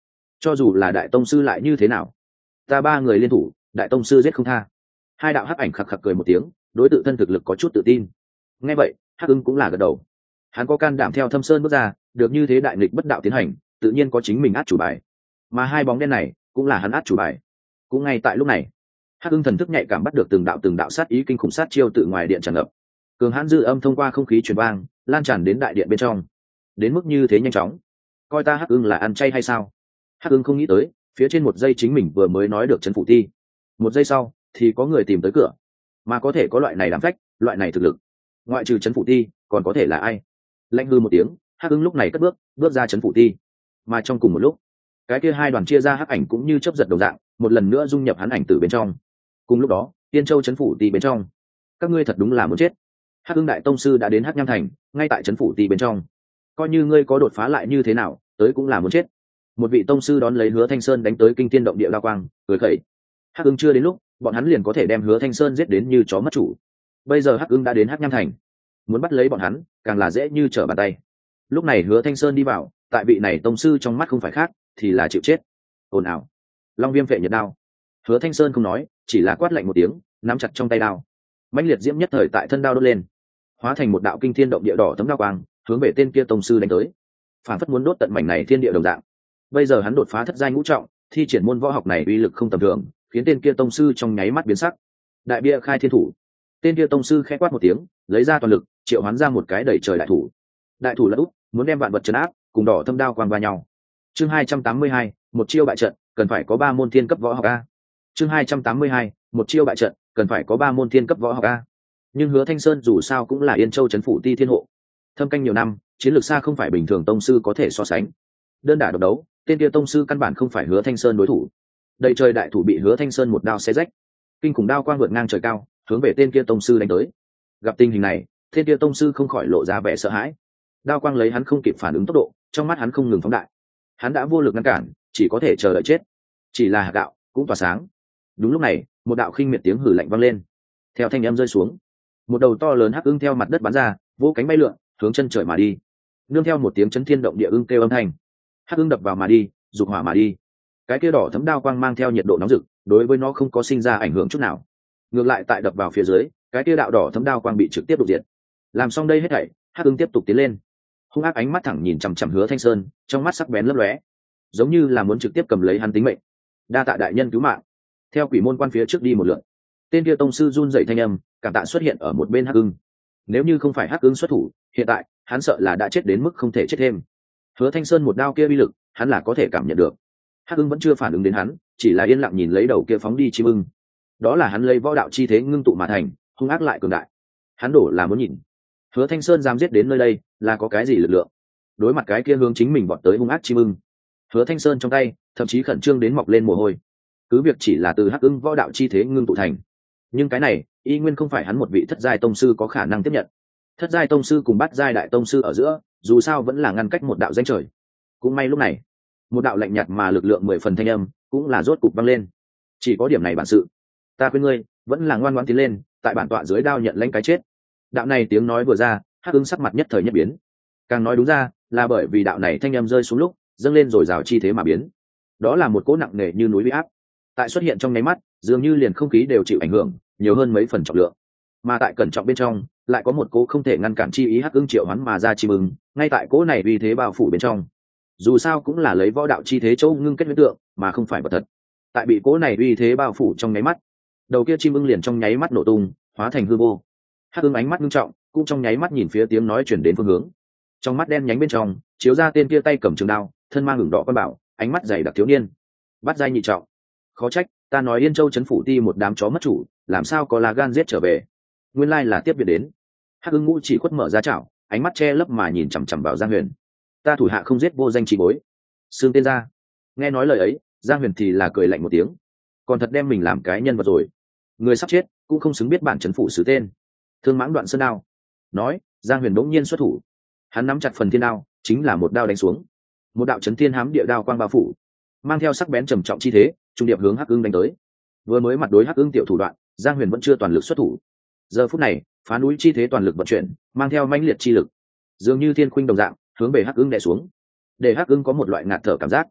cho dù là đại tông sư lại như thế nào, ta ba người liên thủ, đại tông sư giết không tha. Hai đạo hắc ảnh khặc khặc cười một tiếng, đối tự thân thực lực có chút tự tin. Nghe vậy hắc ưng cũng là gật đầu. Hắn có can đảm theo thâm sơn bước ra, được như thế đại nghịch bất đạo tiến hành, tự nhiên có chính mình át chủ bài, mà hai bóng đen này cũng là hắn át chủ bài. Cũng ngay tại lúc này, hắc ưng thần thức nhạy cảm bắt được từng đạo từng đạo sát ý kinh khủng sát chiêu tự ngoài điện tràn ngập, cường hãn dư âm thông qua không khí truyền vang, lan tràn đến đại điện bên trong. Đến mức như thế nhanh chóng, coi ta hắc ưng là ăn chay hay sao? Hắc ưng không nghĩ tới, phía trên một giây chính mình vừa mới nói được trấn phủ ti, một giây sau thì có người tìm tới cửa, mà có thể có loại này làm phách, loại này thực lực, ngoại trừ trấn phủ ti còn có thể là ai? Lạnh hư một tiếng, hắc ưng lúc này cất bước bước ra trấn phủ ti, mà trong cùng một lúc, cái kia hai đoàn chia ra hắc ảnh cũng như chớp giật đồng dạng, một lần nữa dung nhập hắn ảnh từ bên trong. Cùng lúc đó, Tiên Châu trấn phủ ti bên trong, các ngươi thật đúng là muốn chết. Hắc ưng đại tông sư đã đến Hắc Nham thành, ngay tại trấn phủ ti bên trong, coi như ngươi có đột phá lại như thế nào, tới cũng là muốn chết. Một vị tông sư đón lấy Hứa Thanh Sơn đánh tới kinh thiên động địa đao quang, cười khẩy. Hắc ưng chưa đến lúc, bọn hắn liền có thể đem Hứa Thanh Sơn giết đến như chó mất chủ. Bây giờ Hắc ưng đã đến Hắc Nham thành, muốn bắt lấy bọn hắn càng là dễ như trở bàn tay. Lúc này Hứa Thanh Sơn đi vào, tại vị này tông sư trong mắt không phải khác thì là chịu chết. Ồn ào, Long Viêm Phệ Nhật Đao. Hứa Thanh Sơn không nói, chỉ là quát lạnh một tiếng, nắm chặt trong tay đao. Mãnh liệt diễm nhất thời tại thân đao đốt lên, hóa thành một đạo kinh thiên động địa đỏ tấm đao quang, hướng về tên kia tông sư đánh tới, phản phất muốn đốt tận mảnh này thiên địa đồng dạng. Bây giờ hắn đột phá thất giai ngũ trọng, thi triển môn võ học này uy lực không tầm thường, khiến tên kia tông sư trong nháy mắt biến sắc. Đại bia khai thiên thủ. Tên kia tông sư khẽ quát một tiếng, lấy ra toàn lực, triệu hoán ra một cái đẩy trời đại thủ. Đại thủ lật úp, muốn đem vạn vật trấn áp, cùng đỏ thâm đao quang va nhau. Chương hai trăm tám mươi hai, một chiêu bại trận, cần phải có ba môn thiên cấp võ học a. Chương hai trăm tám mươi hai, một chiêu bại trận, cần phải có ba môn thiên cấp võ học a. Nhưng Hứa Thanh Sơn dù sao cũng là Yên Châu trấn phủ ti thiên hộ, thâm canh nhiều năm, chiến lược xa không phải bình thường tông sư có thể so sánh. Đơn đả độc đấu, tên kia tông sư căn bản không phải Hứa Thanh Sơn đối thủ. Đầy trời đại thủ bị Hứa Thanh Sơn một đao xé rách, kinh khủng đao quang vượt ngang trời cao, hướng về tên kia tông sư đánh tới. Gặp tình hình này, tên kia tông sư không khỏi lộ ra vẻ sợ hãi. Đao quang lấy hắn không kịp phản ứng tốc độ, trong mắt hắn không ngừng phóng đại. Hắn đã vô lực ngăn cản, chỉ có thể chờ đợi chết. Chỉ là hạt đạo cũng tỏa sáng. Đúng lúc này, một đạo khinh miệt tiếng hử lạnh vang lên. Theo thanh âm rơi xuống, một đầu to lớn hắc ưng theo mặt đất bắn ra, vỗ cánh bay lượn, hướng chân trời mà đi. Nương theo một tiếng chấn thiên động địa ưng kêu âm thanh, hắc ưng đập vào mà đi, dục hỏa mà đi. Cái kia đỏ thấm đao quang mang theo nhiệt độ nóng rực, đối với nó không có sinh ra ảnh hưởng chút nào. Ngược lại tại đập vào phía dưới, cái kia đạo đỏ thấm đao quang bị trực tiếp đục diệt. Làm xong đây hết thảy, hắc ưng tiếp tục tiến lên, hung ác ánh mắt thẳng nhìn chằm chằm Hứa Thanh Sơn, trong mắt sắc bén lấp lóe, giống như là muốn trực tiếp cầm lấy hắn tính mệnh. Đa tạ đại nhân cứu mạng. Theo quỷ môn quan phía trước đi một lượt, tên kia tông sư run dậy thanh âm, cảm tạ xuất hiện ở một bên hắc ưng. Nếu như không phải hắc ưng xuất thủ, hiện tại hắn sợ là đã chết đến mức không thể chết thêm. Hứa Thanh Sơn một đao kia uy lực, hắn là có thể cảm nhận được. Hắc ưng vẫn chưa phản ứng đến hắn, chỉ là yên lặng nhìn lấy đầu kia phóng đi chim ưng. Đó là hắn lấy võ đạo chi thế ngưng tụ mà thành, hung ác lại cường đại. Hắn đổ là muốn nhìn, Hứa Thanh Sơn dám giết đến nơi đây, là có cái gì lực lượng? Đối mặt cái kia hướng chính mình vọt tới hung ác chim ưng, Hứa Thanh Sơn trong tay thậm chí khẩn trương đến mọc lên mồ hôi. Cứ việc chỉ là từ hắc ưng võ đạo chi thế ngưng tụ thành, nhưng cái này y nguyên không phải hắn một vị thất giai tông sư có khả năng tiếp nhận. Thất giai tông sư cùng bát giai đại tông sư ở giữa, dù sao vẫn là ngăn cách một đạo danh trời. Cũng may lúc này, một đạo lạnh nhạt mà lực lượng mười phần thanh âm cũng là rốt cục vang lên. Chỉ có điểm này bản sự, ta khuyên ngươi vẫn là ngoan ngoãn tiến lên, tại bản tọa dưới đao nhận lãnh cái chết. Đạo này tiếng nói vừa ra, hắc ưng sắc mặt nhất thời nhất biến. Càng nói đúng ra là bởi vì đạo này thanh âm rơi xuống lúc dâng lên rồi rào chi thế mà biến. Đó là một cỗ nặng nề như núi uy áp, tại xuất hiện trong nháy mắt, dường như liền không khí đều chịu ảnh hưởng, nhiều hơn mấy phần trọng lượng. Mà tại cẩn trọng bên trong, lại có một cỗ không thể ngăn cản chi ý hắc ưng triệu hoán mà ra chim ưng, ngay tại cỗ này uy thế bao phủ bên trong. Dù sao cũng là lấy võ đạo chi thế châu ngưng kết huyễn tượng, mà không phải vật thật. Tại bị cỗ này uy thế bao phủ trong nháy mắt, đầu kia chim ưng liền trong nháy mắt nổ tung, hóa thành hư vô. Hắc ưng ánh mắt nghiêm trọng, cũng trong nháy mắt nhìn phía tiếng nói chuyển đến phương hướng. Trong mắt đen nhánh bên trong chiếu ra tên kia tay cầm trường đao, thân mang hưởng đỏ quan bảo, ánh mắt dày đặc thiếu niên. Bắt giai nhị trọng. Khó trách ta nói Yên Châu trấn phủ ti một đám chó mất chủ, làm sao có là gan giết trở về. Nguyên lai là tiếp viện đến. Hắc ưng ngũ chỉ khuất mở ra chảo, ánh mắt che lấp mà nhìn chằm chằm vào Giang Huyền. Ta thủ hạ không giết vô danh chỉ bối, xương tên ra. Nghe nói lời ấy, Giang Huyền thì là cười lạnh một tiếng, còn thật đem mình làm cái nhân vật rồi. Người sắp chết cũng không xứng biết bản trấn phủ xứ tên. Thương mãng đoạn sơn đao. Nói, Giang Huyền đống nhiên xuất thủ. Hắn nắm chặt phần thiên đao, chính là một đao đánh xuống. Một đạo chấn thiên hám địa đao quang bao phủ, mang theo sắc bén trầm trọng chi thế, trung điệp hướng Hắc ưng đánh tới. Vừa mới mặt đối Hắc ưng tiểu thủ đoạn, Giang Huyền vẫn chưa toàn lực xuất thủ. Giờ phút này, phá núi chi thế toàn lực vận chuyển, mang theo mãnh liệt chi lực, dường như thiên khuynh đồng dạng, hướng về Hắc ưng đè xuống, để Hắc ưng có một loại ngạt thở cảm giác.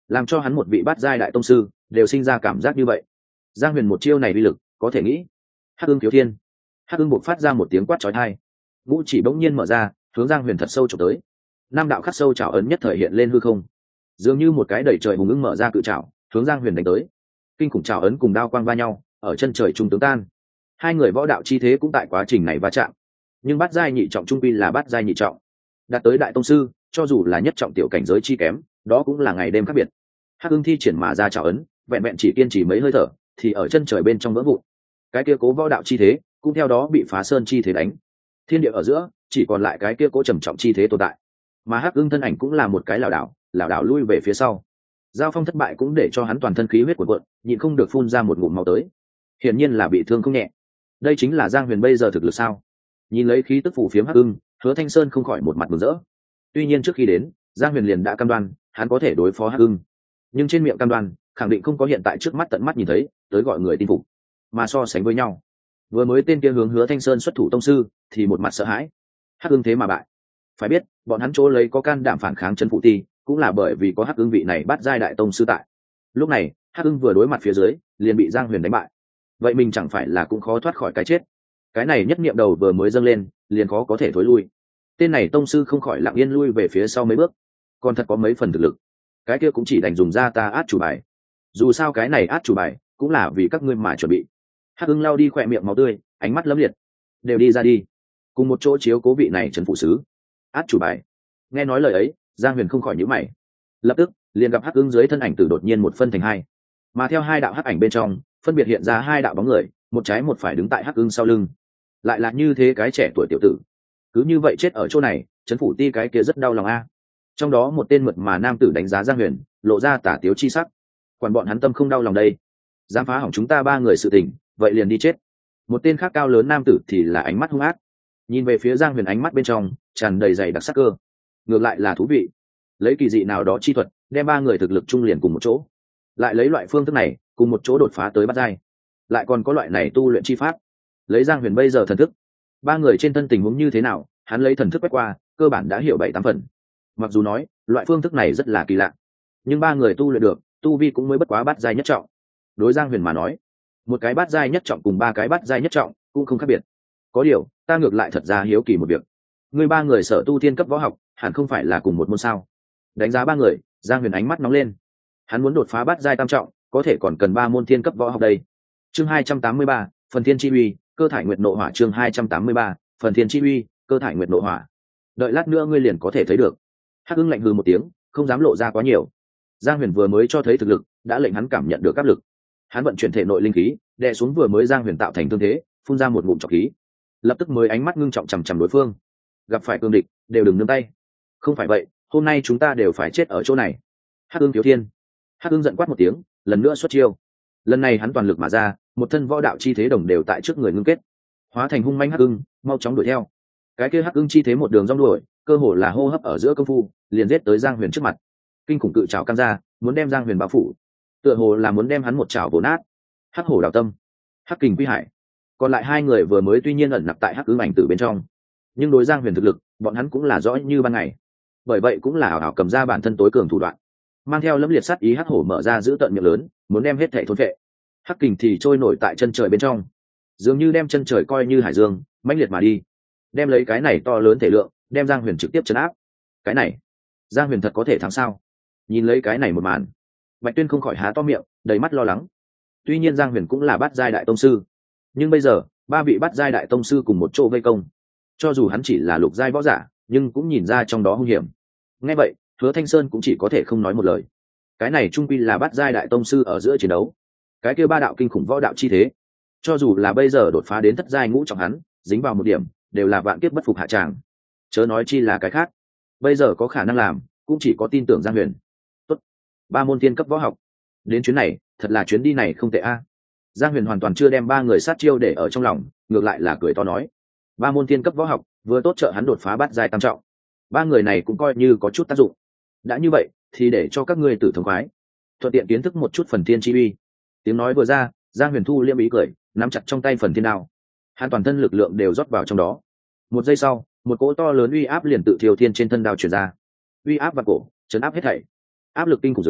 làm cho hắn một vị bát giai đại tông sư đều sinh ra cảm giác như vậy. Giang Huyền một chiêu này uy lực có thể nghĩ. Hắc ưng thiếu thiên. Hắc ưng buộc phát ra một tiếng quát chói tai, ngũ chỉ bỗng nhiên mở ra, hướng Giang Huyền thật sâu chụp tới. Nam đạo khắc sâu chảo ấn nhất thời hiện lên hư không, dường như một cái đẩy trời hùng ưng mở ra cự chảo, hướng Giang Huyền đánh tới. Kinh khủng chảo ấn cùng đao quang va nhau, ở chân trời trung tướng tan. Hai người võ đạo chi thế cũng tại quá trình này va chạm. Nhưng bát giai nhị trọng trung quy là bát giai nhị trọng, đạt tới đại tông sư, cho dù là nhất trọng tiểu cảnh giới chi kém, đó cũng là ngày đêm khác biệt. Hắc ưng thi triển mà ra chảo ấn, vẹn vẹn chỉ kiên trì mấy hơi thở, thì ở chân trời bên trong vỡ vụn. Cái kia cố võ đạo chi thế cũng theo đó bị phá sơn chi thế đánh. Thiên địa ở giữa chỉ còn lại cái kia cố trầm trọng chi thế tồn tại, mà Hắc ưng thân ảnh cũng là một cái lảo đảo lảo đảo lui về phía sau. Giao phong thất bại cũng để cho hắn toàn thân khí huyết cuộn cuộn, nhịn không được phun ra một ngụm máu tới. Hiển nhiên là bị thương không nhẹ. Đây chính là Giang Huyền bây giờ thực lực sao? Nhìn lấy khí tức phủ phiếm Hắc ưng, Hứa Thanh Sơn không khỏi một mặt mừng rỡ. Tuy nhiên trước khi đến, Giang Huyền liền đã cam đoan hắn có thể đối phó Hắc ưng, nhưng trên miệng cam đoan khẳng định không có hiện tại trước mắt tận mắt nhìn thấy tới gọi người tin phục. Mà so sánh với nhau, vừa mới tên kia hướng Hứa Thanh Sơn xuất thủ tông sư thì một mặt sợ hãi. Hắc ưng thế mà bại. Phải biết bọn hắn chỗ lấy có can đảm phản kháng chân phụ ti, cũng là bởi vì có Hắc ưng vị này bắt giai đại tông sư tại. Lúc này Hắc ưng vừa đối mặt phía dưới liền bị Giang Huyền đánh bại, vậy mình chẳng phải là cũng khó thoát khỏi cái chết. Cái này nhất niệm đầu vừa mới dâng lên liền khó có thể thối lui. Tên này tông sư không khỏi lặng yên lui về phía sau mấy bước, còn thật có mấy phần thực lực, cái kia cũng chỉ đành dùng ra ta át chủ bài. Dù sao cái này át chủ bài cũng là vì các ngươi mà chuẩn bị. Hắc ưng lau đi khỏe miệng máu tươi, ánh mắt lấm liệt. Đều đi ra đi, cùng một chỗ chiếu cố vị này trấn phụ sứ. Át chủ bài. Nghe nói lời ấy, Giang Huyền không khỏi nhíu mày. Lập tức liền gặp Hắc ưng dưới thân ảnh từ đột nhiên một phân thành hai, mà theo hai đạo hắc ảnh bên trong phân biệt hiện ra hai đạo bóng người, một trái một phải đứng tại Hắc ưng sau lưng. Lại là như thế cái trẻ tuổi tiểu tử, cứ như vậy chết ở chỗ này, trấn phủ ti cái kia rất đau lòng a. Trong đó một tên mượt mà nam tử đánh giá Giang Huyền, lộ ra tả tiếu chi sắc. Quản bọn hắn tâm không đau lòng đây, dám phá hỏng chúng ta ba người sự tình, vậy liền đi chết. Một tên khác cao lớn nam tử thì là ánh mắt hung ác, nhìn về phía Giang Huyền, ánh mắt bên trong tràn đầy dày đặc sắc cơ. Ngược lại là thú vị, lấy kỳ dị nào đó chi thuật đem ba người thực lực chung liền cùng một chỗ, lại lấy loại phương thức này cùng một chỗ đột phá tới bát giai, lại còn có loại này tu luyện chi pháp. Lấy Giang Huyền bây giờ thần thức, ba người trên thân tình huống như thế nào, hắn lấy thần thức quét qua, cơ bản đã hiểu bảy tám phần. Mặc dù nói loại phương thức này rất là kỳ lạ, nhưng ba người tu luyện được, tu vi cũng mới bất quá bát giai nhất trọng. Đối Giang Huyền mà nói, một cái bát giai nhất trọng cùng ba cái bát giai nhất trọng cũng không khác biệt. Có điều ta ngược lại thật ra hiếu kỳ một việc, người ba người sở tu thiên cấp võ học hẳn không phải là cùng một môn sao? Đánh giá ba người, Giang Huyền ánh mắt nóng lên. Hắn muốn đột phá bát giai tam trọng, có thể còn cần ba môn thiên cấp võ học đây. Chương hai trăm tám mươi ba, phần thiên chi uy, cơ thải nguyệt nộ hỏa. Chương hai trăm tám mươi ba, phần thiên chi uy, cơ thải nguyệt nộ hỏa. Đợi lát nữa ngươi liền có thể thấy được. Hắc ưng lạnh hừ một tiếng, không dám lộ ra quá nhiều. Giang Huyền vừa mới cho thấy thực lực, đã lệnh hắn cảm nhận được áp lực. Hắn vận chuyển thể nội linh khí, đè xuống vừa mới Giang Huyền tạo thành thương thế, phun ra một ngụm trọc khí, lập tức mới ánh mắt ngưng trọng chằm chằm đối phương. Gặp phải cương địch, đều đừng nương tay. Không phải vậy, hôm nay chúng ta đều phải chết ở chỗ này. Hắc ưng thiếu thiên. Hắc ưng giận quát một tiếng, lần nữa xuất chiêu. Lần này hắn toàn lực mà ra, một thân võ đạo chi thế đồng đều tại trước người ngưng kết, hóa thành hung manh hắc ưng, mau chóng đuổi theo. Cái kia hắc ưng chi thế một đường rong đuổi, cơ hồ là hô hấp ở giữa công phu, liền giết tới Giang Huyền trước mặt. Kinh khủng cự trảo căng ra, muốn đem Giang Huyền bao phủ, tựa hồ là muốn đem hắn một trảo vồ nát. Hắc hổ đào tâm, hắc kình quy hải. Còn lại hai người vừa mới tuy nhiên ẩn nặc tại hắc ưng ảnh tử bên trong, nhưng đối Giang Huyền thực lực, bọn hắn cũng là rõ như ban ngày. Bởi vậy cũng là ảo ảo cầm ra bản thân tối cường thủ đoạn, mang theo lẫm liệt sát ý. Hắc hổ mở ra giữ tận miệng lớn, muốn đem hết thảy thôn phệ. Hắc kình thì trôi nổi tại chân trời bên trong, dường như đem chân trời coi như hải dương, mãnh liệt mà đi, đem lấy cái này to lớn thể lượng, đem Giang Huyền trực tiếp chấn áp. Cái này, Giang Huyền thật có thể thắng sao? Nhìn lấy cái này một màn, Bạch Tuyên không khỏi há to miệng, đầy mắt lo lắng. Tuy nhiên Giang Huyền cũng là bát giai đại tông sư, nhưng bây giờ ba vị bát giai đại tông sư cùng một chỗ vây công, cho dù hắn chỉ là lục giai võ giả, nhưng cũng nhìn ra trong đó hung hiểm. Nghe vậy, Hứa Thanh Sơn cũng chỉ có thể không nói một lời. Cái này trung quy là bát giai đại tông sư ở giữa chiến đấu, cái kia ba đạo kinh khủng võ đạo chi thế, cho dù là bây giờ đột phá đến thất giai ngũ trọng hắn, dính vào một điểm, đều là vạn kiếp bất phục hạ tràng. Chớ nói chi là cái khác, bây giờ có khả năng làm, cũng chỉ có tin tưởng Giang Huyền. Tốt, ba môn thiên cấp võ học, đến chuyến này, thật là chuyến đi này không tệ a. Giang Huyền hoàn toàn chưa đem ba người sát chiêu để ở trong lòng, ngược lại là cười to nói: ba môn thiên cấp võ học, vừa tốt trợ hắn đột phá bát giai tam trọng. Ba người này cũng coi như có chút tác dụng. Đã như vậy, thì để cho các ngươi tử thống khoái, thuận tiện kiến thức một chút phần thiên chi uy. Tiếng nói vừa ra, Giang Huyền thu liêm ý cười, nắm chặt trong tay phần thiên đao. Hắn toàn thân lực lượng đều rót vào trong đó. Một giây sau, một cỗ to lớn uy áp liền tự thiêu thiên trên thân đao truyền ra. Uy áp và cổ, chấn áp hết thảy. Áp lực kinh khủng dưới,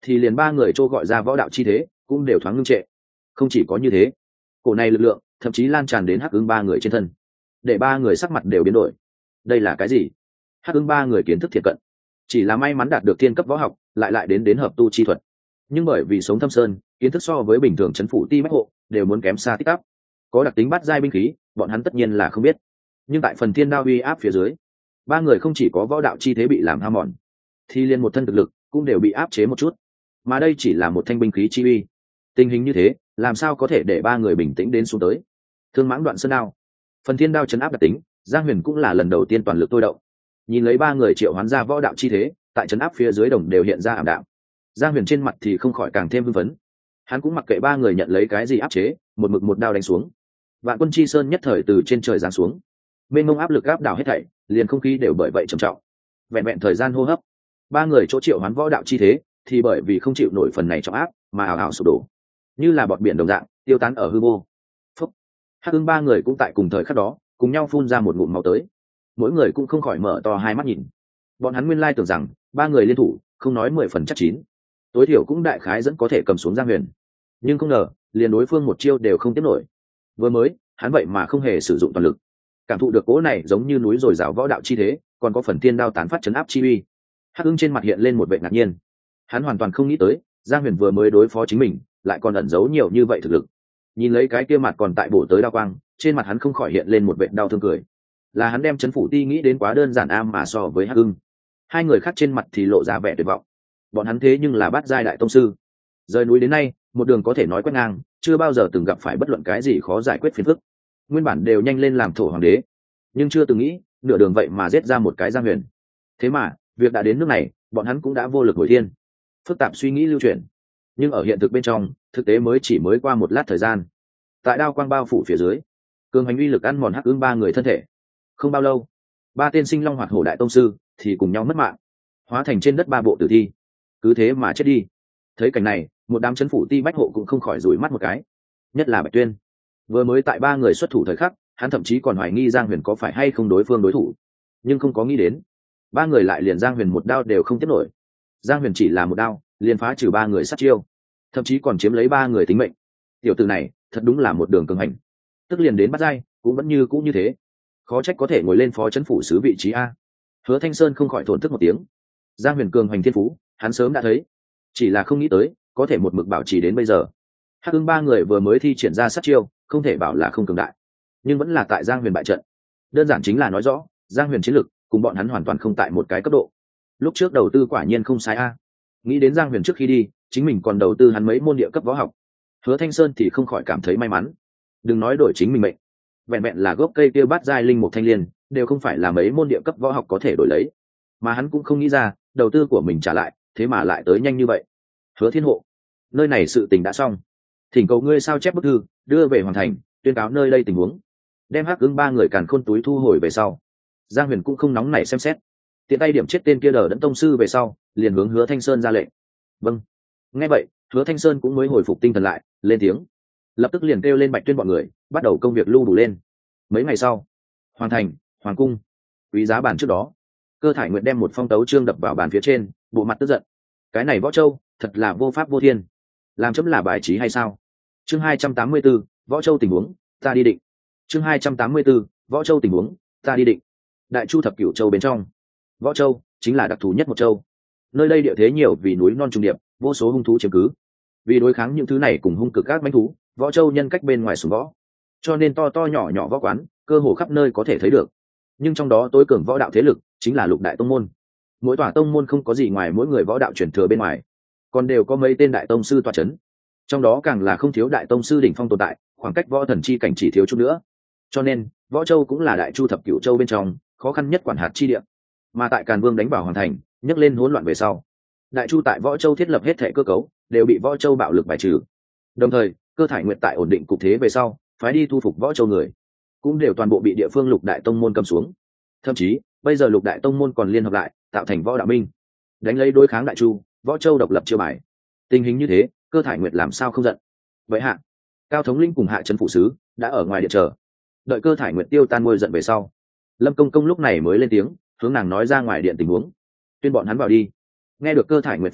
thì liền ba người trô gọi ra võ đạo chi thế cũng đều thoáng ngưng trệ. Không chỉ có như thế, cổ này lực lượng thậm chí lan tràn đến hắc ứng ba người trên thân, để ba người sắc mặt đều biến đổi. Đây là cái gì? Hắc ứng ba người kiến thức thiệt cận, chỉ là may mắn đạt được thiên cấp võ học, lại lại đến đến hợp tu chi thuật, nhưng bởi vì sống thâm sơn, kiến thức so với bình thường chấn phủ ti bách hộ đều muốn kém xa tích tắp. Có đặc tính bắt giai binh khí, bọn hắn tất nhiên là không biết, nhưng tại phần thiên đao uy áp phía dưới, ba người không chỉ có võ đạo chi thế bị làm hao mòn, thì liền một thân thực lực cũng đều bị áp chế một chút. Mà đây chỉ là một thanh binh khí chi uy, tình hình như thế làm sao có thể để ba người bình tĩnh đến xuống tới. Thương mãng đoạn sơn đao, phần thiên đao chấn áp đặc tính, Giang Huyền cũng là lần đầu tiên toàn lực tôi động. Nhìn lấy ba người triệu hoán ra võ đạo chi thế, tại chấn áp phía dưới đồng đều hiện ra ảm đạm. Giang Huyền trên mặt thì không khỏi càng thêm hưng phấn. Hắn cũng mặc kệ ba người nhận lấy cái gì áp chế, một mực một đao đánh xuống. Vạn Quân Chi Sơn nhất thời từ trên trời giáng xuống, mênh mông áp lực áp đảo hết thảy, liền không khí đều bởi vậy trầm trọng. Vẹn vẹn thời gian hô hấp, ba người chỗ triệu hoán võ đạo chi thế, thì bởi vì không chịu nổi phần này trọng áp, mà ảo ảo sụp đổ, như là bọt biển đồng dạng, tiêu tán ở hư vô. Phúc. Hắc Ưng ba người cũng tại cùng thời khắc đó, cùng nhau phun ra một ngụm máu tới. Mỗi người cũng không khỏi mở to hai mắt nhìn. Bọn hắn nguyên lai tưởng rằng ba người liên thủ, không nói mười phần chắc chín, tối thiểu cũng đại khái dẫn có thể cầm xuống Giang Huyền, nhưng không ngờ liền đối phương một chiêu đều không tiếp nổi. Vừa mới hắn vậy mà không hề sử dụng toàn lực, cảm thụ được cỗ này giống như núi dồi dào võ đạo chi thế, còn có phần thiên đao tán phát chấn áp chi uy. Hắc Ưng trên mặt hiện lên một vẻ ngạc nhiên. Hắn hoàn toàn không nghĩ tới Giang Huyền vừa mới đối phó chính mình, lại còn ẩn giấu nhiều như vậy thực lực. Nhìn lấy cái kia mặt còn tại bổ tới đao quang, trên mặt hắn không khỏi hiện lên một vẻ đau thương cười. Là hắn đem chấn phủ ti nghĩ đến quá đơn giản am mà so với Hắc Ưng, hai người khác trên mặt thì lộ ra vẻ tuyệt vọng. Bọn hắn thế nhưng là bát giai đại tông sư, rời núi đến nay một đường có thể nói quét ngang, chưa bao giờ từng gặp phải bất luận cái gì khó giải quyết phiền phức. Nguyên bản đều nhanh lên làm thổ hoàng đế, nhưng chưa từng nghĩ nửa đường vậy mà giết ra một cái Giang Huyền. Thế mà việc đã đến nước này, bọn hắn cũng đã vô lực hồi thiên. Phức tạp suy nghĩ lưu chuyển, nhưng ở hiện thực bên trong, thực tế mới chỉ mới qua một lát thời gian. Tại đao quang bao phủ phía dưới, cường hành uy lực ăn mòn Hắc Ưng ba người thân thể. Không bao lâu, ba tên sinh long hoạt hổ đại tông sư thì cùng nhau mất mạng, hóa thành trên đất ba bộ tử thi, cứ thế mà chết đi. Thấy cảnh này, một đám chấn phủ ti bách hộ cũng không khỏi rủi mắt một cái, nhất là Bạch Tuyên. Vừa mới tại ba người xuất thủ thời khắc, hắn thậm chí còn hoài nghi Giang Huyền có phải hay không đối phương đối thủ, nhưng không có nghĩ đến ba người lại liền Giang Huyền một đao đều không tiếp nổi. Giang Huyền chỉ là một đao liền phá trừ ba người sát chiêu, thậm chí còn chiếm lấy ba người tính mệnh. Tiểu tử này thật đúng là một đường cường hành, tức liền đến bắt dai cũng vẫn như cũ như thế, khó trách có thể ngồi lên phó chấn phủ sứ vị trí a. Hứa Thanh Sơn không khỏi thổn thức một tiếng. Giang Huyền cường hành thiên phú hắn sớm đã thấy, chỉ là không nghĩ tới có thể một mực bảo trì đến bây giờ. Hắc Ưng ba người vừa mới thi triển ra sát chiêu, không thể bảo là không cường đại, nhưng vẫn là tại Giang Huyền bại trận. Đơn giản chính là nói rõ Giang Huyền chiến lực cùng bọn hắn hoàn toàn không tại một cái cấp độ. Lúc trước đầu tư quả nhiên không sai a. Nghĩ đến Giang Huyền trước khi đi, chính mình còn đầu tư hắn mấy môn địa cấp võ học. Hứa Thanh Sơn thì không khỏi cảm thấy may mắn. Đừng nói đổi chính mình mệnh, vẹn vẹn là gốc cây kia bát giai linh mục thanh liên, đều không phải là mấy môn địa cấp võ học có thể đổi lấy. Mà hắn cũng không nghĩ ra, đầu tư của mình trả lại, thế mà lại tới nhanh như vậy. Hứa Thiên Hộ, nơi này sự tình đã xong, thỉnh cầu ngươi sao chép bức thư, đưa về hoàn thành, tuyên cáo nơi đây tình huống. Đem Hắc Ưng ba người càn khôn túi thu hồi về sau, Giang Huyền cũng không nóng nảy xem xét, tiện tay điểm chết tên kia đờ đẫn tông sư về sau, liền hướng Hứa Thanh Sơn ra lệnh. Vâng. Nghe vậy, Hứa Thanh Sơn cũng mới hồi phục tinh thần lại, lên tiếng, lập tức liền kêu lên Bạch Tuyên bọn người, bắt đầu công việc lưu đủ lên. Mấy ngày sau, hoàn thành, hoàng cung, quý giá bàn trước đó, Cơ Thải Nguyệt đem một phong tấu chương đập vào bàn phía trên, bộ mặt tức giận. Cái này Võ Châu, thật là vô pháp vô thiên, làm chấm là bài trí hay sao? Chương hai trăm tám mươi 4, Võ Châu tình huống, ta đi định. Chương hai trăm tám mươi 4, Võ Châu tình huống, ta đi định. Đại Chu thập cửu châu bên trong, Võ Châu chính là đặc thù nhất một châu. Nơi đây địa thế nhiều vì núi non trùng điệp, vô số hung thú chiếm cứ. Vì đối kháng những thứ này cùng hung cực các mãnh thú, Võ Châu nhân cách bên ngoài sùng võ, cho nên to to nhỏ nhỏ võ quán, cơ hồ khắp nơi có thể thấy được. Nhưng trong đó tối cường võ đạo thế lực chính là lục đại tông môn. Mỗi tòa tông môn không có gì ngoài mỗi người võ đạo truyền thừa bên ngoài, còn đều có mấy tên đại tông sư tọa chấn. Trong đó càng là không thiếu đại tông sư đỉnh phong tồn tại, khoảng cách võ thần chi cảnh chỉ thiếu chút nữa. Cho nên Võ Châu cũng là Đại Chu thập cửu châu bên trong khó khăn nhất quản hạt chi địa. Mà tại Càn Vương đánh vào hoàn thành, nhấc lên hỗn loạn về sau, Đại Chu tại Võ Châu thiết lập hết thể cơ cấu đều bị Võ Châu bạo lực bài trừ. Đồng thời, Cơ Thải Nguyệt tại ổn định cục thế về sau, phái đi thu phục Võ Châu người, cũng đều toàn bộ bị địa phương lục đại tông môn cầm xuống. Thậm chí bây giờ lục đại tông môn còn liên hợp lại tạo thành Võ Đạo Minh, đánh lấy đối kháng Đại Chu, Võ Châu độc lập chiêu bài. Tình hình như thế, Cơ Thải Nguyệt làm sao không giận? Vậy hạ Cao thống linh cùng hạ trấn phụ sứ đã ở ngoài điện chờ, đợi Cơ Thải Nguyệt tiêu tan ngôi giận về sau, Lâm Công Công lúc này mới lên tiếng, hướng nàng nói ra ngoài điện tình huống, tuyên bọn hắn vào đi. Nghe được Cơ Thải Nguyệt phân phó,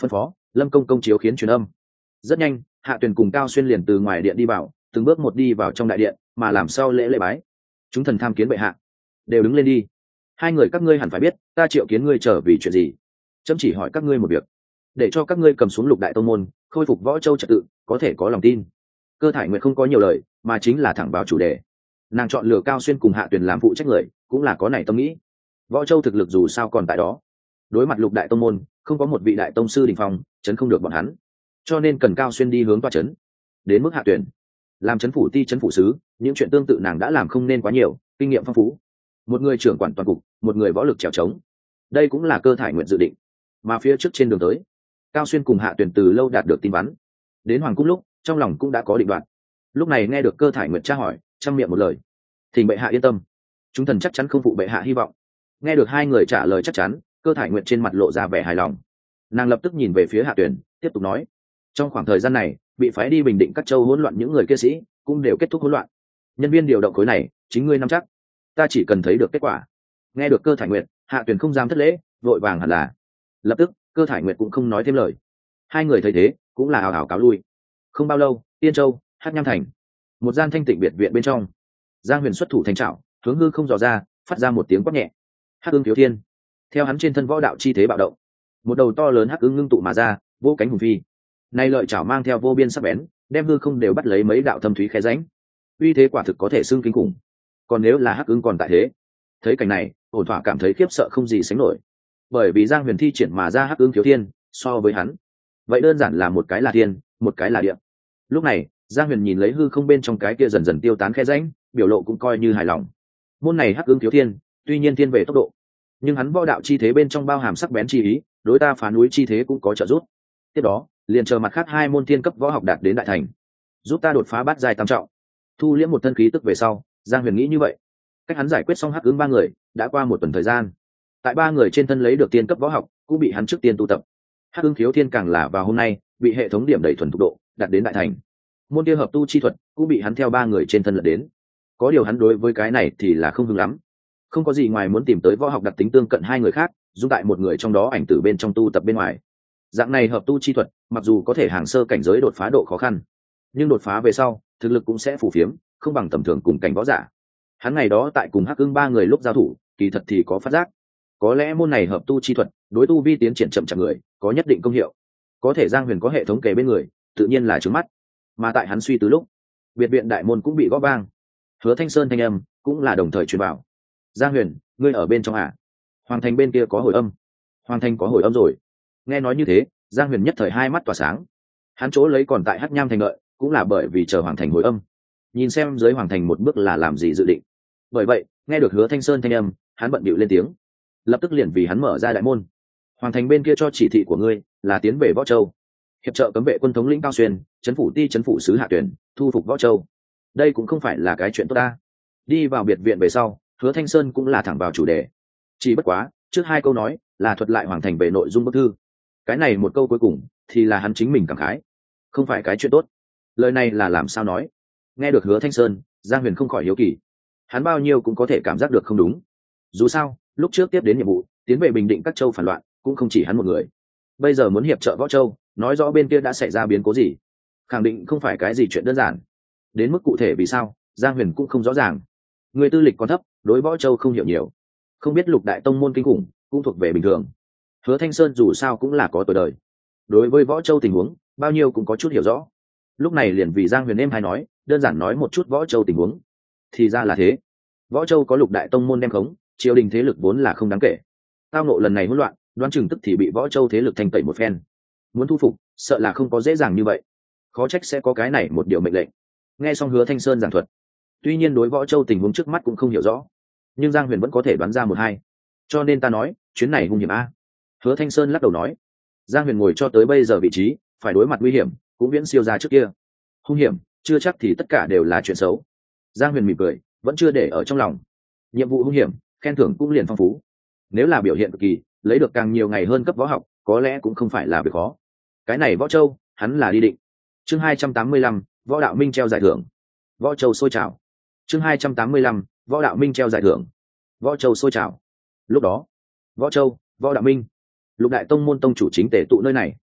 lâm công công chiếu khiến truyền âm. Rất nhanh Hạ Tuyền cùng Cao Xuyên liền từ ngoài điện đi vào, từng bước một đi vào trong đại điện, mà làm sau lễ lễ bái. Chúng thần tham kiến bệ hạ. Đều đứng lên đi. Hai người các ngươi hẳn phải biết ta triệu kiến ngươi trở vì chuyện gì. Chấm chỉ hỏi các ngươi một việc, để cho các ngươi cầm xuống Lục Đại Tông môn, khôi phục Võ Châu trật tự, có thể có lòng tin. Cơ Thải Nguyệt không có nhiều lời, mà chính là thẳng vào chủ đề. Nàng chọn lựa Cao Xuyên cùng Hạ Tuyền làm phụ trách người, cũng là có này tâm nghĩ. Võ Châu thực lực dù sao còn tại đó, đối mặt Lục Đại Tông môn, không có một vị đại tông sư đỉnh phong, chấn không được bọn hắn, cho nên cần Cao Xuyên đi hướng toa chấn. Đến mức Hạ Tuyền, làm chấn phủ ti chấn phủ sứ, những chuyện tương tự nàng đã làm không nên quá nhiều, kinh nghiệm phong phú. Một người trưởng quản toàn cục, một người võ lực trèo trống, đây cũng là Cơ Thải Nguyệt dự định. Mà phía trước trên đường tới, Cao Xuyên cùng Hạ Tuyền từ lâu đạt được tin vắn, đến hoàng cung lúc trong lòng cũng đã có định đoạt. Lúc này nghe được Cơ Thải Nguyệt tra hỏi, trăm miệng một lời, thỉnh bệ hạ yên tâm, chúng thần chắc chắn không phụ bệ hạ hy vọng. Nghe được hai người trả lời chắc chắn, Cơ Thải Nguyệt trên mặt lộ ra vẻ hài lòng. Nàng lập tức nhìn về phía Hạ Tuyền, tiếp tục nói: trong khoảng thời gian này bị phái đi bình định các châu hỗn loạn những người kia sĩ cũng đều kết thúc hỗn loạn, nhân viên điều động khối này chính ngươi nắm chắc, ta chỉ cần thấy được kết quả. Nghe được Cơ Thải Nguyệt, Hạ Tuyền không dám thất lễ, vội vàng hẳn là. Lập tức Cơ Thải Nguyệt cũng không nói thêm lời. Hai người thấy thế cũng là hào hào cáo lui. Không bao lâu, Tiên Châu, Hắc Nham Thành, một gian thanh tịnh biệt viện bên trong, Giang Huyền xuất thủ thành trảo, hướng hư không dò ra, phát ra một tiếng quát nhẹ. Hắc Ưng Thiếu Thiên, theo hắn trên thân võ đạo chi thế bạo động, một đầu to lớn hắc ưng ngưng tụ mà ra, vô cánh hùng phi. Nay lợi chảo mang theo vô biên sắc bén, đem hư không đều bắt lấy mấy đạo thâm thúy khe rãnh. Uy thế quả thực có thể xưng kinh khủng. Còn nếu là hắc ưng còn tại thế, thấy cảnh này, ổn thỏa cảm thấy khiếp sợ không gì sánh nổi. Bởi vì Giang Huyền thi triển mà ra hắc ưng Thiếu Thiên, so với hắn, vậy đơn giản là một cái là thiên, một cái là địa. Lúc này Giang Huyền nhìn lấy hư không bên trong cái kia dần dần tiêu tán khe rãnh, biểu lộ cũng coi như hài lòng. Môn này hắc ưng Thiếu Thiên, tuy nhiên thiên về tốc độ, nhưng hắn võ đạo chi thế bên trong bao hàm sắc bén chi ý, đối ta phá núi chi thế cũng có trợ giúp. Tiếp đó liền chờ mặt khác hai môn thiên cấp võ học đạt đến đại thành, giúp ta đột phá bát giai tam trọng, thu liễm một thân khí tức về sau. Giang Huyền nghĩ như vậy. Cách hắn giải quyết xong hắc ứng ba người đã qua một tuần thời gian, tại ba người trên thân lấy được tiên cấp võ học cũng bị hắn trước tiên tu tập. Hắc ứng Thiếu Thiên càng là vào hôm nay bị hệ thống điểm đẩy thuần thục độ đạt đến đại thành, môn kia hợp tu chi thuật cũng bị hắn theo ba người trên thân lật đến. Có điều hắn đối với cái này thì là không hứng lắm, không có gì ngoài muốn tìm tới võ học đặc tính tương cận hai người khác, dùng tại một người trong đó ảnh tử bên trong tu tập bên ngoài. Dạng này hợp tu chi thuật mặc dù có thể hàng sơ cảnh giới đột phá độ khó khăn, nhưng đột phá về sau thực lực cũng sẽ phù phiếm, không bằng tầm thường cùng cảnh võ giả. Hắn ngày đó tại cùng hắc ưng ba người lúc giao thủ, kỳ thật thì có phát giác, có lẽ môn này hợp tu chi thuật đối tu vi tiến triển chậm chạp người có nhất định công hiệu. Có thể Giang Huyền có hệ thống kề bên người, tự nhiên là trướng mắt. Mà tại hắn suy tư lúc, biệt viện đại môn cũng bị gõ vang, Hứa Thanh Sơn thanh âm cũng là đồng thời truyền vào. Giang Huyền, ngươi ở bên trong à? Hoàng thành bên kia có hồi âm. Hoàng thành có hồi âm rồi. Nghe nói như thế, Giang Huyền nhất thời hai mắt tỏa sáng. Hắn chỗ lấy còn tại Hắc Nham thành lợi, cũng là bởi vì chờ Hoàng thành hồi âm, nhìn xem dưới Hoàng thành một bước là làm gì dự định. Bởi vậy nghe được Hứa Thanh Sơn thanh âm, hắn bận bịu lên tiếng, lập tức liền vì hắn mở ra đại môn. Hoàng thành bên kia cho chỉ thị của ngươi là tiến về Võ Châu, hiệp trợ cấm vệ quân thống lĩnh Cao Xuyên, trấn phủ ti trấn phủ sứ Hạ Tuyển, thu phục Võ Châu. Đây cũng không phải là cái chuyện tốt ta. Đi vào biệt viện về sau, Hứa Thanh Sơn cũng là thẳng vào chủ đề. Chỉ bất quá trước hai câu nói là thuật lại Hoàng thành về nội dung bức thư, cái này một câu cuối cùng thì là hắn chính mình cảm khái, không phải cái chuyện tốt. Lời này là làm sao nói? Nghe được Hứa Thanh Sơn, Giang Huyền không khỏi hiếu kỳ. Hắn bao nhiêu cũng có thể cảm giác được không đúng. Dù sao lúc trước tiếp đến nhiệm vụ tiến về bình định các châu phản loạn cũng không chỉ hắn một người, bây giờ muốn hiệp trợ Võ Châu, nói rõ bên kia đã xảy ra biến cố gì, khẳng định không phải cái gì chuyện đơn giản. Đến mức cụ thể vì sao, Giang Huyền cũng không rõ ràng. Người tư lịch còn thấp, đối Võ Châu không hiểu nhiều, không biết Lục Đại Tông môn kinh khủng cũng thuộc về bình thường. Hứa Thanh Sơn dù sao cũng là có tuổi đời, đối với Võ Châu tình huống bao nhiêu cũng có chút hiểu rõ. Lúc này liền vì Giang Huyền em hay nói, đơn giản nói một chút Võ Châu tình huống. Thì ra là thế. Võ Châu có Lục Đại Tông môn đem khống, triều đình thế lực vốn là không đáng kể. Tao nộ lần này hỗn loạn, đoán chừng tức thì bị Võ Châu thế lực thanh tẩy một phen. Muốn thu phục, sợ là không có dễ dàng như vậy. Khó trách sẽ có cái này một điều mệnh lệnh. Nghe xong Hứa Thanh Sơn giảng thuật, tuy nhiên đối Võ Châu tình huống trước mắt cũng không hiểu rõ, nhưng Giang Huyền vẫn có thể đoán ra một hai. Cho nên ta nói, chuyến này hung hiểm a. Hứa Thanh Sơn lắc đầu nói. Giang Huyền ngồi cho tới bây giờ vị trí, phải đối mặt nguy hiểm, cũng viễn siêu ra trước kia. Hung hiểm, chưa chắc thì tất cả đều là chuyện xấu. Giang Huyền mỉm cười, vẫn chưa để ở trong lòng. Nhiệm vụ hung hiểm, khen thưởng cũng liền phong phú. Nếu là biểu hiện cực kỳ, lấy được càng nhiều ngày hơn cấp võ học, có lẽ cũng không phải là việc khó. Cái này Võ Châu, hắn là đi định. Chương hai trăm tám mươi lăm, Võ Đạo Minh treo giải thưởng. Võ Châu sôi trào. Chương hai trăm tám mươi lăm, Võ Đạo Minh treo giải thưởng. Võ Châu sôi trào. Lúc đó, Võ Châu, Võ Đạo Minh, Lục Đại Tông môn tông chủ chính tề tụ nơi này.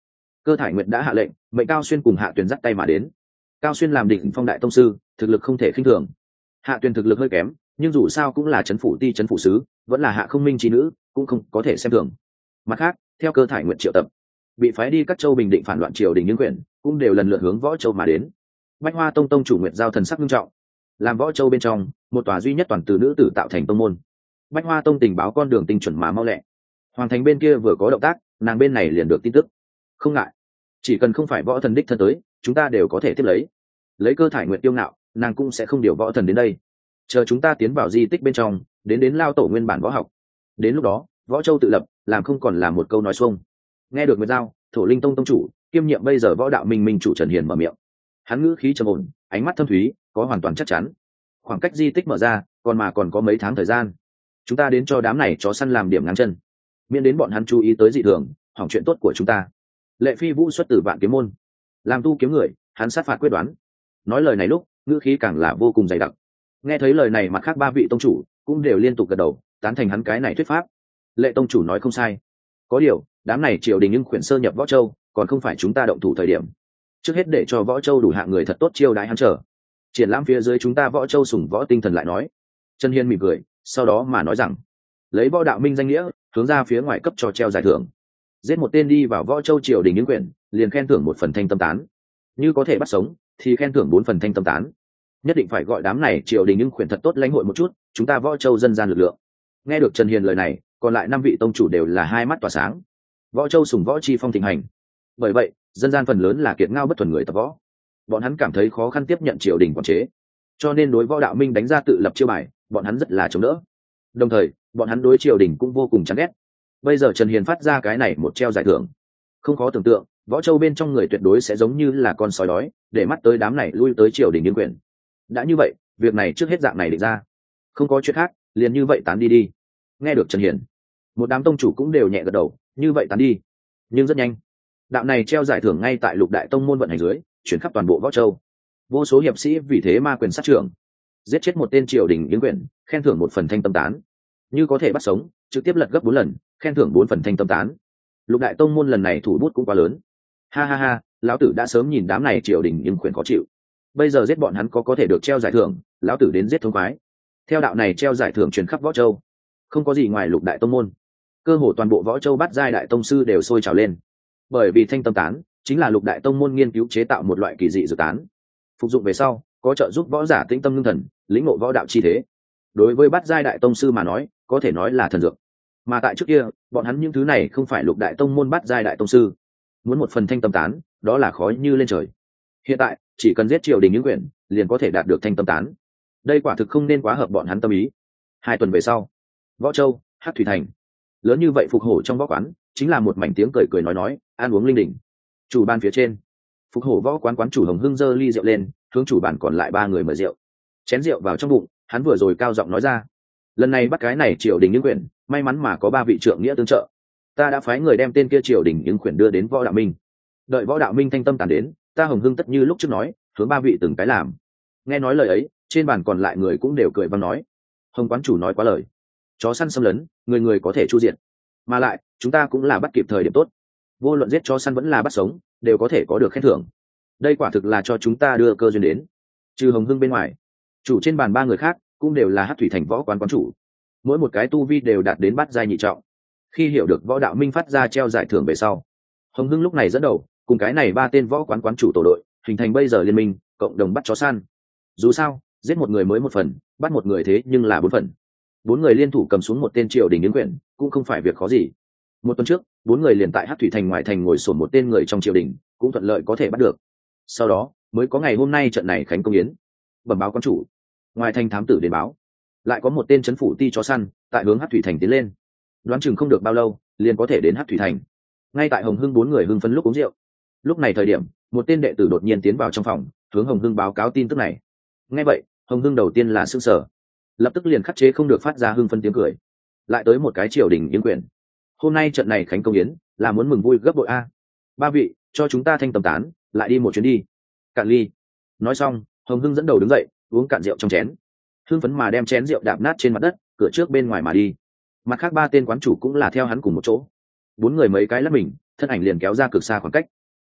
Cơ Thải Nguyệt đã hạ lệnh, mệnh Cao Xuyên cùng Hạ Tuyền dắt tay mà đến. Cao Xuyên làm đỉnh phong đại tông sư, thực lực không thể khinh thường. Hạ Tuyền thực lực hơi kém, nhưng dù sao cũng là trấn phủ ti trấn phủ sứ, vẫn là Hạ Không Minh chi nữ, cũng không có thể xem thường. Mặt khác, theo Cơ Thải Nguyệt triệu tập, bị phái đi các châu bình định phản loạn triều đình những quyền, cũng đều lần lượt hướng Võ Châu mà đến. Bách Hoa Tông tông chủ Nguyệt Giao thần sắc nghiêm trọng, làm Võ Châu bên trong một tòa duy nhất toàn từ nữ tử tạo thành tông môn. Bách Hoa Tông tình báo con đường tinh chuẩn mà mau lẹ. Hoàng thành bên kia vừa có động tác, nàng bên này liền được tin tức. Không ngại, chỉ cần không phải võ thần đích thân tới, chúng ta đều có thể tiếp lấy. Lấy Cơ Thải Nguyệt tiêu ngạo, nàng cũng sẽ không điều võ thần đến đây. Chờ chúng ta tiến vào di tích bên trong, đến đến lao tổ nguyên bản võ học. Đến lúc đó, Võ Châu tự lập, làm không còn là một câu nói xuông. Nghe được Nguyệt Giao, Thổ Linh Tông tông chủ, kiêm nhiệm bây giờ võ đạo minh minh chủ Trần Hiền mở miệng. Hắn ngữ khí trầm ổn, ánh mắt thâm thúy, có hoàn toàn chắc chắn. Khoảng cách di tích mở ra, còn mà còn có mấy tháng thời gian. Chúng ta đến cho đám này chó săn làm điểm ngáng chân, miễn đến bọn hắn chú ý tới dị thường, hỏng chuyện tốt của chúng ta. Lệ Phi Vũ xuất từ Vạn Kiếm môn, làm tu kiếm người, hắn sát phạt quyết đoán. Nói lời này lúc, ngữ khí càng là vô cùng dày đặc. Nghe thấy lời này, mặt khác ba vị tông chủ cũng đều liên tục gật đầu, tán thành hắn cái này thuyết pháp. Lệ tông chủ nói không sai. Có điều, đám này triều đình nhưng khuyển sơ nhập Võ Châu, còn không phải chúng ta động thủ thời điểm. Trước hết để cho Võ Châu đủ hạng người thật tốt chiêu đãi hắn trở. Triển lãm phía dưới chúng ta Võ Châu sủng võ tinh thần lại nói. Trần Hiên mỉm cười, sau đó mà nói rằng, lấy võ đạo minh danh nghĩa, hướng ra phía ngoài cấp cho treo giải thưởng. Giết một tên đi vào Võ Châu triều đình những quyển, liền khen thưởng một phần thanh tâm tán. Như có thể bắt sống, thì khen thưởng bốn phần thanh tâm tán. Nhất định phải gọi đám này triều đình những quyển thật tốt lãnh hội một chút, chúng ta Võ Châu dân gian lực lượng. Nghe được Trần Hiền lời này, còn lại năm vị tông chủ đều là hai mắt tỏa sáng. Võ Châu sủng võ chi phong thịnh hành. Bởi vậy, dân gian phần lớn là kiệt ngao bất thuần người tập võ. Bọn hắn cảm thấy khó khăn tiếp nhận triều đình quản chế, cho nên đối võ đạo minh đánh ra tự lập chiêu bài, bọn hắn rất là chống đỡ. Đồng thời, bọn hắn đối triều đình cũng vô cùng chán ghét. Bây giờ Trần Hiền phát ra cái này một treo giải thưởng, không khó tưởng tượng, Võ Châu bên trong người tuyệt đối sẽ giống như là con sói đói, để mắt tới đám này lui tới triều đình nhân quyền. Đã như vậy, việc này trước hết dạng này định ra, không có chuyện khác, liền như vậy tán đi đi. Nghe được Trần Hiền, một đám tông chủ cũng đều nhẹ gật đầu, như vậy tán đi. Nhưng rất nhanh, đạo này treo giải thưởng ngay tại Lục Đại Tông môn vận hành dưới, chuyển khắp toàn bộ Võ Châu. Vô số hiệp sĩ vì thế ma quyền sát trưởng, giết chết một tên triều đình yến quyền, khen thưởng một phần thanh tâm tán. Như có thể bắt sống, trực tiếp lật gấp bốn lần, khen thưởng bốn phần thanh tâm tán. Lục Đại Tông môn lần này thủ bút cũng quá lớn. Ha ha ha, lão tử đã sớm nhìn đám này triều đình yến quyền khó chịu. Bây giờ giết bọn hắn có có thể được treo giải thưởng, lão tử đến giết thống khoái. Theo đạo này treo giải thưởng truyền khắp Võ Châu, không có gì ngoài Lục Đại Tông môn, cơ hồ toàn bộ Võ Châu bát giai đại tông sư đều sôi trào lên. Bởi vì thanh tâm tán chính là Lục Đại Tông môn nghiên cứu chế tạo một loại kỳ dị dược tán, phục dụng về sau có trợ giúp võ giả tĩnh tâm ngưng thần, lĩnh ngộ võ đạo chi thế. Đối với bát giai đại tông sư mà nói, có thể nói là thần dược. Mà tại trước kia, bọn hắn những thứ này không phải Lục Đại Tông môn bát giai đại tông sư, muốn một phần thanh tâm tán, đó là khó như lên trời. Hiện tại, chỉ cần giết triều đình những quyển, liền có thể đạt được thanh tâm tán. Đây quả thực không nên quá hợp bọn hắn tâm ý. Hai tuần về sau, Võ Châu, Hắc Thủy Thành, lớn như vậy phục hổ trong võ quán, chính là một mảnh tiếng cười cười nói nói, ăn uống linh đình. Chủ ban phía trên, phục hổ võ quán quán chủ Hồng Hưng giơ ly rượu lên, hướng chủ bàn còn lại ba người mời rượu. Chén rượu vào trong bụng, hắn vừa rồi cao giọng nói ra, lần này bắt cái này triều đình những quyển, may mắn mà có ba vị trượng nghĩa tương trợ, ta đã phái người đem tên kia triều đình những quyển đưa đến võ đạo minh. Đợi võ đạo minh thanh tâm tàn đến, ta Hồng Hưng tất như lúc trước nói, hướng ba vị từng cái làm. Nghe nói lời ấy, trên bàn còn lại người cũng đều cười vang nói, Hồng quán chủ nói quá lời, chó săn xâm lấn, người người có thể chu diệt, mà lại chúng ta cũng là bắt kịp thời điểm tốt, vô luận giết chó săn vẫn là bắt sống, đều có thể có được khen thưởng. Đây quả thực là cho chúng ta đưa cơ duyên đến. Trừ Hồng Hưng bên ngoài, chủ trên bàn ba người khác cũng đều là Hắc Thủy Thành võ quán quán chủ, mỗi một cái tu vi đều đạt đến bát giai nhị trọng. Khi hiểu được võ đạo minh phát ra treo giải thưởng về sau, Hồng Hưng lúc này dẫn đầu cùng cái này ba tên võ quán quán chủ tổ đội, hình thành bây giờ liên minh, cộng đồng bắt chó săn. Dù sao, giết một người mới một phần, bắt một người thế nhưng là bốn phần. Bốn người liên thủ cầm xuống một tên triều đình yến quyển, cũng không phải việc khó gì. Một tuần trước, bốn người liền tại Hắc Thủy Thành ngoài thành ngồi sổn một tên người trong triều đình, cũng thuận lợi có thể bắt được. Sau đó, mới có ngày hôm nay trận này khánh công yến. Bẩm báo quan chủ, ngoài thành thám tử đến báo, lại có một tên trấn phủ ti chó săn tại hướng Hắc Thủy Thành tiến lên. Đoán chừng không được bao lâu, liền có thể đến Hắc Thủy Thành. Ngay tại Hồng Hưng bốn người hưng phấn lúc uống rượu. Lúc này thời điểm, một tên đệ tử đột nhiên tiến vào trong phòng, hướng Hồng Hưng báo cáo tin tức này. Nghe vậy, Hồng Hưng đầu tiên là sửng sở, lập tức liền khắc chế không được phát ra hưng phấn tiếng cười. Lại tới một cái triều đình yến quyền. Hôm nay trận này khánh công yến là muốn mừng vui gấp bội a. Ba vị, cho chúng ta thanh tầm tán, lại đi một chuyến đi. Cạn ly. Nói xong, Hồng Hưng dẫn đầu đứng dậy, uống cạn rượu trong chén. Hưng phấn mà đem chén rượu đạp nát trên mặt đất, cửa trước bên ngoài mà đi. Mặt khác ba tên quán chủ cũng là theo hắn cùng một chỗ. Bốn người mấy cái lắc mình, thân ảnh liền kéo ra cực xa khoảng cách.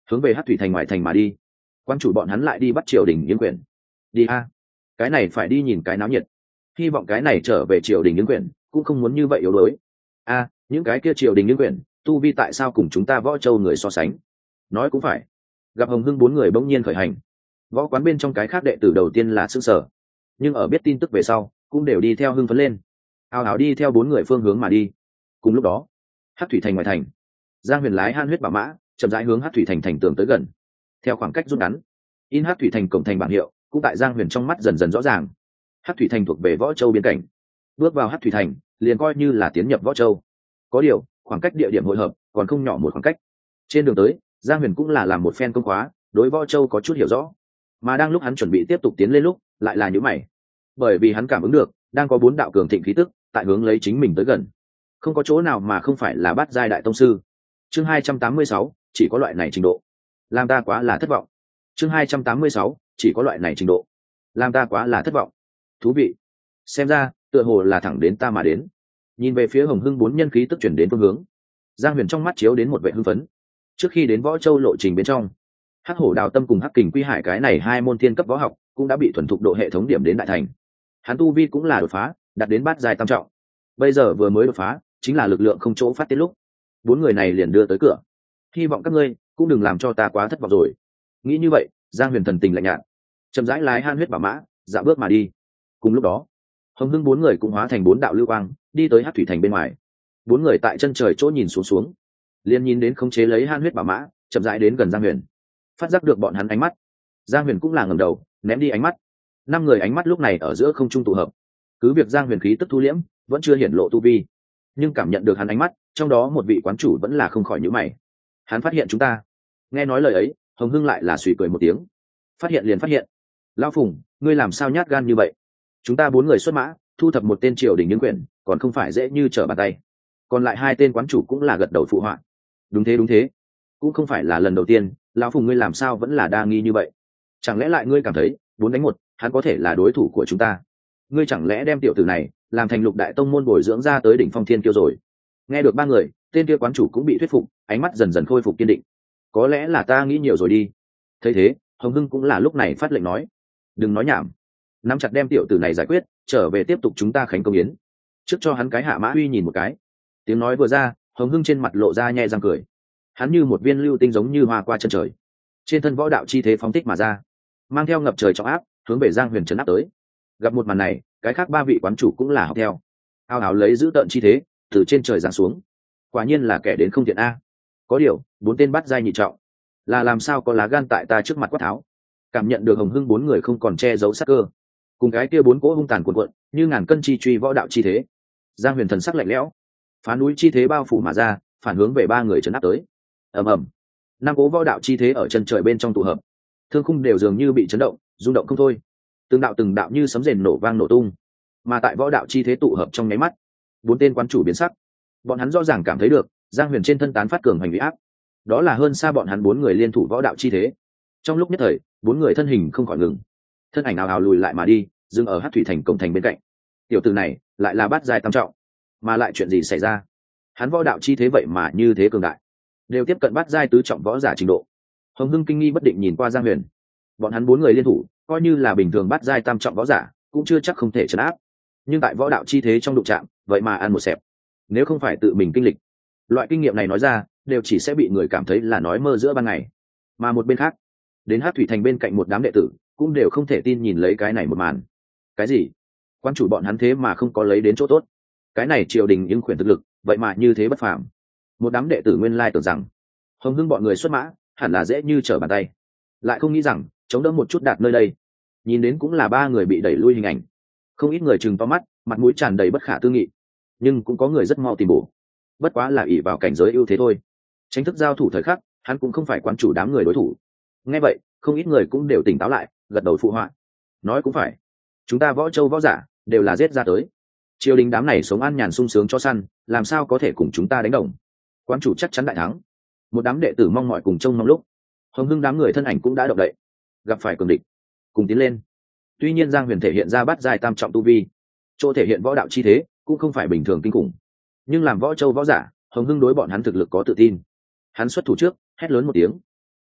hướng về hát thủy thành ngoài thành mà đi. Quan chủ bọn hắn lại đi bắt triều đình yến quyển. Đi a, cái này phải đi nhìn cái náo nhiệt. Hy vọng cái này trở về triều đình yến quyển cũng không muốn như vậy yếu đuối. A, những cái kia triều đình yến quyển tu vi tại sao cùng chúng ta Võ Châu người so sánh? Nói cũng phải. Gặp Hồng Hưng bốn người bỗng nhiên khởi hành, võ quán bên trong cái khác đệ tử đầu tiên là sững sờ, nhưng ở biết tin tức về sau cũng đều đi theo hưng phấn lên, ào ào đi theo bốn người phương hướng mà đi. Cùng lúc đó, hát thủy thành ngoài thành, Giang Huyền lái han huyết bảo mã chậm rãi hướng hát thủy thành thành tường tới gần. Theo khoảng cách rút ngắn, in hát thủy thành cổng thành bảng hiệu cũng tại Giang Huyền trong mắt dần dần rõ ràng. Hát thủy thành thuộc về Võ Châu biên cảnh, bước vào hát thủy thành liền coi như là tiến nhập Võ Châu. Có điều khoảng cách địa điểm hội hợp còn không nhỏ một khoảng cách. Trên đường tới, Giang Huyền cũng là làm một phen công khóa, đối Võ Châu có chút hiểu rõ. Mà đang lúc hắn chuẩn bị tiếp tục tiến lên lúc, lại là nhíu mày, bởi vì hắn cảm ứng được đang có bốn đạo cường thịnh khí tức tại hướng lấy chính mình tới gần. Không có chỗ nào mà không phải là bát giai đại tông sư. Chương hai trăm tám mươi sáu, chỉ có loại này trình độ, làm ta quá là thất vọng. Chương hai trăm tám mươi sáu, chỉ có loại này trình độ, làm ta quá là thất vọng. Thú vị, xem ra tựa hồ là thẳng đến ta mà đến. Nhìn về phía Hồng Hưng bốn nhân khí tức chuyển đến phương hướng, Giang Huyền trong mắt chiếu đến một vẻ hưng phấn. Trước khi đến Võ Châu lộ trình bên trong, Hắc Hổ Đào Tâm cùng Hắc Kình Quy Hải cái này hai môn thiên cấp võ học cũng đã bị thuần thục độ hệ thống điểm đến đại thành. Hắn tu vi cũng là đột phá, đạt đến bát giai tam trọng. Bây giờ vừa mới đột phá, chính là lực lượng không chỗ phát tiết lúc. Bốn người này liền đưa tới cửa. Hy vọng các ngươi cũng đừng làm cho ta quá thất vọng rồi. Nghĩ như vậy, Giang Huyền thần tình lạnh nhạt, chậm rãi lái han huyết bảo mã, dạo bước mà đi. Cùng lúc đó, Hồng Hưng bốn người cũng hóa thành bốn đạo lưu quang, đi tới Hắc thủy thành bên ngoài. Bốn người tại chân trời chỗ nhìn xuống xuống, liền nhìn đến khống chế lấy han huyết bảo mã, chậm rãi đến gần Giang Huyền. Phát giác được bọn hắn ánh mắt, Giang Huyền cũng là ngẩng đầu, ném đi ánh mắt. Năm người ánh mắt lúc này ở giữa không trung tụ hợp. Cứ việc Giang Huyền khí tức thu liễm, vẫn chưa hiển lộ tu vi, nhưng cảm nhận được hắn ánh mắt, trong đó một vị quán chủ vẫn là không khỏi nhíu mày. Hắn phát hiện chúng ta. Nghe nói lời ấy, Hồng Hưng lại là suy cười một tiếng. Phát hiện liền phát hiện. Lão Phùng, ngươi làm sao nhát gan như vậy? Chúng ta bốn người xuất mã, thu thập một tên triều đình những quyển, còn không phải dễ như trở bàn tay. Còn lại hai tên quán chủ cũng là gật đầu phụ họa. Đúng thế đúng thế, cũng không phải là lần đầu tiên. Lão Phùng, ngươi làm sao vẫn là đa nghi như vậy? Chẳng lẽ lại ngươi cảm thấy bốn đánh một hắn có thể là đối thủ của chúng ta? Ngươi chẳng lẽ đem tiểu tử này làm thành lục đại tông môn bồi dưỡng ra tới đỉnh phong thiên kiêu rồi? Nghe được ba người, tên kia quán chủ cũng bị thuyết phục, ánh mắt dần dần khôi phục kiên định. Có lẽ là ta nghĩ nhiều rồi đi. Thấy thế, Hồng Hưng cũng là lúc này phát lệnh nói, đừng nói nhảm, nắm chặt đem tiểu tử này giải quyết, trở về tiếp tục chúng ta khánh công yến. Trước cho hắn cái hạ mã uy nhìn một cái. Tiếng nói vừa ra, Hồng Hưng trên mặt lộ ra nhe răng cười. Hắn như một viên lưu tinh giống như hoa qua chân trời, trên thân võ đạo chi thế phóng thích mà ra, mang theo ngập trời trọng áp, hướng về Giang Huyền trấn áp tới. Gặp một màn này, cái khác ba vị quán chủ cũng là học theo, ao ào lấy giữ tợn chi thế từ trên trời giáng xuống. Quả nhiên là kẻ đến không thiện a. Có điều bốn tên bắt giai nhị trọng là làm sao có lá gan tại ta trước mặt quát tháo. Cảm nhận được Hồng Hưng bốn người không còn che giấu sát cơ, cùng cái kia bốn cỗ hung tàn cuộn cuộn như ngàn cân chi truy võ đạo chi thế, Giang Huyền thần sắc lạnh lẽo, phá núi chi thế bao phủ mà ra, phản hướng về ba người trấn áp tới. Ầm ầm, năm cỗ võ đạo chi thế ở chân trời bên trong tụ hợp, thương khung đều dường như bị chấn động, rung động không thôi. Từng đạo từng đạo như sấm rền nổ vang nổ tung. Mà tại võ đạo chi thế tụ hợp trong nháy mắt, bốn tên quán chủ biến sắc. Bọn hắn rõ ràng cảm thấy được Giang Huyền trên thân tán phát cường hành uy áp, đó là hơn xa bọn hắn bốn người liên thủ võ đạo chi thế. Trong lúc nhất thời, bốn người thân hình không khỏi ngừng, thân ảnh ào ào lùi lại mà đi, dừng ở Hắc thủy thành cổng thành bên cạnh. Tiểu tử này lại là bát giai tam trọng, mà lại chuyện gì xảy ra? Hắn võ đạo chi thế vậy mà như thế cường đại, đều tiếp cận bát giai tứ trọng võ giả trình độ. Hồng Hưng kinh nghi bất định nhìn qua Giang Huyền. Bọn hắn bốn người liên thủ, coi như là bình thường bát giai tam trọng võ giả, cũng chưa chắc không thể trấn áp. Nhưng tại võ đạo chi thế trong đụng chạm, vậy mà ăn một xẹp. Nếu không phải tự mình kinh lịch, loại kinh nghiệm này nói ra, đều chỉ sẽ bị người cảm thấy là nói mơ giữa ban ngày. Mà một bên khác, đến Hắc thủy thành bên cạnh một đám đệ tử, cũng đều không thể tin nhìn lấy cái này một màn. Cái gì? Quan chủ bọn hắn thế mà không có lấy đến chỗ tốt. Cái này triều đình nhưng khuyển thực lực, vậy mà như thế bất phàm. Một đám đệ tử nguyên lai tưởng rằng Hồng Hưng bọn người xuất mã hẳn là dễ như trở bàn tay, lại không nghĩ rằng chống đỡ một chút đạt nơi đây. Nhìn đến cũng là ba người bị đẩy lui hình ảnh, không ít người chừng to mắt, mặt mũi tràn đầy bất khả tư nghị. Nhưng cũng có người rất mau tìm bổ, bất quá là ỷ vào cảnh giới ưu thế thôi. Tranh thức giao thủ thời khắc, hắn cũng không phải quán chủ đám người đối thủ. Nghe vậy, không ít người cũng đều tỉnh táo lại, gật đầu phụ họa. Nói cũng phải, chúng ta Võ Châu võ giả đều là giết ra tới, triều đình đám này sống an nhàn sung sướng cho săn, làm sao có thể cùng chúng ta đánh đồng? Quán chủ chắc chắn đại thắng. Một đám đệ tử mong mỏi cùng trông mong lúc, Hồng Hưng đám người thân ảnh cũng đã động đậy, gặp phải cường địch, cùng tiến lên. Tuy nhiên Giang Huyền thể hiện ra bát giai tam trọng tu vi, chỗ thể hiện võ đạo chi thế cũng không phải bình thường kinh khủng, nhưng làm Võ Châu võ giả, Hồng Hưng đối bọn hắn thực lực có tự tin. Hắn xuất thủ trước, hét lớn một tiếng,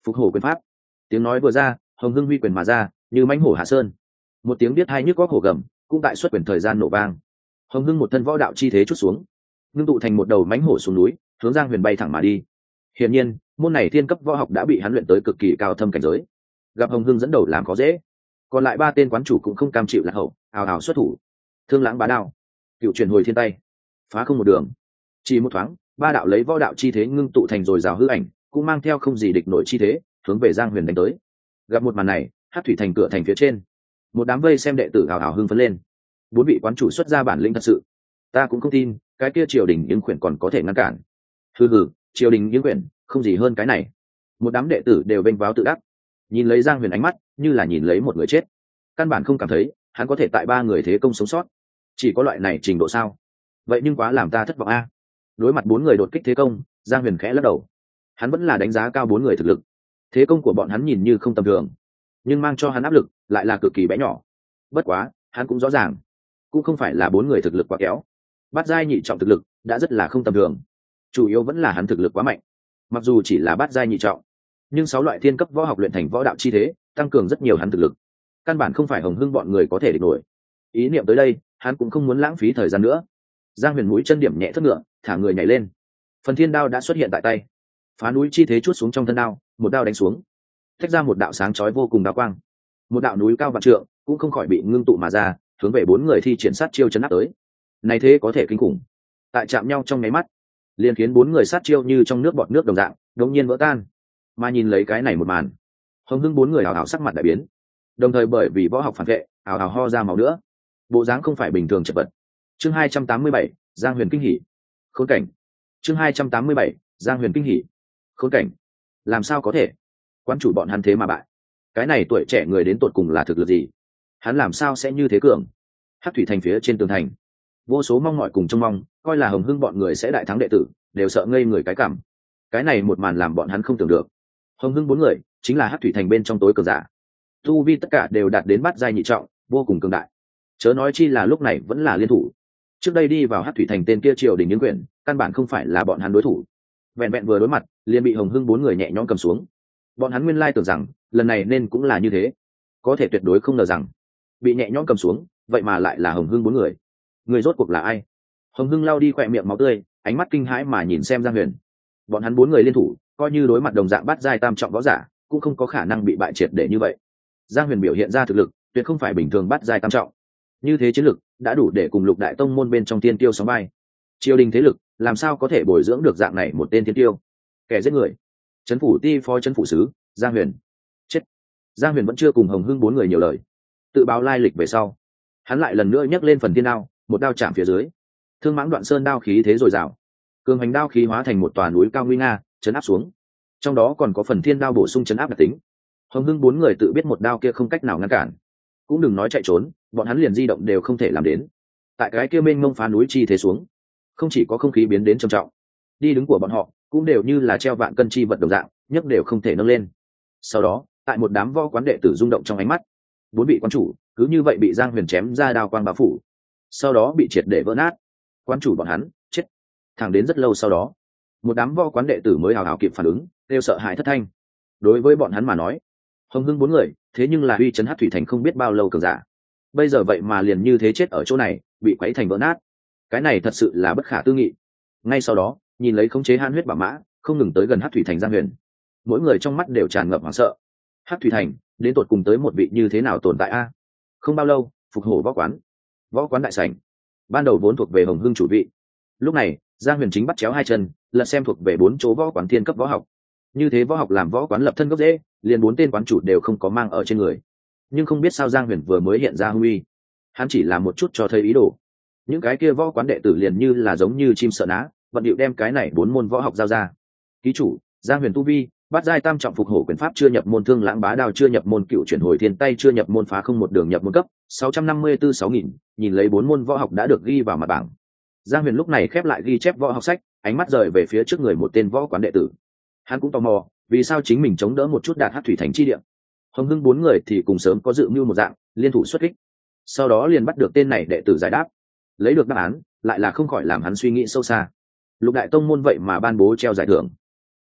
Phục hổ quyền pháp. Tiếng nói vừa ra, Hồng Hưng huy quyền mà ra, như mãnh hổ hạ sơn. Một tiếng biết hai nhức góc hổ gầm, cũng tại xuất quyền thời gian nổ vang. Hồng Hưng một thân võ đạo chi thế chút xuống, ngưng tụ thành một đầu mãnh hổ xuống núi, hướng Giang Huyền bay thẳng mà đi. Hiển nhiên, môn này thiên cấp võ học đã bị hắn luyện tới cực kỳ cao thâm cảnh giới. Gặp Hồng Hưng dẫn đầu làm khó dễ, còn lại ba tên quán chủ cũng không cam chịu lạc hậu, ào ào xuất thủ. Thương lãng bá đao, cựu truyền hồi thiên tay, phá không một đường. Chỉ một thoáng, ba đạo lấy võ đạo chi thế ngưng tụ thành rồi rào hư ảnh, cũng mang theo không gì địch nổi chi thế, hướng về Giang Huyền đánh tới. Gặp một màn này, Hắc thủy thành cửa thành phía trên, một đám vây xem đệ tử ào ào hưng phấn lên. Bốn vị quán chủ xuất ra bản lĩnh thật sự, ta cũng không tin cái kia triều đình những quyển còn có thể ngăn cản. Hừ hừ, triều đình những quyển không gì hơn cái này. Một đám đệ tử đều vênh váo tự đắc, nhìn lấy Giang Huyền ánh mắt như là nhìn lấy một người chết, căn bản không cảm thấy hắn có thể tại ba người thế công sống sót. Chỉ có loại này trình độ sao? Vậy nhưng quá làm ta thất vọng a. Đối mặt bốn người đột kích thế công, Giang Huyền khẽ lắc đầu. Hắn vẫn là đánh giá cao bốn người thực lực. Thế công của bọn hắn nhìn như không tầm thường, nhưng mang cho hắn áp lực lại là cực kỳ bé nhỏ. Bất quá, hắn cũng rõ ràng, cũng không phải là bốn người thực lực quá kéo. Bát giai nhị trọng thực lực đã rất là không tầm thường, chủ yếu vẫn là hắn thực lực quá mạnh. Mặc dù chỉ là bát giai nhị trọng, nhưng sáu loại thiên cấp võ học luyện thành võ đạo chi thế, tăng cường rất nhiều hắn thực lực. Căn bản không phải Hồng Hưng bọn người có thể địch nổi. Ý niệm tới đây, hắn cũng không muốn lãng phí thời gian nữa. Giang Huyền mũi chân điểm nhẹ thất ngựa, thả người nhảy lên. Phần thiên đao đã xuất hiện tại tay, phá núi chi thế chuốt xuống trong thân đao, một đao đánh xuống, tách ra một đạo sáng chói vô cùng đao quang. Một đạo núi cao vạn trượng cũng không khỏi bị ngưng tụ mà ra, hướng về bốn người thi triển sát chiêu chấn áp tới. Này thế có thể kinh khủng. Tại chạm nhau trong nháy mắt, liền khiến bốn người sát chiêu như trong nước bọt nước đồng dạng, đột nhiên vỡ tan. Mà nhìn lấy cái này một màn, Hồng Hưng bốn người hào hào sắc mặt đại biến, đồng thời bởi vì võ học phản vệ, hào hào ho ra máu nữa. Bộ dáng không phải bình thường chật vật. Chương hai trăm tám mươi bảy, Giang Huyền kinh hỉ. Khốn cảnh. Chương hai trăm tám mươi bảy, Giang Huyền kinh hỉ. Khốn cảnh. Làm sao có thể? Quán chủ bọn hắn thế mà bại. Cái này tuổi trẻ người đến tột cùng là thực lực gì? Hắn làm sao sẽ như thế cường? Hắc thủy thành phía trên tường thành, vô số mong mỏi cùng trông mong, coi là Hồng Hưng bọn người sẽ đại thắng đệ tử, đều sợ ngây người cái cảm. Cái này một màn làm bọn hắn không tưởng được. Hồng Hưng bốn người chính là Hắc thủy thành bên trong tối cường giả, tu vi tất cả đều đạt đến bát giai nhị trọng, vô cùng cường đại. Chớ nói chi là lúc này vẫn là liên thủ. Trước đây đi vào Hắc thủy thành tên kia triều đình những quyển, căn bản không phải là bọn hắn đối thủ. Vẹn vẹn vừa đối mặt, liền bị Hồng Hưng bốn người nhẹ nhõm cầm xuống. Bọn hắn nguyên lai tưởng rằng lần này nên cũng là như thế, có thể tuyệt đối không ngờ rằng bị nhẹ nhõm cầm xuống, vậy mà lại là Hồng Hưng bốn người. Người rốt cuộc là ai? Hồng Hưng lau đi khỏe miệng máu tươi, ánh mắt kinh hãi mà nhìn xem Giang Huyền. Bọn hắn bốn người liên thủ, coi như đối mặt đồng dạng bát giai tam trọng võ giả, cũng không có khả năng bị bại triệt để như vậy. Giang Huyền biểu hiện ra thực lực tuyệt không phải bình thường bát giai tam trọng, như thế chiến lực đã đủ để cùng lục đại tông môn bên trong tiên tiêu sóng vai. Triều đình thế lực làm sao có thể bồi dưỡng được dạng này một tên tiên tiêu? Kẻ giết người, trấn phủ ti phó trấn phủ sứ Giang Huyền. Chết. Giang Huyền vẫn chưa cùng Hồng Hưng bốn người nhiều lời, tự báo lai lịch về sau, hắn lại lần nữa nhấc lên phần thiên đao, một đao chạm phía dưới. Thương mãng đoạn sơn đao khí thế dồi dào, cường hành đao khí hóa thành một tòa núi cao nguy nga, chấn áp xuống. Trong đó còn có phần thiên đao bổ sung chấn áp đặc tính. Hồng Hưng bốn người tự biết một đao kia không cách nào ngăn cản, cũng đừng nói chạy trốn, bọn hắn liền di động đều không thể làm đến. Tại cái kia mênh mông phá núi chi thế xuống, không chỉ có không khí biến đến trầm trọng, đi đứng của bọn họ cũng đều như là treo vạn cân chi vật đồng dạng, nhấc đều không thể nâng lên. Sau đó, tại một đám võ quán đệ tử rung động trong ánh mắt, bốn vị quán chủ cứ như vậy bị Giang Huyền chém ra đao quang bao phủ, sau đó bị triệt để vỡ nát. Quán chủ bọn hắn chết. Thẳng đến rất lâu sau đó, một đám võ quán đệ tử mới hào hào kịp phản ứng, đều sợ hãi thất thanh. Đối với bọn hắn mà nói, Hồng Hưng bốn người thế nhưng là uy chấn Hắc thủy thành không biết bao lâu cường giả, bây giờ vậy mà liền như thế chết ở chỗ này, bị quấy thành vỡ nát. Cái này thật sự là bất khả tư nghị. Ngay sau đó, nhìn lấy khống chế han huyết bảo mã không ngừng tới gần Hắc thủy thành Giang Huyền, mỗi người trong mắt đều tràn ngập hoảng sợ. Hắc thủy thành đến tột cùng tới một vị như thế nào tồn tại a? Không bao lâu, phục hổ võ quán, võ quán đại sảnh, ban đầu vốn thuộc về Hồng Hưng chủ vị. Lúc này, Giang Huyền chính bắt chéo hai chân, lật xem thuộc về bốn chỗ võ quán thiên cấp võ học. Như thế võ học làm võ quán lập thân gốc rễ, liền bốn tên quán chủ đều không có mang ở trên người. Nhưng không biết sao Giang Huyền vừa mới hiện ra hung uy, hắn chỉ làm một chút cho thấy ý đồ. Những cái kia võ quán đệ tử liền như là giống như chim sợ ná, vận điệu đem cái này bốn môn võ học giao ra. Ký chủ, Giang Huyền tu vi, bát giai tam trọng phục hổ quyền pháp chưa nhập môn, thương lãng bá đao chưa nhập môn, cựu chuyển hồi thiên tay chưa nhập môn, phá không một đường nhập môn cấp sáu trăm năm mươi tư sáu nghìn. Nhìn lấy bốn môn võ học đã được ghi vào mặt bảng, Giang Huyền lúc này khép lại ghi chép võ học sách, ánh mắt rời về phía trước người một tên võ quán đệ tử. Hắn cũng tò mò, vì sao chính mình chống đỡ một chút đạt Hắc thủy thành chi địa. Hồng Hưng bốn người thì cùng sớm có dự mưu một dạng, liên thủ xuất kích. Sau đó liền bắt được tên này đệ tử giải đáp. Lấy được đáp án, lại là không khỏi làm hắn suy nghĩ sâu xa. Lục đại tông môn vậy mà ban bố treo giải thưởng.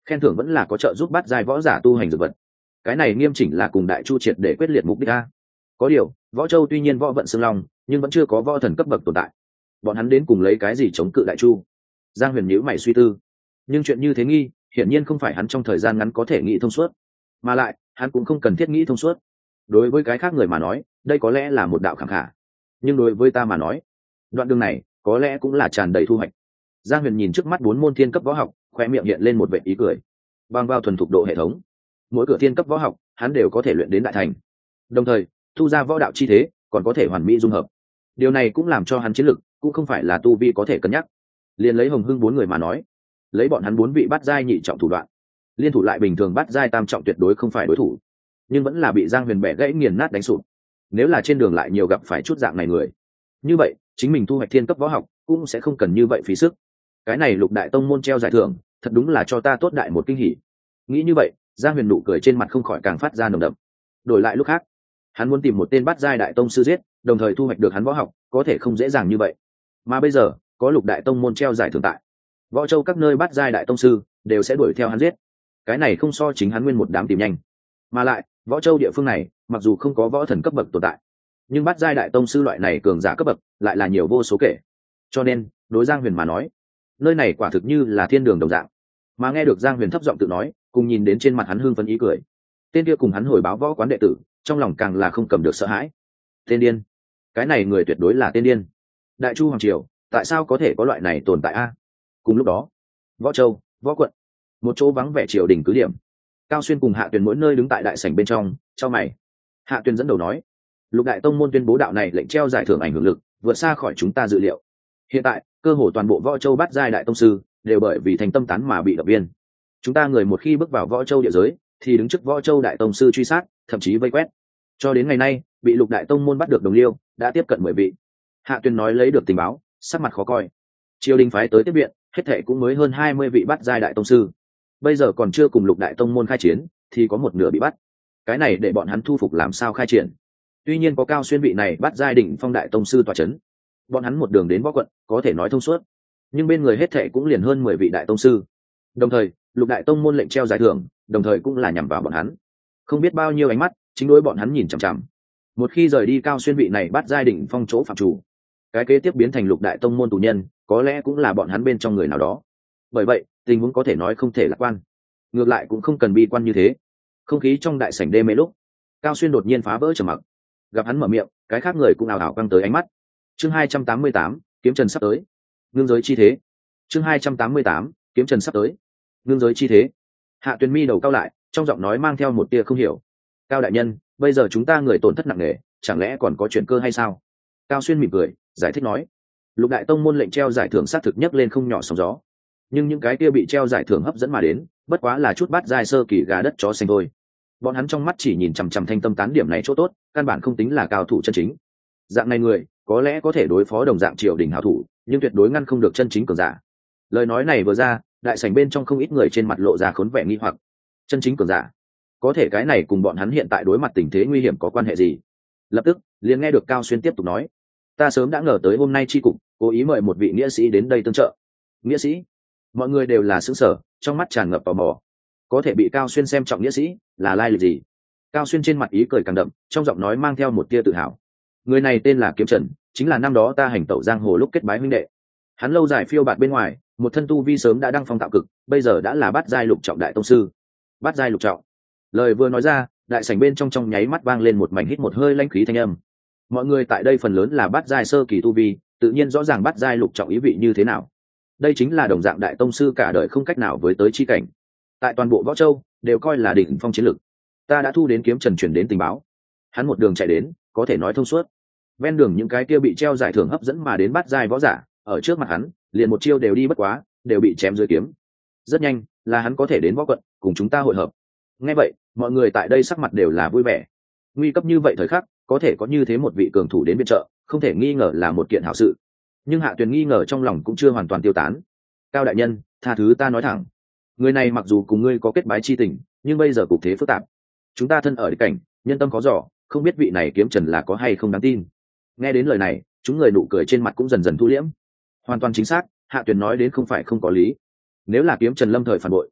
khen thưởng vẫn là có trợ giúp bắt giai võ giả tu hành dược vật. Cái này nghiêm chỉnh là cùng đại chu triệt để quyết liệt mục đích a. Có điều võ châu tuy nhiên võ vận xương long nhưng vẫn chưa có võ thần cấp bậc tồn tại, bọn hắn đến cùng lấy cái gì chống cự đại chu? Giang Huyền nhíu mày suy tư, nhưng chuyện như thế nghi hiển nhiên không phải hắn trong thời gian ngắn có thể nghĩ thông suốt, mà lại hắn cũng không cần thiết nghĩ thông suốt. Đối với cái khác người mà nói đây có lẽ là một đạo khẳng khả, nhưng đối với ta mà nói đoạn đường này có lẽ cũng là tràn đầy thu hoạch. Giang Huyền nhìn trước mắt bốn môn thiên cấp võ học, khoe miệng hiện lên một vệt ý cười. Bằng vào thuần thục độ hệ thống, mỗi cửa thiên cấp võ học hắn đều có thể luyện đến đại thành, đồng thời thu ra võ đạo chi thế còn có thể hoàn mỹ dung hợp. Điều này cũng làm cho hắn chiến lực cũng không phải là tu vi có thể cân nhắc. Liên lấy Hồng Hưng bốn người mà nói, lấy bọn hắn bốn vị bát giai nhị trọng thủ đoạn, liên thủ lại bình thường bát giai tam trọng tuyệt đối không phải đối thủ, nhưng vẫn là bị Giang Huyền bẻ gãy nghiền nát đánh sụp. Nếu là trên đường lại nhiều gặp phải chút dạng này người, như vậy chính mình thu hoạch thiên cấp võ học cũng sẽ không cần như vậy phí sức. Cái này Lục Đại Tông môn treo giải thưởng thật đúng là cho ta tốt đại một kinh hỉ. Nghĩ như vậy, Giang Huyền nụ cười trên mặt không khỏi càng phát ra nồng đậm. Đổi lại lúc khác, hắn muốn tìm một tên bát giai đại tông sư giết, đồng thời thu hoạch được hắn võ học, có thể không dễ dàng như vậy. Mà bây giờ, có Lục Đại Tông môn treo giải thưởng tại, võ châu các nơi bát giai đại tông sư đều sẽ đuổi theo hắn giết. Cái này không so chính hắn nguyên một đám tìm nhanh. Mà lại, võ châu địa phương này, mặc dù không có võ thần cấp bậc tồn tại, nhưng bát giai đại tông sư loại này cường giả cấp bậc lại là nhiều vô số kể. Cho nên, đối Giang Huyền mà nói, nơi này quả thực như là thiên đường đồng dạng. Mà nghe được Giang Huyền thấp giọng tự nói, cùng nhìn đến trên mặt hắn hưng phấn ý cười, tên kia cùng hắn hồi báo võ quán đệ tử, trong lòng càng là không cầm được sợ hãi. Tên điên, cái này người tuyệt đối là tên điên. Đại chu hoàng triều, tại sao có thể có loại này tồn tại a? Cùng lúc đó, võ châu, võ quận, một chỗ vắng vẻ triều đình cứ điểm. Cao Xuyên cùng Hạ Tuyền mỗi nơi đứng tại đại sảnh bên trong, chau mày. Hạ Tuyền dẫn đầu nói, Lục Đại Tông môn tuyên bố đạo này lệnh treo giải thưởng ảnh hưởng lực vượt xa khỏi chúng ta dự liệu. Hiện tại, cơ hồ toàn bộ võ châu bát giai đại tông sư đều bởi vì thành tâm tán mà bị động viên. Chúng ta người một khi bước vào võ châu địa giới, thì đứng trước võ châu đại tông sư truy sát, thậm chí vây quét. Cho đến ngày nay, bị Lục Đại Tông môn bắt được đồng liêu đã tiếp cận mười vị. Hạ Tuyền nói lấy được tình báo, sắc mặt khó coi. Triều đình phái tới tiếp viện, hết thệ cũng mới hơn hai mươi vị bát giai đại tông sư. Bây giờ còn chưa cùng Lục Đại Tông môn khai chiến, thì có một nửa bị bắt. Cái này để bọn hắn thu phục làm sao khai triển? Tuy nhiên có Cao Xuyên vị này bắt giai đỉnh phong đại tông sư tọa chấn, bọn hắn một đường đến võ quận có thể nói thông suốt, nhưng bên người hết thệ cũng liền hơn mười vị đại tông sư. Đồng thời, Lục Đại Tông môn lệnh treo giải thưởng, đồng thời cũng là nhằm vào bọn hắn. Không biết bao nhiêu ánh mắt chính đối bọn hắn nhìn chằm chằm. Một khi rời đi Cao Xuyên vị này bắt giai đỉnh phong chỗ phạm chủ, cái kế tiếp biến thành Lục Đại Tông môn tù nhân, có lẽ cũng là bọn hắn bên trong người nào đó. Bởi vậy, tình huống có thể nói không thể lạc quan. Ngược lại cũng không cần bi quan như thế. Không khí trong đại sảnh đê mê lúc, Cao Xuyên đột nhiên phá vỡ trầm mặc. Gặp hắn mở miệng, cái khác người cũng ào ào căng tới ánh mắt. Chương hai trăm tám mươi tám, kiếm trần sắp tới. Ngưng giới chi thế. Chương hai trăm tám mươi tám, kiếm trần sắp tới. Ngưng giới chi thế. Hạ Tuyền mi đầu cao lại, trong giọng nói mang theo một tia không hiểu. Cao đại nhân, bây giờ chúng ta người tổn thất nặng nề, chẳng lẽ còn có chuyện cơ hay sao? Cao Xuyên mỉm cười, giải thích nói. Lục Đại Tông môn lệnh treo giải thưởng xác thực nhất lên không nhỏ sóng gió, nhưng những cái kia bị treo giải thưởng hấp dẫn mà đến, bất quá là chút bát giai sơ kỳ gà đất chó xanh thôi. Bọn hắn trong mắt chỉ nhìn chằm chằm thanh tâm tán điểm này chỗ tốt, căn bản không tính là cao thủ chân chính. Dạng này người có lẽ có thể đối phó đồng dạng triều đình hảo thủ, nhưng tuyệt đối ngăn không được chân chính cường giả. Lời nói này vừa ra, đại sảnh bên trong không ít người trên mặt lộ ra khốn vẻ nghi hoặc. Chân chính cường giả, có thể cái này cùng bọn hắn hiện tại đối mặt tình thế nguy hiểm có quan hệ gì? Lập tức liền nghe được Cao Xuyên tiếp tục nói, ta sớm đã ngờ tới hôm nay tri cục cố ý mời một vị nghĩa sĩ đến đây tương trợ. Nghĩa sĩ? Mọi người đều là xứng sở, trong mắt tràn ngập tò mò. Có thể bị Cao Xuyên xem trọng nghĩa sĩ là lai lịch gì? Cao Xuyên trên mặt ý cười càng đậm, trong giọng nói mang theo một tia tự hào. Người này tên là Kiếm Trần, chính là năm đó ta hành tẩu giang hồ lúc kết bái huynh đệ. Hắn lâu dài phiêu bạt bên ngoài, một thân tu vi sớm đã đăng phong tạo cực, bây giờ đã là bát giai lục trọng đại tông sư. Bát giai lục trọng. Lời vừa nói ra, đại sảnh bên trong trong nháy mắt vang lên một mảnh hít một hơi lãnh khí thanh âm. Mọi người tại đây phần lớn là bát giai sơ kỳ tu vi, tự nhiên rõ ràng bát giai lục trọng ý vị như thế nào. Đây chính là đồng dạng đại tông sư cả đời không cách nào với tới chi cảnh. Tại toàn bộ võ châu đều coi là đỉnh phong chiến lực. Ta đã thu đến Kiếm Trần truyền đến tình báo, hắn một đường chạy đến, có thể nói thông suốt. Ven đường những cái kia bị treo giải thưởng hấp dẫn mà đến bát giai võ giả, ở trước mặt hắn, liền một chiêu đều đi bất quá, đều bị chém dưới kiếm. Rất nhanh, là hắn có thể đến võ quận, cùng chúng ta hội hợp. Nghe vậy, mọi người tại đây sắc mặt đều là vui vẻ. Nguy cấp như vậy thời khắc, có thể có như thế một vị cường thủ đến viện trợ, không thể nghi ngờ là một kiện hảo sự. Nhưng Hạ Tuyền nghi ngờ trong lòng cũng chưa hoàn toàn tiêu tán. Cao đại nhân, tha thứ ta nói thẳng, người này mặc dù cùng ngươi có kết bái chi tình, nhưng bây giờ cục thế phức tạp, chúng ta thân ở địch cảnh, nhân tâm khó dò, không biết vị này Kiếm Trần là có hay không đáng tin. Nghe đến lời này, chúng người nụ cười trên mặt cũng dần dần thu liễm. Hoàn toàn chính xác, Hạ Tuyền nói đến không phải không có lý. Nếu là Kiếm Trần lâm thời phản bội,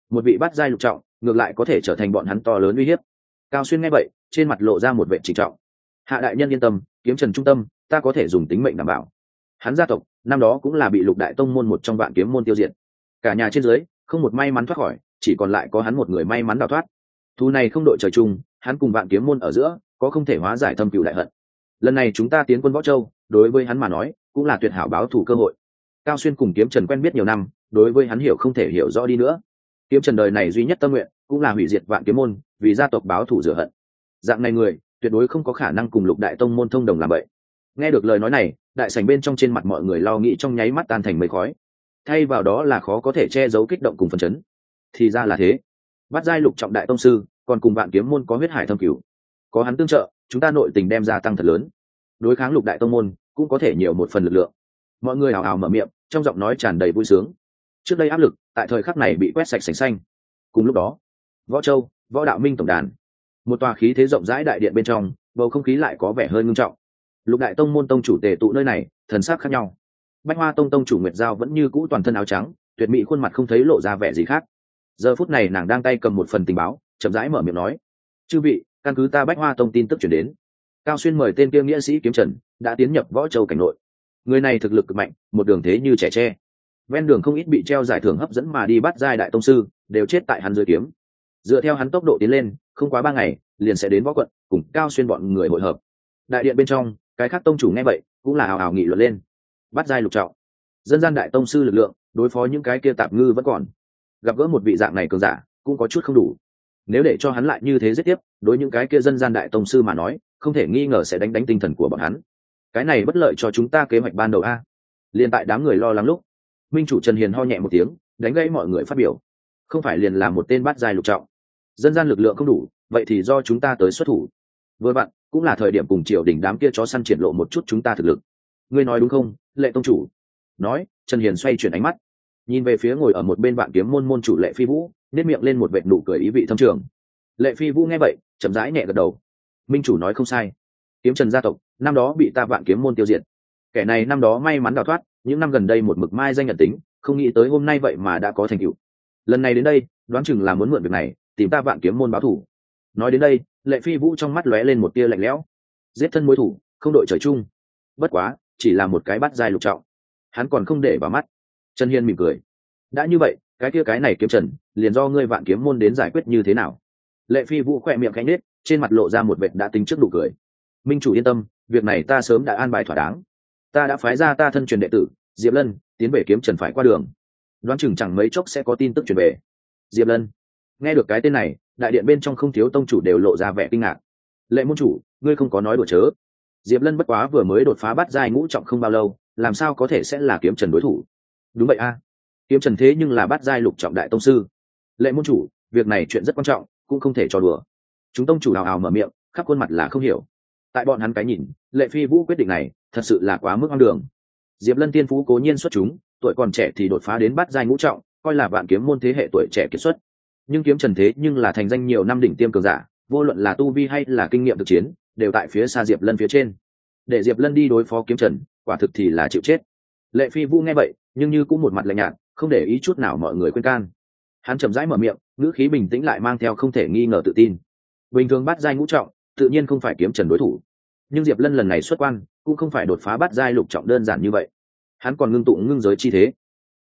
một vị bát giai lục trọng ngược lại có thể trở thành bọn hắn to lớn uy hiếp. Cao Xuyên nghe vậy trên mặt lộ ra một vẻ trịnh trọng. Hạ đại nhân yên tâm, kiếm trần trung tâm ta có thể dùng tính mệnh đảm bảo. Hắn gia tộc năm đó cũng là bị lục đại tông môn một trong vạn kiếm môn tiêu diệt, cả nhà trên dưới không một may mắn thoát khỏi, chỉ còn lại có hắn một người may mắn đào thoát. Thù này không đội trời chung, hắn cùng vạn kiếm môn ở giữa có không thể hóa giải thâm cừu đại hận. Lần này chúng ta tiến quân Võ Châu, đối với hắn mà nói cũng là tuyệt hảo báo thù cơ hội. Cao Xuyên cùng kiếm trần quen biết nhiều năm, đối với hắn hiểu không thể hiểu rõ đi nữa. Kiếm trần đời này duy nhất tâm nguyện cũng là hủy diệt vạn kiếm môn, vì gia tộc báo thù rửa hận. Dạng này người tuyệt đối không có khả năng cùng lục đại tông môn thông đồng làm vậy. Nghe được lời nói này, đại sảnh bên trong trên mặt mọi người lo nghĩ trong nháy mắt tan thành mây khói, thay vào đó là khó có thể che giấu kích động cùng phấn chấn. Thì ra là thế, bát giai lục trọng đại tông sư còn cùng vạn kiếm môn có huyết hải thâm cửu, có hắn tương trợ chúng ta nội tình đem gia tăng thật lớn, đối kháng lục đại tông môn cũng có thể nhiều một phần lực lượng. Mọi người hào hào mở miệng, trong giọng nói tràn đầy vui sướng. Trước đây áp lực tại thời khắc này bị quét sạch sành xanh. Cùng lúc đó, Võ Châu, Võ Đạo Minh tổng đàn, một tòa khí thế rộng rãi đại điện bên trong, bầu không khí lại có vẻ hơi ngưng trọng. Lục đại tông môn tông chủ tề tụ nơi này, thần sắc khác nhau. Bách Hoa tông tông chủ Nguyệt Giao vẫn như cũ toàn thân áo trắng, tuyệt mỹ khuôn mặt không thấy lộ ra vẻ gì khác. Giờ phút này nàng đang tay cầm một phần tình báo, chậm rãi mở miệng nói: "Chư vị, căn cứ ta Bách Hoa tông tin tức truyền đến, Cao Xuyên mời tên kia nghĩa sĩ kiếm trần đã tiến nhập Võ Châu cảnh nội. Người này thực lực cực mạnh, một đường thế như trẻ tre. Ven đường không ít bị treo giải thưởng hấp dẫn mà đi bắt giai đại tông sư, đều chết tại hắn dưới kiếm. Dựa theo hắn tốc độ tiến lên, không quá ba ngày liền sẽ đến Võ quận, cùng Cao Xuyên bọn người hội hợp." Đại điện bên trong, cái khác tông chủ nghe vậy cũng là hào hào nghị luận lên. Bắt giai lục trọng, dân gian đại tông sư lực lượng đối phó những cái kia tạp ngư vẫn còn, gặp gỡ một vị dạng này cường giả cũng có chút không đủ. Nếu để cho hắn lại như thế giết tiếp, đối những cái kia dân gian đại tông sư mà nói, không thể nghi ngờ sẽ đánh đánh tinh thần của bọn hắn. Cái này bất lợi cho chúng ta kế hoạch ban đầu a. Liên tại đám người lo lắng lúc, minh chủ Trần Hiền ho nhẹ một tiếng, đánh gãy mọi người phát biểu. Không phải liền là một tên bát giai lục trọng, dân gian lực lượng không đủ, vậy thì do chúng ta tới xuất thủ. Vừa vặn cũng là thời điểm cùng triều đình đám kia chó săn triển lộ một chút chúng ta thực lực. Ngươi nói đúng không, Lệ tông chủ? Nói, Trần Hiền xoay chuyển ánh mắt, nhìn về phía ngồi ở một bên vạn kiếm môn môn chủ Lệ Phi Vũ, nét miệng lên một vệt nụ cười ý vị thâm trường. Lệ Phi Vũ nghe vậy, chậm rãi nhẹ gật đầu. Minh chủ nói không sai, kiếm trần gia tộc năm đó bị ta vạn kiếm môn tiêu diệt, kẻ này năm đó may mắn đào thoát, những năm gần đây một mực mai danh nhận tính, không nghĩ tới hôm nay vậy mà đã có thành tựu. Lần này đến đây, đoán chừng là muốn mượn việc này tìm ta vạn kiếm môn báo thù. Nói đến đây, Lệ Phi Vũ trong mắt lóe lên một tia lạnh lẽo. Giết thân mối thủ, không đội trời chung. Bất quá, chỉ là một cái bắt giai lục trọng, hắn còn không để vào mắt. Trần Hiên mỉm cười. Đã như vậy, cái kia cái này kiếm trần, liền do ngươi vạn kiếm môn đến giải quyết như thế nào? Lệ Phi Vũ khỏe miệng khẽ nhếch, trên mặt lộ ra một vệt đã tính trước nụ cười. Minh chủ yên tâm, việc này ta sớm đã an bài thỏa đáng. Ta đã phái ra ta thân truyền đệ tử Diệp Lân tiến về kiếm trần phải qua đường, đoán chừng chẳng mấy chốc sẽ có tin tức truyền về. Diệp Lân. Nghe được cái tên này, đại điện bên trong không thiếu tông chủ đều lộ ra vẻ kinh ngạc. Lệ môn chủ, ngươi không có nói đùa chớ? Diệp Lân bất quá vừa mới đột phá bát giai ngũ trọng không bao lâu, làm sao có thể sẽ là kiếm trần đối thủ? Đúng vậy a, kiếm trần thế nhưng là bát giai lục trọng đại tông sư. Lệ môn chủ, việc này chuyện rất quan trọng, cũng không thể cho đùa. Chúng tông chủ hào hào mở miệng, khắp khuôn mặt là không hiểu. Tại bọn hắn cái nhìn, Lệ Phi Vũ quyết định này thật sự là quá mức hoang đường. Diệp Lân tiên phú cố nhiên xuất chúng, tuổi còn trẻ thì đột phá đến bát giai ngũ trọng, coi là vạn kiếm môn thế hệ tuổi trẻ kiệt xuất. Nhưng kiếm trần thế nhưng là thành danh nhiều năm đỉnh tiêm cường giả, vô luận là tu vi hay là kinh nghiệm thực chiến, đều tại phía xa Diệp Lân phía trên. Để Diệp Lân đi đối phó kiếm trần, quả thực thì là chịu chết. Lệ Phi Vũ nghe vậy, nhưng như cũng một mặt lạnh nhạt, không để ý chút nào mọi người khuyên can. Hắn chậm rãi mở miệng, ngữ khí bình tĩnh lại mang theo không thể nghi ngờ tự tin. Bình thường bát giai ngũ trọng, tự nhiên không phải kiếm trần đối thủ. Nhưng Diệp Lân lần này xuất quan, cũng không phải đột phá bát giai lục trọng đơn giản như vậy. Hắn còn ngưng tụ ngưng giới chi thế,